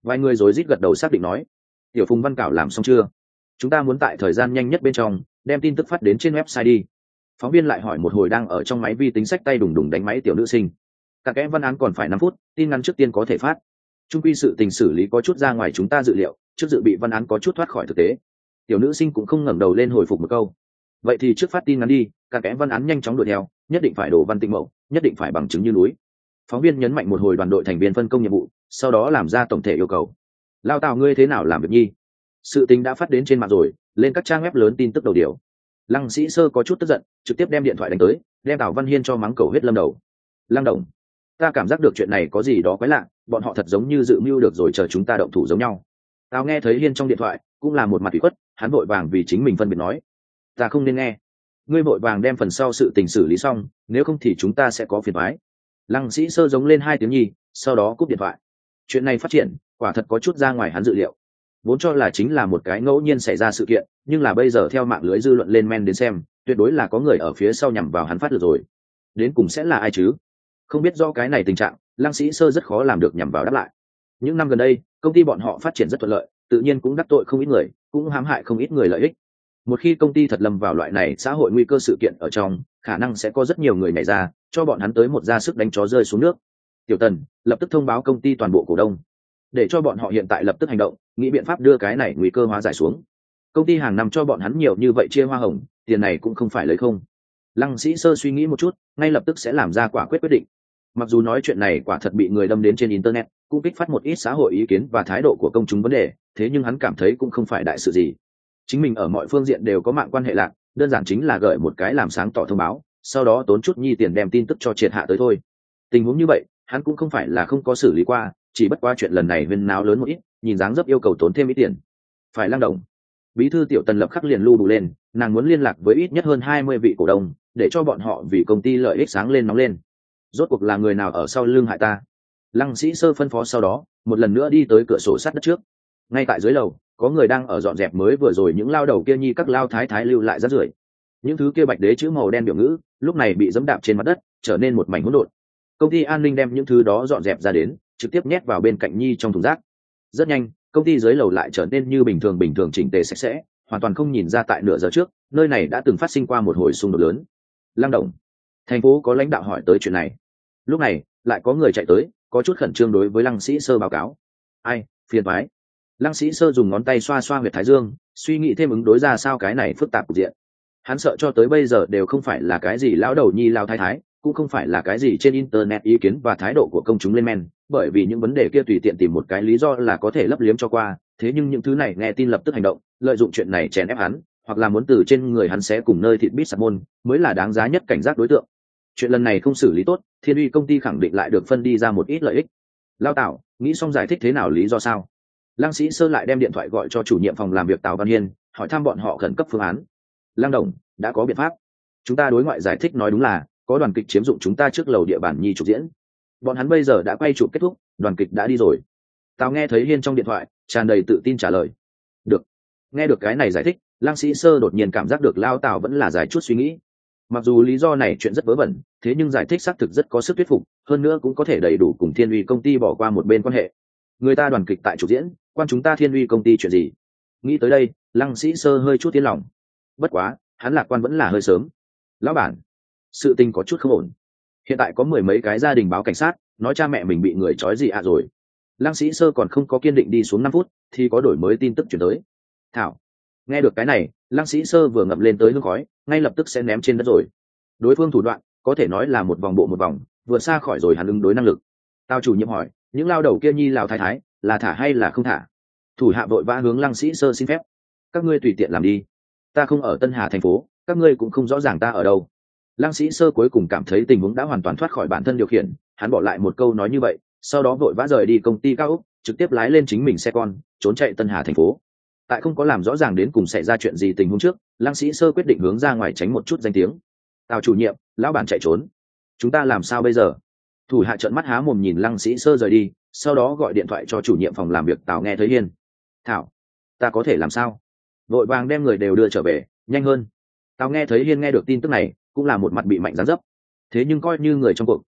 A: Vài người rối rít gật đầu xác định nói. Tiểu Phùng văn cảo làm xong chưa? Chúng ta muốn tại thời gian nhanh nhất bên trong đem tin tức phát đến trên website đi. Phóng viên lại hỏi một hồi đang ở trong máy vi tính sách tay đùng đùng đánh máy tiểu nữ sinh. Cả kẽ văn án còn phải năm phút, tin ngắn trước tiên có thể phát. Trung quy sự tình xử lý có chút ra ngoài chúng ta dự liệu, trước dự bị văn án có chút thoát khỏi thực tế. Tiểu nữ sinh cũng không ngẩng đầu lên hồi phục một câu. Vậy thì trước phát tin ngắn đi, cả kẽ văn án nhanh chóng đuổi theo, nhất định phải đổ văn tinh mẫu, nhất định phải bằng chứng như núi. Phóng viên nhấn mạnh một hồi đoàn đội thành viên phân công nhiệm vụ, sau đó làm ra tổng thể yêu cầu. Lao Tào ngươi thế nào làm việc nhi? Sự tình đã phát đến trên mạng rồi, lên các trang web lớn tin tức đầu điều. Lăng Sĩ Sơ có chút tức giận, trực tiếp đem điện thoại đánh tới, đem Tào Văn Hiên cho mắng cầu huyết lâm đầu. Lăng Đồng, ta cảm giác được chuyện này có gì đó quái lạ, bọn họ thật giống như dự mưu được rồi chờ chúng ta động thủ giống nhau. Tào nghe thấy Hiên trong điện thoại, cũng là một mặt ủy khuất, hắn vội vàng vì chính mình phân biệt nói, ta không nên nghe. Ngươi vội vàng đem phần sau sự tình xử lý xong, nếu không thì chúng ta sẽ có phiền toái. Lăng Sĩ Sơ giống lên hai tiếng nhi, sau đó cúp điện thoại. Chuyện này phát triển, quả thật có chút ra ngoài hắn dự liệu. Vốn cho là chính là một cái ngẫu nhiên xảy ra sự kiện, nhưng là bây giờ theo mạng lưới dư luận lên men đến xem, tuyệt đối là có người ở phía sau nhằm vào hắn phát được rồi. Đến cùng sẽ là ai chứ? Không biết do cái này tình trạng, Lăng Sĩ Sơ rất khó làm được nhằm vào đáp lại. Những năm gần đây, công ty bọn họ phát triển rất thuận lợi, tự nhiên cũng đắc tội không ít người, cũng hãm hại không ít người lợi ích. Một khi công ty thật lâm vào loại này xã hội nguy cơ sự kiện ở trong, khả năng sẽ có rất nhiều người nhảy ra, cho bọn hắn tới một ra sức đánh chó rơi xuống nước. Tiểu Tần lập tức thông báo công ty toàn bộ cổ đông, để cho bọn họ hiện tại lập tức hành động, nghĩ biện pháp đưa cái này nguy cơ hóa giải xuống. Công ty hàng năm cho bọn hắn nhiều như vậy chia hoa hồng, tiền này cũng không phải lấy không. Lăng Sĩ Sơ suy nghĩ một chút, ngay lập tức sẽ làm ra quả quyết quyết định. Mặc dù nói chuyện này quả thật bị người đâm đến trên internet, cũng kích phát một ít xã hội ý kiến và thái độ của công chúng vấn đề, thế nhưng hắn cảm thấy cũng không phải đại sự gì. Chính mình ở mọi phương diện đều có mạng quan hệ lạc, đơn giản chính là gửi một cái làm sáng tỏ thông báo, sau đó tốn chút nhi tiền đem tin tức cho triệt hạ tới thôi. Tình huống như vậy, hắn cũng không phải là không có xử lý qua, chỉ bất qua chuyện lần này huyên náo lớn một ít, nhìn dáng dấp yêu cầu tốn thêm ít tiền. Phải Lăng Đồng. Bí thư Tiểu Tần lập khắc liền lưu đủ lên, nàng muốn liên lạc với ít nhất hơn hai mươi vị cổ đông, để cho bọn họ vì công ty lợi ích sáng lên nóng lên. Rốt cuộc là người nào ở sau lưng hại ta? Lăng Sĩ Sơ phân phó sau đó, một lần nữa đi tới cửa sổ sắt đất trước. Ngay tại dưới lầu, có người đang ở dọn dẹp mới vừa rồi những lao đầu kia nhi các lao thái thái lưu lại rác rưởi. Những thứ kia bạch đế chữ màu đen biểu ngữ, lúc này bị dẫm đạp trên mặt đất, trở nên một mảnh hỗn độn. Công ty an ninh đem những thứ đó dọn dẹp ra đến, trực tiếp nhét vào bên cạnh nhi trong thùng rác. Rất nhanh, công ty dưới lầu lại trở nên như bình thường bình thường chỉnh tề sạch sẽ, hoàn toàn không nhìn ra tại nửa giờ trước, nơi này đã từng phát sinh qua một hồi xung đột lớn. Lăng Đồng, thành phố có lãnh đạo hỏi tới chuyện này. Lúc này, lại có người chạy tới, có chút khẩn trương đối với Lăng Sĩ Sơ báo cáo. Ai, phiền toái. Lăng Sĩ Sơ dùng ngón tay xoa xoa huyệt thái dương, suy nghĩ thêm ứng đối ra sao cái này phức tạp cục diện. Hắn sợ cho tới bây giờ đều không phải là cái gì lão đầu nhi lao thái thái, cũng không phải là cái gì trên internet ý kiến và thái độ của công chúng lên men, bởi vì những vấn đề kia tùy tiện tìm một cái lý do là có thể lấp liếm cho qua, thế nhưng những thứ này nghe tin lập tức hành động, lợi dụng chuyện này chèn ép hắn, hoặc là muốn từ trên người hắn sẽ cùng nơi thịt bít sạc môn, mới là đáng giá nhất cảnh giác đối tượng. Chuyện lần này không xử lý tốt, Thiên Uy công ty khẳng định lại được phân đi ra một ít lợi ích. Lao Tảo, nghĩ xong giải thích thế nào lý do sao? Lăng Sĩ Sơ lại đem điện thoại gọi cho chủ nhiệm phòng làm việc Tào Văn Hiên, hỏi thăm bọn họ khẩn cấp phương án. Lăng Đồng, đã có biện pháp. Chúng ta đối ngoại giải thích nói đúng là có đoàn kịch chiếm dụng chúng ta trước lầu địa bàn nhi chụp diễn. Bọn hắn bây giờ đã quay chụp kết thúc, đoàn kịch đã đi rồi. Tào nghe thấy Hiên trong điện thoại, tràn đầy tự tin trả lời. Được. Nghe được cái này giải thích, Lăng Sĩ Sơ đột nhiên cảm giác được Lao Tào vẫn là giải chút suy nghĩ. Mặc dù lý do này chuyện rất vớ vẩn, thế nhưng giải thích xác thực rất có sức thuyết phục, hơn nữa cũng có thể đầy đủ cùng Thiên Uy công ty bỏ qua một bên quan hệ. Người ta đoàn kịch tại chụp diễn, quan chúng ta Thiên Uy công ty chuyện gì? Nghĩ tới đây, Lăng Sĩ Sơ hơi chút tiến lòng. Bất quá, hắn lạc quan vẫn là hơi sớm. Lão bản, sự tình có chút không ổn. Hiện tại có mười mấy cái gia đình báo cảnh sát, nói cha mẹ mình bị người trói gì ạ rồi. Lăng Sĩ Sơ còn không có kiên định đi xuống năm phút, thì có đổi mới tin tức chuyển tới. Thảo, nghe được cái này, Lăng Sĩ Sơ vừa ngậm lên tới hương khói, ngay lập tức sẽ ném trên đất rồi. Đối phương thủ đoạn, có thể nói là một vòng bộ một vòng, vượt xa khỏi rồi hắn ứng đối năng lực. Tao chủ nhiệm hỏi, những lao đầu kia nhi lào thái thái, là thả hay là không thả? Thủ hạ vội vã hướng Lăng Sĩ Sơ xin phép. Các ngươi tùy tiện làm đi. Ta không ở Tân Hà thành phố, các ngươi cũng không rõ ràng ta ở đâu. Lăng Sĩ Sơ cuối cùng cảm thấy tình huống đã hoàn toàn thoát khỏi bản thân điều khiển, hắn bỏ lại một câu nói như vậy, sau đó vội vã rời đi công ty cao ốc, trực tiếp lái lên chính mình xe con, trốn chạy Tân Hà thành phố. Tại không có làm rõ ràng đến cùng xảy ra chuyện gì tình huống trước, Lăng Sĩ Sơ quyết định hướng ra ngoài tránh một chút danh tiếng. Tào chủ nhiệm, lão bản chạy trốn, chúng ta làm sao bây giờ? Thủ hạ trợn mắt há mồm nhìn Lăng Sĩ Sơ rời đi, sau đó gọi điện thoại cho chủ nhiệm phòng làm việc Tào nghe thấy Hiên. Thảo, ta có thể làm sao? Vội vàng đem người đều đưa trở về, nhanh hơn. Tào nghe thấy Hiên nghe được tin tức này, cũng là một mặt bị mạnh giáng dấp. Thế nhưng coi như người trong cuộc,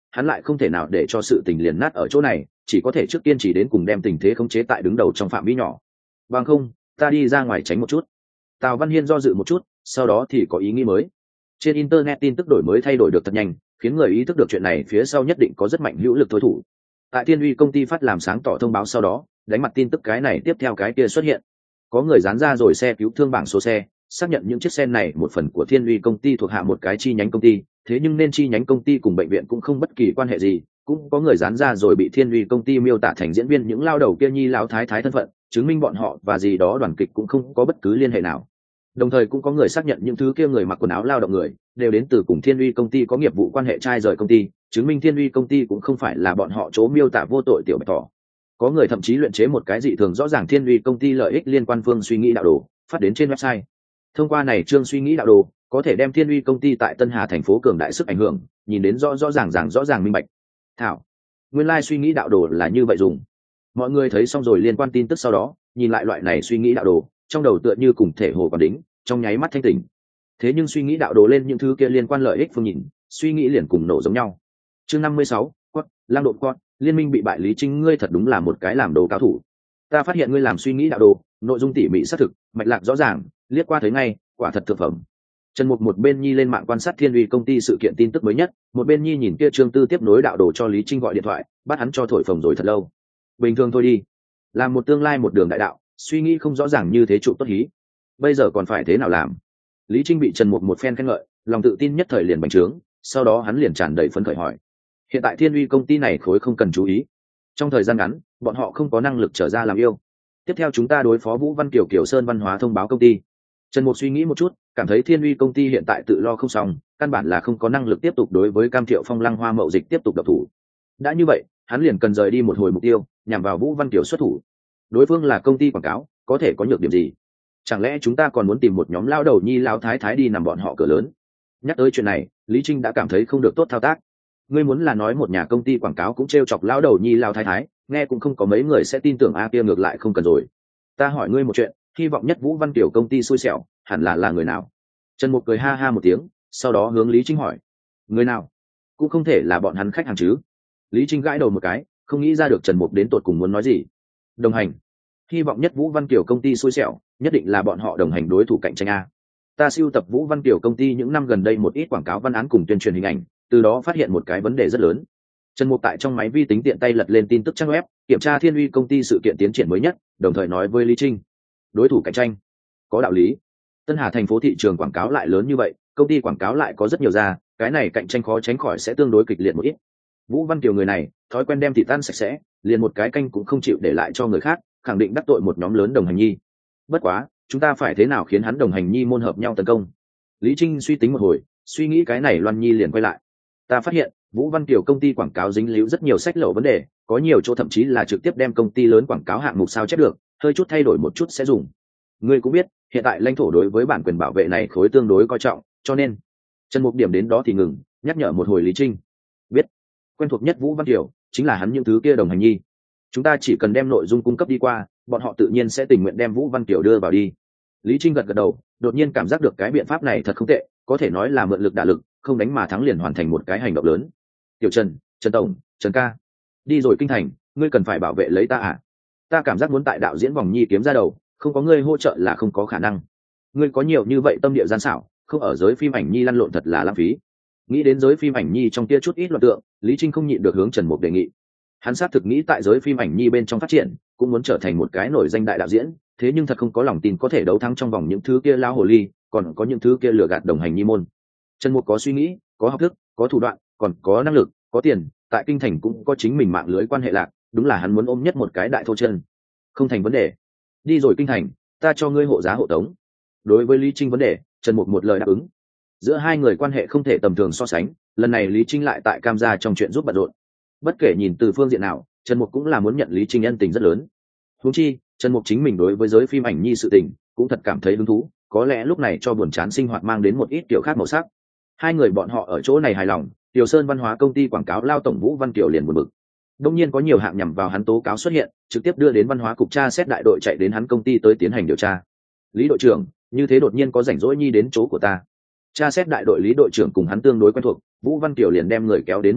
A: hắn lại không thể nào để cho sự tình liền nát ở chỗ này, chỉ có thể trước tiên chỉ đến cùng đem tình thế khống chế tại đứng đầu trong phạm vi nhỏ. Bằng không, ta đi ra ngoài tránh một chút. Tào Văn Hiên do dự một chút, sau đó thì có ý nghĩ mới. Trên internet tin tức đổi mới thay đổi được thật nhanh, khiến người ý thức được chuyện này phía sau nhất định có rất mạnh hữu lực tối thủ. Tại Thiên Uy công ty phát làm sáng tỏ thông báo sau đó, đánh mặt tin tức cái này tiếp theo cái kia xuất hiện. Có người dán ra rồi xe cứu thương bảng số xe, xác nhận những chiếc xe này một phần của Thiên Uy công ty thuộc hạ một cái chi nhánh công ty, thế nhưng nên chi nhánh công ty cùng bệnh viện cũng không bất kỳ quan hệ gì. Cũng có người dán ra rồi bị Thiên Uy công ty miêu tả thành diễn viên những lao đầu kia nhi lão thái thái thân phận, chứng minh bọn họ và gì đó đoàn kịch cũng không có bất cứ liên hệ nào. Đồng thời cũng có người xác nhận những thứ kia người mặc quần áo lao động người đều đến từ cùng Thiên Uy công ty có nghiệp vụ quan hệ trai rời công ty, chứng minh Thiên Uy công ty cũng không phải là bọn họ chỗ miêu tả vô tội tiểu bạch thỏ. Có người thậm chí luyện chế một cái dị thường rõ ràng Thiên Uy công ty lợi ích liên quan phương suy nghĩ đạo đồ, phát đến trên website. Thông qua này chương suy nghĩ đạo đồ, có thể đem Thiên Uy công ty tại Tân Hà thành phố cường đại sức ảnh hưởng, nhìn đến rõ rõ ràng ràng rõ ràng minh bạch. Thảo, nguyên lai like suy nghĩ đạo đồ là như vậy dùng. Mọi người thấy xong rồi liên quan tin tức sau đó, nhìn lại loại này suy nghĩ đạo đồ, trong đầu tựa như cùng thể hồ còn đính, trong nháy mắt thanh tỉnh. Thế nhưng suy nghĩ đạo đồ lên những thứ kia liên quan lợi ích phương nhìn, suy nghĩ liền cùng nổ giống nhau. Chương năm mươi sáu, quát, lang đột quát, liên minh bị bại Lý Trinh, ngươi thật đúng là một cái làm đồ cao thủ. Ta phát hiện ngươi làm suy nghĩ đạo đồ, nội dung tỉ mỉ xác thực, mạch lạc rõ ràng, liếc qua thấy ngay, quả thật thực phẩm. Trần Mục một bên nhi lên mạng quan sát Thiên Uy công ty sự kiện tin tức mới nhất, một bên nhi nhìn kia Trương Tư tiếp nối đạo đồ cho Lý Trinh gọi điện thoại, bắt hắn cho thổi phồng rồi thật lâu. Bình thường thôi đi, làm một tương lai một đường đại đạo, suy nghĩ không rõ ràng như thế trụ tốt hí. Bây giờ còn phải thế nào làm? Lý Trinh bị Trần Mục một phen khen ngợi, lòng tự tin nhất thời liền bành trướng, sau đó hắn liền tràn đầy phấn khởi hỏi: hiện tại Thiên Uy công ty này khối không cần chú ý, trong thời gian ngắn bọn họ không có năng lực trở ra làm yêu. Tiếp theo chúng ta đối phó Vũ Văn Kiều Kiều Sơn văn hóa thông báo công ty. Trần Mục suy nghĩ một chút, cảm thấy Thiên Uy công ty hiện tại tự lo không xong, căn bản là không có năng lực tiếp tục đối với Cam Thiệu Phong Lăng Hoa Mậu Dịch tiếp tục độc thủ. Đã như vậy, hắn liền cần rời đi một hồi mục tiêu, nhằm vào Vũ Văn Kiều xuất thủ. Đối phương là công ty quảng cáo, có thể có nhược điểm gì? Chẳng lẽ chúng ta còn muốn tìm một nhóm lao đầu nhi lao thái thái đi nằm bọn họ cửa lớn? Nhắc tới chuyện này, Lý Trinh đã cảm thấy không được tốt thao tác. Ngươi muốn là nói một nhà công ty quảng cáo cũng t r e o chọc lao đầu nhi lao thái thái, nghe cũng không có mấy người sẽ tin tưởng. A kia ngược lại không cần rồi. Ta hỏi ngươi một chuyện, hy vọng nhất Vũ Văn Kiều công ty xui xẻo hẳn là là người nào? Trần Mục cười ha ha một tiếng, sau đó hướng Lý Trinh hỏi: người nào? Cũng không thể là bọn hắn khách hàng chứ? Lý Trinh gãi đầu một cái, không nghĩ ra được Trần Mục đến tột cùng muốn nói gì. Đồng hành? Hy vọng nhất Vũ Văn Kiều công ty xui xẻo, nhất định là bọn họ đồng hành đối thủ cạnh tranh a. Ta sưu tập Vũ Văn Kiều công ty những năm gần đây một ít quảng cáo văn án cùng tuyên truyền hình ảnh, từ đó phát hiện một cái vấn đề rất lớn. Trần Mục tại trong máy vi tính tiện tay lật lên tin tức trang web, kiểm tra Thiên Uy công ty sự kiện tiến triển mới nhất, đồng thời nói với Lý Trinh: đối thủ cạnh tranh, có đạo lý. Tân Hà thành phố thị trường quảng cáo lại lớn như vậy, công ty quảng cáo lại có rất nhiều ra, cái này cạnh tranh khó tránh khỏi sẽ tương đối kịch liệt một ít. Vũ Văn Kiều người này, thói quen đem thịt tan sạch sẽ, liền một cái canh cũng không chịu để lại cho người khác, khẳng định đắc tội một nhóm lớn đồng hành nhi. Bất quá, chúng ta phải thế nào khiến hắn đồng hành nhi môn hợp nhau tấn công? Lý Trinh suy tính một hồi, suy nghĩ cái này Loan Nhi liền quay lại. Ta phát hiện, Vũ Văn Kiều công ty quảng cáo dính líu rất nhiều sách lậu vấn đề, có nhiều chỗ thậm chí là trực tiếp đem công ty lớn quảng cáo hạng mục sao chép được, hơi chút thay đổi một chút sẽ dùng. Ngươi cũng biết, hiện tại lãnh thổ đối với bản quyền bảo vệ này khối tương đối coi trọng, cho nên Trần Mục điểm đến đó thì ngừng, nhắc nhở một hồi Lý Trinh. Biết, quen thuộc nhất Vũ Văn Kiều chính là hắn những thứ kia đồng hành nhi. Chúng ta chỉ cần đem nội dung cung cấp đi qua, bọn họ tự nhiên sẽ tình nguyện đem Vũ Văn Kiều đưa vào đi. Lý Trinh gật gật đầu, đột nhiên cảm giác được cái biện pháp này thật không tệ, có thể nói là mượn lực đả lực, không đánh mà thắng liền hoàn thành một cái hành động lớn. Tiểu Trần, Trần tổng, Trần ca, đi rồi kinh thành, ngươi cần phải bảo vệ lấy ta à? Ta cảm giác muốn tại đạo diễn vòng nhi kiếm ra đầu, không có ngươi hỗ trợ là không có khả năng. Ngươi có nhiều như vậy tâm địa gian xảo, không ở giới phim ảnh nhi lăn lộn thật là lãng phí. Nghĩ đến giới phim ảnh nhi trong kia chút ít loạn tượng, Lý Trinh không nhịn được hướng Trần Mục đề nghị. Hắn xác thực nghĩ tại giới phim ảnh nhi bên trong phát triển, cũng muốn trở thành một cái nổi danh đại đạo diễn, thế nhưng thật không có lòng tin có thể đấu thắng trong vòng những thứ kia lao hồ ly, còn có những thứ kia lừa gạt đồng hành nhi môn. Trần Mục có suy nghĩ, có học thức, có thủ đoạn, còn có năng lực, có tiền, tại kinh thành cũng có chính mình mạng lưới quan hệ lạc, đúng là hắn muốn ôm nhất một cái đại thô chân. Không thành vấn đề. Đi rồi kinh thành, ta cho ngươi hộ giá hộ tống. Đối với Lý Trinh vấn đề, Trần Mục một lời đáp ứng. Giữa hai người quan hệ không thể tầm thường so sánh, lần này Lý Trinh lại tại Cam gia trong chuyện giúp bận rộn. Bất kể nhìn từ phương diện nào, Trần Mục cũng là muốn nhận Lý Trinh ân tình rất lớn. Huống chi, Trần Mục chính mình đối với giới phim ảnh nhi sự tình cũng thật cảm thấy hứng thú, có lẽ lúc này cho buồn chán sinh hoạt mang đến một ít kiểu khác màu sắc. Hai người bọn họ ở chỗ này hài lòng, Tiểu Sơn văn hóa công ty quảng cáo lao tổng Vũ Văn Kiều liền buồn bực. Đông nhiên có nhiều hạng nhằm vào hắn tố cáo xuất hiện, trực tiếp đưa đến văn hóa cục tra xét đại đội chạy đến hắn công ty tới tiến hành điều tra. Lý đội trưởng, như thế đột nhiên có rảnh rỗi nhi đến chỗ của ta. Tra xét đại đội Lý đội trưởng cùng hắn tương đối quen thuộc, Vũ Văn Kiều liền đem người kéo đến một bên,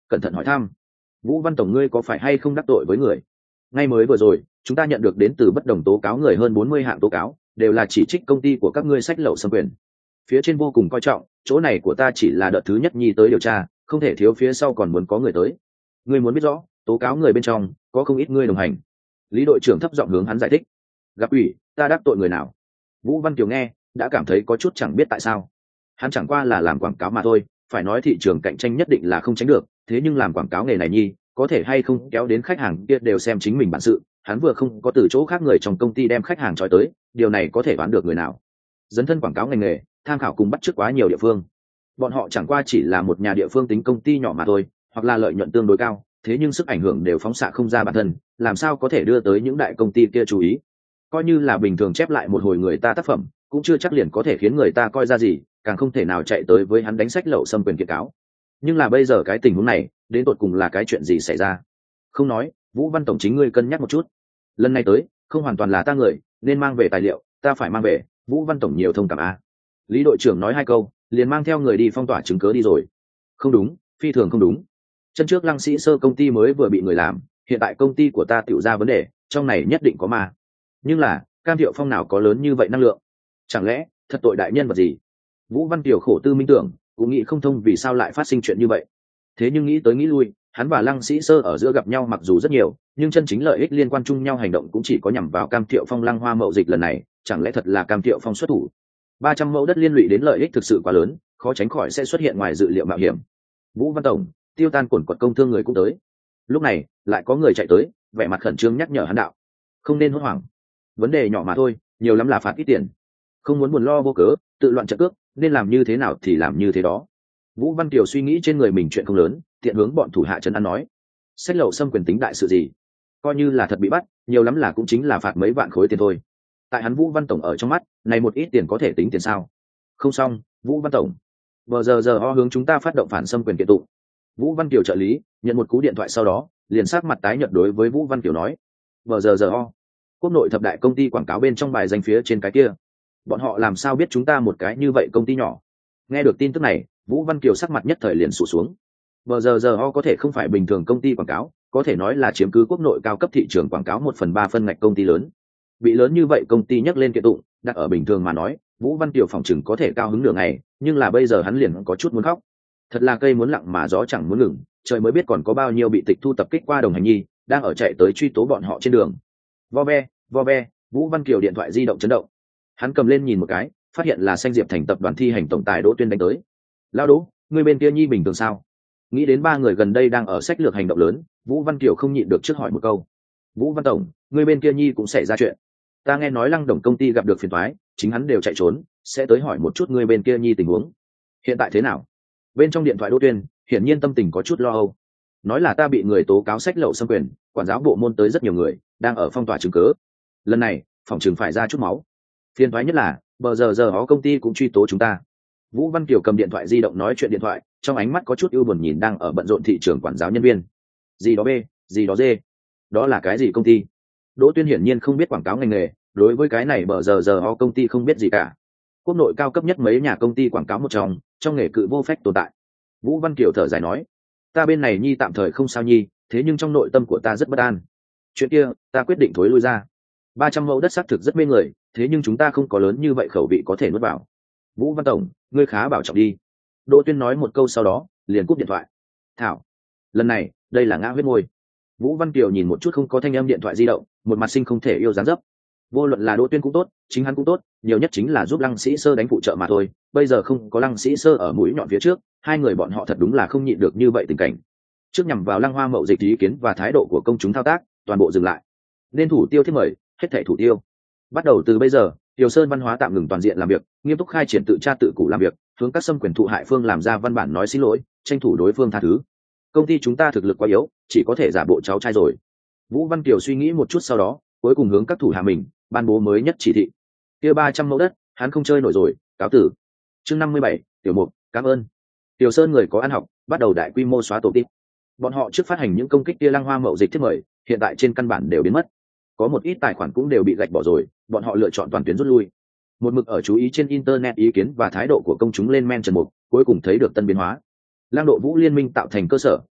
A: cẩn thận hỏi thăm. Vũ Văn tổng, ngươi có phải hay không đắc tội với người? Ngay mới vừa rồi chúng ta nhận được đến từ bất đồng tố cáo người hơn bốn mươi hạng tố cáo, đều là chỉ trích công ty của các ngươi sách lậu xâm quyền. Phía trên vô cùng coi trọng, chỗ này của ta chỉ là đợt thứ nhất nhi tới điều tra, không thể thiếu phía sau còn muốn có người tới. Ngươi muốn biết rõ, tố cáo người bên trong có không ít ngươi đồng hành. Lý đội trưởng thấp giọng hướng hắn giải thích. Gặp ủy, ta đắc tội người nào? Vũ Văn Kiều nghe đã cảm thấy có chút chẳng biết tại sao. Hắn chẳng qua là làm quảng cáo mà thôi, phải nói thị trường cạnh tranh nhất định là không tránh được, thế nhưng làm quảng cáo nghề này nhi có thể hay không kéo đến khách hàng kia đều xem chính mình bản sự. Hắn vừa không có từ chỗ khác người trong công ty đem khách hàng trói tới, điều này có thể đoán được người nào. Dấn thân quảng cáo ngành nghề, tham khảo cùng bắt chước quá nhiều địa phương. Bọn họ chẳng qua chỉ là một nhà địa phương tính công ty nhỏ mà thôi, hoặc là lợi nhuận tương đối cao, thế nhưng sức ảnh hưởng đều phóng xạ không ra bản thân, làm sao có thể đưa tới những đại công ty kia chú ý. Coi như là bình thường chép lại một hồi người ta tác phẩm, cũng chưa chắc liền có thể khiến người ta coi ra gì, càng không thể nào chạy tới với hắn đánh sách lậu xâm quyền kiện cáo. Nhưng là bây giờ cái tình huống này đến tột cùng là cái chuyện gì xảy ra? Không nói, Vũ Văn tổng, chính ngươi cân nhắc một chút. Lần này tới không hoàn toàn là ta người, nên mang về tài liệu ta phải mang về. Vũ Văn tổng nhiều thông cảm a. Lý đội trưởng nói hai câu liền mang theo người đi phong tỏa chứng cớ đi rồi. Không đúng, phi thường không đúng. Chân trước Lăng Sĩ Sơ công ty mới vừa bị người làm, hiện tại công ty của ta tiểu ra vấn đề, trong này nhất định có ma. Nhưng là Cam Thiệu Phong nào có lớn như vậy năng lượng? Chẳng lẽ thật tội đại nhân vật gì? Vũ Văn Kiều khổ tư minh tưởng, cũng nghĩ không thông vì sao lại phát sinh chuyện như vậy. Thế nhưng nghĩ tới nghĩ lui, hắn và Lăng Sĩ Sơ ở giữa gặp nhau mặc dù rất nhiều, nhưng chân chính lợi ích liên quan chung nhau hành động cũng chỉ có nhằm vào Cam Thiệu Phong Lăng Hoa mậu dịch lần này. Chẳng lẽ thật là Cam Thiệu Phong xuất thủ? Ba trăm mẫu đất liên lụy đến lợi ích thực sự quá lớn, khó tránh khỏi sẽ xuất hiện ngoài dự liệu mạo hiểm. Vũ Văn tổng, tiêu tan quần quật công thương người cũng tới. Lúc này lại có người chạy tới, vẻ mặt khẩn trương nhắc nhở hắn đạo: không nên hốt hoảng, vấn đề nhỏ mà thôi, nhiều lắm là phạt ít tiền, không muốn buồn lo vô cớ tự loạn trận cước, nên làm như thế nào thì làm như thế đó. Vũ Văn Kiều suy nghĩ trên người mình chuyện không lớn, tiện hướng bọn thủ hạ trấn an nói: sách lậu xâm quyền tính đại sự gì, coi như là thật bị bắt, nhiều lắm là cũng chính là phạt mấy vạn khối tiền thôi. Tại hắn Vũ Văn tổng ở trong mắt này một ít tiền có thể tính tiền sao? Không xong, Vũ Văn tổng, vừa giờ giờ ho hướng chúng ta phát động phản xâm quyền kiện tụng. Vũ Văn Kiều trợ lý nhận một cú điện thoại sau đó liền sắc mặt tái nhợt đối với Vũ Văn Kiều nói: vừa giờ giờ ho, quốc nội thập đại công ty quảng cáo bên trong bài danh phía trên cái kia, bọn họ làm sao biết chúng ta một cái như vậy công ty nhỏ? Nghe được tin tức này, Vũ Văn Kiều sắc mặt nhất thời liền sụt xuống. Vừa giờ giờ ho có thể không phải bình thường công ty quảng cáo, có thể nói là chiếm cứ quốc nội cao cấp thị trường quảng cáo một phần ba phân ngạch công ty lớn. Bị lớn như vậy công ty nhắc lên kiện tụng, đặt ở bình thường mà nói, Vũ Văn Kiều phòng chừng có thể cao hứng nửa ngày, nhưng là bây giờ hắn liền có chút muốn khóc. Thật là cây muốn lặng mà gió chẳng muốn ngừng, trời mới biết còn có bao nhiêu bị tịch thu tập kích qua đồng hành nhi đang ở chạy tới truy tố bọn họ trên đường. Vo ve, vo ve, Vũ Văn Kiều điện thoại di động chấn động. Hắn cầm lên nhìn một cái, phát hiện là Xanh Diệp Thành tập đoàn thi hành tổng tài Đỗ Tuyên đánh tới. Lao Đỗ, người bên kia nhi bình thường sao? Nghĩ đến ba người gần đây đang ở sách lược hành động lớn, Vũ Văn Kiều không nhịn được trước hỏi một câu. Vũ Văn tổng, người bên kia nhi cũng xảy ra chuyện. Ta nghe nói Lăng Đồng công ty gặp được phiền toái, chính hắn đều chạy trốn, sẽ tới hỏi một chút người bên kia nhi tình huống. Hiện tại thế nào? Bên trong điện thoại Đỗ Tuyên hiển nhiên tâm tình có chút lo âu. Nói là ta bị người tố cáo sách lậu xâm quyền, quản giáo bộ môn tới rất nhiều người, đang ở phong tỏa chứng cứ. Lần này phòng trường phải ra chút máu. Phiền toái nhất là bờ giờ giờ ó công ty cũng truy tố chúng ta. Vũ Văn Kiều cầm điện thoại di động nói chuyện điện thoại, trong ánh mắt có chút ưu buồn nhìn đang ở bận rộn thị trường quản giáo nhân viên. Gì đó B, gì đó D, đó là cái gì công ty? Đỗ Tuyên hiển nhiên không biết quảng cáo ngành nghề, đối với cái này bờ giờ giờ ho công ty không biết gì cả. Quốc nội cao cấp nhất mấy nhà công ty quảng cáo một trong, trong nghề cự vô phách tồn tại. Vũ Văn Kiều thở dài nói: ta bên này nhi tạm thời không sao nhi, thế nhưng trong nội tâm của ta rất bất an. Chuyện kia ta quyết định thối lui ra. Ba trăm mẫu đất xác thực rất mê người, thế nhưng chúng ta không có lớn như vậy khẩu vị có thể nuốt vào. Vũ Văn tổng, ngươi khá bảo trọng đi. Đỗ Tuyên nói một câu sau đó liền cúp điện thoại. Thảo, lần này đây là ngã huyết môi. Vũ Văn Kiều nhìn một chút không có thanh âm điện thoại di động, một mặt sinh không thể yêu dáng dấp. Vô luận là Đỗ Tuyên cũng tốt, chính hắn cũng tốt, nhiều nhất chính là giúp Lăng Sĩ Sơ đánh phụ trợ mà thôi. Bây giờ không có Lăng Sĩ Sơ ở mũi nhọn phía trước, hai người bọn họ thật đúng là không nhịn được như vậy tình cảnh. Trước nhằm vào Lăng Hoa mậu dịch ý kiến và thái độ của công chúng thao tác, toàn bộ dừng lại. Nên thủ tiêu thiết mời, hết thảy thủ tiêu. Bắt đầu từ bây giờ, Tiểu Sơn Văn hóa tạm ngừng toàn diện làm việc, nghiêm túc khai triển tự tra tự cụ làm việc, hướng các xâm quyền thụ hại phương làm ra văn bản nói xin lỗi, tranh thủ đối phương tha thứ. Công ty chúng ta thực lực quá yếu, chỉ có thể giả bộ cháu trai rồi. Vũ Văn Kiều suy nghĩ một chút sau đó, cuối cùng hướng các thủ hạ mình ban bố mới nhất chỉ thị. Kia ba trăm mẫu đất, hắn không chơi nổi rồi, cáo tử. Chương năm mươi bảy, Tiểu Mục, cảm ơn. Tiểu Sơn người có ăn học, bắt đầu đại quy mô xóa tổ tip. Bọn họ trước phát hành những công kích kia Lăng Hoa mậu dịch thiết mời, hiện tại trên căn bản đều biến mất. Có một ít tài khoản cũng đều bị gạch bỏ rồi, bọn họ lựa chọn toàn tuyến rút lui. Một mực ở chú ý trên internet ý kiến và thái độ của công chúng lên men trần mục, cuối cùng thấy được tân biến hóa. Lang Độ Vũ liên minh tạo thành cơ sở,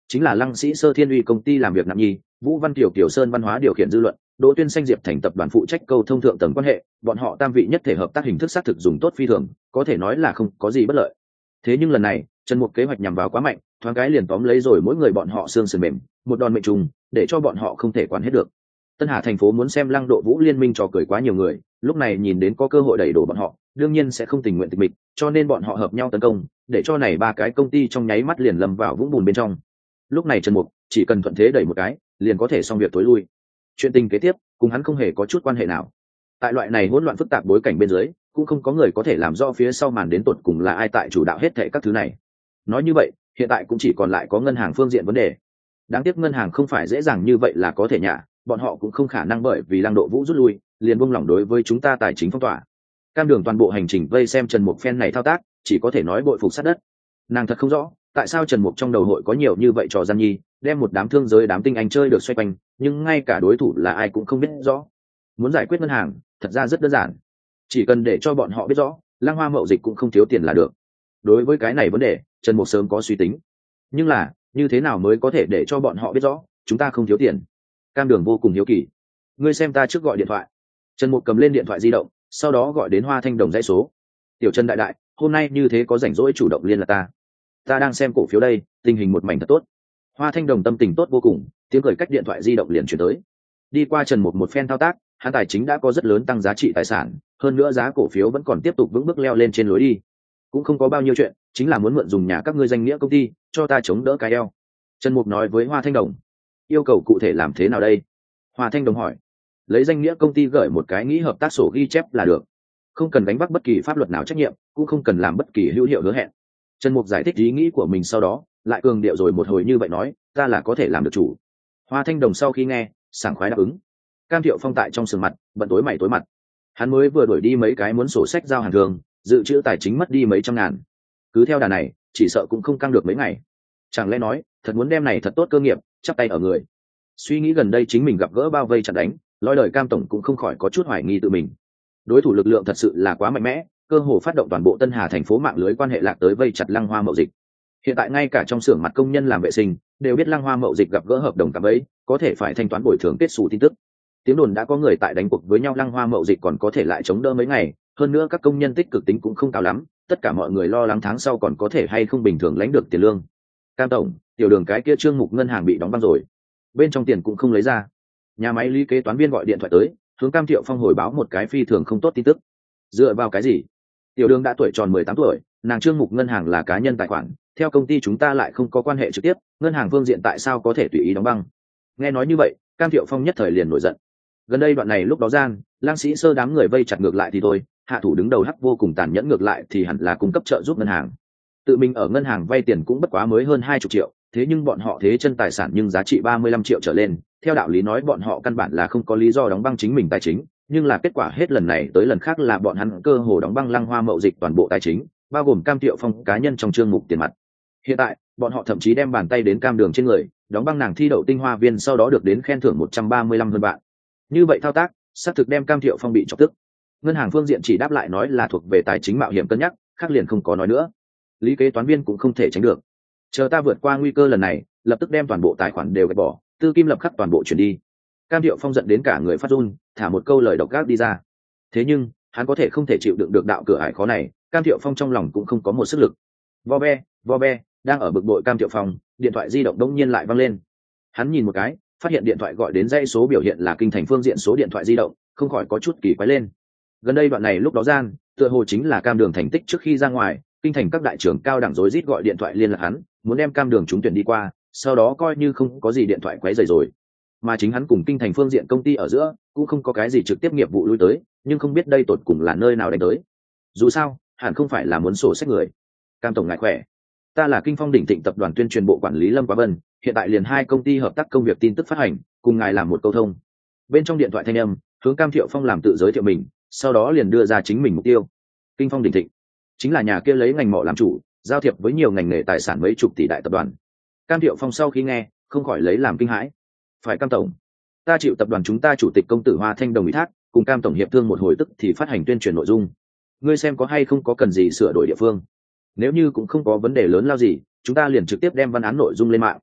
A: chính là Lăng Sĩ Sơ Thiên Uy công ty làm việc nặng nhi, Vũ Văn Kiều Kiều Sơn văn hóa điều khiển dư luận, Đỗ Tuyên Xanh Diệp thành tập đoàn phụ trách câu thông thượng tầng quan hệ, bọn họ tam vị nhất thể hợp tác hình thức xác thực dùng tốt phi thường, có thể nói là không có gì bất lợi. Thế nhưng lần này, Trần Mục kế hoạch nhằm vào quá mạnh, thoáng cái liền tóm lấy rồi mỗi người bọn họ xương sườn mềm, một đòn mệnh trùng, để cho bọn họ không thể quản hết được. Tân Hà thành phố muốn xem Lăng Độ Vũ liên minh trò cười quá nhiều người, lúc này nhìn đến có cơ hội đẩy đổ bọn họ, đương nhiên sẽ không tình nguyện tịch mịch, cho nên bọn họ hợp nhau tấn công, để cho này ba cái công ty trong nháy mắt liền lâm vào vũng bùn bên trong. Lúc này Trần Mục chỉ cần thuận thế đẩy một cái, liền có thể xong việc tối lui. Chuyện tình kế tiếp cùng hắn không hề có chút quan hệ nào. Tại loại này hỗn loạn phức tạp bối cảnh bên dưới, cũng không có người có thể làm rõ phía sau màn đến tột cùng là ai tại chủ đạo hết thảy các thứ này. Nói như vậy, hiện tại cũng chỉ còn lại có ngân hàng phương diện vấn đề. Đáng tiếc ngân hàng không phải dễ dàng như vậy là có thể nhả, bọn họ cũng không khả năng bởi vì Lăng Độ Vũ rút lui, liền buông lỏng đối với chúng ta tài chính phong tỏa. Cam Đường toàn bộ hành trình vây xem Trần Mục phen này thao tác, chỉ có thể nói bội phục sát đất. Nàng thật không rõ, tại sao Trần Mục trong đầu hội có nhiều như vậy trò gian nhi, đem một đám thương giới đám tinh anh chơi được xoay quanh, nhưng ngay cả đối thủ là ai cũng không biết rõ. Muốn giải quyết ngân hàng, thật ra rất đơn giản, chỉ cần để cho bọn họ biết rõ, Lăng Hoa Mậu Dịch cũng không thiếu tiền là được. Đối với cái này vấn đề, Trần Mục sớm có suy tính, nhưng là như thế nào mới có thể để cho bọn họ biết rõ chúng ta không thiếu tiền? Cam Đường vô cùng hiếu kỳ. Ngươi xem ta trước gọi điện thoại. Trần Mục cầm lên điện thoại di động, sau đó gọi đến Hoa Thanh Đồng dãy số. Tiểu Trần đại đại, hôm nay như thế có rảnh rỗi chủ động liên lạc ta. Ta đang xem cổ phiếu đây, tình hình một mảnh thật tốt. Hoa Thanh Đồng tâm tình tốt vô cùng, tiếng cười cách điện thoại di động liền chuyển tới. Đi qua Trần Mục một phen thao tác, hắn tài chính đã có rất lớn tăng giá trị tài sản, hơn nữa giá cổ phiếu vẫn còn tiếp tục vững bước leo lên trên lối đi. Cũng không có bao nhiêu chuyện, chính là muốn mượn dùng nhà các ngươi danh nghĩa công ty, cho ta chống đỡ cái eo. Trần Mục nói với Hoa Thanh Đồng. Yêu cầu cụ thể làm thế nào đây? Hoa Thanh Đồng hỏi. Lấy danh nghĩa công ty gửi một cái nghĩ hợp tác sổ ghi chép là được, không cần gánh vác bất kỳ pháp luật nào trách nhiệm, cũng không cần làm bất kỳ hữu hiệu hứa hẹn. Trần Mục giải thích ý nghĩ của mình, sau đó lại cường điệu rồi một hồi như vậy nói, ta là có thể làm được chủ. Hoa Thanh Đồng sau khi nghe, sảng khoái đáp ứng. Cam Thiệu Phong tại trong sườn mặt bận tối mày tối mặt, hắn mới vừa đuổi đi mấy cái muốn sổ sách giao hàng thường, dự trữ tài chính mất đi mấy trăm ngàn, cứ theo đà này chỉ sợ cũng không căng được mấy ngày. Chẳng lẽ nói thật muốn đem này thật tốt cơ nghiệp chắp tay ở người? Suy nghĩ gần đây chính mình gặp gỡ bao vây chặt đánh, lôi đời Cam tổng cũng không khỏi có chút hoài nghi tự mình. Đối thủ lực lượng thật sự là quá mạnh mẽ, cơ hồ phát động toàn bộ Tân Hà thành phố mạng lưới quan hệ lạc tới vây chặt Lăng Hoa Mậu Dịch. Hiện tại ngay cả trong xưởng mặt công nhân làm vệ sinh đều biết Lăng Hoa Mậu Dịch gặp gỡ hợp đồng cạm bẫy, có thể phải thanh toán bồi thường kết xù tin tức. Tiếng đồn đã có người tại đánh cuộc với nhau Lăng Hoa Mậu Dịch còn có thể lại chống đỡ mấy ngày, hơn nữa các công nhân tích cực tính cũng không cao lắm, tất cả mọi người lo lắng tháng sau còn có thể hay không bình thường lãnh được tiền lương. Cam tổng, tiểu Đường cái kia trương mục ngân hàng bị đóng băng rồi, bên trong tiền cũng không lấy ra. Nhà máy lý kế toán viên gọi điện thoại tới, hướng Cam Thiệu Phong hồi báo một cái phi thường không tốt tin tức. Dựa vào cái gì? Tiểu Đường đã tuổi tròn mười tám tuổi, nàng trương mục ngân hàng là cá nhân tài khoản, theo công ty chúng ta lại không có quan hệ trực tiếp, ngân hàng phương diện tại sao có thể tùy ý đóng băng? Nghe nói như vậy, Cam Thiệu Phong nhất thời liền nổi giận. Gần đây đoạn này lúc đó gian, Lang Sĩ Sơ đám người vây chặt ngược lại thì thôi, hạ thủ đứng đầu hắc vô cùng tàn nhẫn ngược lại thì hẳn là cung cấp trợ giúp ngân hàng. Tự mình ở ngân hàng vay tiền cũng bất quá mới hơn hai chục triệu, thế nhưng bọn họ thế chân tài sản nhưng giá trị ba mươi lăm triệu trở lên, theo đạo lý nói bọn họ căn bản là không có lý do đóng băng chính mình tài chính, nhưng là kết quả hết lần này tới lần khác là bọn hắn cơ hồ đóng băng Lăng Hoa Mậu Dịch toàn bộ tài chính, bao gồm Cam Thiệu Phong cá nhân trong chương mục tiền mặt. Hiện tại, bọn họ thậm chí đem bàn tay đến Cam Đường trên người, đóng băng nàng thi đậu tinh hoa viên sau đó được đến khen thưởng một trăm ba mươi lăm hơn bạn. Như vậy thao tác, xác thực đem Cam Thiệu Phong bị chọc tức. Ngân hàng phương diện chỉ đáp lại nói là thuộc về tài chính mạo hiểm cân nhắc, khác liền không có nói nữa. Lý kế toán viên cũng không thể tránh được. Chờ ta vượt qua nguy cơ lần này, lập tức đem toàn bộ tài khoản đều gạch bỏ, tư kim lập khắc toàn bộ chuyển đi. Cam Thiệu Phong giận đến cả người phát run, thả một câu lời độc ác đi ra. Thế nhưng, hắn có thể không thể chịu đựng được đạo cửa ải khó này, Cam Thiệu Phong trong lòng cũng không có một sức lực. Vo be, vo be, đang ở bực bội Cam Thiệu Phong, điện thoại di động đột nhiên lại vang lên. Hắn nhìn một cái, phát hiện điện thoại gọi đến dãy số biểu hiện là kinh thành phương diện số điện thoại di động, không khỏi có chút kỳ quái lên. Gần đây đoạn này lúc đó gian, tựa hồ chính là Cam Đường thành tích trước khi ra ngoài, kinh thành các đại trưởng cao đẳng rối rít gọi điện thoại liên lạc hắn, muốn đem Cam Đường trúng tuyển đi qua, sau đó coi như không có gì điện thoại quấy rầy rồi. Mà chính hắn cùng kinh thành phương diện công ty ở giữa cũng không có cái gì trực tiếp nghiệp vụ lui tới, nhưng không biết đây tột cùng là nơi nào đánh tới. Dù sao, hẳn không phải là muốn sổ sách người. Cam tổng ngài khỏe, ta là Kinh Phong đỉnh thịnh tập đoàn tuyên truyền bộ quản lý Lâm Quá Vân, hiện tại liền hai công ty hợp tác công việc tin tức phát hành, cùng ngài làm một câu thông. Bên trong điện thoại thanh âm, hướng Cam Thiệu Phong làm tự giới thiệu mình, sau đó liền đưa ra chính mình mục tiêu. Kinh Phong đỉnh thịnh chính là nhà kia lấy ngành mỏ làm chủ, giao thiệp với nhiều ngành nghề tài sản mấy chục tỷ đại tập đoàn. Cam Thiệu Phong sau khi nghe, không khỏi lấy làm kinh hãi. Phải Cam tổng, ta chịu tập đoàn chúng ta chủ tịch công tử Hoa Thanh Đồng ủy thác, cùng Cam tổng hiệp thương một hồi tức thì phát hành tuyên truyền nội dung. Ngươi xem có hay không có cần gì sửa đổi địa phương. Nếu như cũng không có vấn đề lớn lao gì, chúng ta liền trực tiếp đem văn án nội dung lên mạng.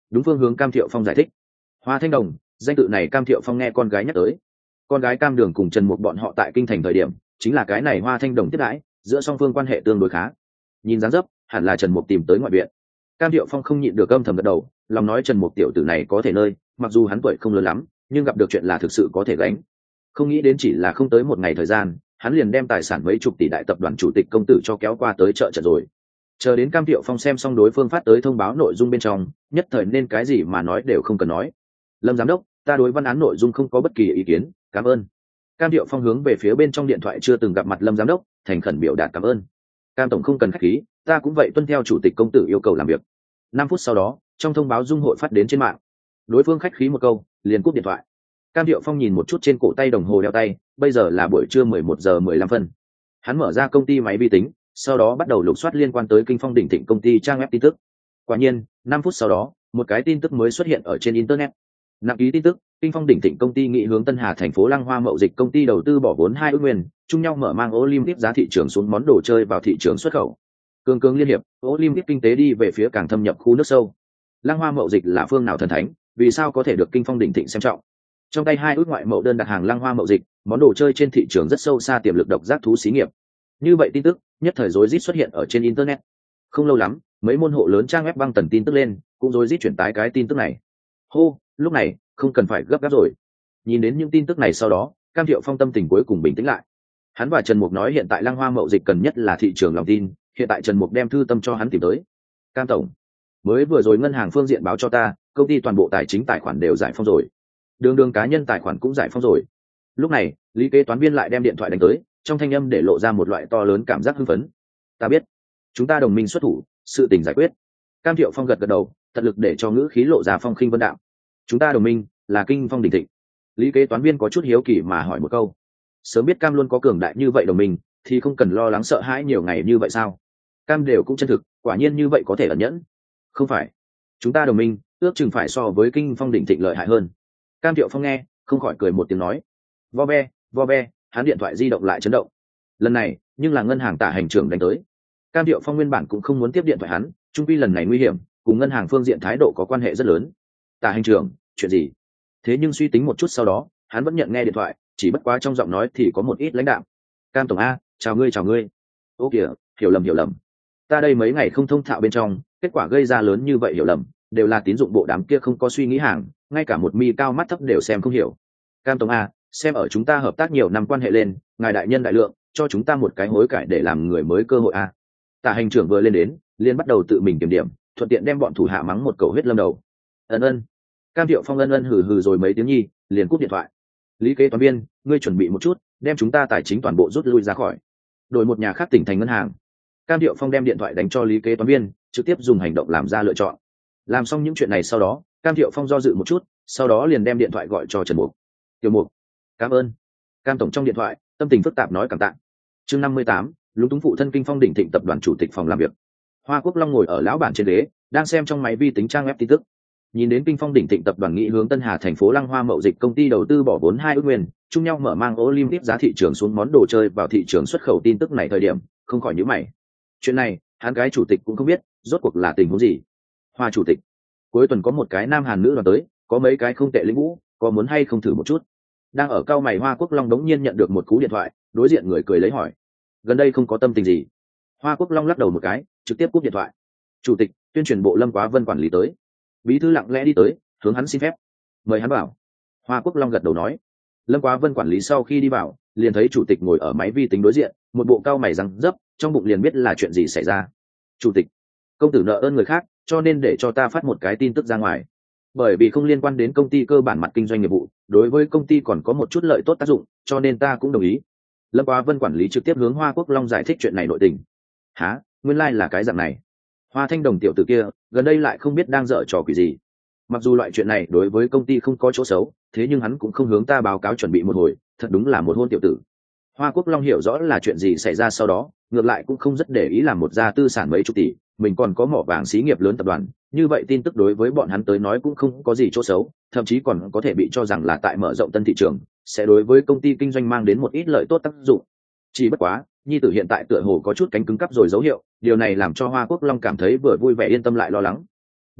A: đúng phương hướng Cam Thiệu Phong giải thích. Hoa Thanh Đồng, danh tự này Cam Thiệu Phong nghe con gái nhắc tới. Con gái Cam Đường cùng Trần Mục bọn họ tại kinh thành thời điểm chính là cái này Hoa Thanh Đồng tiếp đãi, giữa song phương quan hệ tương đối khá. Nhìn dáng dấp hẳn là Trần Mục tìm tới ngoại viện. Cam Thiệu Phong không nhịn được âm thầm gật đầu, lòng nói Trần Mục tiểu tử này có thể nơi, mặc dù hắn tuổi không lớn lắm nhưng gặp được chuyện là thực sự có thể gánh. Không nghĩ đến chỉ là không tới một ngày thời gian, hắn liền đem tài sản mấy chục tỷ đại tập đoàn chủ tịch công tử cho kéo qua tới chợ trận rồi. Chờ đến Cam Thiệu Phong xem xong đối phương phát tới thông báo nội dung bên trong, nhất thời nên cái gì mà nói đều không cần nói. Lâm giám đốc, ta đối văn án nội dung không có bất kỳ ý kiến, cảm ơn. Cam Thiệu Phong hướng về phía bên trong điện thoại chưa từng gặp mặt Lâm giám đốc, thành khẩn biểu đạt cảm ơn. Cam tổng không cần khách khí, ta cũng vậy tuân theo chủ tịch công tử yêu cầu làm việc. Năm phút sau đó, trong thông báo dung hội phát đến trên mạng. Đối phương khách khí một câu, liền cúp điện thoại. Cam Thiệu Phong nhìn một chút trên cổ tay đồng hồ đeo tay, bây giờ là buổi trưa mười một giờ mười lăm phân. Hắn mở ra công ty máy vi tính, sau đó bắt đầu lục soát liên quan tới Kinh Phong đỉnh thịnh công ty trang web tin tức. Quả nhiên, năm phút sau đó, một cái tin tức mới xuất hiện ở trên internet. Nặng ký tin tức, Kinh Phong đỉnh thịnh công ty nghị hướng Tân Hà thành phố Lăng Hoa Mậu Dịch công ty đầu tư bỏ vốn hai ước nguyên, chung nhau mở mang Olympic giá thị trường xuống món đồ chơi vào thị trường xuất khẩu. Cường cường liên hiệp, Olympic kinh tế đi về phía càng thâm nhập khu nước sâu. Lăng Hoa Mậu Dịch là phương nào thần thánh, vì sao có thể được Kinh Phong đỉnh thịnh xem trọng? Trong tay hai ước ngoại mậu đơn đặt hàng Lăng Hoa Mậu Dịch, món đồ chơi trên thị trường rất sâu xa tiềm lực độc giác thú xí nghiệp. Như vậy tin tức nhất thời rối rít xuất hiện ở trên internet. Không lâu lắm, mấy môn hộ lớn trang web băng tần tin tức lên, cũng rối rít chuyển tái cái tin tức này. Hô, lúc này không cần phải gấp gáp rồi. Nhìn đến những tin tức này sau đó, Cam Thiệu Phong tâm tình cuối cùng bình tĩnh lại. Hắn và Trần Mục nói hiện tại Lăng Hoa Mậu Dịch cần nhất là thị trường lòng tin, hiện tại Trần Mục đem thư tâm cho hắn tìm tới. Cam tổng, mới vừa rồi ngân hàng phương diện báo cho ta, công ty toàn bộ tài chính tài khoản đều giải phóng rồi, đường đường cá nhân tài khoản cũng giải phóng rồi. Lúc này, lý kế toán viên lại đem điện thoại đánh tới, trong thanh âm để lộ ra một loại to lớn cảm giác hưng phấn. Ta biết, chúng ta đồng minh xuất thủ, sự tình giải quyết. Cam Thiệu Phong gật gật đầu, tận lực để cho ngữ khí lộ ra phong khinh vân đạm. Chúng ta đồng minh là Kinh Phong đỉnh thịnh. Lý kế toán viên có chút hiếu kỳ mà hỏi một câu. Sớm biết Cam luôn có cường đại như vậy đồng minh, thì không cần lo lắng sợ hãi nhiều ngày như vậy sao? Cam đều cũng chân thực, quả nhiên như vậy có thể ẩn nhẫn. Không phải, chúng ta đồng minh ước chừng phải so với Kinh Phong đỉnh thịnh lợi hại hơn. Cam Thiệu Phong nghe, không khỏi cười một tiếng nói. Vo ve, vo ve, hắn điện thoại di động lại chấn động. Lần này, nhưng là ngân hàng Tả hành trưởng đánh tới. Cam Thiệu Phong nguyên bản cũng không muốn tiếp điện thoại hắn, chung quy lần này nguy hiểm, cùng ngân hàng phương diện thái độ có quan hệ rất lớn. Tả hành trưởng, chuyện gì? Thế nhưng suy tính một chút sau đó, hắn vẫn nhận nghe điện thoại, chỉ bất quá trong giọng nói thì có một ít lãnh đạm. Cam tổng a, chào ngươi chào ngươi. Ô kìa, hiểu lầm hiểu lầm. Ta đây mấy ngày không thông thạo bên trong, kết quả gây ra lớn như vậy hiểu lầm, đều là tín dụng bộ đám kia không có suy nghĩ hàng, ngay cả một mi cao mắt thấp đều xem không hiểu. Cam tổng a, xem ở chúng ta hợp tác nhiều năm quan hệ lên, ngài đại nhân đại lượng, cho chúng ta một cái hối cải để làm người mới cơ hội a. Tả hành trưởng vừa lên đến, liền bắt đầu tự mình kiểm điểm, thuận tiện đem bọn thủ hạ mắng một cầu huyết lâm đầu. Ân ân. Cam Thiệu Phong ân ân hừ hừ rồi mấy tiếng nhi, liền cúp điện thoại. Lý kế toán viên, ngươi chuẩn bị một chút, đem chúng ta tài chính toàn bộ rút lui ra khỏi, đổi một nhà khác tỉnh thành ngân hàng. Cam Thiệu Phong đem điện thoại đánh cho lý kế toán viên, trực tiếp dùng hành động làm ra lựa chọn. Làm xong những chuyện này sau đó, Cam Thiệu Phong do dự một chút, sau đó liền đem điện thoại gọi cho Trần Mục. Tiểu Mục, cảm ơn. Cam tổng trong điện thoại, tâm tình phức tạp nói cảm tạ. Chương năm mươi tám, lúng túng phụ thân Kinh Phong đỉnh thịnh tập đoàn chủ tịch phòng làm việc. Hoa Quốc Long ngồi ở lão bản trên ghế, đang xem trong máy vi tính trang web tin tức. Nhìn đến Kinh Phong đỉnh thịnh tập đoàn nghị hướng Tân Hà thành phố Lăng Hoa Mậu Dịch công ty đầu tư bỏ vốn hai ước nguyên, chung nhau mở mang Olympic giá thị trường xuống món đồ chơi vào thị trường xuất khẩu tin tức này thời điểm, không khỏi nhíu mày. Chuyện này, hắn cái chủ tịch cũng không biết, rốt cuộc là tình huống gì. Hoa chủ tịch, cuối tuần có một cái nam hàn nữ đoàn tới, có mấy cái không tệ lĩnh vũ, có muốn hay không thử một chút? Đang ở cao mày Hoa Quốc Long đống nhiên nhận được một cú điện thoại, đối diện người cười lấy hỏi. Gần đây không có tâm tình gì. Hoa Quốc Long lắc đầu một cái, trực tiếp cúp điện thoại. Chủ tịch, tuyên truyền bộ Lâm Quá Vân quản lý tới. Bí thư lặng lẽ đi tới, hướng hắn xin phép. Mời hắn vào. Hoa Quốc Long gật đầu nói. Lâm Quá Vân quản lý sau khi đi vào, liền thấy chủ tịch ngồi ở máy vi tính đối diện, một bộ cao mày răng dấp, trong bụng liền biết là chuyện gì xảy ra. Chủ tịch, công tử nợ ơn người khác, cho nên để cho ta phát một cái tin tức ra ngoài. Bởi vì không liên quan đến công ty cơ bản mặt kinh doanh nghiệp vụ, đối với công ty còn có một chút lợi tốt tác dụng, cho nên ta cũng đồng ý. Lâm Quá Vân quản lý trực tiếp hướng Hoa Quốc Long giải thích chuyện này nội tình. Hả, nguyên lai like là cái dạng này. Hoa Thanh Đồng tiểu tử kia, gần đây lại không biết đang dở trò quỷ gì. Mặc dù loại chuyện này đối với công ty không có chỗ xấu, thế nhưng hắn cũng không hướng ta báo cáo chuẩn bị một hồi, thật đúng là một hôn tiểu tử. Hoa Quốc Long hiểu rõ là chuyện gì xảy ra sau đó, ngược lại cũng không rất để ý làm một gia tư sản mấy chục tỷ, mình còn có mỏ vàng xí nghiệp lớn tập đoàn, như vậy tin tức đối với bọn hắn tới nói cũng không có gì chỗ xấu, thậm chí còn có thể bị cho rằng là tại mở rộng tân thị trường, sẽ đối với công ty kinh doanh mang đến một ít lợi tốt tác dụng. Chỉ bất quá, nhi tử hiện tại tựa hồ có chút cánh cứng cắp rồi dấu hiệu, điều này làm cho Hoa Quốc Long cảm thấy vừa vui vẻ yên tâm lại lo lắng.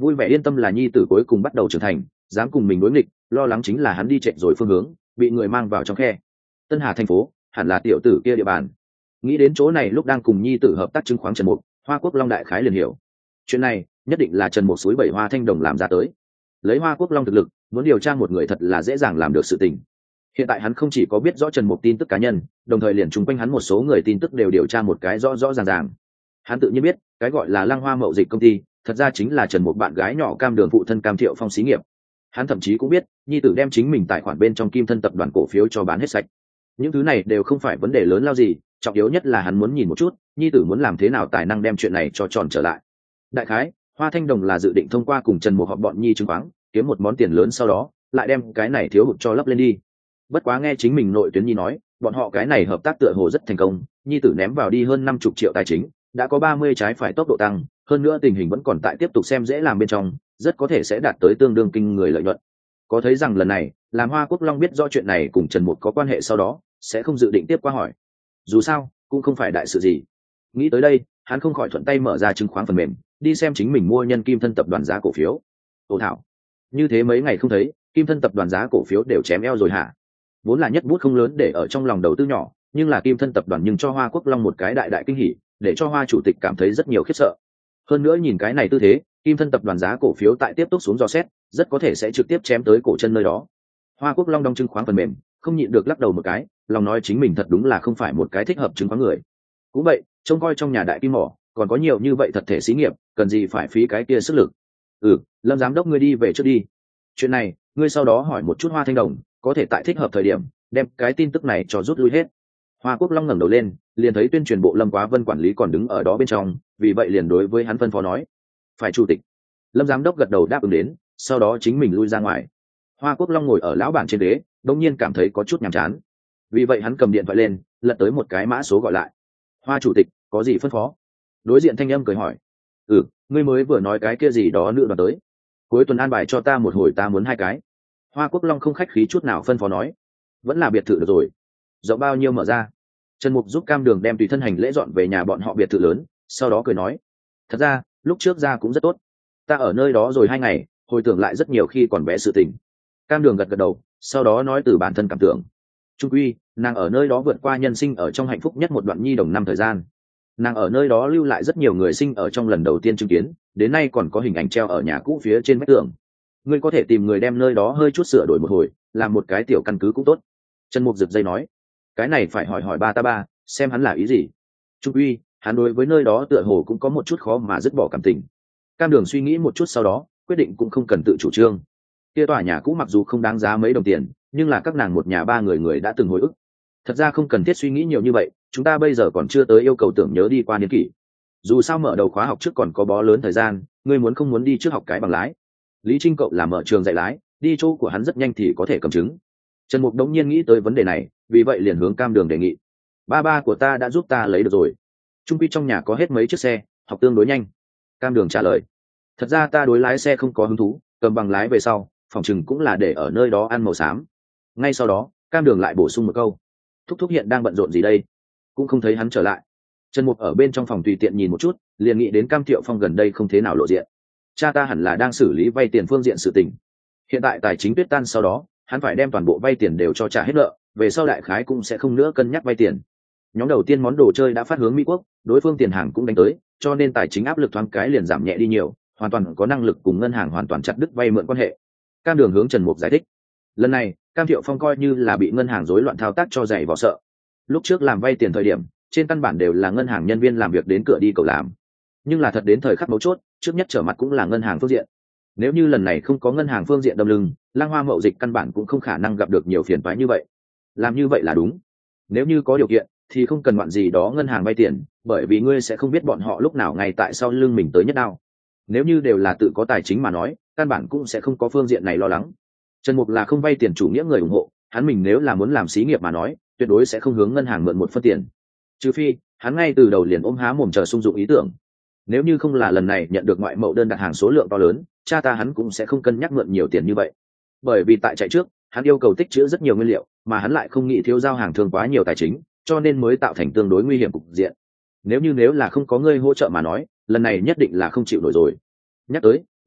A: vui vẻ yên tâm là nhi tử cuối cùng bắt đầu trưởng thành, dám cùng mình đối nghịch, lo lắng chính là hắn đi chạy rồi phương hướng, bị người mang vào trong khe. Tân Hà thành phố hẳn là tiểu tử kia địa bàn. Nghĩ đến chỗ này, lúc đang cùng nhi tử hợp tác chứng khoán Trần Mục, Hoa Quốc Long đại khái liền hiểu chuyện này nhất định là Trần Mục suối bảy Hoa Thanh Đồng làm ra tới. Lấy Hoa Quốc Long thực lực, muốn điều tra một người thật là dễ dàng làm được sự tình. Hiện tại hắn không chỉ có biết rõ Trần Mục tin tức cá nhân, đồng thời liền chung quanh hắn một số người tin tức đều điều tra một cái rõ rõ ràng ràng. Hắn tự nhiên biết cái gọi là Lăng Hoa Mậu Dịch công ty thật ra chính là Trần Mục bạn gái nhỏ Cam Đường phụ thân Cam Thiệu Phong xí nghiệp. Hắn thậm chí cũng biết nhi tử đem chính mình tài khoản bên trong Kim Thân tập đoàn cổ phiếu cho bán hết sạch. Những thứ này đều không phải vấn đề lớn lao gì, trọng yếu nhất là hắn muốn nhìn một chút nhi tử muốn làm thế nào tài năng đem chuyện này cho tròn trở lại. Đại khái Hoa Thanh Đồng là dự định thông qua cùng Trần Mục họp bọn nhi chứng khoán kiếm một món tiền lớn, sau đó lại đem cái này thiếu hụt cho lấp lên đi. Bất quá nghe chính mình nội tuyến nhi nói, bọn họ cái này hợp tác tựa hồ rất thành công, nhi tử ném vào đi hơn năm chục triệu tài chính, đã có ba mươi trái phải tốc độ tăng, hơn nữa tình hình vẫn còn tại tiếp tục xem dễ làm bên trong, rất có thể sẽ đạt tới tương đương kinh người lợi nhuận. Có thấy rằng lần này làm Hoa Quốc Long biết do chuyện này cùng Trần Mục có quan hệ sau đó sẽ không dự định tiếp qua hỏi, dù sao cũng không phải đại sự gì. Nghĩ tới đây, hắn không khỏi thuận tay mở ra chứng khoán phần mềm, đi xem chính mình mua nhân Kim Thân tập đoàn giá cổ phiếu. Ồ thảo, như thế mấy ngày không thấy, Kim Thân tập đoàn giá cổ phiếu đều chém eo rồi hả? Vốn là nhất bút không lớn để ở trong lòng đầu tư nhỏ, nhưng là Kim Thân tập đoàn nhưng cho Hoa Quốc Long một cái đại đại kinh hỉ, để cho Hoa chủ tịch cảm thấy rất nhiều khiếp sợ. Hơn nữa nhìn cái này tư thế, Kim Thân tập đoàn giá cổ phiếu tại tiếp tục xuống dò xét, rất có thể sẽ trực tiếp chém tới cổ chân nơi đó. Hoa Quốc Long đong chứng khoán phần mềm, không nhịn được lắc đầu một cái, lòng nói chính mình thật đúng là không phải một cái thích hợp chứng khoán người. Cũng vậy, trông coi trong nhà đại kim mỏ, còn có nhiều như vậy thật thể xí nghiệp, cần gì phải phí cái kia sức lực. Ừ, Lâm giám đốc ngươi đi về trước đi. Chuyện này, ngươi sau đó hỏi một chút Hoa Thanh Đồng, có thể tại thích hợp thời điểm đem cái tin tức này cho rút lui hết. Hoa Quốc Long ngẩng đầu lên, liền thấy tuyên truyền bộ Lâm Quá Vân quản lý còn đứng ở đó bên trong, vì vậy liền đối với hắn phân phó nói: phải chủ tịch. Lâm giám đốc gật đầu đáp ứng đến, sau đó chính mình lui ra ngoài. Hoa Quốc Long ngồi ở lão bản trên ghế, đột nhiên cảm thấy có chút nhàm chán, vì vậy hắn cầm điện thoại lên, lật tới một cái mã số gọi lại. Hoa chủ tịch, có gì phân phó? Đối diện thanh âm cười hỏi: ừ, ngươi mới vừa nói cái kia gì đó nữa đoàn tới, cuối tuần an bài cho ta một hồi, ta muốn hai cái. Hoa Quốc Long không khách khí chút nào phân phó nói: vẫn là biệt thự được rồi, rộng bao nhiêu mở ra. Trần Mục giúp Cam Đường đem tùy thân hành lễ dọn về nhà bọn họ biệt thự lớn, sau đó cười nói: thật ra lúc trước ra cũng rất tốt, ta ở nơi đó rồi hai ngày, hồi tưởng lại rất nhiều khi còn bé sự tình. Cam Đường gật gật đầu, sau đó nói từ bản thân cảm tưởng. Trung quy nàng ở nơi đó vượt qua nhân sinh ở trong hạnh phúc nhất một đoạn nhi đồng năm thời gian, nàng ở nơi đó lưu lại rất nhiều người sinh ở trong lần đầu tiên chứng kiến, đến nay còn có hình ảnh treo ở nhà cũ phía trên vách tường. Ngươi có thể tìm người đem nơi đó hơi chút sửa đổi một hồi, làm một cái tiểu căn cứ cũng tốt. Trần Mục giật dây nói: cái này phải hỏi hỏi ba ta ba, xem hắn là ý gì. Trung uy, hắn đối với nơi đó tựa hồ cũng có một chút khó mà dứt bỏ cảm tình. Cam Đường suy nghĩ một chút sau đó quyết định cũng không cần tự chủ trương. Kia tòa nhà cũ mặc dù không đáng giá mấy đồng tiền, nhưng là các nàng một nhà ba người người đã từng hồi ức. Thật ra không cần thiết suy nghĩ nhiều như vậy, chúng ta bây giờ còn chưa tới yêu cầu tưởng nhớ đi qua niên kỷ. Dù sao mở đầu khóa học trước còn có bó lớn thời gian, ngươi muốn không muốn đi trước học cái bằng lái. Lý Trinh cậu là mở trường dạy lái, đi chỗ của hắn rất nhanh thì có thể cầm chứng. Trần Mục đống nhiên nghĩ tới vấn đề này, vì vậy liền hướng Cam Đường đề nghị: ba ba của ta đã giúp ta lấy được rồi, trung quy trong nhà có hết mấy chiếc xe, học tương đối nhanh. Cam Đường trả lời: thật ra ta đối lái xe không có hứng thú, cầm bằng lái về sau phòng chừng cũng là để ở nơi đó ăn màu xám. Ngay sau đó Cam Đường lại bổ sung một câu: thúc thúc hiện đang bận rộn gì đây? Cũng không thấy hắn trở lại. Trần Mục ở bên trong phòng tùy tiện nhìn một chút, liền nghĩ đến Cam Thiệu Phong gần đây không thế nào lộ diện. Cha ta hẳn là đang xử lý vay tiền phương diện sự tình. Hiện tại tài chính tuyết tan, sau đó hắn phải đem toàn bộ vay tiền đều cho trả hết nợ, về sau đại khái cũng sẽ không nữa cân nhắc vay tiền. Nhóm đầu tiên món đồ chơi đã phát hướng Mỹ Quốc, đối phương tiền hàng cũng đánh tới, cho nên tài chính áp lực thoáng cái liền giảm nhẹ đi nhiều, hoàn toàn có năng lực cùng ngân hàng hoàn toàn chặt đứt vay mượn quan hệ. Cam Đường hướng Trần Mục giải thích. Lần này Cam Thiệu Phong coi như là bị ngân hàng rối loạn thao tác cho dày vò sợ. Lúc trước làm vay tiền thời điểm, trên căn bản đều là ngân hàng nhân viên làm việc đến cửa đi cầu làm, nhưng là thật đến thời khắc mấu chốt, trước nhất trở mặt cũng là ngân hàng phương diện. Nếu như lần này không có ngân hàng phương diện đâm lưng, Lăng Hoa Mậu Dịch căn bản cũng không khả năng gặp được nhiều phiền toái như vậy. Làm như vậy là đúng. Nếu như có điều kiện thì không cần ngoạn gì đó ngân hàng vay tiền, bởi vì ngươi sẽ không biết bọn họ lúc nào ngay tại sau lưng mình tới nhất đao. Nếu như đều là tự có tài chính mà nói, căn bản cũng sẽ không có phương diện này lo lắng. Trần Mục là không vay tiền chủ nghĩa người ủng hộ, hắn mình nếu là muốn làm xí nghiệp mà nói, tuyệt đối sẽ không hướng ngân hàng mượn một phân tiền. Trừ phi, hắn ngay từ đầu liền ôm há mồm chờ sung dụng ý tưởng. Nếu như không là lần này nhận được ngoại mậu đơn đặt hàng số lượng to lớn, cha ta hắn cũng sẽ không cân nhắc mượn nhiều tiền như vậy. Bởi vì tại chạy trước, hắn yêu cầu tích trữ rất nhiều nguyên liệu, mà hắn lại không nghĩ thiếu giao hàng thường quá nhiều tài chính, cho nên mới tạo thành tương đối nguy hiểm cục diện. Nếu như nếu là không có người hỗ trợ mà nói, lần này nhất định là không chịu nổi rồi. Nhắc tới,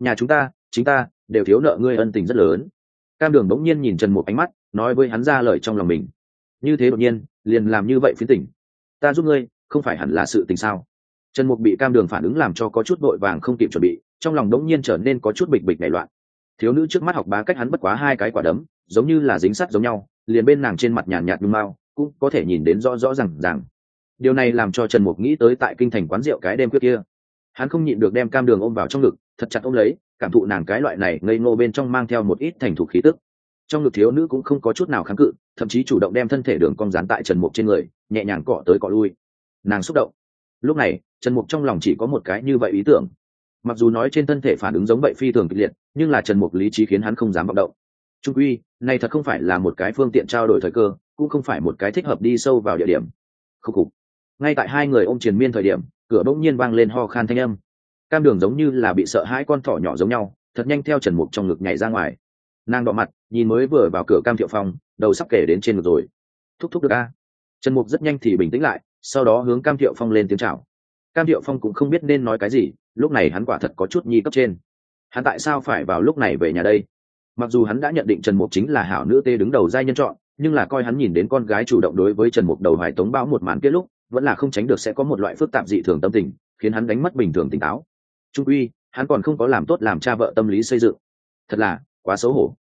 A: nhà chúng ta chính ta đều thiếu nợ ngươi ân tình rất lớn. Cam Đường bỗng nhiên nhìn Trần Mục ánh mắt, nói với hắn ra lời trong lòng mình. Như thế đột nhiên liền làm như vậy phiến tỉnh, ta giúp ngươi không phải hẳn là sự tình sao? Trần Mục bị Cam Đường phản ứng làm cho có chút vội vàng không kịp chuẩn bị, trong lòng đống nhiên trở nên có chút bịch bịch nảy loạn. Thiếu nữ trước mắt học bá cách hắn bất quá hai cái quả đấm, giống như là dính sắt giống nhau, liền bên nàng trên mặt nhàn nhạt nhung mao cũng có thể nhìn đến rõ rõ ràng ràng. Điều này làm cho Trần Mục nghĩ tới tại kinh thành quán rượu cái đêm quyết kia, hắn không nhịn được đem Cam Đường ôm vào trong ngực, thật chặt ôm lấy, cảm thụ nàng cái loại này ngây ngô bên trong mang theo một ít thành thục khí tức. Trong ngực thiếu nữ cũng không có chút nào kháng cự, thậm chí chủ động đem thân thể đường cong dán tại Trần Mục trên người, nhẹ nhàng cọ tới cọ lui. Nàng xúc động. Lúc này Trần Mục trong lòng chỉ có một cái như vậy ý tưởng. Mặc dù nói trên thân thể phản ứng giống vậy phi thường kịch liệt, nhưng là Trần Mục lý trí khiến hắn không dám vọng động. Trung quy này thật không phải là một cái phương tiện trao đổi thời cơ, cũng không phải một cái thích hợp đi sâu vào địa điểm. Khúc khục. Ngay tại hai người ôm triền miên thời điểm, cửa bỗng nhiên vang lên ho khan thanh âm. Cam Đường giống như là bị sợ hãi con thỏ nhỏ giống nhau, thật nhanh theo Trần Mục trong ngực nhảy ra ngoài. Nàng đỏ mặt nhìn mới vừa vào cửa Cam Thiệu Phong, đầu sắp kể đến trên ngực rồi. Thúc thúc được a. Trần Mục rất nhanh thì bình tĩnh lại, sau đó hướng Cam Thiệu Phong lên tiếng chào. Cam Thiệu Phong cũng không biết nên nói cái gì, lúc này hắn quả thật có chút nhi cấp trên. Hắn tại sao phải vào lúc này về nhà đây? Mặc dù hắn đã nhận định Trần Mục chính là hảo nữ tê đứng đầu giai nhân chọn, nhưng là coi hắn nhìn đến con gái chủ động đối với Trần Mục đầu hoài tống bão một màn kết lúc, vẫn là không tránh được sẽ có một loại phức tạp dị thường tâm tình, khiến hắn đánh mất bình thường tỉnh táo. Trung quy, hắn còn không có làm tốt làm cha vợ tâm lý xây dựng. Thật là quá xấu hổ.